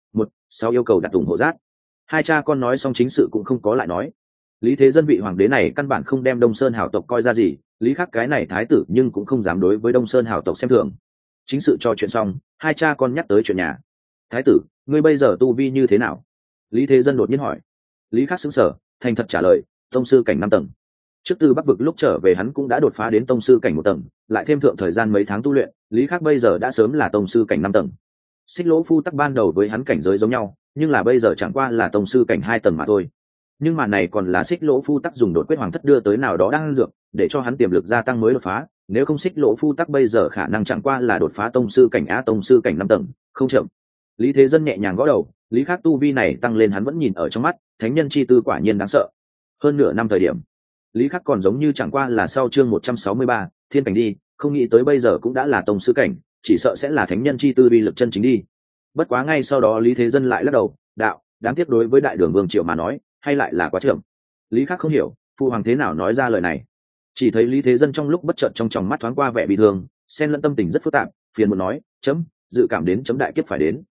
Sao yêu cầu đặt ủng hộ rác. Hai cha con nói xong chính sự cũng không có lại nói. Lý Thế Dân vị hoàng đế này căn bản không đem Đông Sơn hào tộc coi ra gì, Lý Khắc cái này thái tử nhưng cũng không dám đối với Đông Sơn hào tộc xem thường. Chính sự cho chuyện xong, hai cha con nhắc tới chuyện nhà. Thái tử, ngươi bây giờ tu vi như thế nào? Lý Thế Dân đột nhiên hỏi. Lý Khắc sững sờ, thành thật trả lời, tông sư cảnh 5 tầng. Trước từ Bắc vực lúc trở về hắn cũng đã đột phá đến tông sư cảnh 1 tầng, lại thêm thượng thời gian mấy tháng tu luyện, Lý Khắc bây giờ đã sớm là tông sư cảnh 5 tầng. Xích Lỗ Phu Tắc ban đầu với hắn cảnh giới giống nhau, nhưng là bây giờ chẳng qua là tông sư cảnh 2 tầng mà thôi. Nhưng mà này còn là Xích Lỗ Phu Tắc dùng đột quyết hoàng thất đưa tới nào đó đang dược, để cho hắn tiềm lực gia tăng mới đột phá, nếu không Xích Lỗ Phu Tắc bây giờ khả năng chẳng qua là đột phá tông sư cảnh tông sư cảnh 5 tầng, không chậm. Lý Thế Dân nhẹ nhàng gõ đầu, Lý Khắc tu vi này tăng lên hắn vẫn nhìn ở trong mắt, thánh nhân chi tư quả nhiên đáng sợ. Hơn nửa năm thời điểm, Lý Khắc còn giống như chẳng qua là sau chương 163, thiên cảnh đi, không nghĩ tới bây giờ cũng đã là tông sư cảnh, chỉ sợ sẽ là thánh nhân chi tư vi lực chân chính đi. Bất quá ngay sau đó Lý Thế Dân lại lắc đầu, đạo, đáng tiếc đối với đại đường vương triều mà nói, hay lại là quá chậm. Lý Khắc không hiểu, phụ hoàng thế nào nói ra lời này. Chỉ thấy Lý Thế Dân trong lúc bất chợt trong tròng mắt thoáng qua vẻ bị thương, xen lẫn tâm tình rất phức tạp, phiền muốn nói, chấm, dự cảm đến chấm đại kiếp phải đến.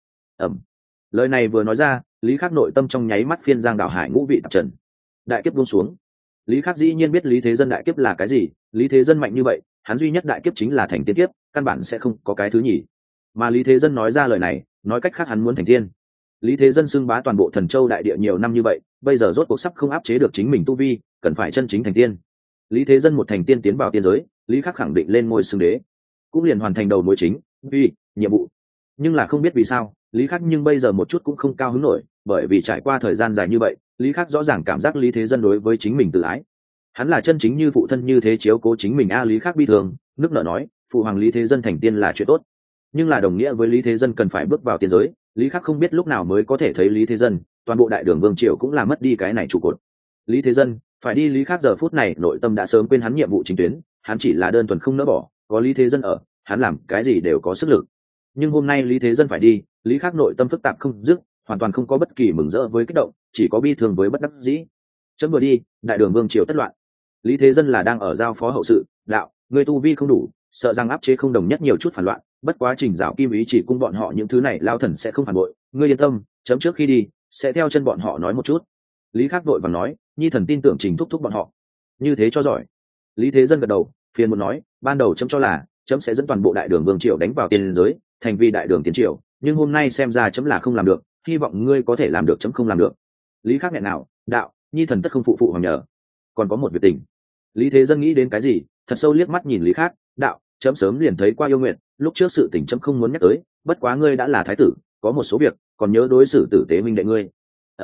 Lời này vừa nói ra, Lý Khắc nội tâm trong nháy mắt phiên giang đảo hải ngũ vị tạp trần. Đại kiếp buông xuống. Lý Khắc dĩ nhiên biết Lý Thế Dân đại kiếp là cái gì, Lý Thế Dân mạnh như vậy, hắn duy nhất đại kiếp chính là thành tiên kiếp, căn bản sẽ không có cái thứ nhì. Mà Lý Thế Dân nói ra lời này, nói cách khác hắn muốn thành tiên. Lý Thế Dân xưng bá toàn bộ Thần Châu đại địa nhiều năm như vậy, bây giờ rốt cuộc sắp không áp chế được chính mình tu vi, cần phải chân chính thành tiên. Lý Thế Dân một thành tiên tiến vào tiên giới, Lý Khắc khẳng định lên ngôi xưng đế, cũng liền hoàn thành đầu mối chính, vì nhiệm vụ. Nhưng là không biết vì sao, Lý Khắc nhưng bây giờ một chút cũng không cao hứng nổi, bởi vì trải qua thời gian dài như vậy, Lý Khắc rõ ràng cảm giác Lý Thế Dân đối với chính mình tự ái. Hắn là chân chính như phụ thân như thế chiếu cố chính mình Lý Khắc bi thường, nước nở nói, phụ hoàng Lý Thế Dân thành tiên là chuyện tốt, nhưng là đồng nghĩa với Lý Thế Dân cần phải bước vào tiên giới. Lý Khắc không biết lúc nào mới có thể thấy Lý Thế Dân, toàn bộ đại đường vương triều cũng là mất đi cái này trụ cột. Lý Thế Dân phải đi. Lý Khắc giờ phút này nội tâm đã sớm quên hắn nhiệm vụ chính tuyến, hắn chỉ là đơn thuần không nỡ bỏ, có Lý Thế Dân ở, hắn làm cái gì đều có sức lực. Nhưng hôm nay Lý Thế Dân phải đi, Lý Khắc nội tâm phức tạp không dứt, hoàn toàn không có bất kỳ mừng rỡ với kích động, chỉ có bi thương với bất đắc dĩ. Chấm vừa đi, đại đường vương triều tất loạn. Lý Thế Dân là đang ở giao phó hậu sự, đạo, người tu vi không đủ, sợ rằng áp chế không đồng nhất nhiều chút phản loạn, bất quá Trình Dạo Kim ý chỉ cung bọn họ những thứ này lao thần sẽ không phản bội, ngươi yên tâm, chấm trước khi đi sẽ theo chân bọn họ nói một chút. Lý Khắc vội vàng nói, nhi thần tin tưởng Trình thúc thúc bọn họ. Như thế cho giỏi. Lý Thế Dân gật đầu, phiền muốn nói, ban đầu chấm cho là chấm sẽ dẫn toàn bộ đại đường vương triều đánh vào tiên giới, thành vì đại đường tiến triều, nhưng hôm nay xem ra chấm là không làm được, hy vọng ngươi có thể làm được, chấm không làm được. Lý Khắc nghẹn nào, đạo, nhi thần tất không phụ phụ hoàng nhờ. Còn có một việc tình. Lý Thế Dân nghĩ đến cái gì, thật sâu liếc mắt nhìn Lý Khắc, đạo, chấm sớm liền thấy qua yêu nguyện, lúc trước sự tình chấm không muốn nhắc tới, bất quá ngươi đã là thái tử, có một số việc còn nhớ đối xử tử tế minh đệ ngươi.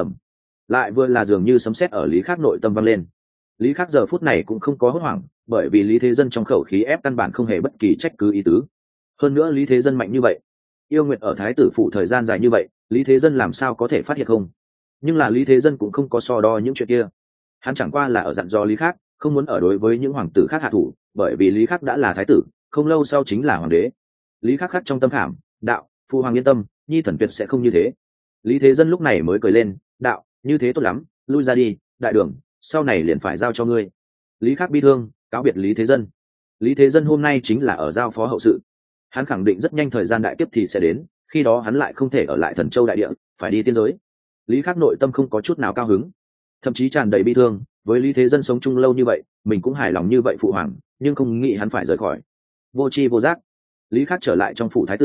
Lại vừa là dường như sấm sét ở Lý Khắc nội tâm vang lên. Lý Khắc giờ phút này cũng không có hốt hoảng, bởi vì Lý Thế Dân trong khẩu khí ép căn bản không hề bất kỳ trách cứ ý tứ. Hơn nữa Lý Thế Dân mạnh như vậy, yêu nguyện ở thái tử phụ thời gian dài như vậy, Lý Thế Dân làm sao có thể phát hiện không? Nhưng là Lý Thế Dân cũng không có so đo những chuyện kia, hắn chẳng qua là ở dặn dò Lý Khắc không muốn ở đối với những hoàng tử khác hạ thủ, bởi vì Lý Khắc đã là thái tử, không lâu sau chính là hoàng đế. Lý Khắc khắc trong tâm khảm, đạo, phụ hoàng yên tâm, nhi thần tuyệt sẽ không như thế. Lý Thế Dân lúc này mới cười lên, đạo, như thế tốt lắm, lui ra đi, đại đường sau này liền phải giao cho ngươi. Lý Khắc bi thương cáo biệt Lý Thế Dân. Lý Thế Dân hôm nay chính là ở giao phó hậu sự, hắn khẳng định rất nhanh thời gian đại kiếp thì sẽ đến, khi đó hắn lại không thể ở lại Thần Châu đại địa, phải đi tiên giới. Lý Khắc nội tâm không có chút nào cao hứng, thậm chí tràn đầy bi thương, với Lý Thế Dân sống chung lâu như vậy, mình cũng hài lòng như vậy phụ hoàng, nhưng không nghĩ hắn phải rời khỏi. Vô tri vô giác, Lý Khắc trở lại trong phủ thái tử,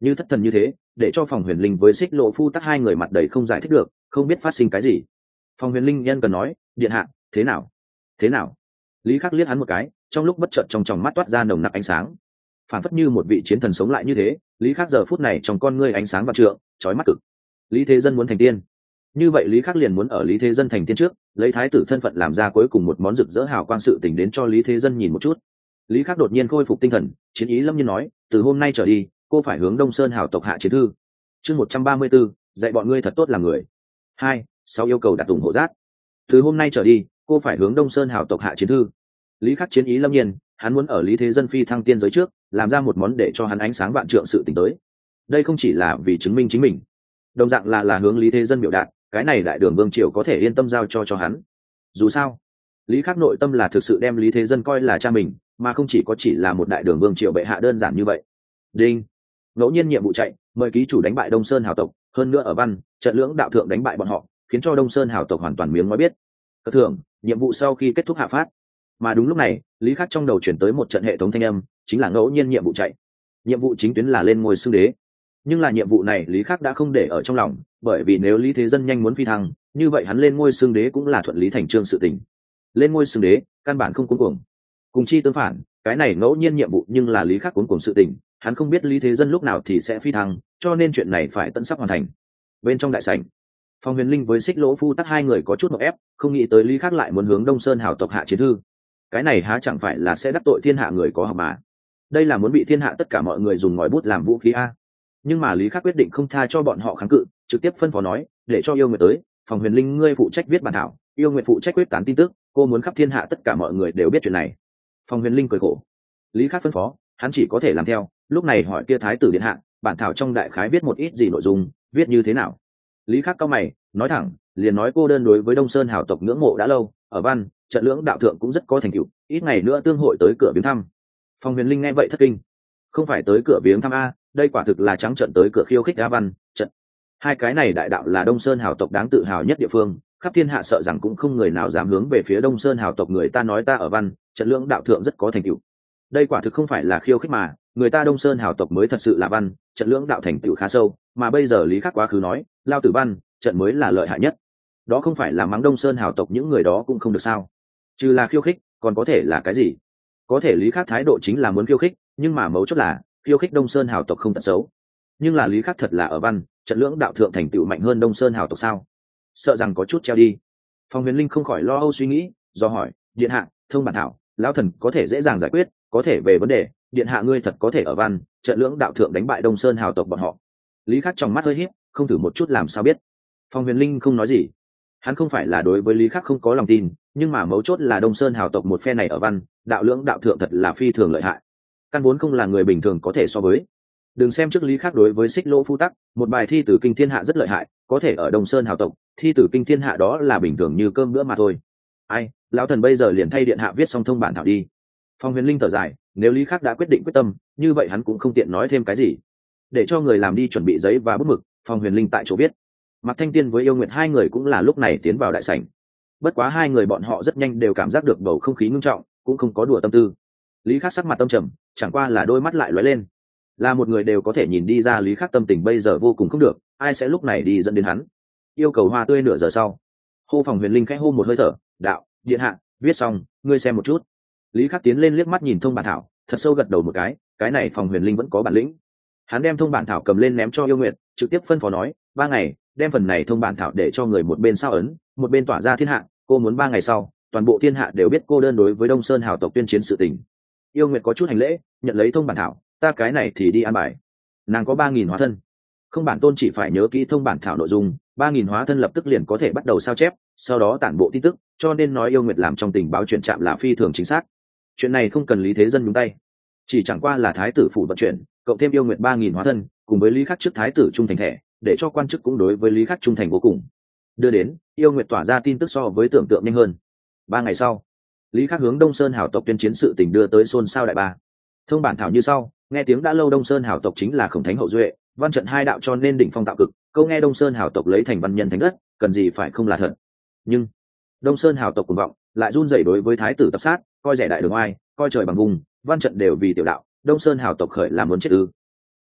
như thất thần như thế, để cho Phòng Huyền Linh với Xích Lộ Phu Tắc hai người mặt đầy không giải thích được, không biết phát sinh cái gì. Phòng Huyền Linh nhân cần nói, điện hạ, thế nào? Thế nào? Lý Khắc liếc hắn một cái, trong lúc bất chợt trong tròng mắt toát ra nồng nặc ánh sáng, phản phất như một vị chiến thần sống lại như thế. Lý Khắc giờ phút này trong con ngươi ánh sáng vạn trượng, chói mắt cực. Lý Thế Dân muốn thành tiên, như vậy Lý Khắc liền muốn ở Lý Thế Dân thành tiên trước, lấy thái tử thân phận làm ra cuối cùng một món rực rỡ hào quang sự tình đến cho Lý Thế Dân nhìn một chút. Lý Khắc đột nhiên khôi phục tinh thần, chiến ý lâm nhiên nói, từ hôm nay trở đi, cô phải hướng Đông Sơn hào tộc hạ chiến thư. Chương 134, dạy bọn ngươi thật tốt làm người. 2. Sau yêu cầu đặt ủng hộ rác. Từ hôm nay trở đi, cô phải hướng Đông Sơn hào tộc hạ chiến thư. Lý Khắc chiến ý lâm nhiên, hắn muốn ở Lý Thế Dân phi thăng tiên giới trước, làm ra một món để cho hắn ánh sáng vạn trượng sự tình tới. Đây không chỉ là vì chứng minh chính mình, đồng dạng là hướng Lý Thế Dân biểu đạt, cái này đại đường vương triều có thể yên tâm giao cho hắn. Dù sao, Lý Khắc nội tâm là thực sự đem Lý Thế Dân coi là cha mình, mà không chỉ là một đại đường vương triều bệ hạ đơn giản như vậy. Đinh, ngẫu nhiên nhiệm vụ chạy, mời ký chủ đánh bại Đông Sơn hào tộc, hơn nữa ở văn trận lưỡng đạo thượng đánh bại bọn họ, khiến cho Đông Sơn hào tộc hoàn toàn miếng nói biết. Cất thưởng, nhiệm vụ sau khi kết thúc hạ phát. Mà đúng lúc này, Lý Khắc trong đầu chuyển tới một trận hệ thống thanh âm, chính là ngẫu nhiên nhiệm vụ chạy. Nhiệm vụ chính tuyến là lên ngôi xưng đế, nhưng là nhiệm vụ này Lý Khắc đã không để ở trong lòng, bởi vì nếu Lý Thế Dân nhanh muốn phi thăng, như vậy hắn lên ngôi xưng đế cũng là thuận lý thành trương sự tình. Lên ngôi xưng đế, căn bản không cuống cuồng. Cùng chi tương phản, cái này ngẫu nhiên nhiệm vụ nhưng là Lý Khắc cuống cuồng sự tình, hắn không biết Lý Thế Dân lúc nào thì sẽ phi thăng, cho nên chuyện này phải tận sắp hoàn thành. Bên trong đại sảnh, Phong Huyền Linh với Xích Lỗ Phu Tắc hai người có chút ngộp ép, không nghĩ tới Lý Khắc lại muốn hướng Đông Sơn hào tộc hạ chiến thư. Cái này há chẳng phải là sẽ đắc tội thiên hạ người có học mà? Đây là muốn bị thiên hạ tất cả mọi người dùng ngòi bút làm vũ khí a. Nhưng mà Lý Khắc quyết định không tha cho bọn họ kháng cự, trực tiếp phân phó nói, để cho Yêu Nguyệt tới, Phòng Huyền Linh ngươi phụ trách viết bản thảo, Yêu Nguyệt phụ trách quyết tán tin tức, cô muốn khắp thiên hạ tất cả mọi người đều biết chuyện này. Phòng Huyền Linh cười khổ. Lý Khắc phân phó, hắn chỉ có thể làm theo, lúc này hỏi kia thái tử điện hạ, bản thảo trong đại khái viết một ít gì nội dung, viết như thế nào? Lý Khắc cau mày, nói thẳng, liền nói cô đơn đối với Đông Sơn hào tộc ngưỡng mộ đã lâu, ở văn trận lưỡng đạo thượng cũng rất có thành tựu, ít ngày nữa tương hội tới cửa viếng thăm. Phòng Huyền Linh nghe vậy thất kinh. Không phải tới cửa viếng thăm a, đây quả thực là trắng trận tới cửa khiêu khích a văn trận. Hai cái này đại đạo là Đông Sơn hào tộc đáng tự hào nhất địa phương, khắp thiên hạ sợ rằng cũng không người nào dám hướng về phía Đông Sơn hào tộc người ta nói ta ở văn trận lưỡng đạo thượng rất có thành tựu. Đây quả thực không phải là khiêu khích mà, người ta Đông Sơn hào tộc mới thật sự là văn trận lưỡng đạo thành tựu khá sâu, mà bây giờ Lý Khắc quá khứ nói, lao tử văn trận mới là lợi hại nhất. Đó không phải là mắng Đông Sơn hào tộc những người đó cũng không được sao? Trừ là khiêu khích, còn có thể là cái gì? Có thể Lý Khắc thái độ chính là muốn khiêu khích, nhưng mà mấu chốt là khiêu khích Đông Sơn hào tộc không tật xấu. Nhưng là Lý Khắc thật là ở văn trận lưỡng đạo thượng thành tựu mạnh hơn Đông Sơn hào tộc sao? Sợ rằng có chút treo đi. Phong Huyền Linh không khỏi lo âu suy nghĩ, do hỏi, điện hạ, thông bản thảo, lão thần có thể dễ dàng giải quyết, có thể về vấn đề, điện hạ ngươi thật có thể ở văn trận lưỡng đạo thượng đánh bại Đông Sơn hào tộc bọn họ. Lý Khắc trong mắt hơi híp, không thử một chút làm sao biết. Phong Huyền Linh không nói gì. Hắn không phải là đối với Lý Khắc không có lòng tin, nhưng mà mấu chốt là Đông Sơn hào tộc một phe này ở văn đạo lưỡng đạo thượng thật là phi thường lợi hại, căn vốn không là người bình thường có thể so với. Đừng xem trước Lý Khắc đối với Xích Lỗ Phu Tắc một bài thi từ kinh thiên hạ rất lợi hại, có thể ở Đông Sơn hào tộc thi từ kinh thiên hạ đó là bình thường như cơm bữa mà thôi. Ai, lão thần bây giờ liền thay điện hạ viết xong thông bản thảo đi. Phong Huyền Linh thở dài, nếu Lý Khắc đã quyết định quyết tâm, như vậy hắn cũng không tiện nói thêm cái gì. Để cho người làm đi chuẩn bị giấy và bút mực, Phong Huyền Linh tại chỗ viết. Mạc Thanh Tiên với Yêu Nguyệt hai người cũng là lúc này tiến vào đại sảnh. Bất quá hai người bọn họ rất nhanh đều cảm giác được bầu không khí ngưng trọng, cũng không có đùa tâm tư. Lý Khắc sắc mặt tâm trầm, chẳng qua là đôi mắt lại lóe lên. Là một người đều có thể nhìn đi ra Lý Khắc tâm tình bây giờ vô cùng không được, ai sẽ lúc này đi dẫn đến hắn. Yêu cầu hoa tươi nửa giờ sau. Hô Phòng Huyền Linh khẽ hô một hơi thở, đạo, điện hạ, viết xong, ngươi xem một chút. Lý Khắc tiến lên liếc mắt nhìn thông bản thảo, thật sâu gật đầu một cái này Phòng Huyền Linh vẫn có bản lĩnh. Hắn đem thông bản thảo cầm lên ném cho Yêu Nguyệt, trực tiếp phân phó nói, 3 ngày, đem phần này thông bản thảo để cho người một bên sao ấn, một bên tỏa ra thiên hạ, cô muốn 3 ngày sau, toàn bộ thiên hạ đều biết cô đơn đối với Đông Sơn hào tộc tuyên chiến sự tình. Yêu Nguyệt có chút hành lễ, nhận lấy thông bản thảo, ta cái này thì đi an bài. Nàng có 3000 hóa thân, không bản tôn chỉ phải nhớ kỹ thông bản thảo nội dung, 3000 hóa thân lập tức liền có thể bắt đầu sao chép, sau đó tản bộ tin tức, cho nên nói Yêu Nguyệt làm trong tình báo chuyện chạm là phi thường chính xác. Chuyện này không cần Lý Thế Dân nhúng tay, chỉ chẳng qua là thái tử phủ vận chuyển, cộng thêm Yêu Nguyệt 3000 hóa thân, cùng với Lý Khắc trước thái tử trung thành thẻ, để cho quan chức cũng đối với Lý Khắc trung thành vô cùng. Đưa đến, Yêu Nguyệt tỏa ra tin tức so với tưởng tượng nhanh hơn. 3 ngày sau, Lý Khắc hướng Đông Sơn hào tộc tuyên chiến sự tình đưa tới xôn xao đại ba. Thông bản thảo như sau, nghe tiếng đã lâu Đông Sơn hào tộc chính là Khổng Thánh hậu duệ, văn trận hai đạo cho nên đỉnh phong tạo cực, câu nghe Đông Sơn hào tộc lấy thành văn nhân thánh đất, cần gì phải không là thật. Nhưng Đông Sơn hào tộc cuồng vọng, lại run rẩy đối với thái tử tập sát, coi rẻ đại đường oai, coi trời bằng vùng, văn trận đều vì tiểu đạo, Đông Sơn hào tộc khởi làm muốn chết ư?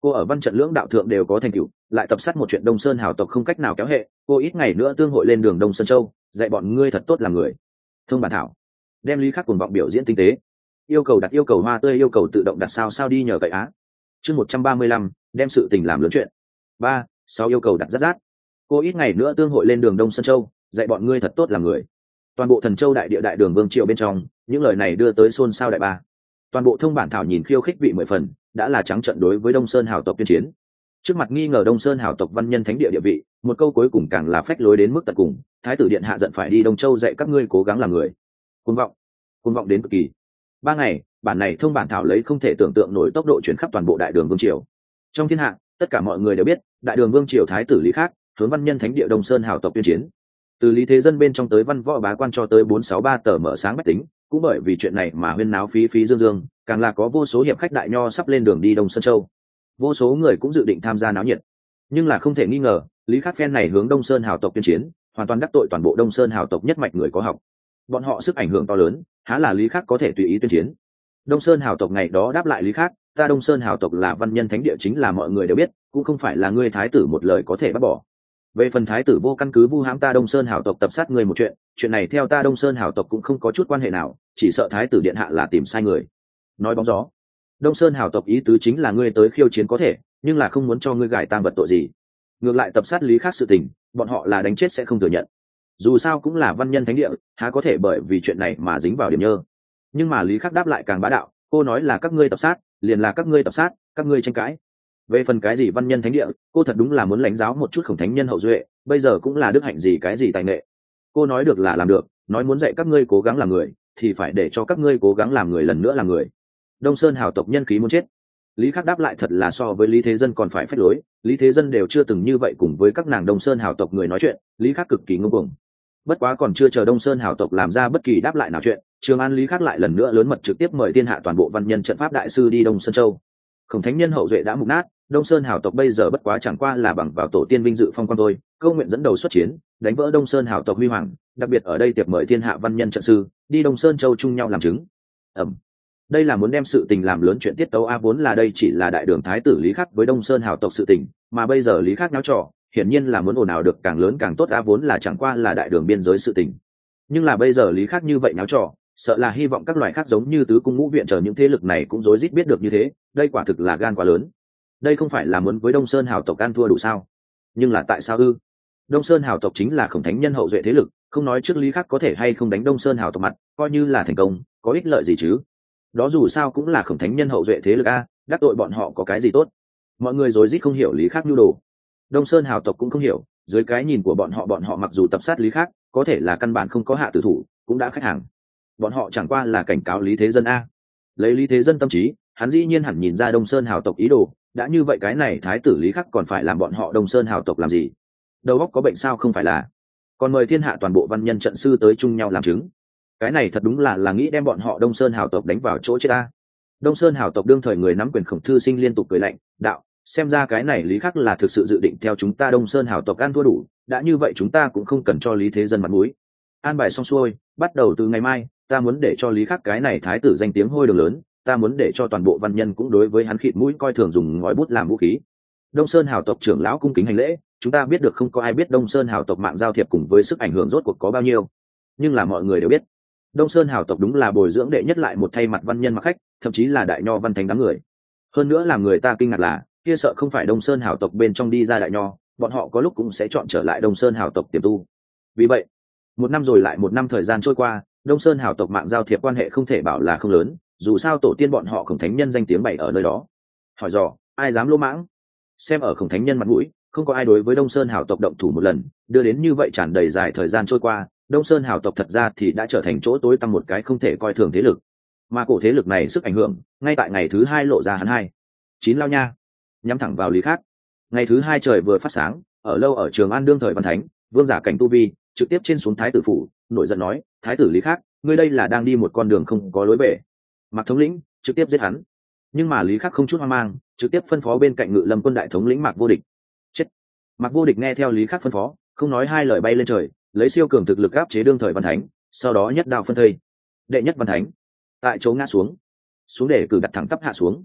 cô ở văn trận lưỡng đạo thượng đều có thành tựu, lại tập sát một chuyện Đông Sơn hào tộc không cách nào kéo hệ, cô ít ngày nữa tương hội lên đường Đông Sơn Châu, dạy bọn ngươi thật tốt làm người. Thông bản thảo đem Lý Khắc cuồng vọng biểu diễn tinh tế, yêu cầu đặt yêu cầu hoa tươi, yêu cầu tự động đặt sao đi nhờ cậy á. Chương 135, đem sự tình làm lớn chuyện. 3, 6 yêu cầu đặt rát rát. Cô ít ngày nữa tương hội lên đường Đông Sơn Châu, dạy bọn ngươi thật tốt làm người. Toàn bộ Thần Châu đại địa đại đường vương triều bên trong, những lời này đưa tới xôn xao đại ba. Toàn bộ thông bản thảo nhìn khiêu khích vị 10 phần, đã là trắng trận đối với Đông Sơn hào tộc tuyên chiến. Trước mặt nghi ngờ Đông Sơn hào tộc văn nhân thánh địa địa vị, một câu cuối cùng càng là phách lối đến mức tận cùng, thái tử điện hạ giận phải đi Đông Châu dạy các ngươi cố gắng làm người. Cuồng vọng đến cực kỳ. 3 ngày, bản này thông bản thảo lấy không thể tưởng tượng nổi tốc độ chuyển khắp toàn bộ đại đường vương triều. Trong thiên hạ, tất cả mọi người đều biết, đại đường vương triều thái tử Lý Khắc hướng văn nhân thánh địa Đông Sơn hào tộc tuyên chiến. Từ Lý Thế Dân bên trong tới văn võ bá quan cho tới 463 tờ mở sáng bách tính, cũng bởi vì chuyện này mà huyên náo phí dương, càng là có vô số hiệp khách đại nho sắp lên đường đi Đông Sơn Châu. Vô số người cũng dự định tham gia náo nhiệt. Nhưng là không thể nghi ngờ, Lý Khắc phen này hướng Đông Sơn hào tộc tuyên chiến, hoàn toàn đắc tội toàn bộ Đông Sơn hào tộc nhất mạch người có học. Bọn họ sức ảnh hưởng to lớn, há là Lý Khắc có thể tùy ý tuyên chiến. Đông Sơn hào tộc ngày đó đáp lại Lý Khắc, ta Đông Sơn hào tộc là văn nhân thánh địa chính là mọi người đều biết, cũng không phải là ngươi thái tử một lời có thể bắt bỏ. Về phần thái tử vô căn cứ vu hãm ta Đông Sơn hào tộc tập sát người một chuyện này theo ta Đông Sơn hào tộc cũng không có chút quan hệ nào, chỉ sợ thái tử điện hạ là tìm sai người. Nói bóng gió, Đông Sơn hào tộc ý tứ chính là ngươi tới khiêu chiến có thể, nhưng là không muốn cho ngươi gài tang vật tội gì. Ngược lại tập sát Lý Khắc sự tình, bọn họ là đánh chết sẽ không thừa nhận. Dù sao cũng là văn nhân thánh địa, há có thể bởi vì chuyện này mà dính vào điểm nhơ. Nhưng mà Lý Khắc đáp lại càng bá đạo, cô nói là các ngươi tập sát, liền là các ngươi tập sát, các ngươi tranh cãi. Về phần cái gì văn nhân thánh địa, cô thật đúng là muốn lãnh giáo một chút Khổng thánh nhân hậu duệ, bây giờ cũng là đức hạnh gì cái gì tài nghệ. Cô nói được là làm được, nói muốn dạy các ngươi cố gắng làm người, thì phải để cho các ngươi cố gắng làm người lần nữa làm người. Đông Sơn hào tộc nhân khí muốn chết. Lý Khắc đáp lại thật là so với Lý Thế Dân còn phải phách lối, Lý Thế Dân đều chưa từng như vậy cùng với các nàng Đông Sơn hào tộc người nói chuyện, Lý Khắc cực kỳ ngông cuồng. Bất quá còn chưa chờ Đông Sơn hào tộc làm ra bất kỳ đáp lại nào chuyện, Trường An Lý Khắc lại lần nữa lớn mật trực tiếp mời thiên hạ toàn bộ văn nhân trận pháp đại sư đi Đông Sơn Châu. Khổng thánh nhân hậu duệ đã mục nát, Đông Sơn hào tộc bây giờ bất quá chẳng qua là bằng vào tổ tiên vinh dự phong quan thôi, câu nguyện dẫn đầu xuất chiến, đánh vỡ Đông Sơn hào tộc huy hoàng, đặc biệt ở đây tiệp mời thiên hạ văn nhân trận sư đi Đông Sơn Châu chung nhau làm chứng. Đây là muốn đem sự tình làm lớn chuyện tiết tấu a, vốn là đây chỉ là đại đường thái tử Lý Khắc với Đông Sơn hào tộc sự tình, mà bây giờ Lý Khắc náo trò, hiển nhiên là muốn ồn ào được càng lớn càng tốt a, vốn là chẳng qua là đại đường biên giới sự tình. Nhưng là bây giờ Lý Khắc như vậy náo trò, sợ là hy vọng các loại khác giống như tứ cung ngũ viện chờ những thế lực này cũng rối rít biết được như thế, đây quả thực là gan quá lớn. Đây không phải là muốn với Đông Sơn hào tộc ăn thua đủ sao? Nhưng là tại sao ư? Đông Sơn hào tộc chính là Khổng thánh nhân hậu duệ thế lực, không nói trước Lý Khắc có thể hay không đánh Đông Sơn hào tộc mặt, coi như là thành công, có ích lợi gì chứ? Đó dù sao cũng là Khổng thánh nhân hậu duệ thế lực a, đắc tội bọn họ có cái gì tốt? Mọi người rối rít không hiểu Lý Khắc nhu đồ. Đông Sơn hào tộc cũng không hiểu, dưới cái nhìn của bọn họ mặc dù tập sát Lý Khắc, có thể là căn bản không có hạ tử thủ, cũng đã khách hàng. Bọn họ chẳng qua là cảnh cáo Lý Thế Dân a. Lấy Lý Thế Dân tâm trí, hắn dĩ nhiên hẳn nhìn ra Đông Sơn hào tộc ý đồ, đã như vậy cái này thái tử Lý Khắc còn phải làm bọn họ Đông Sơn hào tộc làm gì? Đầu óc có bệnh sao không phải là? Còn mời thiên hạ toàn bộ văn nhân trận sư tới chung nhau làm chứng. Cái này thật đúng là nghĩ đem bọn họ Đông Sơn hào tộc đánh vào chỗ chết ta. Đông Sơn hào tộc đương thời người nắm quyền Khổng Thư Sinh liên tục cười lạnh, đạo, xem ra cái này Lý Khắc là thực sự dự định theo chúng ta Đông Sơn hào tộc ăn thua đủ, đã như vậy chúng ta cũng không cần cho Lý Thế Dân mặt mũi. An bài xong xuôi, bắt đầu từ ngày mai, ta muốn để cho Lý Khắc cái này thái tử danh tiếng hôi đường lớn, ta muốn để cho toàn bộ văn nhân cũng đối với hắn khịt mũi coi thường dùng ngòi bút làm vũ khí. Đông Sơn hào tộc trưởng lão cung kính hành lễ, chúng ta biết được không có ai biết Đông Sơn hào tộc mạng giao thiệp cùng với sức ảnh hưởng rốt cuộc có bao nhiêu, nhưng là mọi người đều biết Đông Sơn hào tộc đúng là bồi dưỡng đệ nhất lại một thay mặt văn nhân mặc khách, thậm chí là đại nho văn thánh đám người. Hơn nữa làm người ta kinh ngạc là, kia sợ không phải Đông Sơn hào tộc bên trong đi ra đại nho, bọn họ có lúc cũng sẽ chọn trở lại Đông Sơn hào tộc tiềm tu. Vì vậy, một năm rồi lại một năm thời gian trôi qua, Đông Sơn hào tộc mạng giao thiệp quan hệ không thể bảo là không lớn, dù sao tổ tiên bọn họ Khổng thánh nhân danh tiếng bày ở nơi đó. Hỏi dò, ai dám lỗ mãng? Xem ở Khổng thánh nhân mặt mũi, không có ai đối với Đông Sơn hào tộc động thủ một lần, đưa đến như vậy tràn đầy dài thời gian trôi qua, Đông Sơn hào tộc thật ra thì đã trở thành chỗ tối tăm một cái không thể coi thường thế lực. Mà cổ thế lực này sức ảnh hưởng, ngay tại ngày thứ 2 lộ ra hắn 9 lao nha, nhắm thẳng vào Lý Khắc. Ngày thứ 2 trời vừa phát sáng, ở lâu ở Trường An đương thời văn thánh, vương giả cảnh tu vi, trực tiếp trên xuống thái tử phủ, nổi giận nói, thái tử Lý Khắc, ngươi đây là đang đi một con đường không có lối về. Mạc thống lĩnh trực tiếp giết hắn. Nhưng mà Lý Khắc không chút hoang mang, trực tiếp phân phó bên cạnh Ngự Lâm quân đại thống lĩnh Mạc Vô Địch. Chết. Mạc Vô Địch nghe theo Lý Khắc phân phó, không nói hai lời bay lên trời, lấy siêu cường thực lực áp chế đương thời văn thánh, sau đó nhất đao phân thây. Đệ nhất văn thánh tại chỗ ngã xuống để cử đặt thẳng tắp hạ xuống.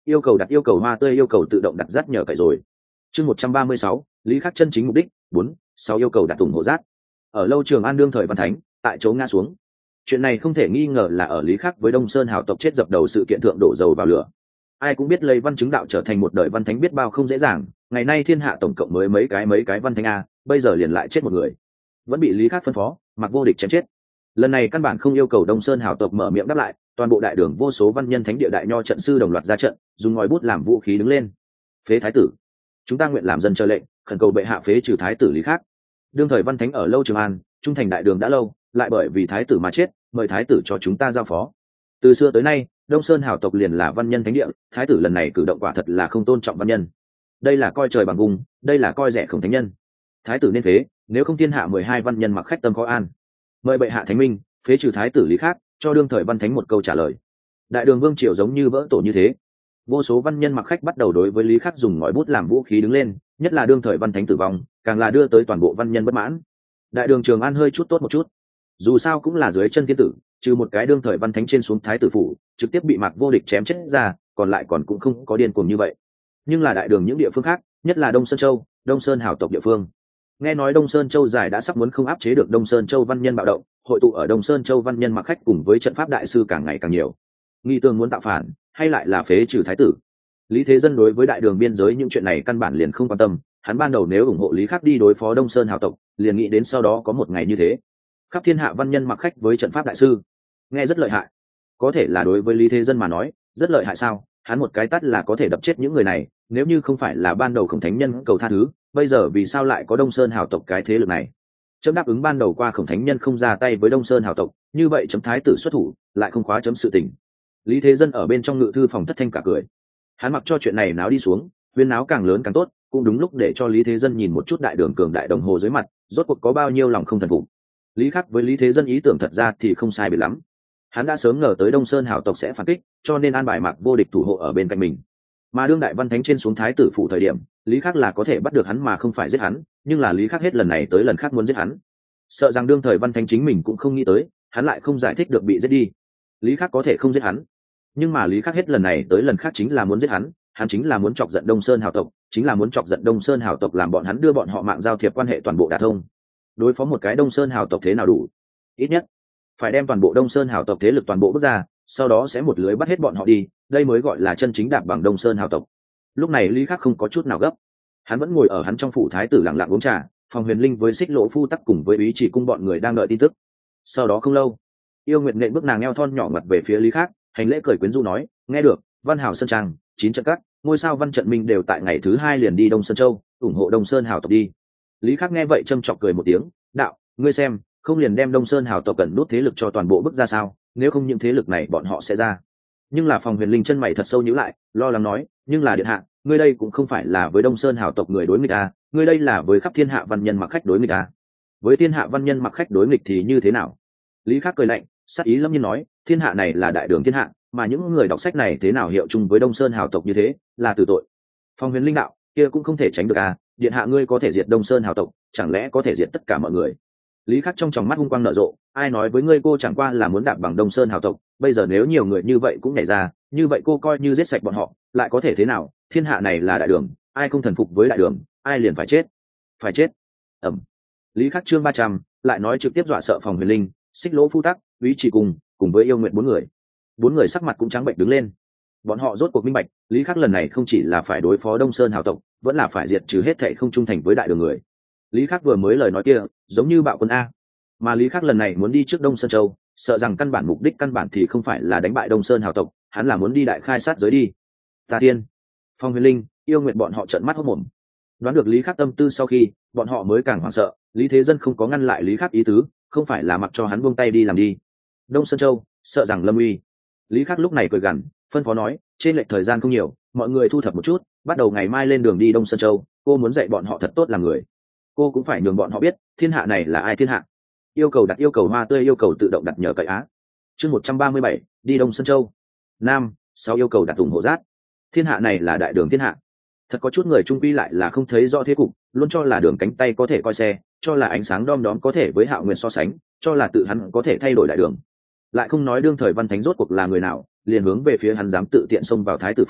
Yêu cầu đặt yêu cầu hoa tươi yêu cầu tự động đặt rác nhờ cậy rồi. Chương 136, Lý Khắc chân chính mục đích. 4. 6 yêu cầu đặt ủng hộ rác. Ở lâu Trường An đương thời văn thánh, tại chỗ ngã xuống. Chuyện này không thể nghi ngờ là ở Lý Khắc với Đông Sơn hào tộc chết dập đầu sự kiện thượng đổ dầu vào lửa. Ai cũng biết lấy văn chứng đạo trở thành một đời văn thánh biết bao không dễ dàng, ngày nay thiên hạ tổng cộng mới mấy cái văn thánh a, bây giờ liền lại chết một người. Vẫn bị Lý Khắc phân phó, mặc vô địch chém chết. Lần này căn bản không yêu cầu Đông Sơn hào tộc mở miệng đáp lại, toàn bộ đại đường vô số văn nhân thánh địa đại nho trận sư đồng loạt ra trận, dùng ngòi bút làm vũ khí đứng lên. Phế thái tử, chúng ta nguyện làm dân chờ lệnh, khẩn cầu bệ hạ phế trừ thái tử Lý Khắc. Đương thời văn thánh ở lâu Trường An, trung thành đại đường đã lâu, lại bởi vì thái tử mà chết, mời thái tử cho chúng ta giao phó. Từ xưa tới nay, Đông Sơn hào tộc liền là văn nhân thánh địa, thái tử lần này cử động quả thật là không tôn trọng văn nhân. Đây là coi trời bằng vùng, đây là coi rẻ khổng thánh nhân. Thái tử nên phế, nếu không thiên hạ 12 văn nhân mặc khách tâm khó an. Mời bệ hạ thánh minh, phế trừ thái tử Lý Khắc, cho đương thời văn thánh một câu trả lời. Đại đường vương triều giống như vỡ tổ như thế, vô số văn nhân mặc khách bắt đầu đối với Lý Khắc dùng ngòi bút làm vũ khí đứng lên, nhất là đương thời văn thánh tử vong, càng là đưa tới toàn bộ văn nhân bất mãn. Đại đường Trường An hơi chút tốt một chút, dù sao cũng là dưới chân thiên tử, trừ một cái đương thời văn thánh trên xuống thái tử phủ trực tiếp bị Mạc Vô Địch chém chết ra, còn lại còn cũng không có điên cuồng như vậy. Nhưng là đại đường những địa phương khác, nhất là Đông Sơn Châu, Đông Sơn hào tộc địa phương, nghe nói Đông Sơn Châu giải đã sắp muốn không áp chế được Đông Sơn Châu văn nhân bạo động, hội tụ ở Đông Sơn Châu văn nhân mặc khách cùng với trận pháp đại sư càng ngày càng nhiều. Nghi tương muốn tạo phản, hay lại là phế trừ thái tử. Lý Thế Dân đối với đại đường biên giới những chuyện này căn bản liền không quan tâm, hắn ban đầu nếu ủng hộ Lý Khắc đi đối phó Đông Sơn hào tộc, liền nghĩ đến sau đó có một ngày như thế. Khắp thiên hạ văn nhân mặc khách với trận pháp đại sư, nghe rất lợi hại. Có thể là đối với Lý Thế Dân mà nói, rất lợi hại sao? Hắn một cái tát là có thể đập chết những người này, nếu như không phải là ban đầu Khổng Thánh Nhân cầu tha thứ, bây giờ vì sao lại có Đông Sơn hào tộc cái thế lực này? Chấm đáp ứng ban đầu qua Khổng Thánh Nhân không ra tay với Đông Sơn hào tộc, như vậy chấm thái tử xuất thủ, lại không khóa chấm sự tình. Lý Thế Dân ở bên trong ngự thư phòng thất thanh cả cười. Hắn mặc cho chuyện này náo đi xuống, huyên náo càng lớn càng tốt, cũng đúng lúc để cho Lý Thế Dân nhìn một chút đại đường cường đại đồng hồ dưới mặt, rốt cuộc có bao nhiêu lòng không thần phục. Lý Khắc với Lý Thế Dân ý tưởng thật ra thì không sai biệt lắm. Hắn đã sớm ngờ tới Đông Sơn hào tộc sẽ phản kích, cho nên an bài Mạc Vô Địch thủ hộ ở bên cạnh mình. Mà đương đại văn thánh trên xuống thái tử phủ thời điểm, Lý Khắc là có thể bắt được hắn mà không phải giết hắn, nhưng là Lý Khắc hết lần này tới lần khác muốn giết hắn. Sợ rằng đương thời văn thánh chính mình cũng không nghĩ tới, hắn lại không giải thích được bị giết đi. Lý Khắc có thể không giết hắn, nhưng mà Lý Khắc hết lần này tới lần khác chính là muốn giết hắn, hắn chính là muốn chọc giận Đông Sơn hào tộc, chính là muốn chọc giận Đông Sơn hào tộc làm bọn hắn đưa bọn họ mạng giao thiệp quan hệ toàn bộ đả thông. Đối phó một cái Đông Sơn hào tộc thế nào đủ? Ít nhất phải đem toàn bộ Đông Sơn hào tộc thế lực toàn bộ bước ra, sau đó sẽ một lưới bắt hết bọn họ đi, đây mới gọi là chân chính đạp bằng Đông Sơn hào tộc. Lúc này Lý Khắc không có chút nào gấp, hắn vẫn ngồi ở hắn trong phủ thái tử lặng lặng uống trà, Phòng Huyền Linh với Xích Lỗ Phu Tắc cùng với Ý Chỉ Cung bọn người đang đợi tin tức. Sau đó không lâu, Yêu Nguyệt nện bước nàng eo thon nhỏ mặt về phía Lý Khắc, hành lễ cười quyến rũ nói, nghe được, Văn Hào Sơn Trang, 9 trận các, ngôi sao Văn Trận Minh đều tại ngày thứ 2 liền đi Đông Sơn Châu, ủng hộ Đông Sơn hào tộc đi. Lý Khắc nghe vậy châm chọc cười một tiếng, đạo, ngươi xem, không liền đem Đông Sơn hào tộc cần nút thế lực cho toàn bộ bước ra sao, nếu không những thế lực này bọn họ sẽ ra. Nhưng là Phòng Huyền Linh chân mày thật sâu nhíu lại, lo lắng nói, nhưng là điện hạ, ngươi đây cũng không phải là với Đông Sơn hào tộc người đối nghịch à, ngươi đây là với khắp thiên hạ văn nhân mặc khách đối nghịch à. Với thiên hạ văn nhân mặc khách đối nghịch thì như thế nào? Lý Khắc cười lạnh, sát ý lâm nhiên nói, thiên hạ này là đại đường thiên hạ, mà những người đọc sách này thế nào hiệu chung với Đông Sơn hào tộc như thế, là tử tội. Phòng Huyền Linh đạo, kia cũng không thể tránh được à, điện hạ ngươi có thể diệt Đông Sơn hào tộc, chẳng lẽ có thể diệt tất cả mọi người? Lý Khắc trong tròng mắt hung quang nở rộ, ai nói với ngươi cô chẳng qua là muốn đạp bằng Đông Sơn hào tộc, bây giờ nếu nhiều người như vậy cũng nhảy ra, như vậy cô coi như giết sạch bọn họ, lại có thể thế nào? Thiên hạ này là đại đường, ai không thần phục với đại đường, ai liền phải chết. Phải chết. Ẩm. Lý Khắc chương 300, lại nói trực tiếp dọa sợ Phòng Huyền Linh, Xích Lỗ Phu Tắc, Úy Chỉ cùng với Yêu Nguyện bốn người sắc mặt cũng trắng bệch đứng lên. Bọn họ rốt cuộc minh bạch, Lý Khắc lần này không chỉ là phải đối phó Đông Sơn hào tộc, vẫn là phải diệt trừ hết thảy không trung thành với đại đường người. Lý Khắc vừa mới lời nói kia, giống như bạo quân a. Mà Lý Khắc lần này muốn đi trước Đông Sơn Châu, sợ rằng căn bản mục đích căn bản thì không phải là đánh bại Đông Sơn hào tộc, hắn là muốn đi đại khai sát giới đi. Tà Tiên, Phong Huyền Linh, Yêu Nguyệt bọn họ trợn mắt hốt mồm. Đoán được Lý Khắc tâm tư sau khi, bọn họ mới càng hoảng sợ, Lý Thế Dân không có ngăn lại Lý Khắc ý tứ, không phải là mặc cho hắn buông tay đi làm đi. Đông Sơn Châu, sợ rằng lâm uy. Lý Khắc lúc này cười gằn, phân phó nói, trên lệch thời gian không nhiều, mọi người thu thập một chút, bắt đầu ngày mai lên đường đi Đông Sơn Châu, cô muốn dạy bọn họ thật tốt làm người. Cô cũng phải nhường bọn họ biết, thiên hạ này là ai thiên hạ. Yêu cầu đặt yêu cầu hoa tươi yêu cầu tự động đặt nhờ cậy á. Chương 137, đi Đông Sơn Châu. 5. 6 yêu cầu đặt ủng hộ rác. Thiên hạ này là đại đường thiên hạ. Thật có chút người trung quy lại là không thấy rõ thế cục, luôn cho là đường cánh tay có thể coi xe, cho là ánh sáng đom đóm có thể với Hạo Nguyên so sánh, cho là tự hắn có thể thay đổi đại đường. Lại không nói đương thời văn thánh rốt cuộc là người nào, liền hướng về phía hắn dám tự tiện xông vào thái tử phủ,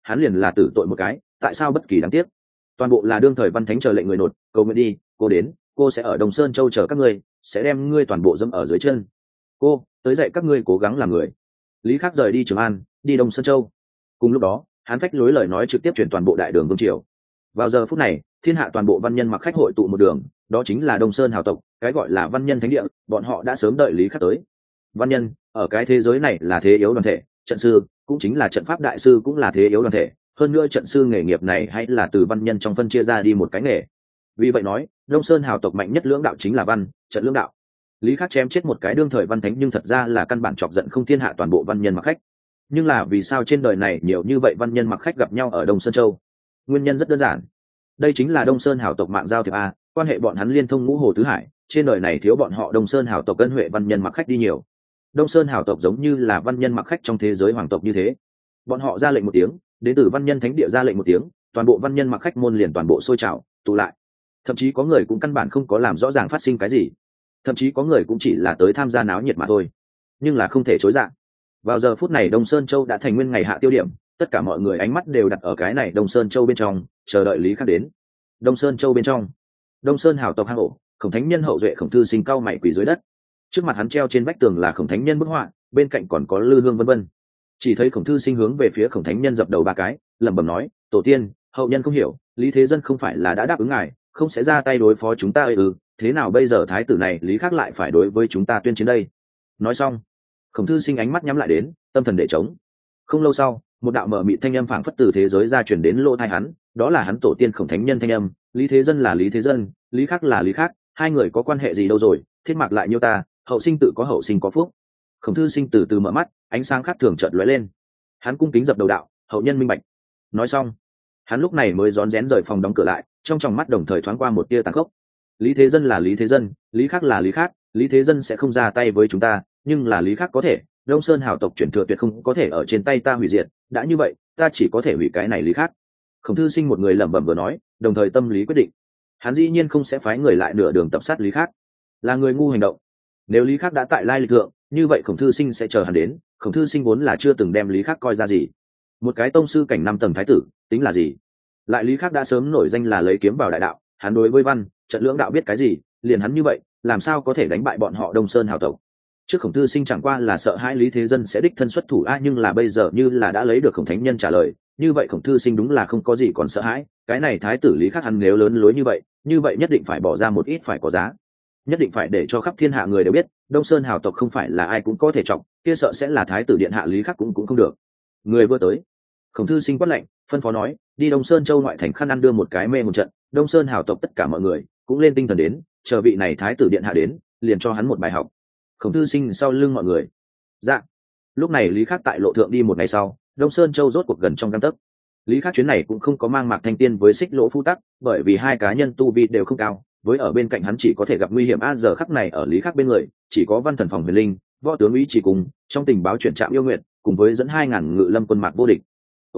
hắn liền là tử tội một cái, tại sao bất kỳ đáng tiếc. Toàn bộ là đương thời văn thánh chờ lệnh người nột, cầu nguyện đi, cô đến, cô sẽ ở Đông Sơn Châu chờ các ngươi, sẽ đem ngươi toàn bộ dẫm ở dưới chân. Cô tới dạy các ngươi cố gắng làm người. Lý Khắc rời đi Trường An, đi Đông Sơn Châu. Cùng lúc đó, hắn phách lối lời nói trực tiếp truyền toàn bộ đại đường vương triều. Vào giờ phút này, thiên hạ toàn bộ văn nhân mặc khách hội tụ một đường, đó chính là Đông Sơn hào tộc, cái gọi là văn nhân thánh địa, bọn họ đã sớm đợi Lý Khắc tới. Văn nhân ở cái thế giới này là thế yếu đoàn thể, trận sư cũng chính là trận pháp đại sư cũng là thế yếu đoàn thể, hơn nữa trận sư nghề nghiệp này hay là từ văn nhân trong phân chia ra đi một cái nghề. Vì vậy nói, Đông Sơn hào tộc mạnh nhất lưỡng đạo chính là văn, trận lưỡng đạo. Lý Khắc chém chết một cái đương thời văn thánh nhưng thật ra là căn bản chọc giận không thiên hạ toàn bộ văn nhân mặc khách. Nhưng là vì sao trên đời này nhiều như vậy văn nhân mặc khách gặp nhau ở Đông Sơn Châu? Nguyên nhân rất đơn giản. Đây chính là Đông Sơn hào tộc mạng giao thiệp a, quan hệ bọn hắn liên thông ngũ hồ tứ hải, trên đời này thiếu bọn họ Đông Sơn hào tộc ân huệ văn nhân mặc khách đi nhiều. Đông Sơn hào tộc giống như là văn nhân mặc khách trong thế giới hoàng tộc như thế. Bọn họ ra lệnh một tiếng, đến từ văn nhân thánh địa ra lệnh một tiếng, toàn bộ văn nhân mặc khách môn liền toàn bộ sôi trào, tụ lại. Thậm chí có người cũng căn bản không có làm rõ ràng phát sinh cái gì. Thậm chí có người cũng chỉ là tới tham gia náo nhiệt mà thôi. Nhưng là không thể chối dạng. Vào giờ phút này Đông Sơn Châu đã thành nguyên ngày hạ tiêu điểm, tất cả mọi người ánh mắt đều đặt ở cái này Đông Sơn Châu bên trong, chờ đợi Lý Khắc đến. Đông Sơn Châu bên trong, Đông Sơn hào tộc hang ổ, Khổng Thánh Nhân hậu duệ Khổng Thư Sinh cao mày quỳ dưới đất. Trước mặt hắn treo trên vách tường là Khổng Thánh Nhân bức họa, bên cạnh còn có lư hương vân vân. Chỉ thấy Khổng Thư Sinh hướng về phía Khổng Thánh Nhân dập đầu ba cái, lẩm bẩm nói: "Tổ tiên, hậu nhân không hiểu, Lý Thế Dân không phải là đã đáp ứng ngài, không sẽ ra tay đối phó chúng ta thế nào bây giờ thái tử này Lý Khắc lại phải đối với chúng ta tuyên chiến đây?" Nói xong, Khổng Thư Sinh ánh mắt nhắm lại đến, tâm thần để trống. Không lâu sau, một đạo mở mịt thanh âm phảng phất từ thế giới ra truyền đến lỗ tai hắn, đó là hắn tổ tiên Khổng Thánh Nhân thanh âm: "Lý Thế Dân là Lý Thế Dân, Lý Khắc là Lý Khắc, hai người có quan hệ gì đâu rồi, thiết mạc lại nhiêu ta, hậu sinh tự có hậu sinh có phúc." Khổng Thư Sinh từ từ mở mắt, ánh sáng khác thường chợt lóe lên. Hắn cung kính dập đầu đạo: "Hậu nhân minh bạch." Nói xong, hắn lúc này mới rón rén rời phòng đóng cửa lại, trong tròng mắt đồng thời thoáng qua một tia tàn khốc. Lý Thế Dân là Lý Thế Dân, Lý Khắc là Lý Khắc, Lý Thế Dân sẽ không ra tay với chúng ta, nhưng là Lý Khắc có thể, Đông Sơn hào tộc chuyển thừa tuyệt không có thể ở trên tay ta hủy diệt, đã như vậy, ta chỉ có thể hủy cái này Lý Khắc. Khổng Thư Sinh một người lẩm bẩm vừa nói, đồng thời tâm lý quyết định, hắn dĩ nhiên không sẽ phái người lại nửa đường tập sát Lý Khắc, là người ngu hành động. Nếu Lý Khắc đã tại lai lịch thượng, như vậy Khổng Thư Sinh sẽ chờ hắn đến. Khổng Thư Sinh vốn là chưa từng đem Lý Khắc coi ra gì, một cái tông sư cảnh 5 tầng thái tử tính là gì. Lại Lý Khắc đã sớm nổi danh là lấy kiếm vào đại đạo, hắn đối với văn trận lưỡng đạo biết cái gì, liền hắn như vậy làm sao có thể đánh bại bọn họ Đông Sơn hào tộc. Trước Khổng Thư Sinh chẳng qua là sợ hãi Lý Thế Dân sẽ đích thân xuất thủ nhưng là bây giờ như là đã lấy được Khổng Thánh Nhân trả lời, như vậy Khổng Thư Sinh đúng là không có gì còn sợ hãi. Cái này thái tử Lý Khắc hắn nếu lớn lối như vậy nhất định phải bỏ ra một ít phải có giá, nhất định phải để cho khắp thiên hạ người đều biết Đông Sơn hào tộc không phải là ai cũng có thể trọng, kia sợ sẽ là thái tử điện hạ Lý Khắc cũng không được. Người vừa tới, Khổng Thư Sinh quát lệnh, phân phó nói: "Đi Đông Sơn Châu ngoại thành khăn ăn đưa một cái mê một trận, Đông Sơn hào tộc tất cả mọi người cũng lên tinh thần đến, chờ vị này thái tử điện hạ đến, liền cho hắn một bài học." Khổng Thư Sinh sau lưng mọi người. Dạ. Lúc này Lý Khắc tại lộ thượng đi một ngày sau, Đông Sơn Châu rốt cuộc gần trong gang tấc. Lý Khắc chuyến này cũng không có mang Mạc Thanh Tiên với Xích Lỗ Phu Tắc, bởi vì hai cá nhân tu vi đều không cao, với ở bên cạnh hắn chỉ có thể gặp nguy hiểm giờ khắc này ở Lý Khắc bên người, chỉ có Văn Thần Phòng Huyền Linh, Võ tướng Ý Chỉ cùng, trong tình báo chuyển trạm yêu nguyện, cùng với dẫn 2000 ngự lâm quân Mạc Vô Địch.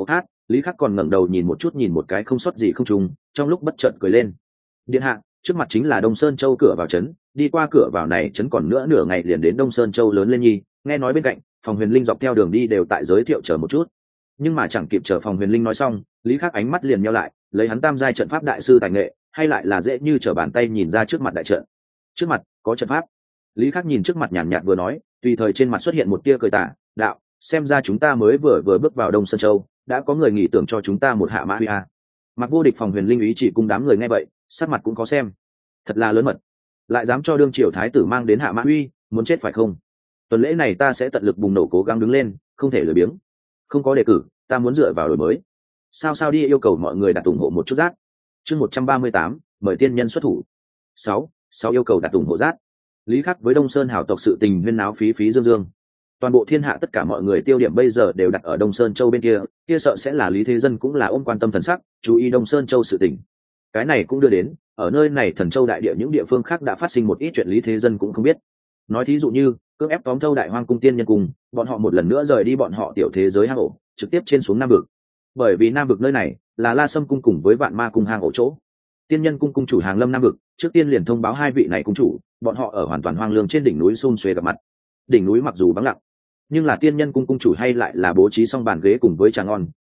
Lý Khắc còn ngẩng đầu nhìn một cái không sót gì không trùng, trong lúc bất chợt cười lên. Điện hạ, trước mặt chính là Đông Sơn Châu cửa vào trấn, đi qua cửa vào này trấn còn nữa nửa ngày liền đến Đông Sơn Châu lớn lên nhi. Nghe nói bên cạnh, Phòng Huyền Linh dọc theo đường đi đều tại giới thiệu chờ một chút. Nhưng mà chẳng kịp chờ Phòng Huyền Linh nói xong, Lý Khắc ánh mắt liền nheo lại, lấy hắn tam giai trận pháp đại sư tài nghệ, hay lại là dễ như trở bàn tay nhìn ra trước mặt đại trận. Trước mặt có trận pháp. Lý Khắc nhìn trước mặt nhàn nhạt vừa nói, tùy thời trên mặt xuất hiện một tia cười tà, đạo: "Xem ra chúng ta mới vừa bước vào Đông Sơn Châu, đã có người nghĩ tưởng cho chúng ta một hạ mã huy a." Mạc Vô Địch Phòng Huyền Linh ý chỉ cùng đám người nghe vậy, sắc mặt cũng có xem, thật là lớn mật, lại dám cho đương triều thái tử mang đến hạ mã huy, muốn chết phải không? Tuần lễ này ta sẽ tận lực bùng nổ, cố gắng đứng lên, không thể lười biếng. Không có đề cử, ta muốn dựa vào đổi mới. Sao đi, yêu cầu mọi người đặt ủng hộ một chút rát. Chương 138, mời tiên nhân xuất thủ. 6 yêu cầu đặt ủng hộ rát. Lý Khắc với Đông Sơn hào tộc sự tình huyên náo phí dương. Toàn bộ thiên hạ tất cả mọi người tiêu điểm bây giờ đều đặt ở Đông Sơn Châu bên kia sợ sẽ là Lý Thế Dân cũng là ôm quan tâm thần sắc, chú ý Đông Sơn Châu sự tình. Cái này cũng đưa đến, ở nơi này Thần Châu đại địa những địa phương khác đã phát sinh một ít chuyện Lý Thế Dân cũng không biết. Nói thí dụ như, cưỡng ép tóm thâu Đại Hoang cung tiên nhân cùng, bọn họ một lần nữa rời đi bọn họ tiểu thế giới hang ổ, trực tiếp trên xuống Nam vực. Bởi vì Nam vực nơi này là La Sâm cung cùng với Vạn Ma cung hang ổ chỗ. Tiên nhân cung cung chủ hàng lâm Nam vực, trước tiên liền thông báo hai vị này cung chủ, bọn họ ở hoàn toàn hoang lương trên đỉnh núi xum xuê gặp mặt. Đỉnh núi mặc dù vắng lặng, nhưng là tiên nhân cung cung chủ hay lại là bố trí xong bàn ghế cùng với trà ngon,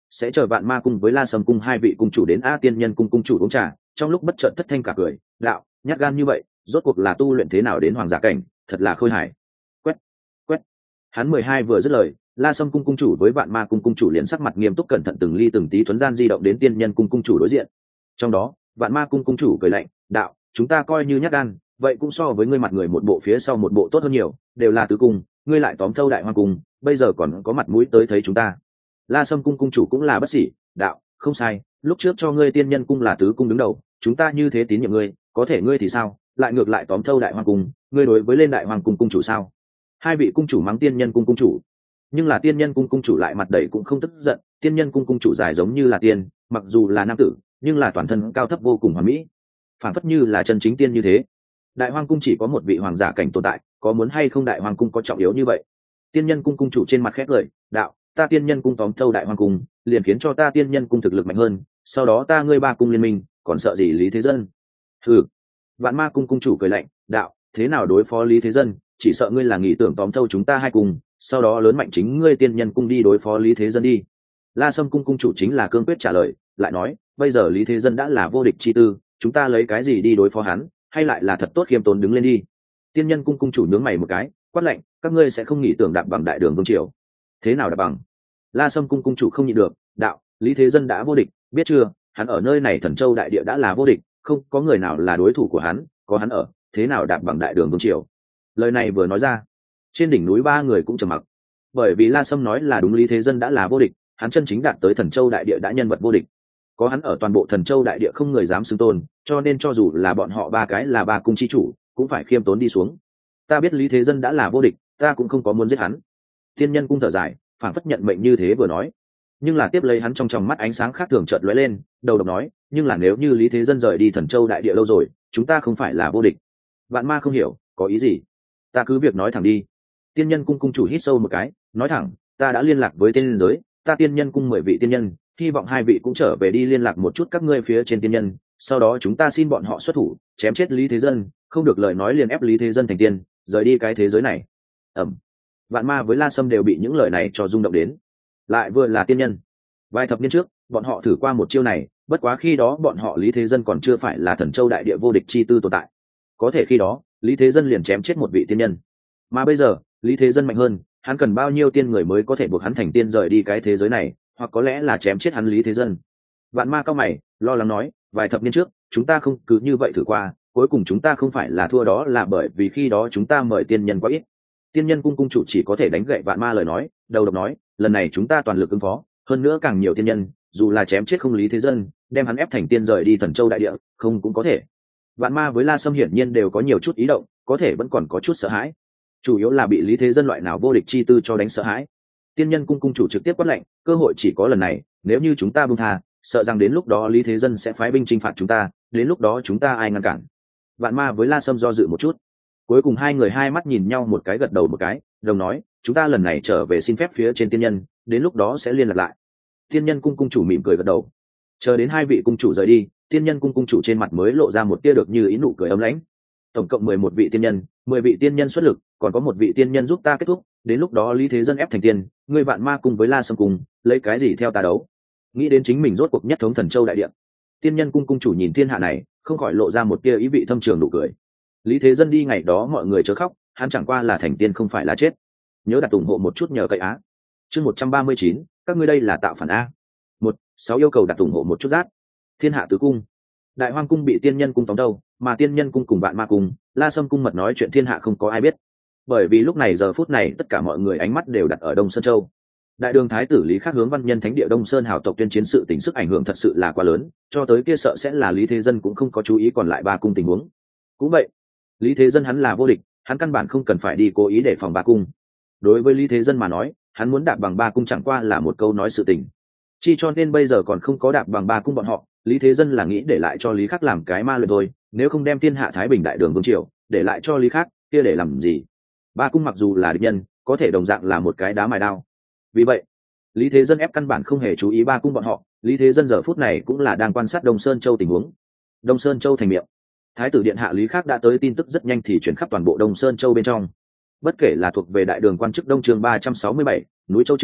sẽ chờ Vạn Ma cung với La Sâm cung hai vị cung chủ đến A Tiên Nhân cung cung chủ uống trà, trong lúc bất chợt thất thanh cả cười, đạo, nhát gan như vậy, rốt cuộc là tu luyện thế nào đến hoàng giả cảnh, thật là khôi hài. Quét, quét. Hắn 12 vừa dứt lời, La Sâm cung cung chủ với Vạn Ma cung cung chủ liền sắc mặt nghiêm túc cẩn thận từng ly từng tí thuấn gian di động đến Tiên Nhân cung cung chủ đối diện. Trong đó, Vạn Ma cung cung chủ cười lạnh, đạo, chúng ta coi như nhát gan, vậy cũng so với ngươi mặt người một bộ phía sau một bộ tốt hơn nhiều, đều là tứ cung, ngươi lại tóm thâu đại hoàng cung, bây giờ còn có mặt mũi tới thấy chúng ta. La Sâm cung cung chủ cũng là bất sĩ, đạo, không sai, lúc trước cho ngươi Tiên Nhân cung là tứ cung đứng đầu, chúng ta như thế tín nhiệm ngươi, có thể ngươi thì sao, lại ngược lại tóm thâu đại hoàng cung, ngươi đối với lên đại hoàng cung cung chủ sao? Hai vị cung chủ mắng Tiên Nhân cung cung chủ, nhưng là Tiên Nhân cung cung chủ lại mặt đầy cũng không tức giận. Tiên Nhân cung cung chủ dài giống như là tiên, mặc dù là nam tử, nhưng là toàn thân cao thấp vô cùng hoàn mỹ, phản phất như là chân chính tiên như thế. Đại Hoang cung chỉ có một vị hoàng giả cảnh tồn tại, có muốn hay không Đại Hoang cung có trọng yếu như vậy? Tiên Nhân cung cung chủ trên mặt khét lời, đạo, ta Tiên Nhân cung tóm thâu Đại Hoang cung, liền khiến cho ta Tiên Nhân cung thực lực mạnh hơn, sau đó ta ngươi ba cung liên minh, còn sợ gì Lý Thế Dân? Ừ. Vạn Ma cung cung chủ cười lạnh, đạo, thế nào đối phó Lý Thế Dân, chỉ sợ ngươi là nghĩ tưởng tóm thâu chúng ta hai cung, sau đó lớn mạnh chính ngươi Tiên Nhân cung đi đối phó Lý Thế Dân đi. La Sâm cung cung chủ chính là cương quyết trả lời, lại nói, bây giờ Lý Thế Dân đã là vô địch chi tư, chúng ta lấy cái gì đi đối phó hắn, hay lại là thật tốt khiêm tốn đứng lên đi. Tiên Nhân cung cung chủ nhướng mày một cái, quát lạnh, các ngươi sẽ không nghĩ tưởng đạp bằng đại đường vương triều. Thế nào đạp bằng? La Sâm cung cung chủ không nhịn được, đạo, Lý Thế Dân đã vô địch, biết chưa, hắn ở nơi này Thần Châu đại địa đã là vô địch, không có người nào là đối thủ của hắn, có hắn ở, thế nào đạp bằng đại đường vương triều. Lời này vừa nói ra, trên đỉnh núi ba người cũng trầm mặc, bởi vì La Sâm nói là đúng, Lý Thế Dân đã là vô địch, hắn chân chính đạt tới Thần Châu đại địa đã nhân vật vô địch, có hắn ở toàn bộ Thần Châu đại địa không người dám xưng tôn, cho nên cho dù là bọn họ ba cái là ba cung chi chủ cũng phải khiêm tốn đi xuống. Ta biết Lý Thế Dân đã là vô địch, ta cũng không có muốn giết hắn. Tiên Nhân cung thở dài, phảng phất nhận mệnh như thế vừa nói, nhưng là tiếp lấy hắn trong tròng mắt ánh sáng khác thường chợt lóe lên, đầu độc nói, nhưng là nếu như Lý Thế Dân rời đi Thần Châu đại địa lâu rồi, chúng ta không phải là vô địch. Vạn Ma không hiểu, có ý gì? Ta cứ việc nói thẳng đi. Tiên Nhân cung cung chủ hít sâu một cái, nói thẳng, ta đã liên lạc với tiên giới, ta Tiên Nhân cung 10 vị tiên nhân, hy vọng hai vị cũng trở về đi liên lạc một chút các ngươi phía trên tiên nhân, sau đó chúng ta xin bọn họ xuất thủ chém chết Lý Thế Dân, không được lời nói liền ép Lý Thế Dân thành tiên, rời đi cái thế giới này. Vạn Ma với La Sâm đều bị những lời này cho rung động đến, lại vừa là tiên nhân. Vài thập niên trước bọn họ thử qua một chiêu này, bất quá khi đó bọn họ Lý Thế Dân còn chưa phải là Thần Châu đại địa vô địch chi tư tồn tại, có thể khi đó Lý Thế Dân liền chém chết một vị tiên nhân, mà bây giờ Lý Thế Dân mạnh hơn, hắn cần bao nhiêu tiên người mới có thể buộc hắn thành tiên rời đi cái thế giới này, hoặc có lẽ là chém chết hắn Lý Thế Dân. Vạn Ma cao mày, lo lắng nói, vài thập niên trước chúng ta không cứ như vậy thử qua, cuối cùng chúng ta không phải là thua đó là bởi vì khi đó chúng ta mời tiên nhân quá ít. Tiên Nhân cung cung chủ chỉ có thể đánh gậy Vạn Ma lời nói, đầu độc nói, lần này chúng ta toàn lực ứng phó, hơn nữa càng nhiều tiên nhân, dù là chém chết không Lý Thế Dân, đem hắn ép thành tiên rời đi Thần Châu đại địa, không cũng có thể. Vạn Ma với La Sâm hiển nhiên đều có nhiều chút ý động, có thể vẫn còn có chút sợ hãi, chủ yếu là bị Lý Thế Dân loại nào vô địch chi tư cho đánh sợ hãi. Tiên Nhân cung cung chủ trực tiếp quát lệnh, cơ hội chỉ có lần này, nếu như chúng ta buông tha, sợ rằng đến lúc đó Lý Thế Dân sẽ phái binh chinh phạt chúng ta, đến lúc đó chúng ta ai ngăn cản? Vạn Ma với La Sâm do dự một chút, cuối cùng hai người hai mắt nhìn nhau một cái gật đầu một cái, đồng nói, chúng ta lần này trở về xin phép phía trên tiên nhân, đến lúc đó sẽ liên lạc lại. Tiên Nhân cung cung chủ mỉm cười gật đầu. Chờ đến hai vị cung chủ rời đi, Tiên Nhân cung cung chủ trên mặt mới lộ ra một tia được như ý nụ cười ấm lãnh. Tổng cộng 11 vị tiên nhân, 10 vị tiên nhân xuất lực, còn có một vị tiên nhân giúp ta kết thúc, đến lúc đó Lý Thế Dân ép thành tiên, ngươi Vạn Ma cùng với La Sâm cùng, lấy cái gì theo ta đấu? Nghĩ đến chính mình rốt cuộc nhất thống Thần Châu đại địa. Tiên Nhân cung cung chủ nhìn thiên hạ này, không khỏi lộ ra một tia ý vị thâm trường nụ cười. Lý Thế Dân đi ngày đó mọi người chớ khóc, hắn chẳng qua là thành tiên không phải là chết. Nhớ đặt ủng hộ một chút nhờ cậy á. Chương 139, các ngươi đây là tạo phản a. 6 yêu cầu đặt ủng hộ một chút rát. Thiên hạ tứ cung. Đại Hoang cung bị Tiên Nhân cung tóm đâu, mà Tiên Nhân cung cùng Vạn Ma cung, La Sâm cung mật nói chuyện thiên hạ không có ai biết. Bởi vì lúc này giờ phút này tất cả mọi người ánh mắt đều đặt ở Đông Sơn Châu. Đại đường thái tử Lý Khắc hướng Văn Nhân thánh địa Đông Sơn hào tộc tuyên chiến, sự tình sức ảnh hưởng thật sự là quá lớn, cho tới kia sợ sẽ là Lý Thế Dân cũng không có chú ý còn lại ba cung tình huống. Cũng vậy, Lý Thế Dân hắn là vô địch, hắn căn bản không cần phải đi cố ý để phòng ba cung. Đối với Lý Thế Dân mà nói, hắn muốn đạp bằng ba cung chẳng qua là một câu nói sự tình. Chi cho nên bây giờ còn không có đạp bằng ba cung bọn họ, Lý Thế Dân là nghĩ để lại cho Lý Khắc làm cái ma luyện thôi, nếu không đem thiên hạ thái bình đại đường vương triều để lại cho Lý Khắc, kia để làm gì? Ba cung mặc dù là địch nhân, có thể đồng dạng là một cái đá mài đao. Vì vậy, Lý Thế Dân ép căn bản không hề chú ý ba cung bọn họ, Lý Thế Dân giờ phút này cũng là đang quan sát Đông Sơn Châu tình huống. Đông Sơn Châu thành miệng, thái tử điện hạ Lý Khắc đã tới tin tức rất nhanh thì chuyển khắp toàn bộ Đông Sơn Châu bên trong. Bất kể là thuộc về đại đường quan chức Đông Chương 367, núi Châu Trưởng,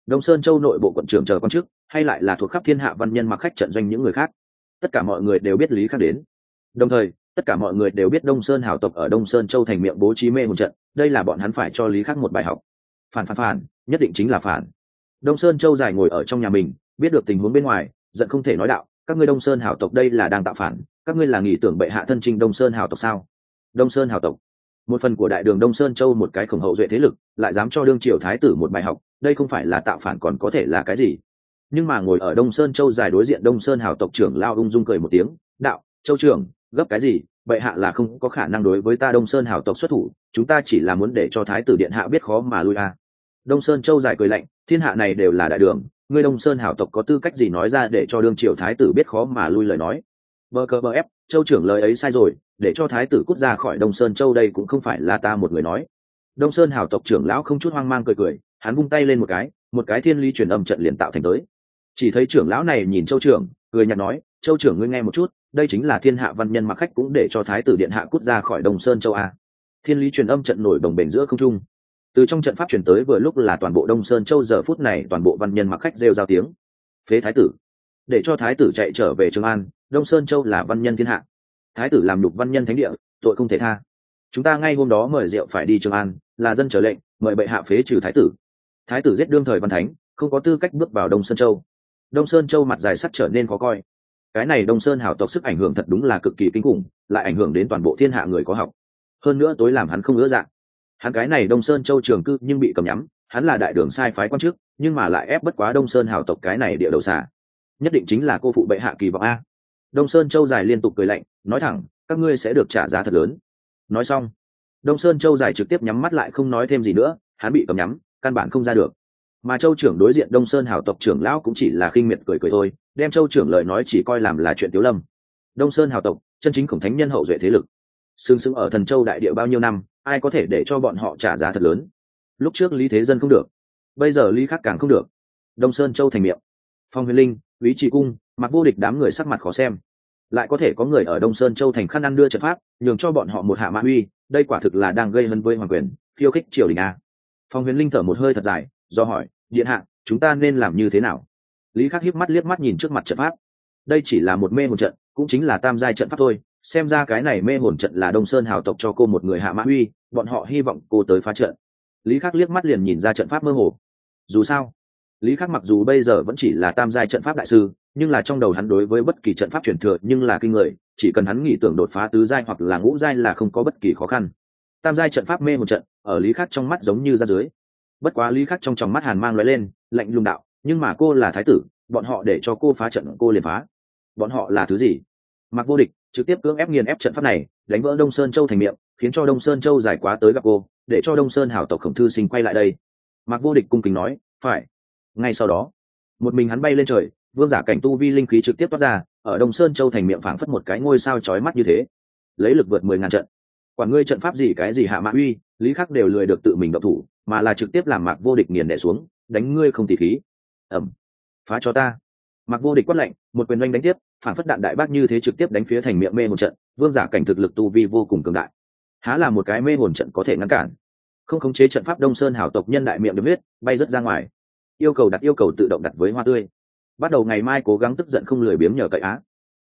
Đông Sơn Châu nội bộ quận trưởng chờ quan chức, hay lại là thuộc khắp thiên hạ văn nhân mặc khách trận doanh những người khác, tất cả mọi người đều biết Lý Khắc đến. Đồng thời tất cả mọi người đều biết Đông Sơn hào tộc ở Đông Sơn Châu thành miệng bố trí mê hồn trận, đây là bọn hắn phải cho Lý Khắc một bài học. Phản, nhất định chính là phản. Đông Sơn Châu dài ngồi ở trong nhà mình, biết được tình huống bên ngoài, giận không thể nói đạo, các ngươi Đông Sơn hào tộc đây là đang tạo phản, các ngươi là nghĩ tưởng bệ hạ thân chinh Đông Sơn hào tộc sao? Đông Sơn hào tộc, một phần của đại đường Đông Sơn Châu, một cái khổng hậu duệ thế lực, lại dám cho đương triều thái tử một bài học, đây không phải là tạo phản còn có thể là cái gì? Nhưng mà ngồi ở Đông Sơn Châu dài đối diện Đông Sơn hào tộc trưởng lao ung dung cười một tiếng, đạo, Châu trưởng, gấp cái gì, bệ hạ là không có khả năng đối với ta Đông Sơn hào tộc xuất thủ, chúng ta chỉ là muốn để cho thái tử điện hạ biết khó mà lui a. Đông Sơn Châu dài cười lạnh, thiên hạ này đều là đại đường, ngươi Đông Sơn hào tộc có tư cách gì nói ra để cho đương triều thái tử biết khó mà lui lời nói? Bờ cờ bờ ép, Châu trưởng lời ấy sai rồi, để cho thái tử cút ra khỏi Đông Sơn Châu đây cũng không phải là ta một người nói. Đông Sơn hào tộc trưởng lão không chút hoang mang cười, hắn vung tay lên một cái thiên lý truyền âm trận liền tạo thành tới. Chỉ thấy trưởng lão này nhìn Châu trưởng, cười nhạt nói, Châu trưởng ngươi nghe một chút, đây chính là thiên hạ văn nhân mặc khách cũng để cho thái tử điện hạ cút ra khỏi Đông Sơn Châu a. Thiên lý truyền âm trận nổi bồng bềnh giữa không trung. Từ trong trận pháp truyền tới vừa lúc là toàn bộ Đông Sơn Châu, giờ phút này toàn bộ văn nhân mặc khách rêu rao tiếng. Phế thái tử, để cho thái tử chạy trở về Trường An, Đông Sơn Châu là văn nhân thiên hạ. Thái tử làm nhục văn nhân thánh địa, tội không thể tha. Chúng ta ngay hôm đó mời rượu phải đi Trường An, là dân trở lệnh, mời bệ hạ phế trừ thái tử. Thái tử giết đương thời văn thánh, không có tư cách bước vào Đông Sơn Châu. Đông Sơn Châu mặt dài sắc trở nên khó coi. Cái này Đông Sơn hào tộc sức ảnh hưởng thật đúng là cực kỳ kinh khủng, lại ảnh hưởng đến toàn bộ thiên hạ người có học. Hơn nữa tối làm hắn không ưa dạng, hắn cái này Đông Sơn Châu trường cư nhưng bị cầm nhắm, hắn là đại đường sai phái quan chức, nhưng mà lại ép bất quá Đông Sơn hào tộc cái này địa đầu xà, nhất định chính là cô phụ bệ hạ kỳ vọng a. Đông Sơn Châu dài liên tục cười lạnh, nói thẳng, các ngươi sẽ được trả giá thật lớn. Nói xong, Đông Sơn Châu dài trực tiếp nhắm mắt lại không nói thêm gì nữa, hắn bị cầm nhắm, căn bản không ra được. Mà Châu trưởng đối diện Đông Sơn hào tộc trưởng lão cũng chỉ là khinh miệt cười thôi, đem Châu trưởng lời nói chỉ coi làm là chuyện tiếu lâm. Đông Sơn hào tộc, chân chính khổng thánh nhân hậu duệ thế lực, sừng sững ở Thần Châu đại địa bao nhiêu năm, ai có thể để cho bọn họ trả giá thật lớn? Lúc trước Lý Thế Dân không được, bây giờ Lý Khắc càng không được. Đông Sơn Châu thành miệng, Phong Huyền Linh, Úy Trì Cung, Mặc Vô Địch đám người sắc mặt khó xem. Lại có thể có người ở Đông Sơn Châu thành khăn ăn đưa trận pháp, nhường cho bọn họ một hạ mã uy, đây quả thực là đang gây hấn với hoàng quyền, khiêu khích triều đình a. Phong Huyền Linh thở một hơi thật dài, do hỏi, điện hạ, chúng ta nên làm như thế nào? Lý Khắc hiếp mắt liếc mắt nhìn trước mặt trận pháp, đây chỉ là một mê hồn trận, cũng chính là tam giai trận pháp thôi, xem ra cái này mê hồn trận là Đông Sơn hào tộc cho cô một người hạ mã uy, bọn họ hy vọng cô tới phá trận. Lý Khắc liếc mắt liền nhìn ra trận pháp mơ hồ. Dù sao, Lý Khắc mặc dù bây giờ vẫn chỉ là tam giai trận pháp đại sư, nhưng là trong đầu hắn đối với bất kỳ trận pháp truyền thừa nhưng là kinh người, chỉ cần hắn nghĩ tưởng đột phá tứ giai hoặc là ngũ giai là không có bất kỳ khó khăn. Tam giai trận pháp mê hồn trận ở Lý Khắc trong mắt giống như ra dưới. Bất quá Lý Khắc trong tròng mắt hàn mang lóe lên, lạnh lùng đạo, nhưng mà cô là thái tử, bọn họ để cho cô phá trận cô liền phá. Bọn họ là thứ gì? Mặc Vô Địch trực tiếp cưỡng ép nghiền ép trận pháp này, đánh vỡ Đông Sơn Châu thành miệng, khiến cho Đông Sơn Châu giải quá tới gặp cô, để cho Đông Sơn hảo tộc Khổng Thư Sinh quay lại đây. Mặc Vô Địch cung kính nói, phải. Ngay sau đó, một mình hắn bay lên trời, vương giả cảnh tu vi linh khí trực tiếp toát ra, ở Đông Sơn Châu thành miệng phảng phất một cái ngôi sao chói mắt như thế, lấy lực vượt 10.000 trận. Quản ngươi trận pháp gì cái gì hạ mã uy, Lý Khắc đều lười được tự mình động thủ, mà là trực tiếp làm Mạc Vô Địch nghiền đè xuống, đánh ngươi không tỉ khí. Ầm, phá cho ta. Mạc Vô Địch quát lạnh, một quyền oanh đánh tiếp, phản phất đạn đại bác như thế trực tiếp đánh phía thành miệng mê hồn trận. Vương giả cảnh thực lực tu vi vô cùng cường đại, há là một cái mê hồn trận có thể ngăn cản. Không khống chế trận pháp, Đông Sơn hảo tộc nhân đại miệng đếm huyết bay rất ra ngoài. Yêu cầu tự động đặt với hoa tươi. Bắt đầu ngày mai cố gắng tức giận không lười biếng nhờ cậy á.